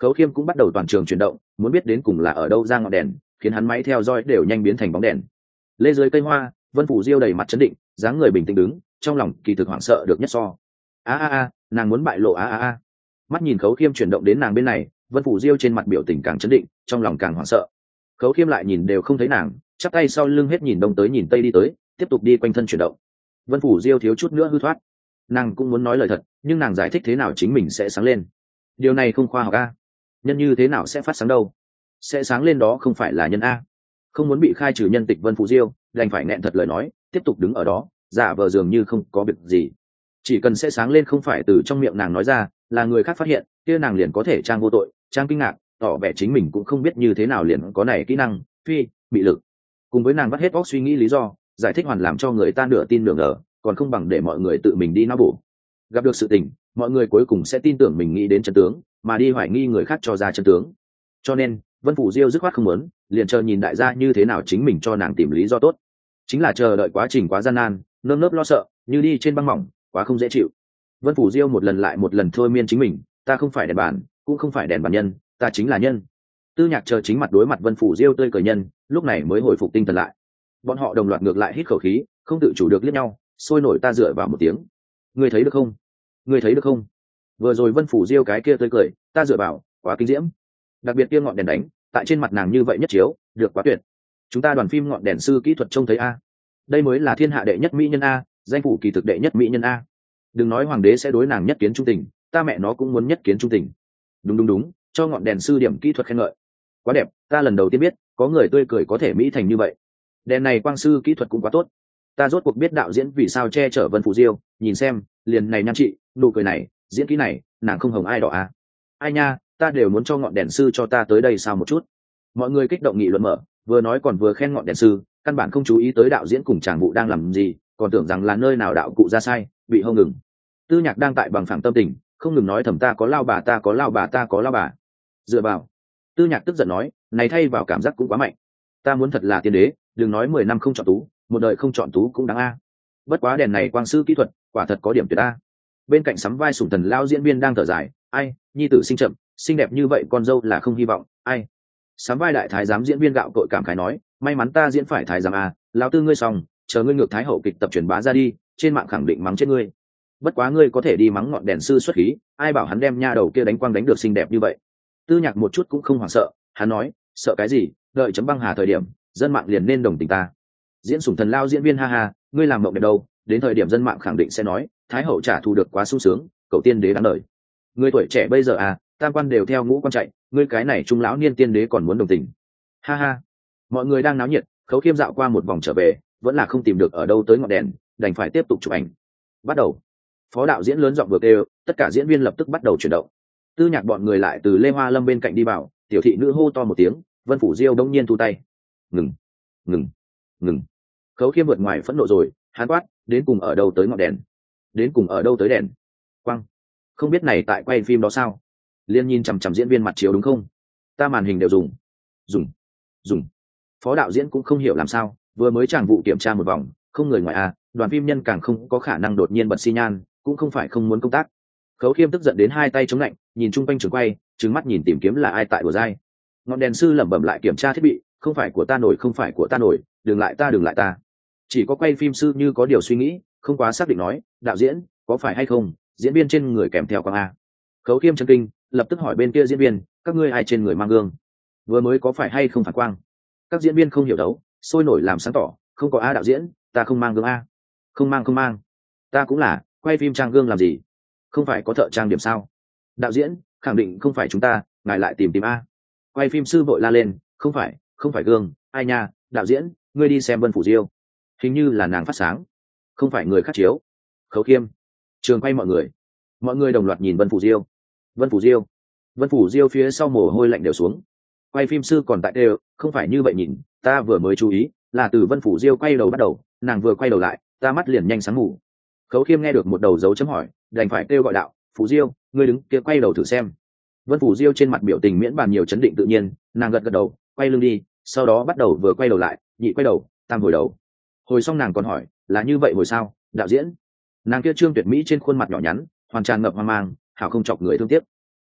Khấu Khiêm cũng bắt đầu toàn trường chuyển động, muốn biết đến cùng là ở đâu ra ngọn đèn, khiến hắn máy theo dõi đều nhanh biến thành bóng đèn. Lê dưới cây hoa, Vân Phủ Diêu đầy mặt chấn định, dáng người bình tĩnh đứng, trong lòng kỳ thực hoảng sợ được nhất so. A a a, nàng muốn bại lộ a a a. Mắt nhìn Khấu Khiêm chuyển động đến nàng bên này, Vân Phủ Diêu trên mặt biểu tình càng chấn định, trong lòng càng hoảng sợ. Khấu Khiêm lại nhìn đều không thấy nàng, chắp tay sau lưng hết nhìn đông tới nhìn tây đi tới, tiếp tục đi quanh thân chuyển động. Vân Phủ Diêu thiếu chút nữa hư thoát. Nàng cũng muốn nói lời thật, nhưng nàng giải thích thế nào chính mình sẽ sáng lên. Điều này không khoa học a. Nhân như thế nào sẽ phát sáng đâu? Sẽ sáng lên đó không phải là nhân a. Không muốn bị khai trừ nhân tịch Vân Phủ Diêu, đành phải nẹn thật lời nói, tiếp tục đứng ở đó, giả vờ dường như không có việc gì. Chỉ cần sẽ sáng lên không phải từ trong miệng nàng nói ra, là người khác phát hiện, kia nàng liền có thể trang vô tội, trang kinh ngạc, tỏ vẻ chính mình cũng không biết như thế nào liền có này kỹ năng, phi, bị lực. Cùng với nàng vắt hết óc suy nghĩ lý do, giải thích hoàn làm cho người ta nửa tin nửa ngờ, còn không bằng để mọi người tự mình đi não bổ. Gặp được sự tình, mọi người cuối cùng sẽ tin tưởng mình nghĩ đến chân tướng, mà đi hoài nghi người khác cho ra chân tướng. Cho nên, Vân Phủ Diêu dứt khoát không muốn, liền chờ nhìn đại gia như thế nào chính mình cho nàng tìm lý do tốt. Chính là chờ đợi quá trình quá gian nan, nơm nớp lo sợ, như đi trên băng mỏng, quá không dễ chịu. Vân Phủ Diêu một lần lại một lần thôi miên chính mình, ta không phải đèn bàn, cũng không phải đèn bàn nhân, ta chính là nhân. Tư Nhạc chờ chính mặt đối mặt Vân Phủ Diêu tươi cười nhân, lúc này mới hồi phục tinh thần lại. Bọn họ đồng loạt ngược lại hít khẩu khí, không tự chủ được liếc nhau, sôi nổi ta dựa vào một tiếng. Ngươi thấy được không? Ngươi thấy được không? Vừa rồi Vân Phủ Diêu cái kia tươi cười, ta dựa vào, quá kinh diễm. Đặc biệt kia ngọn đèn đánh, tại trên mặt nàng như vậy nhất chiếu, được quá tuyệt. Chúng ta đoàn phim ngọn đèn sư kỹ thuật trông thấy a. Đây mới là thiên hạ đệ nhất mỹ nhân a, danh phủ kỳ thực đệ nhất mỹ nhân a. Đừng nói hoàng đế sẽ đối nàng nhất kiến trung tình, ta mẹ nó cũng muốn nhất kiến trung tình. Đúng đúng đúng, cho ngọn đèn sư điểm kỹ thuật khen ngợi. Quá đẹp, ta lần đầu tiên biết, có người tươi cười có thể mỹ thành như vậy. Đèn này quang sư kỹ thuật cũng quá tốt. Ta rốt cuộc biết đạo diễn vì sao che chở Vân Phủ Diêu, nhìn xem, liền này nhan trị, nụ cười này, diễn kỹ này, nàng không hồng ai đỏ a. Ai nha, ta đều muốn cho ngọn đèn sư cho ta tới đây sao một chút. Mọi người kích động nghị luận mở, vừa nói còn vừa khen ngọn đèn sư, căn bản không chú ý tới đạo diễn cùng chàng vụ đang làm gì, còn tưởng rằng là nơi nào đạo cụ ra sai, bị hông ngừng. Tư Nhạc đang tại bằng phẳng tâm tình, không ngừng nói thầm ta có lao bà ta có lao bà ta có lao bà. Dựa vào. Tư Nhạc tức giận nói, này thay vào cảm giác cũng quá mạnh. Ta muốn thật là tiên đế, đừng nói mười năm không chọn tú, một đời không chọn tú cũng đáng a. Bất quá đèn này quang sư kỹ thuật, quả thật có điểm tuyệt a. Bên cạnh sắm vai sủng thần lao diễn viên đang thở dài, ai, nhi tử sinh chậm, xinh đẹp như vậy con dâu là không hy vọng, ai. Sắm vai đại thái giám diễn viên gạo cội cảm khái nói, may mắn ta diễn phải thái giám a, lão tư ngươi xong, chờ ngươi ngược thái hậu kịch tập truyền bá ra đi, trên mạng khẳng định mắng chết ngươi. Bất quá ngươi có thể đi mắng ngọn đèn sư xuất khí, ai bảo hắn đem nha đầu kia đánh quang đánh được xinh đẹp như vậy. Tư Nhạc một chút cũng không hoảng sợ, hắn nói, sợ cái gì, đợi chấm băng hà thời điểm, dân mạng liền nên đồng tình ta. Diễn sủng thần lao diễn viên ha ha, ngươi làm mộng đẹp đâu, đến thời điểm dân mạng khẳng định sẽ nói, thái hậu trả thù được quá sung sướng, cậu tiên đế đáng đời. Ngươi tuổi trẻ bây giờ à, tam quan đều theo ngũ quan chạy, ngươi cái này trung lão niên tiên đế còn muốn đồng tình. Ha ha. Mọi người đang náo nhiệt, Khấu Khiêm dạo qua một vòng trở về, vẫn là không tìm được ở đâu tới ngọn đèn, đành phải tiếp tục chụp ảnh. Bắt đầu. Phó đạo diễn lớn giọng vừa kêu, tất cả diễn viên lập tức bắt đầu chuyển động. Tư Nhạc bọn người lại từ Lê Hoa Lâm bên cạnh đi vào, tiểu thị nữ hô to một tiếng, Vân Phủ Diêu đông nhiên thu tay. Ngừng, ngừng, ngừng. Khấu Khiêm vượt ngoài phẫn nộ rồi, hắn quát, đến cùng ở đâu tới ngọn đèn? Đến cùng ở đâu tới đèn? Quang, không biết này tại quay phim đó sao? Liên nhìn chằm chằm diễn viên mặt chiếu đúng không? Ta màn hình đều dùng, dùng, dùng. Phó đạo diễn cũng không hiểu làm sao, vừa mới chàng vụ kiểm tra một vòng, không người ngoài à, đoàn phim nhân càng không có khả năng đột nhiên bật xi nhan, cũng không phải không muốn công tác. Khấu Khiêm tức giận đến hai tay chống lạnh, nhìn chung quanh trường quay, trừng mắt nhìn tìm kiếm là ai tại đùa dai. Ngọn đèn sư lẩm bẩm lại kiểm tra thiết bị, không phải của ta nổi, không phải của ta nổi, đừng lại ta, đừng lại ta. Chỉ có quay phim sư như có điều suy nghĩ, không quá xác định nói, đạo diễn, có phải hay không, diễn viên trên người kèm theo quang a. Khấu Khiêm chấn kinh, lập tức hỏi bên kia diễn viên, các ngươi ai trên người mang gương? Vừa mới có phải hay không phản quang? Các diễn viên không hiểu đấu, sôi nổi làm sáng tỏ, không có a đạo diễn, ta không mang gương a. Không mang không mang. Ta cũng là, quay phim trang gương làm gì? Không phải có thợ trang điểm sao? Đạo diễn, khẳng định không phải chúng ta, ngài lại tìm tìm a. Quay phim sư vội la lên, không phải, không phải gương, ai nha, đạo diễn, ngươi đi xem Vân Phủ Diêu. Hình như là nàng phát sáng, không phải người khác chiếu. Khấu Khiêm, trường quay mọi người, mọi người đồng loạt nhìn Vân Phủ Diêu. Vân Phủ Diêu, Vân Phủ Diêu phía sau mồ hôi lạnh đều xuống. Quay phim sư còn tại đều, không phải như vậy nhìn, ta vừa mới chú ý, là từ Vân Phủ Diêu quay đầu bắt đầu, nàng vừa quay đầu lại, ta mắt liền nhanh sáng ngủ. Khấu Khiêm nghe được một đầu dấu chấm hỏi, đành phải kêu gọi đạo, Phủ Diêu, ngươi đứng kia quay đầu thử xem. Vân Phủ Diêu trên mặt biểu tình miễn bàn nhiều chấn định tự nhiên, nàng gật gật đầu, quay lưng đi, sau đó bắt đầu vừa quay đầu lại, nhị quay đầu, tam hồi đầu. Hồi xong nàng còn hỏi, là như vậy hồi sao, đạo diễn? Nàng kia trương tuyệt mỹ trên khuôn mặt nhỏ nhắn, hoàn tràn ngập hoang mang, hảo không chọc người thương tiếc.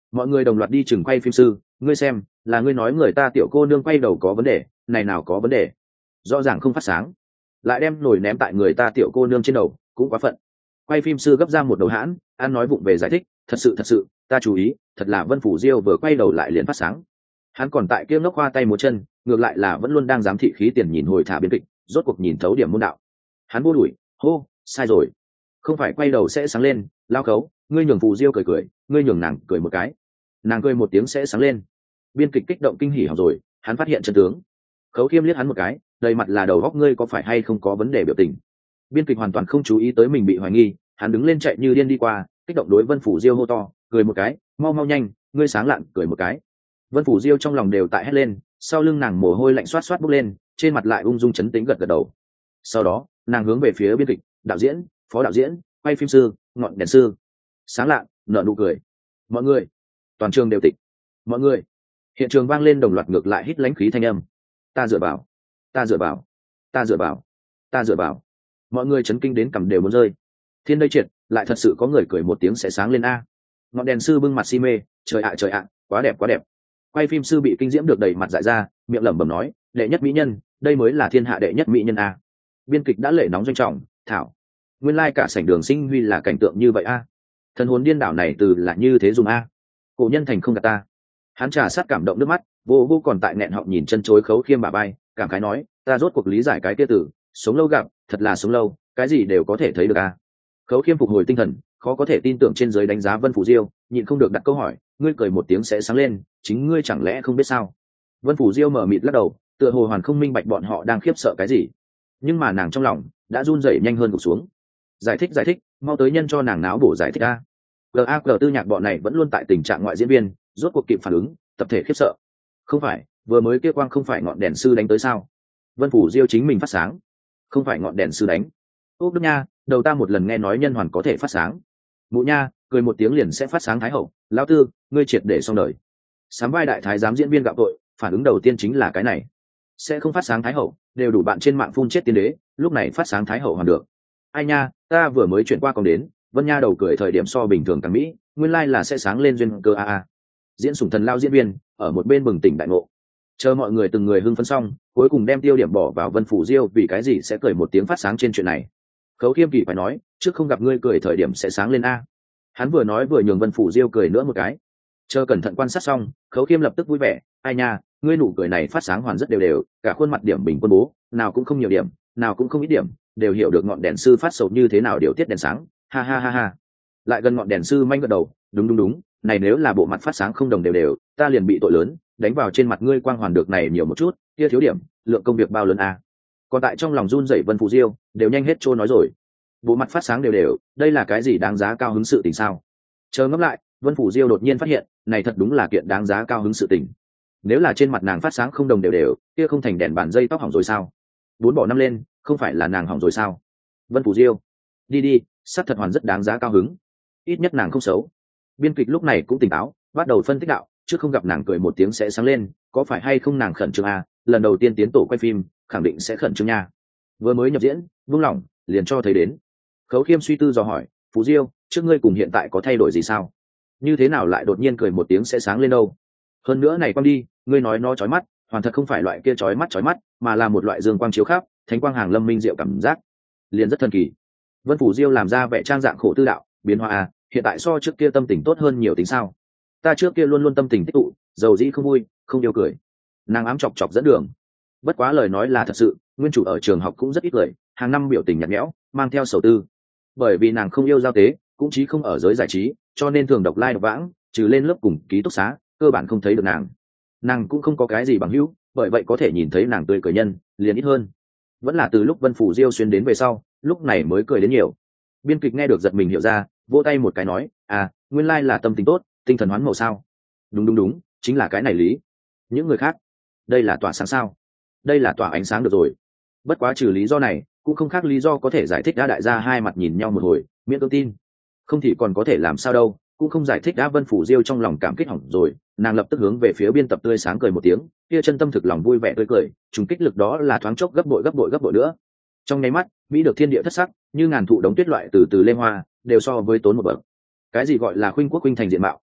mọi người đồng loạt đi chừng quay phim sư, ngươi xem, là ngươi nói người ta tiểu cô nương quay đầu có vấn đề, này nào có vấn đề, rõ ràng không phát sáng, lại đem nổi ném tại người ta tiểu cô nương trên đầu, cũng quá phận. Quay phim sư gấp ra một đầu hãn, an nói vụng về giải thích, thật sự thật sự, ta chú ý, thật là Vân Phủ Diêu vừa quay đầu lại liền phát sáng. Hắn còn tại kia ngốc khoa tay múa chân, ngược lại là vẫn luôn đang giám thị khí tiền nhìn hồi thả biên kịch, rốt cuộc nhìn thấu điểm môn đạo. Hắn vô đuổi, hô, sai rồi, không phải quay đầu sẽ sáng lên, lao khấu, ngươi nhường Phủ Diêu cười cười, ngươi nhường nàng cười một cái, nàng cười một tiếng sẽ sáng lên. Biên kịch kích động kinh hỉ hỏng rồi, hắn phát hiện chân tướng. Khấu Khiêm liếc hắn một cái, đầy mặt là đầu góc ngươi có phải hay không có vấn đề biểu tình. Biên kịch hoàn toàn không chú ý tới mình bị hoài nghi, hắn đứng lên chạy như điên đi qua, kích động đối Vân Phủ Diêu hô to, cười một cái, mau mau nhanh, ngươi sáng lạn cười một cái. Vân Phủ Diêu trong lòng đều tại hét lên, sau lưng nàng mồ hôi lạnh xoát xoát bốc lên, trên mặt lại ung dung chấn tĩnh gật gật đầu. Sau đó nàng hướng về phía biên kịch, đạo diễn, phó đạo diễn, quay phim sư, ngọn đèn sư, sáng lạn nở nụ cười. Mọi người, toàn trường đều tịch. Mọi người, hiện trường vang lên đồng loạt ngược lại hít lãnh khí thanh âm. Ta dựa vào, ta dựa vào, ta dựa vào, ta dựa vào. Mọi người chấn kinh đến cằm đều muốn rơi. Thiên đây triệt, lại thật sự có người cười một tiếng sẽ sáng lên a. Ngọn đèn sư bưng mặt si mê, trời ạ trời ạ, quá đẹp quá đẹp. Quay phim sư bị kinh diễm được đầy mặt dại ra, miệng lẩm bẩm nói, đệ nhất mỹ nhân, đây mới là thiên hạ đệ nhất mỹ nhân a. Biên kịch đã lệ nóng doanh trọng, thảo, nguyên lai cả sảnh đường sinh huy là cảnh tượng như vậy a. Thần hồn điên đảo này từ là như thế dùng a. Cổ nhân thành không gạt ta. Hắn trà sát cảm động nước mắt, vô vô còn tại nghẹn họng nhìn chân chối Khấu Khiêm bà bay, cảm khái nói, ta rốt cuộc lý giải cái kia tử, sống lâu gặp, thật là sống lâu, cái gì đều có thể thấy được a. Khấu Khiêm phục hồi tinh thần, khó có thể tin tưởng trên giới đánh giá Vân Phủ Diêu, nhịn không được đặt câu hỏi, ngươi cười một tiếng sẽ sáng lên, chính ngươi chẳng lẽ không biết sao? Vân Phủ Diêu mở mịt lắc đầu, tựa hồ hoàn không minh bạch bọn họ đang khiếp sợ cái gì, nhưng mà nàng trong lòng đã run rẩy nhanh hơn gục xuống. Giải thích giải thích, mau tới nhân cho nàng náo bổ giải thích a. gag tư nhạc bọn này vẫn luôn tại tình trạng ngoại diễn viên, rốt cuộc kịp phản ứng, tập thể khiếp sợ. Không phải, vừa mới kia quang không phải ngọn đèn sư đánh tới sao? Vân Phủ Diêu chính mình phát sáng, không phải ngọn đèn sư đánh. Úc Đức Nha, đầu ta một lần nghe nói nhân hoàn có thể phát sáng. Mụ Nha, cười một tiếng liền sẽ phát sáng thái hậu. Lão Tư, ngươi triệt để xong đời. Sám vai đại thái giám diễn viên gạo tội, phản ứng đầu tiên chính là cái này. Sẽ không phát sáng thái hậu, đều đủ bạn trên mạng phun chết tiên đế, lúc này phát sáng thái hậu hoàn được. Ai nha, ta vừa mới chuyển qua còn đến, Vân Nha đầu cười thời điểm so bình thường càng mỹ, nguyên lai là sẽ sáng lên duyên cơ a a. Diễn sủng thần lao diễn viên ở một bên bừng tỉnh đại ngộ. Chờ mọi người từng người hưng phấn xong, cuối cùng đem tiêu điểm bỏ vào Vân Phủ Diêu vì cái gì sẽ cười một tiếng phát sáng trên chuyện này. Khấu Khiêm kỳ phải nói, trước không gặp ngươi cười thời điểm sẽ sáng lên a. Hắn vừa nói vừa nhường Vân Phủ Diêu cười nữa một cái. Chờ cẩn thận quan sát xong, Khấu Khiêm lập tức vui vẻ, ai nha, ngươi nụ cười này phát sáng hoàn rất đều đều, cả khuôn mặt điểm bình quân bố, nào cũng không nhiều điểm, nào cũng không ít điểm, đều hiểu được ngọn đèn sư phát sầu như thế nào điều tiết đèn sáng, ha ha ha ha. Lại gần ngọn đèn sư manh gật đầu, đúng đúng đúng, này nếu là bộ mặt phát sáng không đồng đều đều, ta liền bị tội lớn, đánh vào trên mặt ngươi quang hoàn được này nhiều một chút, kia thiếu điểm, lượng công việc bao lớn a. Còn tại trong lòng run rẩy Vân Phủ Diêu, đều nhanh hết trôi nói rồi. Bộ mặt phát sáng đều đều, đây là cái gì đáng giá cao hứng sự tình sao? Chờ ngẫm lại, Vân Phủ Diêu đột nhiên phát hiện, này thật đúng là kiện đáng giá cao hứng sự tình. Nếu là trên mặt nàng phát sáng không đồng đều đều, kia không thành đèn bàn dây tóc hỏng rồi sao? Bốn bỏ năm lên, không phải là nàng hỏng rồi sao? Vân Phủ Diêu, đi đi, sắc thật hoàn rất đáng giá cao hứng. Ít nhất nàng không xấu. Biên kịch lúc này cũng tỉnh táo, bắt đầu phân tích đạo, trước không gặp nàng cười một tiếng sẽ sáng lên, có phải hay không nàng khẩn trương a? Lần đầu tiên tiến tổ quay phim, khẳng định sẽ khẩn trương nha. Vừa mới nhập diễn, buông lỏng, liền cho thấy đến. Khấu Khiêm suy tư dò hỏi, Phú Diêu, trước ngươi cùng hiện tại có thay đổi gì sao? Như thế nào lại đột nhiên cười một tiếng sẽ sáng lên đâu? Hơn nữa này quang đi, ngươi nói nó chói mắt, hoàn thật không phải loại kia chói mắt chói mắt, mà là một loại dương quang chiếu khắp, thánh quang hàng lâm minh diệu cảm giác, liền rất thần kỳ. Vân Phủ Diêu làm ra vẻ trang dạng khổ tư đạo, biến hóa à, hiện tại so trước kia tâm tình tốt hơn nhiều tính sao? Ta trước kia luôn luôn tâm tình tích tụ, dầu dĩ không vui, không yêu cười. Nàng ám chọc chọc dẫn đường. Bất quá lời nói là thật sự, nguyên chủ ở trường học cũng rất ít cười, hàng năm biểu tình nhạt nhẽo, mang theo sầu tư. Bởi vì nàng không yêu giao tế, cũng chí không ở giới giải trí, cho nên thường độc lai độc vãng, trừ lên lớp cùng ký túc xá, cơ bản không thấy được nàng. Nàng cũng không có cái gì bằng hữu, bởi vậy có thể nhìn thấy nàng tươi cười nhân, liền ít hơn. Vẫn là từ lúc Vân Phủ Diêu xuyên đến về sau, lúc này mới cười đến nhiều. Biên kịch nghe được giật mình hiểu ra, vỗ tay một cái nói, à, nguyên lai là tâm tình tốt, tinh thần hoán màu sao? Đúng đúng đúng, chính là cái này lý. Những người khác, đây là tỏa sáng sao? Đây là tỏa ánh sáng được rồi. Bất quá trừ lý do này, cũng không khác lý do có thể giải thích đã đại gia hai mặt nhìn nhau một hồi, miễn cưỡng tin. Không thì còn có thể làm sao đâu, cũng không giải thích đã. Vân Phủ Diêu trong lòng cảm kích hỏng rồi, nàng lập tức hướng về phía biên tập tươi sáng cười một tiếng, kia chân tâm thực lòng vui vẻ tươi cười, trùng kích lực đó là thoáng chốc gấp bội gấp bội gấp bội nữa. Trong nháy mắt, mỹ được thiên địa thất sắc, như ngàn thụ đống tuyết loại từ từ lê hoa, đều so với tốn một bậc. Cái gì gọi là khuynh quốc khuynh thành diện mạo?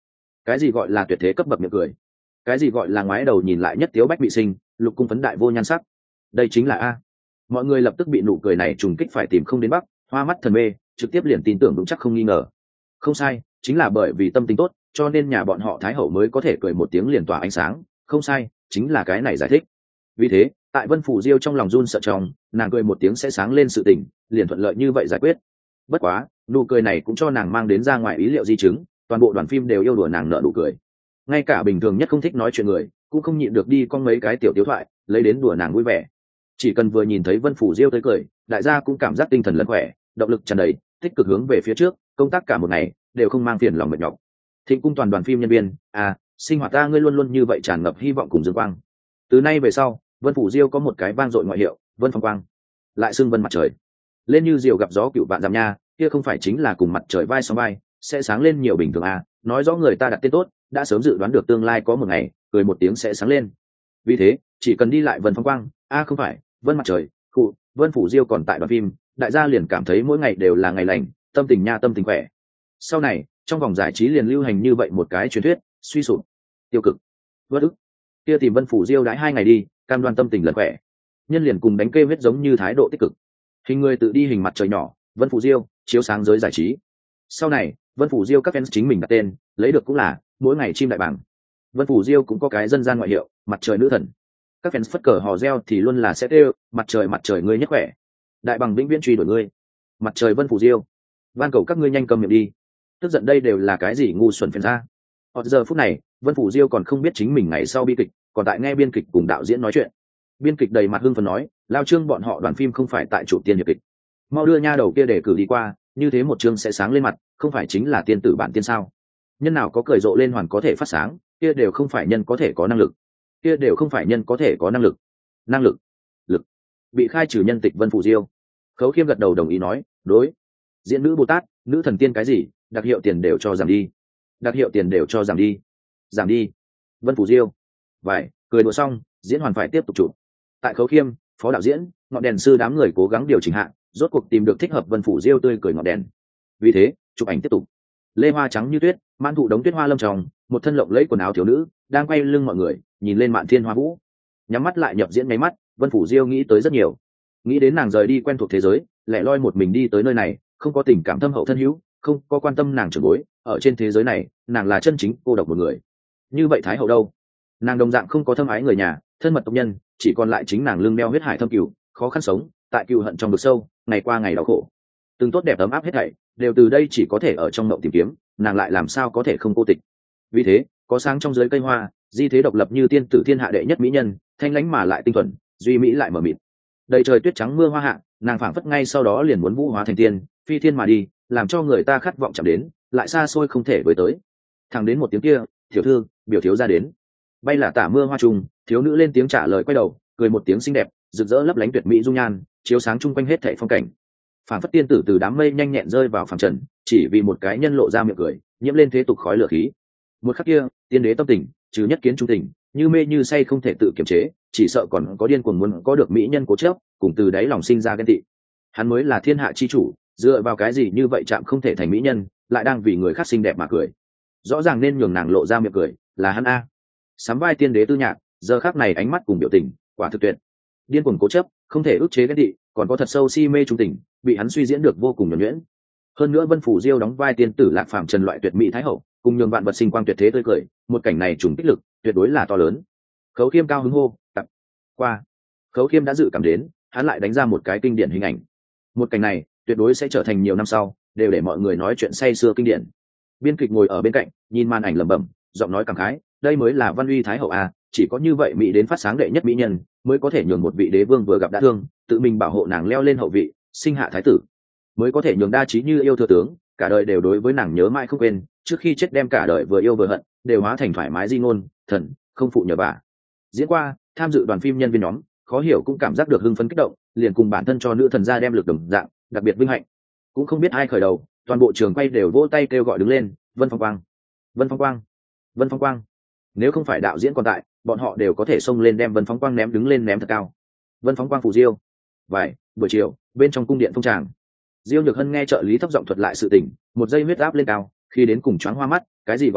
cái gì gọi là tuyệt thế cấp bậc miệng cười, cái gì gọi là ngoái đầu nhìn lại nhất tiếu bách bị sinh, lục cung phấn đại vô nhan sắc, đây chính là a. Mọi người lập tức bị nụ cười này trùng kích phải tìm không đến bắc, hoa mắt thần mê, trực tiếp liền tin tưởng vững chắc không nghi ngờ. Không sai, chính là bởi vì tâm tính tốt, cho nên nhà bọn họ thái hậu mới có thể cười một tiếng liền tỏa ánh sáng. Không sai, chính là cái này giải thích. Vì thế, tại Vân Phủ Diêu trong lòng run sợ trong, nàng cười một tiếng sẽ sáng lên sự tình, liền thuận lợi như vậy giải quyết. Bất quá, nụ cười này cũng cho nàng mang đến ra ngoài ý liệu di chứng, toàn bộ đoàn phim đều yêu đùa nàng nở nụ cười. Ngay cả bình thường nhất không thích nói chuyện người, cũng không nhịn được đi con mấy cái tiểu tiếu thoại, lấy đến đùa nàng vui vẻ. Chỉ cần vừa nhìn thấy Vân Phủ Diêu tới cười, đại gia cũng cảm giác tinh thần lẫn khỏe, động lực tràn đầy, tích cực hướng về phía trước, công tác cả một ngày đều không mang phiền lòng mệt nhọc. Thịnh cung toàn đoàn phim nhân viên, à, sinh hoạt ta ngươi luôn luôn như vậy tràn ngập hy vọng cùng dương quang. Từ nay về sau, Vân Phủ Diêu có một cái vang dội ngoại hiệu, Vân Phong Quang, lại xưng Vân Mặt Trời. Lên như diều gặp gió cựu vạn dặm nha, kia không phải chính là cùng mặt trời vai song vai, sẽ sáng lên nhiều bình thường à, nói rõ người ta đặt tên tốt, đã sớm dự đoán được tương lai có một ngày, cười một tiếng sẽ sáng lên. Vì thế, chỉ cần đi lại Vân Phong Quang, a à không phải, Vân Mặt Trời, cụ, Vân Phủ Diêu còn tại đoàn phim, đại gia liền cảm thấy mỗi ngày đều là ngày lành, tâm tình nha tâm tình khỏe. Sau này, trong vòng giải trí liền lưu hành như vậy một cái truyền thuyết, suy sụp, tiêu cực, vất ức. Kia tìm Vân Phủ Diêu đãi hai ngày đi, cam đoan tâm tình lần khỏe. Nhân liền cùng đánh kê huyết giống như thái độ tích cực. Hình người tự đi hình mặt trời nhỏ, Vân Phủ Diêu, chiếu sáng giới giải trí. Sau này, Vân Phủ Diêu các fans chính mình đặt tên, lấy được cũng là mỗi ngày chim đại bảng. Vân Phủ Diêu cũng có cái dân gian ngoại hiệu, mặt trời nữ thần. Các fans phất cờ hò reo thì luôn là sẽ kêu, mặt trời mặt trời ngươi nhất khỏe. Đại bằng vĩnh viễn truy đuổi ngươi. Mặt trời Vân Phủ Diêu. Van cầu các ngươi nhanh cầm miệng đi. Tức giận đây đều là cái gì ngu xuẩn phiền ra. Ở giờ phút này, Vân Phủ Diêu còn không biết chính mình ngày sau bi kịch, còn tại nghe biên kịch cùng đạo diễn nói chuyện. Biên kịch đầy mặt hưng phấn nói, lao trương bọn họ đoàn phim không phải tại chủ tiên hiệp kịch, mau đưa nha đầu kia để cử đi qua, như thế một chương sẽ sáng lên mặt, không phải chính là tiên tử bản tiên sao? Nhân nào có cười rộ lên hoàn có thể phát sáng, kia đều không phải nhân có thể có năng lực, kia đều không phải nhân có thể có năng lực, năng lực, lực. Bị khai trừ nhân tịch Vân Phủ Diêu. Khấu Khiêm gật đầu đồng ý nói, đối. Diễn nữ Bồ Tát, nữ thần tiên cái gì, đặc hiệu tiền đều cho giảm đi, đặc hiệu tiền đều cho giảm đi, giảm đi. Vân Phủ Diêu. Vậy, cười đùa xong, diễn hoàn phải tiếp tục chụp. Tại Khấu Khiêm, phó đạo diễn, ngọn đèn sư đám người cố gắng điều chỉnh hạ, rốt cuộc tìm được thích hợp Vân Phủ Diêu tươi cười ngọn đèn. Vì thế, chụp ảnh tiếp tục. Lê hoa trắng như tuyết, man thụ đống tuyết hoa lâm tròng, một thân lộng lẫy quần áo thiếu nữ đang quay lưng mọi người, nhìn lên mạn thiên hoa vũ. Nhắm mắt lại nhập diễn mấy mắt, Vân Phủ Diêu nghĩ tới rất nhiều, nghĩ đến nàng rời đi quen thuộc thế giới, lẻ loi một mình đi tới nơi này, không có tình cảm thâm hậu thân hữu, không có quan tâm nàng trưởng bối, ở trên thế giới này, nàng là chân chính cô độc một người. Như vậy Thái hậu đâu? Nàng đồng dạng không có thâm ái người nhà, thân mật tộc nhân, chỉ còn lại chính nàng lưng đeo huyết hải thâm cừu, khó khăn sống, tại cừu hận trong vực sâu, ngày qua ngày đau khổ. Từng tốt đẹp ấm áp hết thảy, đều từ đây chỉ có thể ở trong mộng tìm kiếm, nàng lại làm sao có thể không cô tịch. Vì thế, có sáng trong dưới cây hoa, di thế độc lập như tiên tử thiên hạ đệ nhất mỹ nhân, thanh lãnh mà lại tinh thuần, duy mỹ lại mở mịt. Đầy trời tuyết trắng mưa hoa hạ, nàng phảng phất ngay sau đó liền muốn vũ hóa thành tiên, phi thiên mà đi, làm cho người ta khát vọng chạm đến, lại xa xôi không thể với tới. Thẳng đến một tiếng kia, tiểu thư, biểu thiếu ra đến. Bay là tả mưa hoa trùng, thiếu nữ lên tiếng trả lời quay đầu, cười một tiếng xinh đẹp, rực rỡ lấp lánh tuyệt mỹ dung nhan, chiếu sáng chung quanh hết thảy phong cảnh. Phảng phất tiên tử từ đám mây nhanh nhẹn rơi vào phàm trần, chỉ vì một cái nhân lộ ra miệng cười, nhiễm lên thế tục khói lửa khí. Một khắc kia, tiên đế tâm tình, trừ nhất kiến trung tình, như mê như say không thể tự kiềm chế, chỉ sợ còn có điên cuồng muốn có được mỹ nhân cố chấp, cùng từ đáy lòng sinh ra ghen tị. Hắn mới là thiên hạ chi chủ, dựa vào cái gì như vậy chạm không thể thành mỹ nhân, lại đang vì người khác xinh đẹp mà cười. Rõ ràng nên nhường nàng lộ ra miệng cười, là hắn a. Sắm vai tiên đế tư nhạc, giờ khắc này ánh mắt cùng biểu tình, quả thực tuyệt. Điên cuồng cố chấp, không thể ức chế ghen tị, còn có thật sâu si mê trung tình, bị hắn suy diễn được vô cùng nhuần nhuyễn. Hơn nữa Vân Phủ Diêu đóng vai tiên tử lạc phàm trần loại tuyệt mỹ thái hậu, cùng nhường vạn vật sinh quang tuyệt thế tươi cười, một cảnh này trùng kích lực, tuyệt đối là to lớn. Khấu Khiêm cao hứng hô, tập qua. Khấu Khiêm đã dự cảm đến, hắn lại đánh ra một cái kinh điển hình ảnh. Một cảnh này, tuyệt đối sẽ trở thành nhiều năm sau, đều để mọi người nói chuyện say sưa kinh điển. Biên kịch ngồi ở bên cạnh, nhìn màn ảnh lẩm bẩm, giọng nói cảm khái, đây mới là Văn Uy thái hậu à, chỉ có như vậy mỹ đến phát sáng đệ nhất mỹ nhân, mới có thể nhường một vị đế vương vừa gặp đã thương, tự mình bảo hộ nàng leo lên hậu vị, sinh hạ thái tử, mới có thể nhường đa trí như yêu thừa tướng, cả đời đều đối với nàng nhớ mãi không quên, trước khi chết đem cả đời vừa yêu vừa hận, đều hóa thành thoải mái di ngôn, thần, không phụ nhờ vả. Diễn qua, tham dự đoàn phim nhân viên nhóm, khó hiểu cũng cảm giác được hưng phấn kích động, liền cùng bản thân cho nữ thần gia đem lực đồng dạng, đặc biệt vinh hạnh. Cũng không biết ai khởi đầu, toàn bộ trường quay đều vỗ tay kêu gọi đứng lên, Vân Phong Quang, Vân Phong Quang, Vân Phong Quang. Nếu không phải đạo diễn còn tại, bọn họ đều có thể xông lên đem Vân Phong Quang ném đứng lên ném thật cao. Vân Phong Quang Phủ Diêu. Vài, buổi chiều, bên trong cung điện phong tràng, Diêu Nhược Hân nghe trợ lý thấp giọng thuật lại sự tình, một giây huyết áp lên cao, khi đến cùng choáng hoa mắt, cái gì gọi là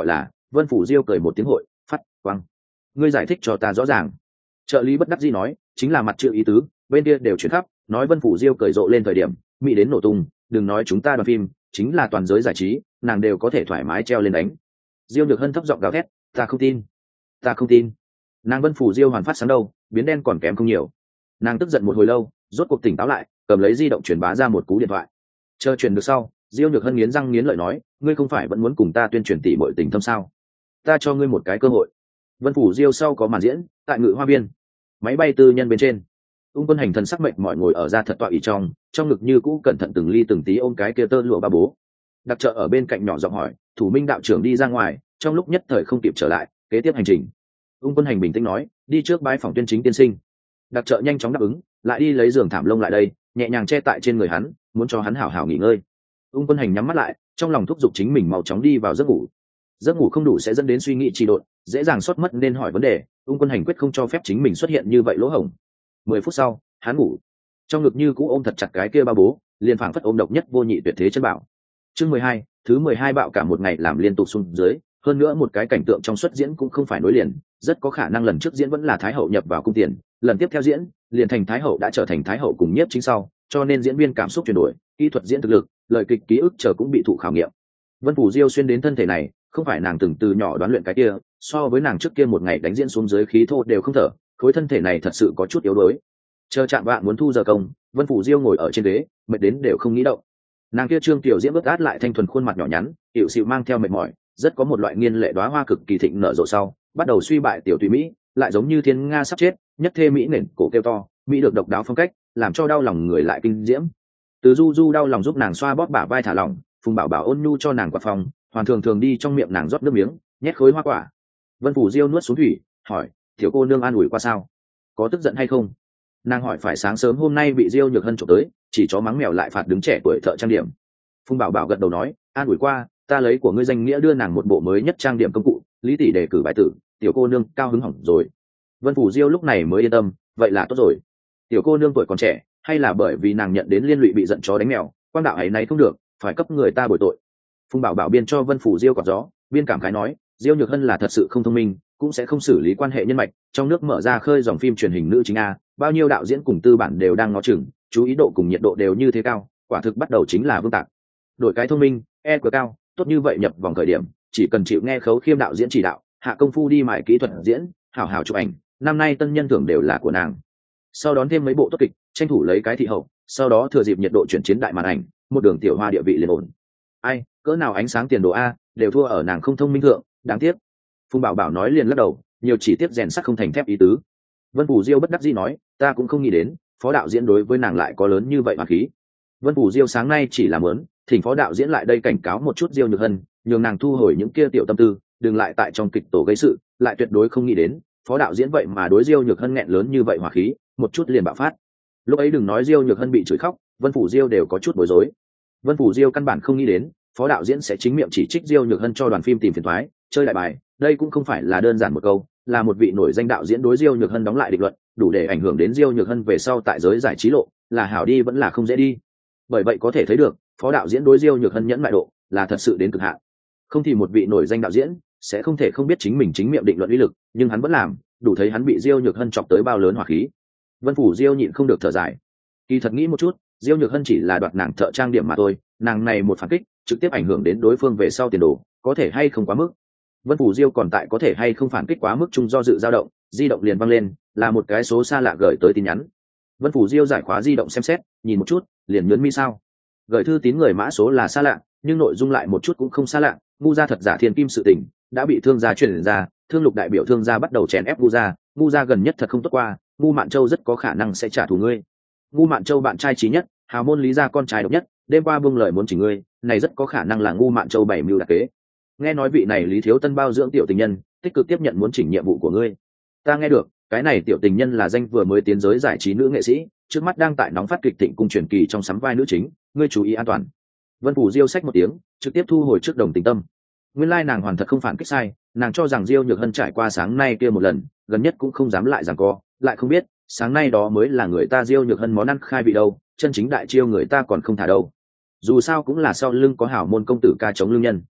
Vân Phủ Diêu cười một tiếng hội phát quang, ngươi giải thích cho ta rõ ràng. Trợ lý bất đắc dĩ nói, chính là mặt chữ ý tứ, bên kia đều chuyển khắp, nói Vân Phủ Diêu cười rộ lên thời điểm mỹ đến nổ tung, đừng nói chúng ta đoàn phim, chính là toàn giới giải trí nàng đều có thể thoải mái treo lên đánh. Diêu Nhược Hân thấp giọng gào thét, ta không tin, ta không tin. Nàng Vân Phủ Diêu hoàn phát sáng đâu, biến đen còn kém không nhiều. Nàng tức giận một hồi lâu, rốt cuộc tỉnh táo lại, cầm lấy di động truyền bá ra một cú điện thoại. Chờ truyền được sau, Diêu Nhược Hân nghiến răng nghiến lợi nói, ngươi không phải vẫn muốn cùng ta tuyên truyền tỷ muội tình thâm sao? Ta cho ngươi một cái cơ hội. Vân Phủ Diêu sau có màn diễn, tại Ngự Hoa Biên, máy bay tư nhân bên trên, Ung Quân Hành thần sắc mệnh mọi ngồi ở ra thật tọa ỷ trong, trong ngực như cũ cẩn thận từng ly từng tí ôm cái kia tơ lụa ba bố. Đặc trợ ở bên cạnh nhỏ giọng hỏi, Thủ Minh đạo trưởng đi ra ngoài, trong lúc nhất thời không kịp trở lại, kế tiếp hành trình. Ung Quân Hành bình tĩnh nói, đi trước bái phòng tuyên chính tiên sinh. Đặc trợ nhanh chóng đáp ứng, lại đi lấy giường thảm lông lại đây, nhẹ nhàng che tại trên người hắn, muốn cho hắn hảo hảo nghỉ ngơi. Ung Quân Hành nhắm mắt lại, trong lòng thúc giục chính mình mau chóng đi vào giấc ngủ. Giấc ngủ không đủ sẽ dẫn đến suy nghĩ trì độn, dễ dàng sót mất nên hỏi vấn đề. Ung Quân Hành quyết không cho phép chính mình xuất hiện như vậy lỗ hổng. Mười phút sau, hắn ngủ, trong ngực như cũ ôm thật chặt cái kia ba bố, liền phảng phất ôm độc nhất vô nhị tuyệt thế chân bảo. Chương mười hai, thứ mười hai bạo cả một ngày làm liên tục xuống dưới, hơn nữa một cái cảnh tượng trong xuất diễn cũng không phải nối liền, rất có khả năng lần trước diễn vẫn là thái hậu nhập vào cung tiền, lần tiếp theo diễn liền thành thái hậu đã trở thành thái hậu cùng nhiếp chính sau, cho nên diễn viên cảm xúc chuyển đổi, kỹ thuật diễn thực lực, lời kịch ký ức chờ cũng bị thụ khảo nghiệm. Vân Phủ Diêu xuyên đến thân thể này, không phải nàng từng từ nhỏ đoán luyện cái kia, so với nàng trước kia một ngày đánh diễn xuống dưới khí thô đều không thở, khối thân thể này thật sự có chút yếu đuối. Chờ chạm vạn muốn thu giờ công, Vân Phủ Diêu ngồi ở trên ghế, mệt đến đều không nghĩ động. Nàng kia trương tiểu diễm ướt át lại thanh thuần khuôn mặt nhỏ nhắn, tiểu xịu mang theo mệt mỏi, rất có một loại nghiên lệ đóa hoa cực kỳ thịnh nở rộ sau, bắt đầu suy bại tiểu tùy mỹ, lại giống như thiên nga sắp chết, nhất thê mỹ nền cổ kêu to, mỹ được độc đáo phong cách, làm cho đau lòng người lại kinh diễm. Từ Du Du đau lòng giúp nàng xoa bóp bả vai thả lỏng, Phùng Bảo Bảo ôn nhu cho nàng quạt phòng, Hoàn Thường Thường đi trong miệng nàng rót nước miếng, nhét khối hoa quả. Vân Phủ Diêu nuốt xuống thủy, hỏi, tiểu cô nương an ủi qua sao? Có tức giận hay không? Nàng hỏi phải sáng sớm hôm nay bị Diêu Nhược Hân trộm tới, chỉ chó mắng mèo lại phạt đứng trẻ tuổi thợ trang điểm. Phùng Bảo Bảo gật đầu nói, an ủi qua, ta lấy của ngươi danh nghĩa đưa nàng một bộ mới nhất trang điểm công cụ, Lý tỷ đề cử bài tử, tiểu cô nương cao hứng hỏng rồi. Vân Phủ Diêu lúc này mới yên tâm, vậy là tốt rồi. Tiểu cô nương tuổi còn trẻ, hay là bởi vì nàng nhận đến liên lụy bị giận chó đánh mèo, quang đạo ấy này không được, phải cấp người ta bồi tội. Phùng Bảo Bảo biên cho Vân Phủ Diêu quạt gió, biên cảm khái nói, Diêu Nhược Hân là thật sự không thông minh, cũng sẽ không xử lý quan hệ nhân mạch, trong nước mở ra khơi dòng phim truyền hình nữ chính a, bao nhiêu đạo diễn cùng tư bản đều đang ngó chừng, chú ý độ cùng nhiệt độ đều như thế cao, quả thực bắt đầu chính là vương tạc. Đổi cái thông minh, e quá cao, tốt như vậy nhập vòng khởi điểm, chỉ cần chịu nghe Khấu Khiêm đạo diễn chỉ đạo, hạ công phu đi mài kỹ thuật diễn, hảo hảo chụp ảnh, năm nay tân nhân thưởng đều là của nàng. Sau đón thêm mấy bộ tốt kịch, tranh thủ lấy cái thị hậu, sau đó thừa dịp nhiệt độ chuyển chiến đại màn ảnh, một đường tiểu hoa địa vị liền ổn. Ai, cỡ nào ánh sáng tiền đồ a, đều thua ở nàng không thông minh thượng, đáng tiếc. Phùng Bảo Bảo nói liền lắc đầu, nhiều chỉ tiếp rèn sắt không thành thép ý tứ. Vân Phủ Diêu bất đắc dĩ nói, ta cũng không nghĩ đến, phó đạo diễn đối với nàng lại có lớn như vậy mà khí. Vân Phủ Diêu sáng nay chỉ là muốn thỉnh phó đạo diễn lại đây cảnh cáo một chút Diêu Nhược Hân, nhường nàng thu hồi những kia tiểu tâm tư, đừng lại tại trong kịch tổ gây sự, lại tuyệt đối không nghĩ đến, phó đạo diễn vậy mà đối Diêu Nhược Hân nghẹn lớn như vậy hỏa khí, một chút liền bạo phát. Lúc ấy đừng nói Diêu Nhược Hân bị chửi khóc, Vân Phủ Diêu đều có chút bối rối. Vân Phủ Diêu căn bản không nghĩ đến, phó đạo diễn sẽ chính miệng chỉ trích Diêu Nhược Hân cho đoàn phim tìm phiền toái, chơi đại bài, đây cũng không phải là đơn giản một câu, là một vị nổi danh đạo diễn đối Diêu Nhược Hân đóng lại định luận, đủ để ảnh hưởng đến Diêu Nhược Hân về sau tại giới giải trí lộ, là hảo đi vẫn là không dễ đi. Bởi vậy có thể thấy được, phó đạo diễn đối Diêu Nhược Hân nhẫn mại độ là thật sự đến cực hạn. Không thì một vị nổi danh đạo diễn sẽ không thể không biết chính mình chính miệng định luận uy lực, nhưng hắn vẫn làm, đủ thấy hắn bị Diêu Nhược Hân chọc tới bao lớn hỏa khí. Vân Phủ Diêu nhịn không được thở dài. Kỳ thật nghĩ một chút, Diêu Nhược Hân chỉ là đoạt nàng thợ trang điểm mà thôi, nàng này một phản kích, trực tiếp ảnh hưởng đến đối phương về sau tiền đồ, có thể hay không quá mức. Vân Phủ Diêu còn tại có thể hay không phản kích quá mức chung do dự dao động, di động liền văng lên, là một cái số xa lạ gửi tới tin nhắn. Vân Phủ Diêu giải khóa di động xem xét, nhìn một chút, liền nhớn mi sao. Gửi thư tín người mã số là xa lạ, nhưng nội dung lại một chút cũng không xa lạ, ngu gia thật giả thiên kim sự tình, đã bị thương gia truyền ra, thương lục đại biểu thương gia bắt đầu chèn ép ngu gia, ngu gia gần nhất thật không tốt qua, ngu Mạn Châu rất có khả năng sẽ trả thù ngươi. Ngu Mạn Châu bạn trai trí nhất, hào môn Lý gia con trai độc nhất, đêm qua buông lời muốn chỉnh ngươi, này rất có khả năng là ngu Mạn Châu bảy mưu đặc kế. Nghe nói vị này Lý Thiếu Tân bao dưỡng tiểu tình nhân, tích cực tiếp nhận muốn chỉnh nhiệm vụ của ngươi. Ta nghe được, cái này tiểu tình nhân là danh vừa mới tiến giới giải trí nữ nghệ sĩ, trước mắt đang tại nóng phát kịch thịnh cung truyền kỳ trong sắm vai nữ chính, ngươi chú ý an toàn. Vân Phủ Diêu xách một tiếng, trực tiếp thu hồi trước đồng tình tâm. Nguyên lai nàng hoàn thật không phản kích sai, nàng cho rằng Diêu Nhược Hân trải qua sáng nay kia một lần, gần nhất cũng không dám lại giằng co, lại không biết, sáng nay đó mới là người ta Diêu Nhược Hân món ăn khai vị đâu, chân chính đại chiêu người ta còn không thả đâu. Dù sao cũng là sau lưng có hảo môn công tử ca chống lương nhân.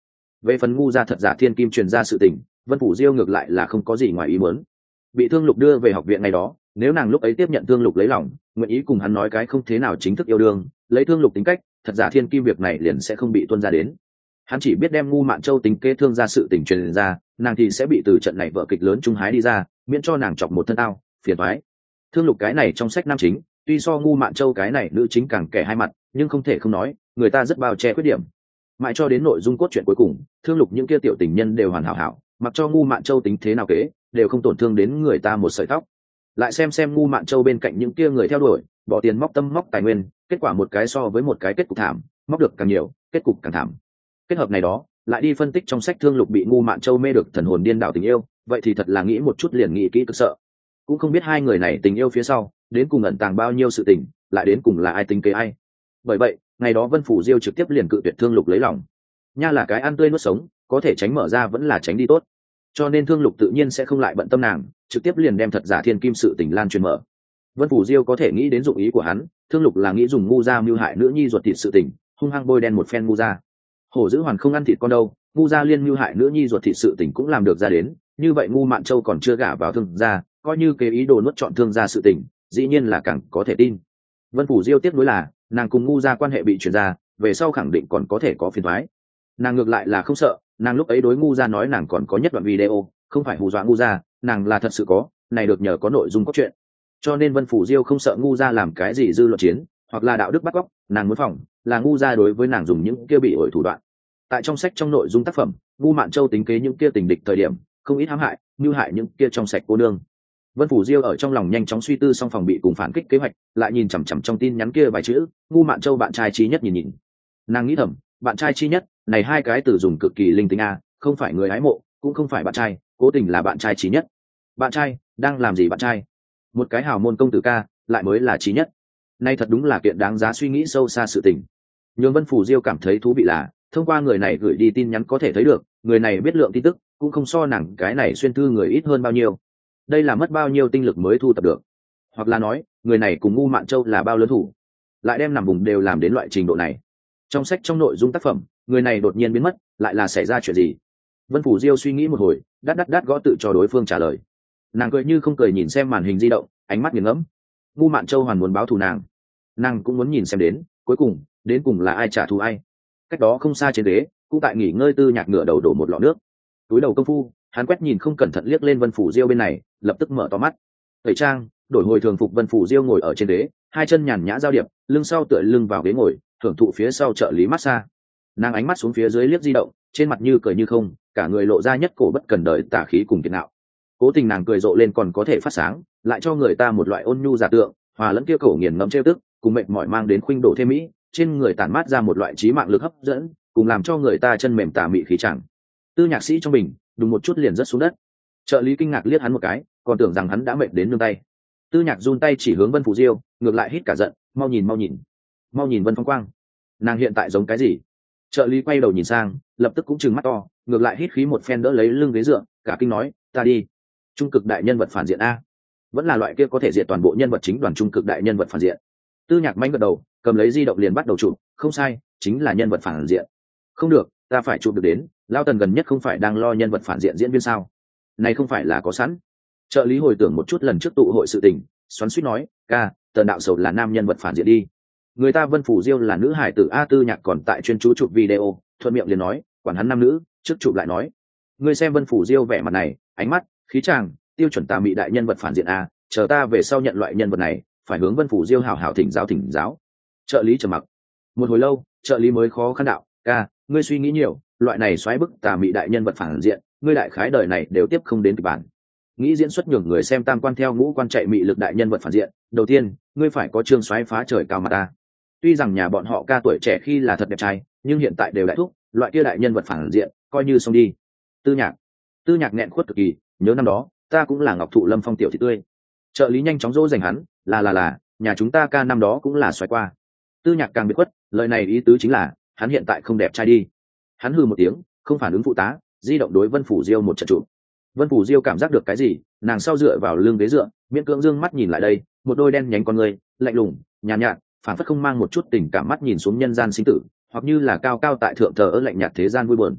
Về phần ngu gia thật giả thiên kim truyền ra sự tình, Vân Phủ Diêu ngược lại là không có gì ngoài ý muốn. Bị Thương Lục đưa về học viện ngày đó, nếu nàng lúc ấy tiếp nhận Thương Lục lấy lòng, nguyện ý cùng hắn nói cái không thế nào chính thức yêu đương, lấy Thương Lục tính cách, thật giả thiên kim việc này liền sẽ không bị tuôn ra đến. Hắn chỉ biết đem ngu Mạn Châu tính kế thương ra sự tình truyền ra, nàng thì sẽ bị từ trận này vở kịch lớn trung hái đi ra, miễn cho nàng chọc một thân ao phiền toái. Thương Lục cái này trong sách nam chính, tuy so ngu Mạn Châu cái này nữ chính càng kẻ hai mặt, nhưng không thể không nói, người ta rất bao che khuyết điểm. Mãi cho đến nội dung cốt truyện cuối cùng, Thương Lục những kia tiểu tình nhân đều hoàn hảo hảo, mặc cho ngu Mạn Châu tính thế nào kế, đều không tổn thương đến người ta một sợi tóc. Lại xem xem ngu Mạn Châu bên cạnh những kia người theo đuổi, bỏ tiền móc tâm móc tài nguyên, kết quả một cái so với một cái kết cục thảm, móc được càng nhiều, kết cục càng thảm. Kết hợp này đó, lại đi phân tích trong sách Thương Lục bị ngu Mạn Châu mê được thần hồn điên đảo tình yêu, vậy thì thật là nghĩ một chút liền nghĩ kỹ cực sợ. Cũng không biết hai người này tình yêu phía sau, đến cùng ẩn tàng bao nhiêu sự tình, lại đến cùng là ai tính kế ai. Bởi vậy, ngày đó Vân Phủ Diêu trực tiếp liền cự tuyệt Thương Lục lấy lòng. Nha là cái ăn tươi nuốt sống, có thể tránh mở ra vẫn là tránh đi tốt. Cho nên Thương Lục tự nhiên sẽ không lại bận tâm nàng, trực tiếp liền đem thật giả thiên kim sự tình lan truyền mở. Vân Phủ Diêu có thể nghĩ đến dụng ý của hắn, Thương Lục là nghĩ dùng ngu gia mưu hại nữ nhi ruột thịt sự tình, hung hăng bôi đen một phen ngu gia. Hổ dữ hoàn không ăn thịt con đâu, ngu gia liên mưu hại nữ nhi ruột thịt sự tình cũng làm được ra đến, như vậy ngu Mạn Châu còn chưa gả vào thương gia, coi như kế ý đồ nuốt chọn thương gia sự tình, dĩ nhiên là càng có thể tin. Vân Phủ Diêu tiếc nuối là, nàng cùng ngu gia quan hệ bị truyền ra, về sau khẳng định còn có thể có phiền toái. Nàng ngược lại là không sợ, nàng lúc ấy đối ngu gia nói nàng còn có nhất đoạn video, không phải hù dọa ngu gia, nàng là thật sự có, này được nhờ có nội dung cốt truyện. Cho nên Vân Phủ Diêu không sợ ngu gia làm cái gì dư luận chiến, hoặc là đạo đức bắt cóc, nàng muốn phòng, là ngu gia đối với nàng dùng những kia bị ổi thủ đoạn. Tại trong sách trong nội dung tác phẩm, ngu Mạn Châu tính kế những kia tình địch thời điểm, không ít hãm hại, như hại những kia trong sạch cô nương. Vân Phủ Diêu ở trong lòng nhanh chóng suy tư xong phòng bị cùng phản kích kế hoạch, lại nhìn chằm chằm trong tin nhắn kia vài chữ, ngu Mạn Châu bạn trai trí nhất nhìn nhìn. Nàng nghĩ thầm, bạn trai chi nhất, này hai cái từ dùng cực kỳ linh tinh a, không phải người hái mộ, cũng không phải bạn trai, cố tình là bạn trai trí nhất. Bạn trai, đang làm gì bạn trai? Một cái hào môn công tử ca, lại mới là trí nhất. Nay thật đúng là kiện đáng giá suy nghĩ sâu xa sự tình. Nhưng Vân Phủ Diêu cảm thấy thú vị là, thông qua người này gửi đi tin nhắn có thể thấy được, người này biết lượng tin tức, cũng không so nàng cái này xuyên thư người ít hơn bao nhiêu. Đây là mất bao nhiêu tinh lực mới thu tập được. Hoặc là nói, người này cùng ngu Mạn Châu là bao lớn thủ, lại đem nằm vùng đều làm đến loại trình độ này. Trong sách trong nội dung tác phẩm, người này đột nhiên biến mất, lại là xảy ra chuyện gì? Vân Phủ Diêu suy nghĩ một hồi, đắt đắt đắt gõ tự cho đối phương trả lời. Nàng cười như không cười nhìn xem màn hình di động, ánh mắt nghiền ngẫm. ngu Mạn Châu hoàn muốn báo thù nàng, nàng cũng muốn nhìn xem đến, cuối cùng đến cùng là ai trả thù ai. Cách đó không xa trên ghế, cũng tại nghỉ ngơi Tư Nhạc ngửa đầu đổ một lọ nước. Túi đầu công phu, hắn quét nhìn không cẩn thận liếc lên Vân Phủ Diêu bên này, lập tức mở to mắt. Tẩy trang, đổi hồi thường phục Vân Phủ Diêu ngồi ở trên ghế, hai chân nhàn nhã giao điệp, lưng sau tựa lưng vào ghế ngồi, thưởng thụ phía sau trợ lý massage. Nàng ánh mắt xuống phía dưới liếc di động, trên mặt như cười như không, cả người lộ ra nhất cổ bất cần đời tà khí cùng kiệt ngạo. Cố tình nàng cười rộ lên còn có thể phát sáng, lại cho người ta một loại ôn nhu giả tượng, hòa lẫn kia cổ nghiền ngẫm trêu tức, cùng mệt mỏi mang đến khuynh đổ thêm mỹ, trên người tản mát ra một loại trí mạng lực hấp dẫn, cùng làm cho người ta chân mềm tà mị khí chẳng. Tư Nhạc Sĩ trong mình, đùng một chút liền rớt xuống đất. Trợ lý kinh ngạc liếc hắn một cái, còn tưởng rằng hắn đã mệt đến nương tay. Tư Nhạc run tay chỉ hướng Vân Phủ Diêu, ngược lại hít cả giận, mau nhìn mau nhìn, mau nhìn Vân Phong Quang, nàng hiện tại giống cái gì? Trợ lý quay đầu nhìn sang, lập tức cũng trừng mắt to, ngược lại hít khí một phen đỡ lấy lưng ghế dựa, cả kinh nói, ta đi. Trung cực đại nhân vật phản diện a, vẫn là loại kia có thể diệt toàn bộ nhân vật chính đoàn trung cực đại nhân vật phản diện. Tư Nhạc manh gật đầu, cầm lấy di động liền bắt đầu chụp, không sai, chính là nhân vật phản diện. Không được, ta phải chụp được đến, Lao Tần gần nhất không phải đang lo nhân vật phản diện diễn viên sao? Này không phải là có sẵn. Trợ lý hồi tưởng một chút lần trước tụ hội sự tình, xoắn xuýt nói, ca, Tần đạo sầu là nam nhân vật phản diện đi. Người ta Vân Phủ Diêu là nữ hải tử a. Tư Nhạc còn tại chuyên chú chụp video, thuận miệng liền nói, quản hắn nam nữ, trước chụp lại nói. Ngươi xem Vân Phủ Diêu vẻ mặt này, ánh mắt, khí chàng, tiêu chuẩn tà mị đại nhân vật phản diện a, chờ ta về sau nhận loại nhân vật này, phải hướng Vân Phủ Diêu hảo hảo thỉnh giáo thỉnh giáo. Trợ lý trầm mặc. Một hồi lâu, trợ lý mới khó khăn đạo, ca, ngươi suy nghĩ nhiều, loại này xoáy bức tà mị đại nhân vật phản diện, ngươi đại khái đời này đều tiếp không đến kịch bản. Nghĩ diễn xuất nhường người xem tam quan theo ngũ quan chạy mị lực đại nhân vật phản diện, đầu tiên, ngươi phải có trương xoáy phá trời cao mà ta. Tuy rằng nhà bọn họ ca tuổi trẻ khi là thật đẹp trai, nhưng hiện tại đều đại thúc, loại kia đại nhân vật phản diện, coi như xong đi. Tư Nhạc, Tư Nhạc nghẹn khuất cực kỳ, nhớ năm đó, ta cũng là Ngọc Thụ Lâm Phong tiểu thị tươi. Trợ lý nhanh chóng dỗ dành hắn, là là là, nhà chúng ta ca năm đó cũng là xoáy qua. Tư Nhạc càng biệt khuất, lời này ý tứ chính là, hắn hiện tại không đẹp trai đi. Hắn hừ một tiếng, không phản ứng phụ tá, di động đối Vân Phủ Diêu một trận trụ. Vân Phủ Diêu cảm giác được cái gì, nàng sau dựa vào lưng ghế dựa, miễn cưỡng dương mắt nhìn lại đây, một đôi đen nhánh con người, lạnh lùng, nhàn nhạt, nhạt, phản phất không mang một chút tình cảm mắt nhìn xuống nhân gian sinh tử, hoặc như là cao cao tại thượng thờ ơ lạnh nhạt thế gian vui buồn.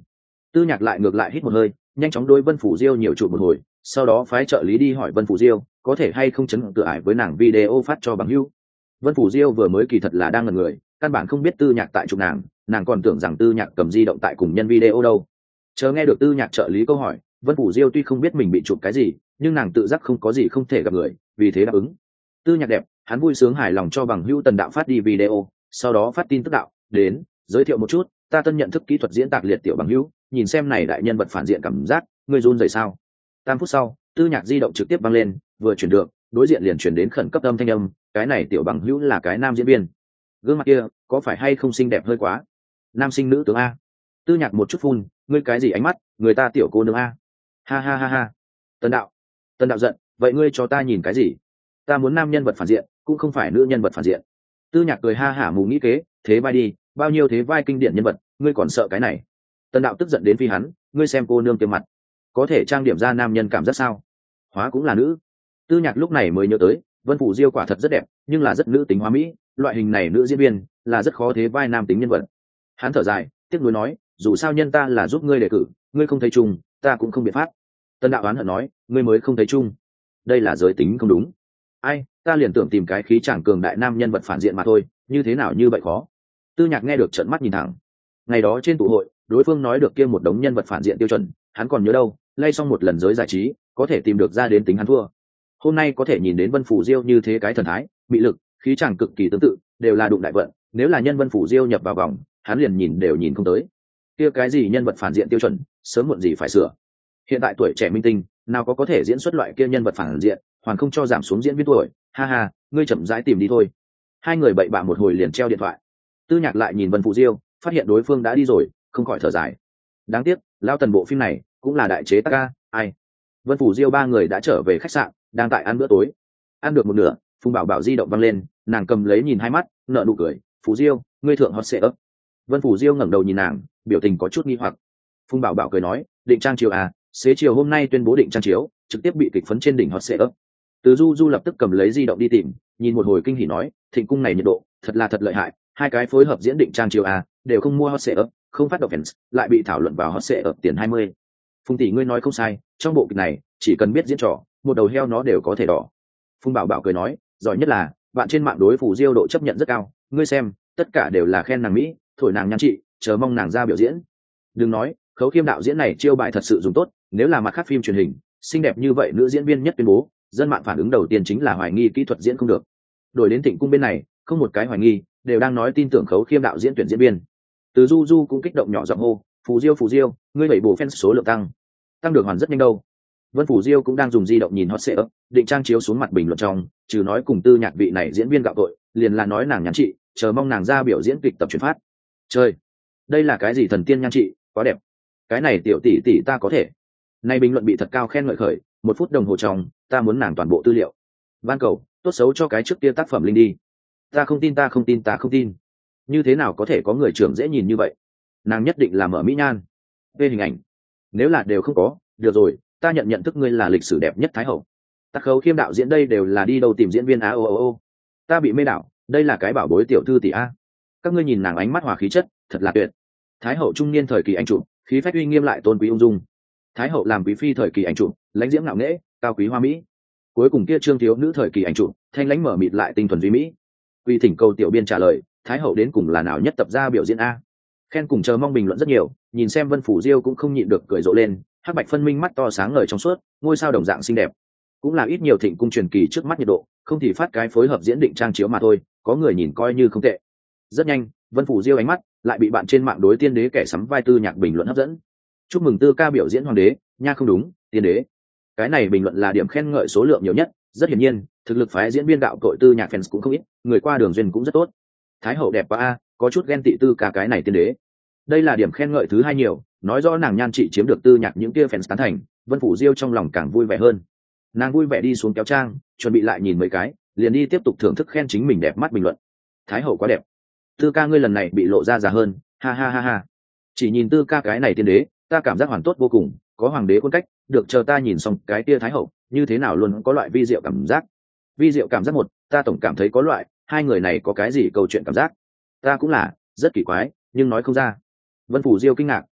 Tư Nhạc lại ngược lại hít một hơi, nhanh chóng đối Vân Phủ Diêu nhiều chụp một hồi, sau đó phái trợ lý đi hỏi Vân Phủ Diêu có thể hay không chấn cửa ải với nàng video phát cho bằng hữu. Vân Phủ Diêu vừa mới kỳ thật là đang ngẩn người, căn bản không biết Tư Nhạc tại chụp nàng, nàng còn tưởng rằng Tư Nhạc cầm di động tại cùng nhân video đâu. Chờ nghe được Tư Nhạc trợ lý câu hỏi, Vân Phủ Diêu tuy không biết mình bị chụp cái gì, nhưng nàng tự giác không có gì không thể gặp người, vì thế đáp ứng. Tư Nhạc đẹp, hắn vui sướng hài lòng cho bằng hữu Tần Đạo phát đi video, sau đó phát tin tức đạo, đến, giới thiệu một chút, ta tân nhận thức kỹ thuật diễn tạc liệt tiểu bằng hữu, nhìn xem này đại nhân vật phản diện cảm giác, ngươi run rẩy sao? Tam phút sau, Tư Nhạc di động trực tiếp vang lên, vừa chuyển được, đối diện liền chuyển đến khẩn cấp âm thanh âm, cái này tiểu bằng hữu là cái nam diễn viên. Gương mặt kia, có phải hay không xinh đẹp hơi quá? Nam sinh nữ tướng a. Tư Nhạc một chút phun, ngươi cái gì ánh mắt, người ta tiểu cô nương a. Ha ha ha ha. Tần Đạo. Tần Đạo giận, vậy ngươi cho ta nhìn cái gì? Ta muốn nam nhân vật phản diện, cũng không phải nữ nhân vật phản diện. Tư Nhạc cười ha hả mù nghĩ kế, thế vai đi, bao nhiêu thế vai kinh điển nhân vật, ngươi còn sợ cái này? Tần Đạo tức giận đến phi hắn, ngươi xem cô nương tiêm mặt, có thể trang điểm ra nam nhân cảm giác sao? Hóa cũng là nữ. Tư Nhạc lúc này mới nhớ tới, Vân Phủ Diêu quả thật rất đẹp, nhưng là rất nữ tính hóa mỹ, loại hình này nữ diễn viên là rất khó thế vai nam tính nhân vật. Hắn thở dài, tiếc nuối nói, dù sao nhân ta là giúp ngươi đề cử, ngươi không thấy chung, ta cũng không biện pháp. Tần Đạo oán hận nói, ngươi mới không thấy chung, đây là giới tính không đúng. Ai, ta liền tưởng tìm cái khí chàng cường đại nam nhân vật phản diện mà thôi, như thế nào như vậy khó. Tư Nhạc nghe được trợn mắt nhìn thẳng. Ngày đó trên tụ hội, đối phương nói được kia một đống nhân vật phản diện tiêu chuẩn, hắn còn nhớ đâu, lay xong một lần giới giải trí, có thể tìm được ra đến tính hắn thua. Hôm nay có thể nhìn đến Vân Phủ Diêu như thế cái thần thái, bị lực, khí chàng cực kỳ tương tự, đều là đụng đại vận, nếu là nhân Vân Phủ Diêu nhập vào vòng, hắn liền nhìn đều nhìn không tới. Kia cái gì nhân vật phản diện tiêu chuẩn, sớm muộn gì phải sửa. Hiện tại tuổi trẻ minh tinh, nào có có thể diễn xuất loại kia nhân vật phản diện, hoàn không cho giảm xuống diễn viên tuổi, ha ha, ngươi chậm rãi tìm đi thôi. Hai người bậy bạ một hồi liền treo điện thoại. Tư Nhạc lại nhìn Vân Phủ Diêu, phát hiện đối phương đã đi rồi, không khỏi thở dài. Đáng tiếc, lao Tần bộ phim này cũng là đại chế tác ca, ai. Vân Phủ Diêu ba người đã trở về khách sạn, đang tại ăn bữa tối. Ăn được một nửa, Phùng Bảo Bảo di động văng lên, nàng cầm lấy nhìn hai mắt, nở nụ cười, "Phủ Diêu, ngươi thượng hot setup." Vân Phủ Diêu ngẩng đầu nhìn nàng, biểu tình có chút nghi hoặc. Phùng Bảo Bảo cười nói, "Định trang chiếu à, xế chiều hôm nay tuyên bố định trang chiếu, trực tiếp bị kịch phấn trên đỉnh hot setup." Từ Du Du lập tức cầm lấy di động đi tìm, nhìn một hồi kinh hỉ nói, "Thịnh cung này nhiệt độ, thật là thật lợi hại, hai cái phối hợp diễn định trang chiếu à, đều không mua hot setup, không phát động fans, lại bị thảo luận vào hot setup tiền hai mươi." Phùng tỷ ngươi nói không sai, trong bộ kịch này, chỉ cần biết diễn trò, một đầu heo nó đều có thể đỏ. Phùng Bảo Bảo cười nói, giỏi nhất là bạn trên mạng đối Phủ Diêu độ chấp nhận rất cao, ngươi xem, tất cả đều là khen nàng mỹ, thổi nàng nhan trị, chờ mong nàng ra biểu diễn. Đừng nói, Khấu Khiêm đạo diễn này chiêu bài thật sự dùng tốt, nếu là mặt khác phim truyền hình, xinh đẹp như vậy nữ diễn viên nhất tuyên bố, dân mạng phản ứng đầu tiên chính là hoài nghi kỹ thuật diễn không được. Đổi đến Thịnh cung bên này, không một cái hoài nghi, đều đang nói tin tưởng Khấu Khiêm đạo diễn tuyển diễn viên. Từ Du Du cũng kích động nhỏ giọng hô, Phủ Diêu Phủ Diêu, ngươi bảy bổ fan số lượng tăng, tăng được hoàn rất nhanh đâu. Vân Phủ Diêu cũng đang dùng di động nhìn hot setup, định trang chiếu xuống mặt bình luận trong, trừ nói cùng Tư Nhạc vị này diễn viên gạo tội, liền là nói nàng nhắn chị, chờ mong nàng ra biểu diễn kịch tập truyền phát. Chơi, đây là cái gì thần tiên nhan chị, quá đẹp. Cái này tiểu tỷ tỷ ta có thể. Nay bình luận bị thật cao khen ngợi khởi, một phút đồng hồ trong, ta muốn nàng toàn bộ tư liệu. Van cầu, tốt xấu cho cái trước kia tác phẩm linh đi. Ta không tin ta không tin ta không tin. Như thế nào có thể có người trưởng dễ nhìn như vậy? Nàng nhất định là mở mỹ nhan. Về hình ảnh, nếu là đều không có, được rồi, ta nhận nhận thức ngươi là lịch sử đẹp nhất thái hậu. Tắc Khấu Khiêm đạo diễn đây đều là đi đâu tìm diễn viên á ô ô ô. Ta bị mê đảo, đây là cái bảo bối tiểu thư tỷ a. Các ngươi nhìn nàng ánh mắt hòa khí chất, thật là tuyệt. Thái hậu trung niên thời kỳ anh chủ, khí phách uy nghiêm lại tôn quý ung dung. Thái hậu làm quý phi thời kỳ anh chủ, lãnh diễm ngạo nghễ, cao quý hoa mỹ. Cuối cùng kia trương thiếu nữ thời kỳ anh chủ, thanh lãnh mở mịt lại tinh thuần duy mỹ. Quy thỉnh cầu tiểu biên trả lời, thái hậu đến cùng là nào nhất tập ra biểu diễn a? Khen cùng chờ mong bình luận rất nhiều, nhìn xem Vân Phủ Diêu cũng không nhịn được cười rộ lên, hắc bạch phân minh mắt to sáng ngời trong suốt, ngôi sao đồng dạng xinh đẹp. Cũng là ít nhiều Thịnh cung truyền kỳ trước mắt nhiệt độ, không thì phát cái phối hợp diễn định trang chiếu mà thôi, có người nhìn coi như không tệ. Rất nhanh, Vân Phủ Diêu ánh mắt lại bị bạn trên mạng đối tiên đế kẻ sắm vai Tư Nhạc bình luận hấp dẫn. Chúc mừng Tư ca biểu diễn hoàng đế, nha không đúng, tiên đế. Cái này bình luận là điểm khen ngợi số lượng nhiều nhất, rất hiển nhiên, thực lực phái diễn viên đạo tội Tư Nhạc fans cũng không ít, người qua đường duyên cũng rất tốt. Thái hậu đẹp quá a, có chút ghen tị Tư ca cái này tiên đế. Đây là điểm khen ngợi thứ hai nhiều, nói rõ nàng nhan trị chiếm được Tư Nhạc những kia fans tán thành, Vân Phủ Diêu trong lòng càng vui vẻ hơn. Nàng vui vẻ đi xuống kéo trang, chuẩn bị lại nhìn mấy cái, liền đi tiếp tục thưởng thức khen chính mình đẹp mắt bình luận. Thái hậu quá đẹp. Tư ca ngươi lần này bị lộ ra già hơn, ha ha ha ha. Chỉ nhìn Tư ca cái này tiên đế, ta cảm giác hoàn tốt vô cùng, có hoàng đế khuôn cách, được chờ ta nhìn xong cái kia thái hậu, như thế nào luôn có loại vi diệu cảm giác. Vi diệu cảm giác một, ta tổng cảm thấy có loại, hai người này có cái gì câu chuyện cảm giác. Ta cũng là, rất kỳ quái, nhưng nói không ra. Vân Phủ Diêu kinh ngạc,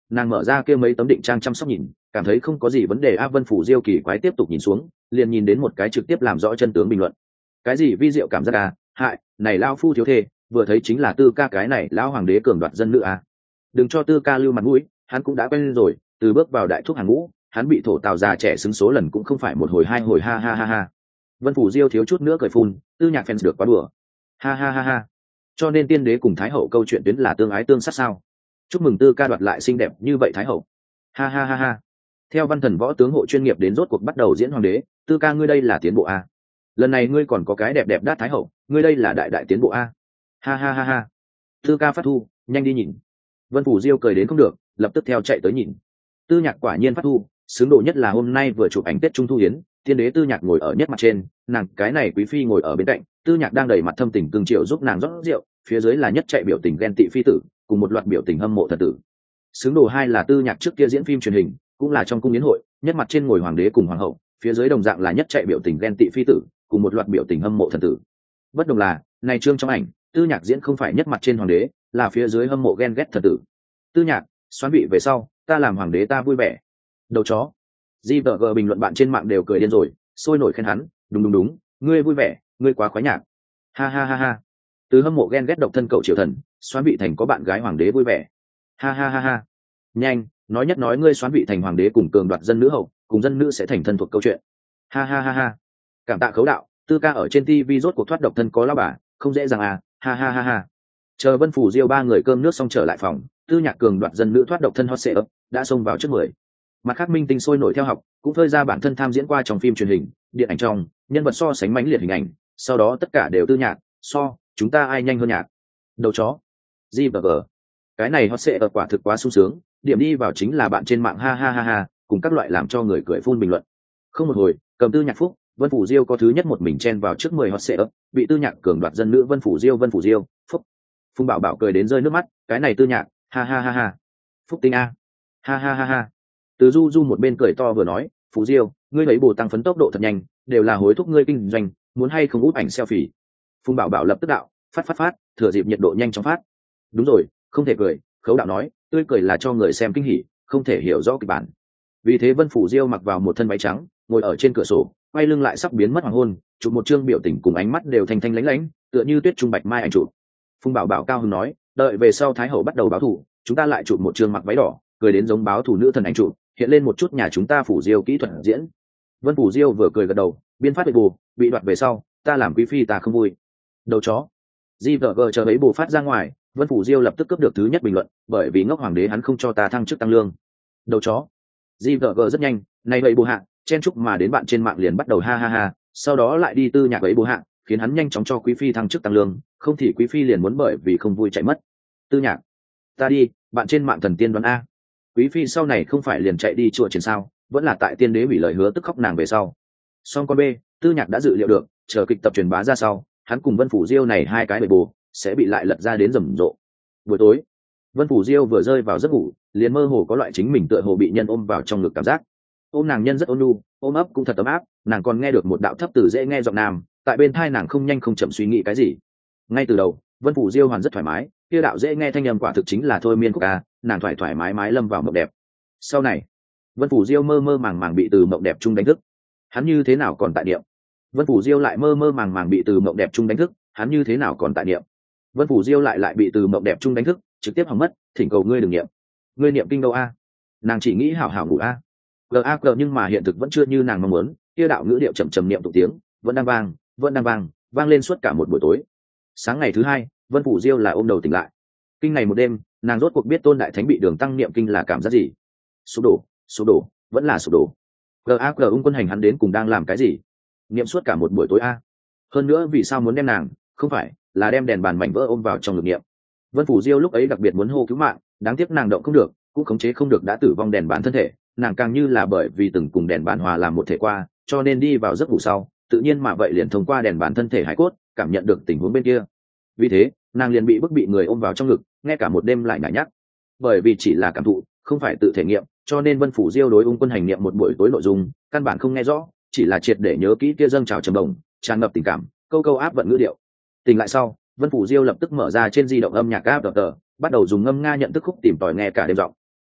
nàng mở ra kia mấy tấm định trang chăm sóc nhìn, cảm thấy không có gì vấn đề. A Vân Phủ Diêu kỳ quái tiếp tục nhìn xuống, liền nhìn đến một cái trực tiếp làm rõ chân tướng bình luận. Cái gì vi diệu cảm giác à, hại, này lao phu thiếu thê, vừa thấy chính là Tư Ca cái này lão hoàng đế cường đoạt dân nữ à. Đừng cho Tư Ca lưu mặt mũi, hắn cũng đã quen rồi, từ bước vào đại thúc hàng ngũ, hắn bị thổ tào già trẻ xứng số lần cũng không phải một hồi hai hồi, ha ha ha ha. Vân Phủ Diêu thiếu chút nữa cười phun, Tư Nhạc fans được quá đùa, ha ha ha ha. Cho nên tiên đế cùng thái hậu câu chuyện tuyến là tương ái tương sát sao? Chúc mừng Tư Ca đoạt lại xinh đẹp như vậy thái hậu, ha ha ha ha. Theo văn thần võ tướng hộ chuyên nghiệp đến rốt cuộc bắt đầu diễn hoàng đế, Tư Ca ngươi đây là tiến bộ a. Lần này ngươi còn có cái đẹp đẹp đát thái hậu, ngươi đây là đại đại tiến bộ a, ha ha ha ha. Tư Ca phát thu, nhanh đi nhìn. Vân Phủ Diêu cười đến không được, lập tức theo chạy tới nhìn. Tư Nhạc quả nhiên phát thu, xứng độ nhất là hôm nay vừa chụp ảnh Tết Trung Thu Hiến, tiên đế Tư Nhạc ngồi ở nhất mặt trên, nàng cái này quý phi ngồi ở bên cạnh, Tư Nhạc đang đầy mặt thâm tình cương triệu giúp nàng rót rượu, phía dưới là nhất chạy biểu tình ghen tị phi tử, cùng một loạt biểu tình hâm mộ thần tử. Xứng đồ hai là Tư Nhạc trước kia diễn phim truyền hình, cũng là trong cung yến hội, nhất mặt trên ngồi hoàng đế cùng hoàng hậu, phía dưới đồng dạng là nhất chạy biểu tình ghen tị phi tử, cùng một loạt biểu tình hâm mộ thần tử. Bất đồng là, này trương trong ảnh, Tư Nhạc diễn không phải nhất mặt trên hoàng đế, là phía dưới hâm mộ ghen ghét thần tử. Tư Nhạc, xoán vị về sau, ta làm hoàng đế ta vui vẻ. Đầu chó. gi vê giê bình luận bạn trên mạng đều cười điên rồi, sôi nổi khen hắn, đúng đúng đúng, ngươi vui vẻ, ngươi quá khoái nhạc. Ha ha ha ha. Từ hâm mộ ghen ghét độc thân cậu triều thần, xoán vị thành có bạn gái hoàng đế vui vẻ. Ha ha ha ha. Nhanh, nói nhất nói ngươi xoán vị thành hoàng đế cùng cường đoạt dân nữ hậu, cùng dân nữ sẽ thành thân thuộc câu chuyện. Ha ha ha ha. Cảm tạ khấu đạo, Tư Ca ở trên ti vi rốt cuộc thoát độc thân có lão bà, không dễ dàng à, ha ha ha ha. Chờ Vân Phủ Diêu ba người cơm nước xong trở lại phòng, Tư Nhạc cường đoạt dân nữ thoát độc thân hot setup đã xông vào trước mười. Mặt khác minh tinh sôi nổi theo học, cũng phơi ra bản thân tham diễn qua trong phim truyền hình, điện ảnh trong, nhân vật so sánh mãnh liệt hình ảnh, sau đó tất cả đều Tư Nhạc, so, chúng ta ai nhanh hơn Nhạc. Đầu chó. gi vê giê. Cái này hot setup quả thực quá sung sướng, điểm đi vào chính là bạn trên mạng ha ha ha ha, cùng các loại làm cho người cười phun bình luận. Không một hồi, cầm Tư Nhạc phúc, Vân Phủ Diêu có thứ nhất một mình chen vào trước mười hot setup, bị Tư Nhạc cường đoạt dân nữ Vân Phủ Diêu Vân Phủ Diêu, phúc. Phùng Bảo Bảo cười đến rơi nước mắt, cái này Tư Nhạc, ha ha ha ha. Phúc tinh a, ha ha ha ha. Từ Du Du một bên cười to vừa nói, Phủ Diêu, ngươi lấy bồ tăng phấn tốc độ thật nhanh, đều là hối thúc ngươi kinh doanh, muốn hay không úp ảnh selfie. Phùng Bảo Bảo lập tức đạo, phát phát phát, thừa dịp nhiệt độ nhanh chóng phát. Đúng rồi, không thể cười, khấu đạo nói, tươi cười là cho người xem kinh hỉ, không thể hiểu rõ kịch bản. Vì thế Vân Phủ Diêu mặc vào một thân váy trắng, ngồi ở trên cửa sổ, quay lưng lại sắp biến mất hoàng hôn, chụp một chương biểu tình cùng ánh mắt đều thanh thanh lãnh lãnh, tựa như tuyết trung bạch mai ảnh chụp. Phùng Bảo Bảo cao hứng nói, đợi về sau Thái hậu bắt đầu báo thù, chúng ta lại chụp một chương mặc váy đỏ, cười đến giống báo thù nữ thần ảnh chụp, hiện lên một chút nhà chúng ta Phủ Diêu kỹ thuật diễn. Vân Phủ Diêu vừa cười gật đầu, biên phát bị bù, bị đoạt về sau, ta làm quý phi ta không vui. Đầu chó. gi vê giê chờ ấy bù phát ra ngoài, Vân Phủ Diêu lập tức cướp được thứ nhất bình luận, bởi vì ngốc hoàng đế hắn không cho ta thăng chức tăng lương. Đầu chó. gi vê giê rất nhanh, này vậy bù hạ, chen chúc mà đến bạn trên mạng liền bắt đầu ha ha ha, sau đó lại đi Tư Nhạc ấy bù hạ, khiến hắn nhanh chóng cho quý phi thăng chức tăng lương, không thì quý phi liền muốn bởi vì không vui chạy mất. Tư Nhạc, ta đi, bạn trên mạng thần tiên đoán a. Quý phi sau này không phải liền chạy đi chùa triển sao, vẫn là tại tiên đế hủy lời hứa tức khóc nàng về sau. Song con B, Tư Nhạc đã dự liệu được, chờ kịch tập truyền bá ra sau, hắn cùng Vân Phủ Diêu này hai cái bề bù sẽ bị lại lật ra đến rầm rộ. Buổi tối, Vân Phủ Diêu vừa rơi vào giấc ngủ, liền mơ hồ có loại chính mình tựa hồ bị nhân ôm vào trong ngực cảm giác. Ôm nàng nhân rất ôn nhu, ôm ấp cũng thật ấm áp, nàng còn nghe được một đạo thấp từ dễ nghe giọng nam, tại bên tai nàng không nhanh không chậm suy nghĩ cái gì. Ngay từ đầu, Vân Phủ Diêu hoàn rất thoải mái, kia đạo dễ nghe thanh âm quả thực chính là thôi miên của ca, nàng thoải thoải mái mái lâm vào mộng đẹp. Sau này, Vân Phủ Diêu mơ mơ màng màng bị từ mộng đẹp chung đánh thức. Hắn như thế nào còn tại niệm? Vân Phủ Diêu lại mơ mơ màng màng bị từ mộng đẹp chung đánh thức, hắn như thế nào còn tại niệm? Vân Phủ Diêu lại lại bị từ mộng đẹp chung đánh thức, trực tiếp hỏng mất, thỉnh cầu ngươi đừng niệm. Ngươi niệm kinh đâu a? Nàng chỉ nghĩ hảo hảo ngủ a. Gag nhưng mà hiện thực vẫn chưa như nàng mong muốn, kia đạo ngữ điệu chậm chậm niệm tụng tiếng, vẫn đang vang, vẫn đang vang, vang lên suốt cả một buổi tối. Sáng ngày thứ hai, Vân Phủ Diêu là ôm đầu tỉnh lại. Kinh ngày một đêm, nàng rốt cuộc biết Tôn Đại Thánh bị Đường Tăng niệm kinh là cảm giác gì. Sụp đổ, sụp đổ, vẫn là sụp đổ. Gag ung quân hành hắn đến cùng đang làm cái gì? Niệm suốt cả một buổi tối a. Hơn nữa vì sao muốn đem nàng, không phải là đem đèn bàn mảnh vỡ ôm vào trong ngực niệm. Vân Phủ Diêu lúc ấy đặc biệt muốn hô cứu mạng, đáng tiếc nàng động không được, cũng khống chế không được đã tử vong đèn bàn thân thể, nàng càng như là bởi vì từng cùng đèn bàn hòa làm một thể qua, cho nên đi vào giấc ngủ sau, tự nhiên mà vậy liền thông qua đèn bàn thân thể hải cốt, cảm nhận được tình huống bên kia. Vì thế, nàng liền bị bức bị người ôm vào trong ngực, nghe cả một đêm lại nhả nhắc. Bởi vì chỉ là cảm thụ, không phải tự thể nghiệm, cho nên Vân Phủ Diêu đối ung quân hành niệm một buổi tối nội dung, căn bản không nghe rõ, chỉ là triệt để nhớ kỹ kia dâng trào trầm đồng, tràn ngập tình cảm, câu câu áp vận ngữ điệu. Tỉnh lại sau, Vân Phủ Diêu lập tức mở ra trên di động âm nhạc app tờ, bắt đầu dùng ngâm nga nhận thức khúc tìm tòi nghe cả đêm giọng.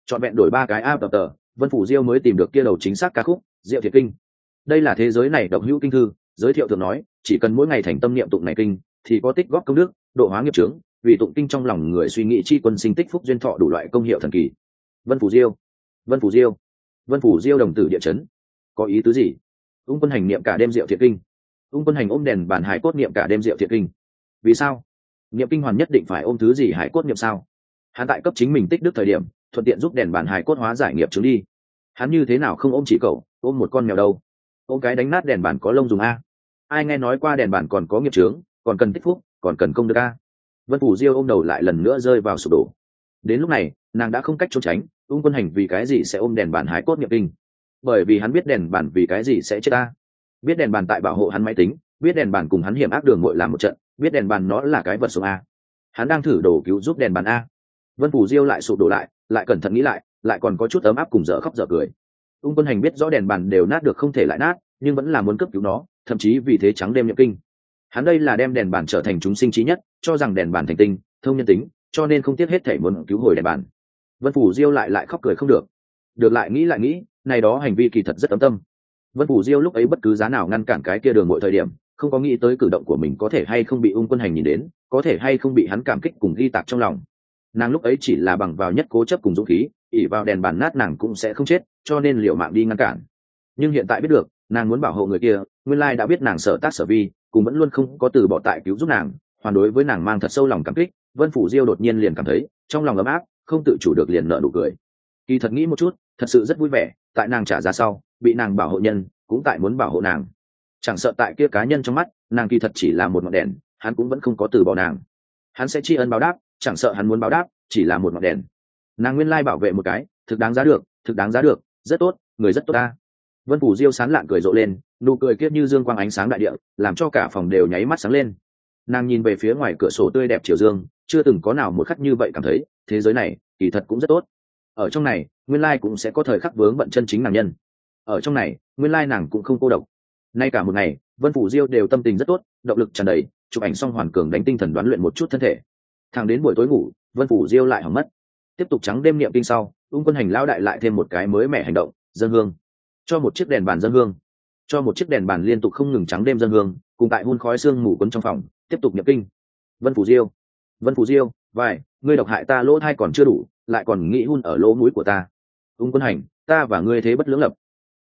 trọn vẹn đổi ba cái a tập tờ, Vân Phủ Diêu mới tìm được kia đầu chính xác ca khúc Diệu Thiệt Kinh. Đây là thế giới này độc hữu kinh thư, giới thiệu thường nói chỉ cần mỗi ngày thành tâm niệm tụng này kinh thì có tích góp công đức, độ hóa nghiệp chướng, vì tụng kinh trong lòng người suy nghĩ chi quân sinh tích phúc duyên thọ đủ loại công hiệu thần kỳ. Vân Phủ Diêu, Vân Phủ Diêu, Vân Phủ Diêu đồng tử địa chấn. Có ý tứ gì? Ung Quân Hành niệm cả đêm Diệu Thiệt Kinh. Ung Quân Hành ôm đèn bàn hải cốt niệm cả đêm Diệu Thiệt Kinh. Vì sao? Niệm kinh hoàn nhất định phải ôm thứ gì hải cốt niệm sao? Hắn tại cấp chính mình tích đức thời điểm, thuận tiện giúp đèn bàn hải cốt hóa giải nghiệp chướng đi. Hắn như thế nào không ôm chỉ cậu, ôm một con mèo đâu? Ôm cái đánh nát đèn bàn có lông dùng a? Ai nghe nói qua đèn bàn còn có nghiệp chướng, còn cần tích phúc, còn cần công đức a? Vân Phủ Diêu ôm đầu lại lần nữa rơi vào sụp đổ. Đến lúc này, nàng đã không cách trốn tránh. Ung Quân Hành vì cái gì sẽ ôm đèn bàn hải cốt niệm kinh? Bởi vì hắn biết đèn bàn vì cái gì sẽ chết ta. Biết đèn bàn tại bảo hộ hắn máy tính, biết đèn bàn cùng hắn hiểm ác đường muội làm một trận, biết đèn bàn nó là cái vật sống a. Hắn đang thử đồ cứu giúp đèn bàn a. Vân Phủ Diêu lại sụp đổ lại, lại cẩn thận nghĩ lại, lại còn có chút ấm áp cùng dở khóc dở cười. Ung Quân Hành biết rõ đèn bàn đều nát được không thể lại nát, nhưng vẫn là muốn cấp cứu nó, thậm chí vì thế trắng đêm niệm kinh. Hắn đây là đem đèn bàn trở thành chúng sinh trí nhất, cho rằng đèn bàn thành tinh, thông nhân tính, cho nên không tiếc hết thể muốn cứu hồi đèn bàn. Vân Phủ Diêu lại lại khóc cười không được. Được lại nghĩ lại nghĩ, này đó hành vi kỳ thật rất ấm tâm. Vân Phủ Diêu lúc ấy bất cứ giá nào ngăn cản cái kia đường mọi thời điểm, không có nghĩ tới cử động của mình có thể hay không bị Ung Quân Hành nhìn đến, có thể hay không bị hắn cảm kích cùng ghi tạc trong lòng. Nàng lúc ấy chỉ là bằng vào nhất cố chấp cùng dũng khí, ỷ vào đèn bàn nát nàng cũng sẽ không chết, cho nên liều mạng đi ngăn cản. Nhưng hiện tại biết được, nàng muốn bảo hộ người kia, nguyên lai đã biết nàng sở tác sở vi, cùng vẫn luôn không có từ bỏ tại cứu giúp nàng, hoàn đối với nàng mang thật sâu lòng cảm kích. Vân Phủ Diêu đột nhiên liền cảm thấy trong lòng ấm áp, không tự chủ được liền nở nụ cười. Kỳ thật nghĩ một chút, thật sự rất vui vẻ, tại nàng trả giá sau, bị nàng bảo hộ nhân, cũng tại muốn bảo hộ nàng. Chẳng sợ tại kia cá nhân trong mắt, nàng kỳ thật chỉ là một ngọn đèn, hắn cũng vẫn không có từ bỏ nàng. Hắn sẽ tri ân báo đáp, chẳng sợ hắn muốn báo đáp, chỉ là một ngọn đèn. Nàng nguyên lai bảo vệ một cái, thực đáng giá được, thực đáng giá được, rất tốt, người rất tốt ta. Vân Phủ Diêu sán lạn cười rộ lên, nụ cười kia như dương quang ánh sáng đại địa, làm cho cả phòng đều nháy mắt sáng lên. Nàng nhìn về phía ngoài cửa sổ tươi đẹp chiều dương, chưa từng có nào một khắc như vậy cảm thấy, thế giới này, kỳ thật cũng rất tốt. Ở trong này, nguyên lai cũng sẽ có thời khắc vướng bận chân chính nàng nhân. Ở trong này, nguyên lai nàng cũng không cô độc. Nay cả một ngày, Vân Phủ Diêu đều tâm tình rất tốt, động lực tràn đầy, chụp ảnh xong hoàn cường đánh tinh thần đoán luyện một chút thân thể. Thẳng đến buổi tối ngủ, Vân Phủ Diêu lại hỏng mất. Tiếp tục trắng đêm niệm kinh sau, Ung Quân Hành lão đại lại thêm một cái mới mẻ hành động, dâng hương. Cho một chiếc đèn bàn dâng hương, cho một chiếc đèn bàn liên tục không ngừng trắng đêm dâng hương, cùng tại hun khói sương mù quấn trong phòng, tiếp tục niệm kinh. Vân Phủ Diêu, Vân Phủ Diêu, vài, ngươi độc hại ta lỗ thai còn chưa đủ, lại còn nghĩ hun ở lỗ mũi của ta. Ung Quân Hành, ta và ngươi thế bất lưỡng lập.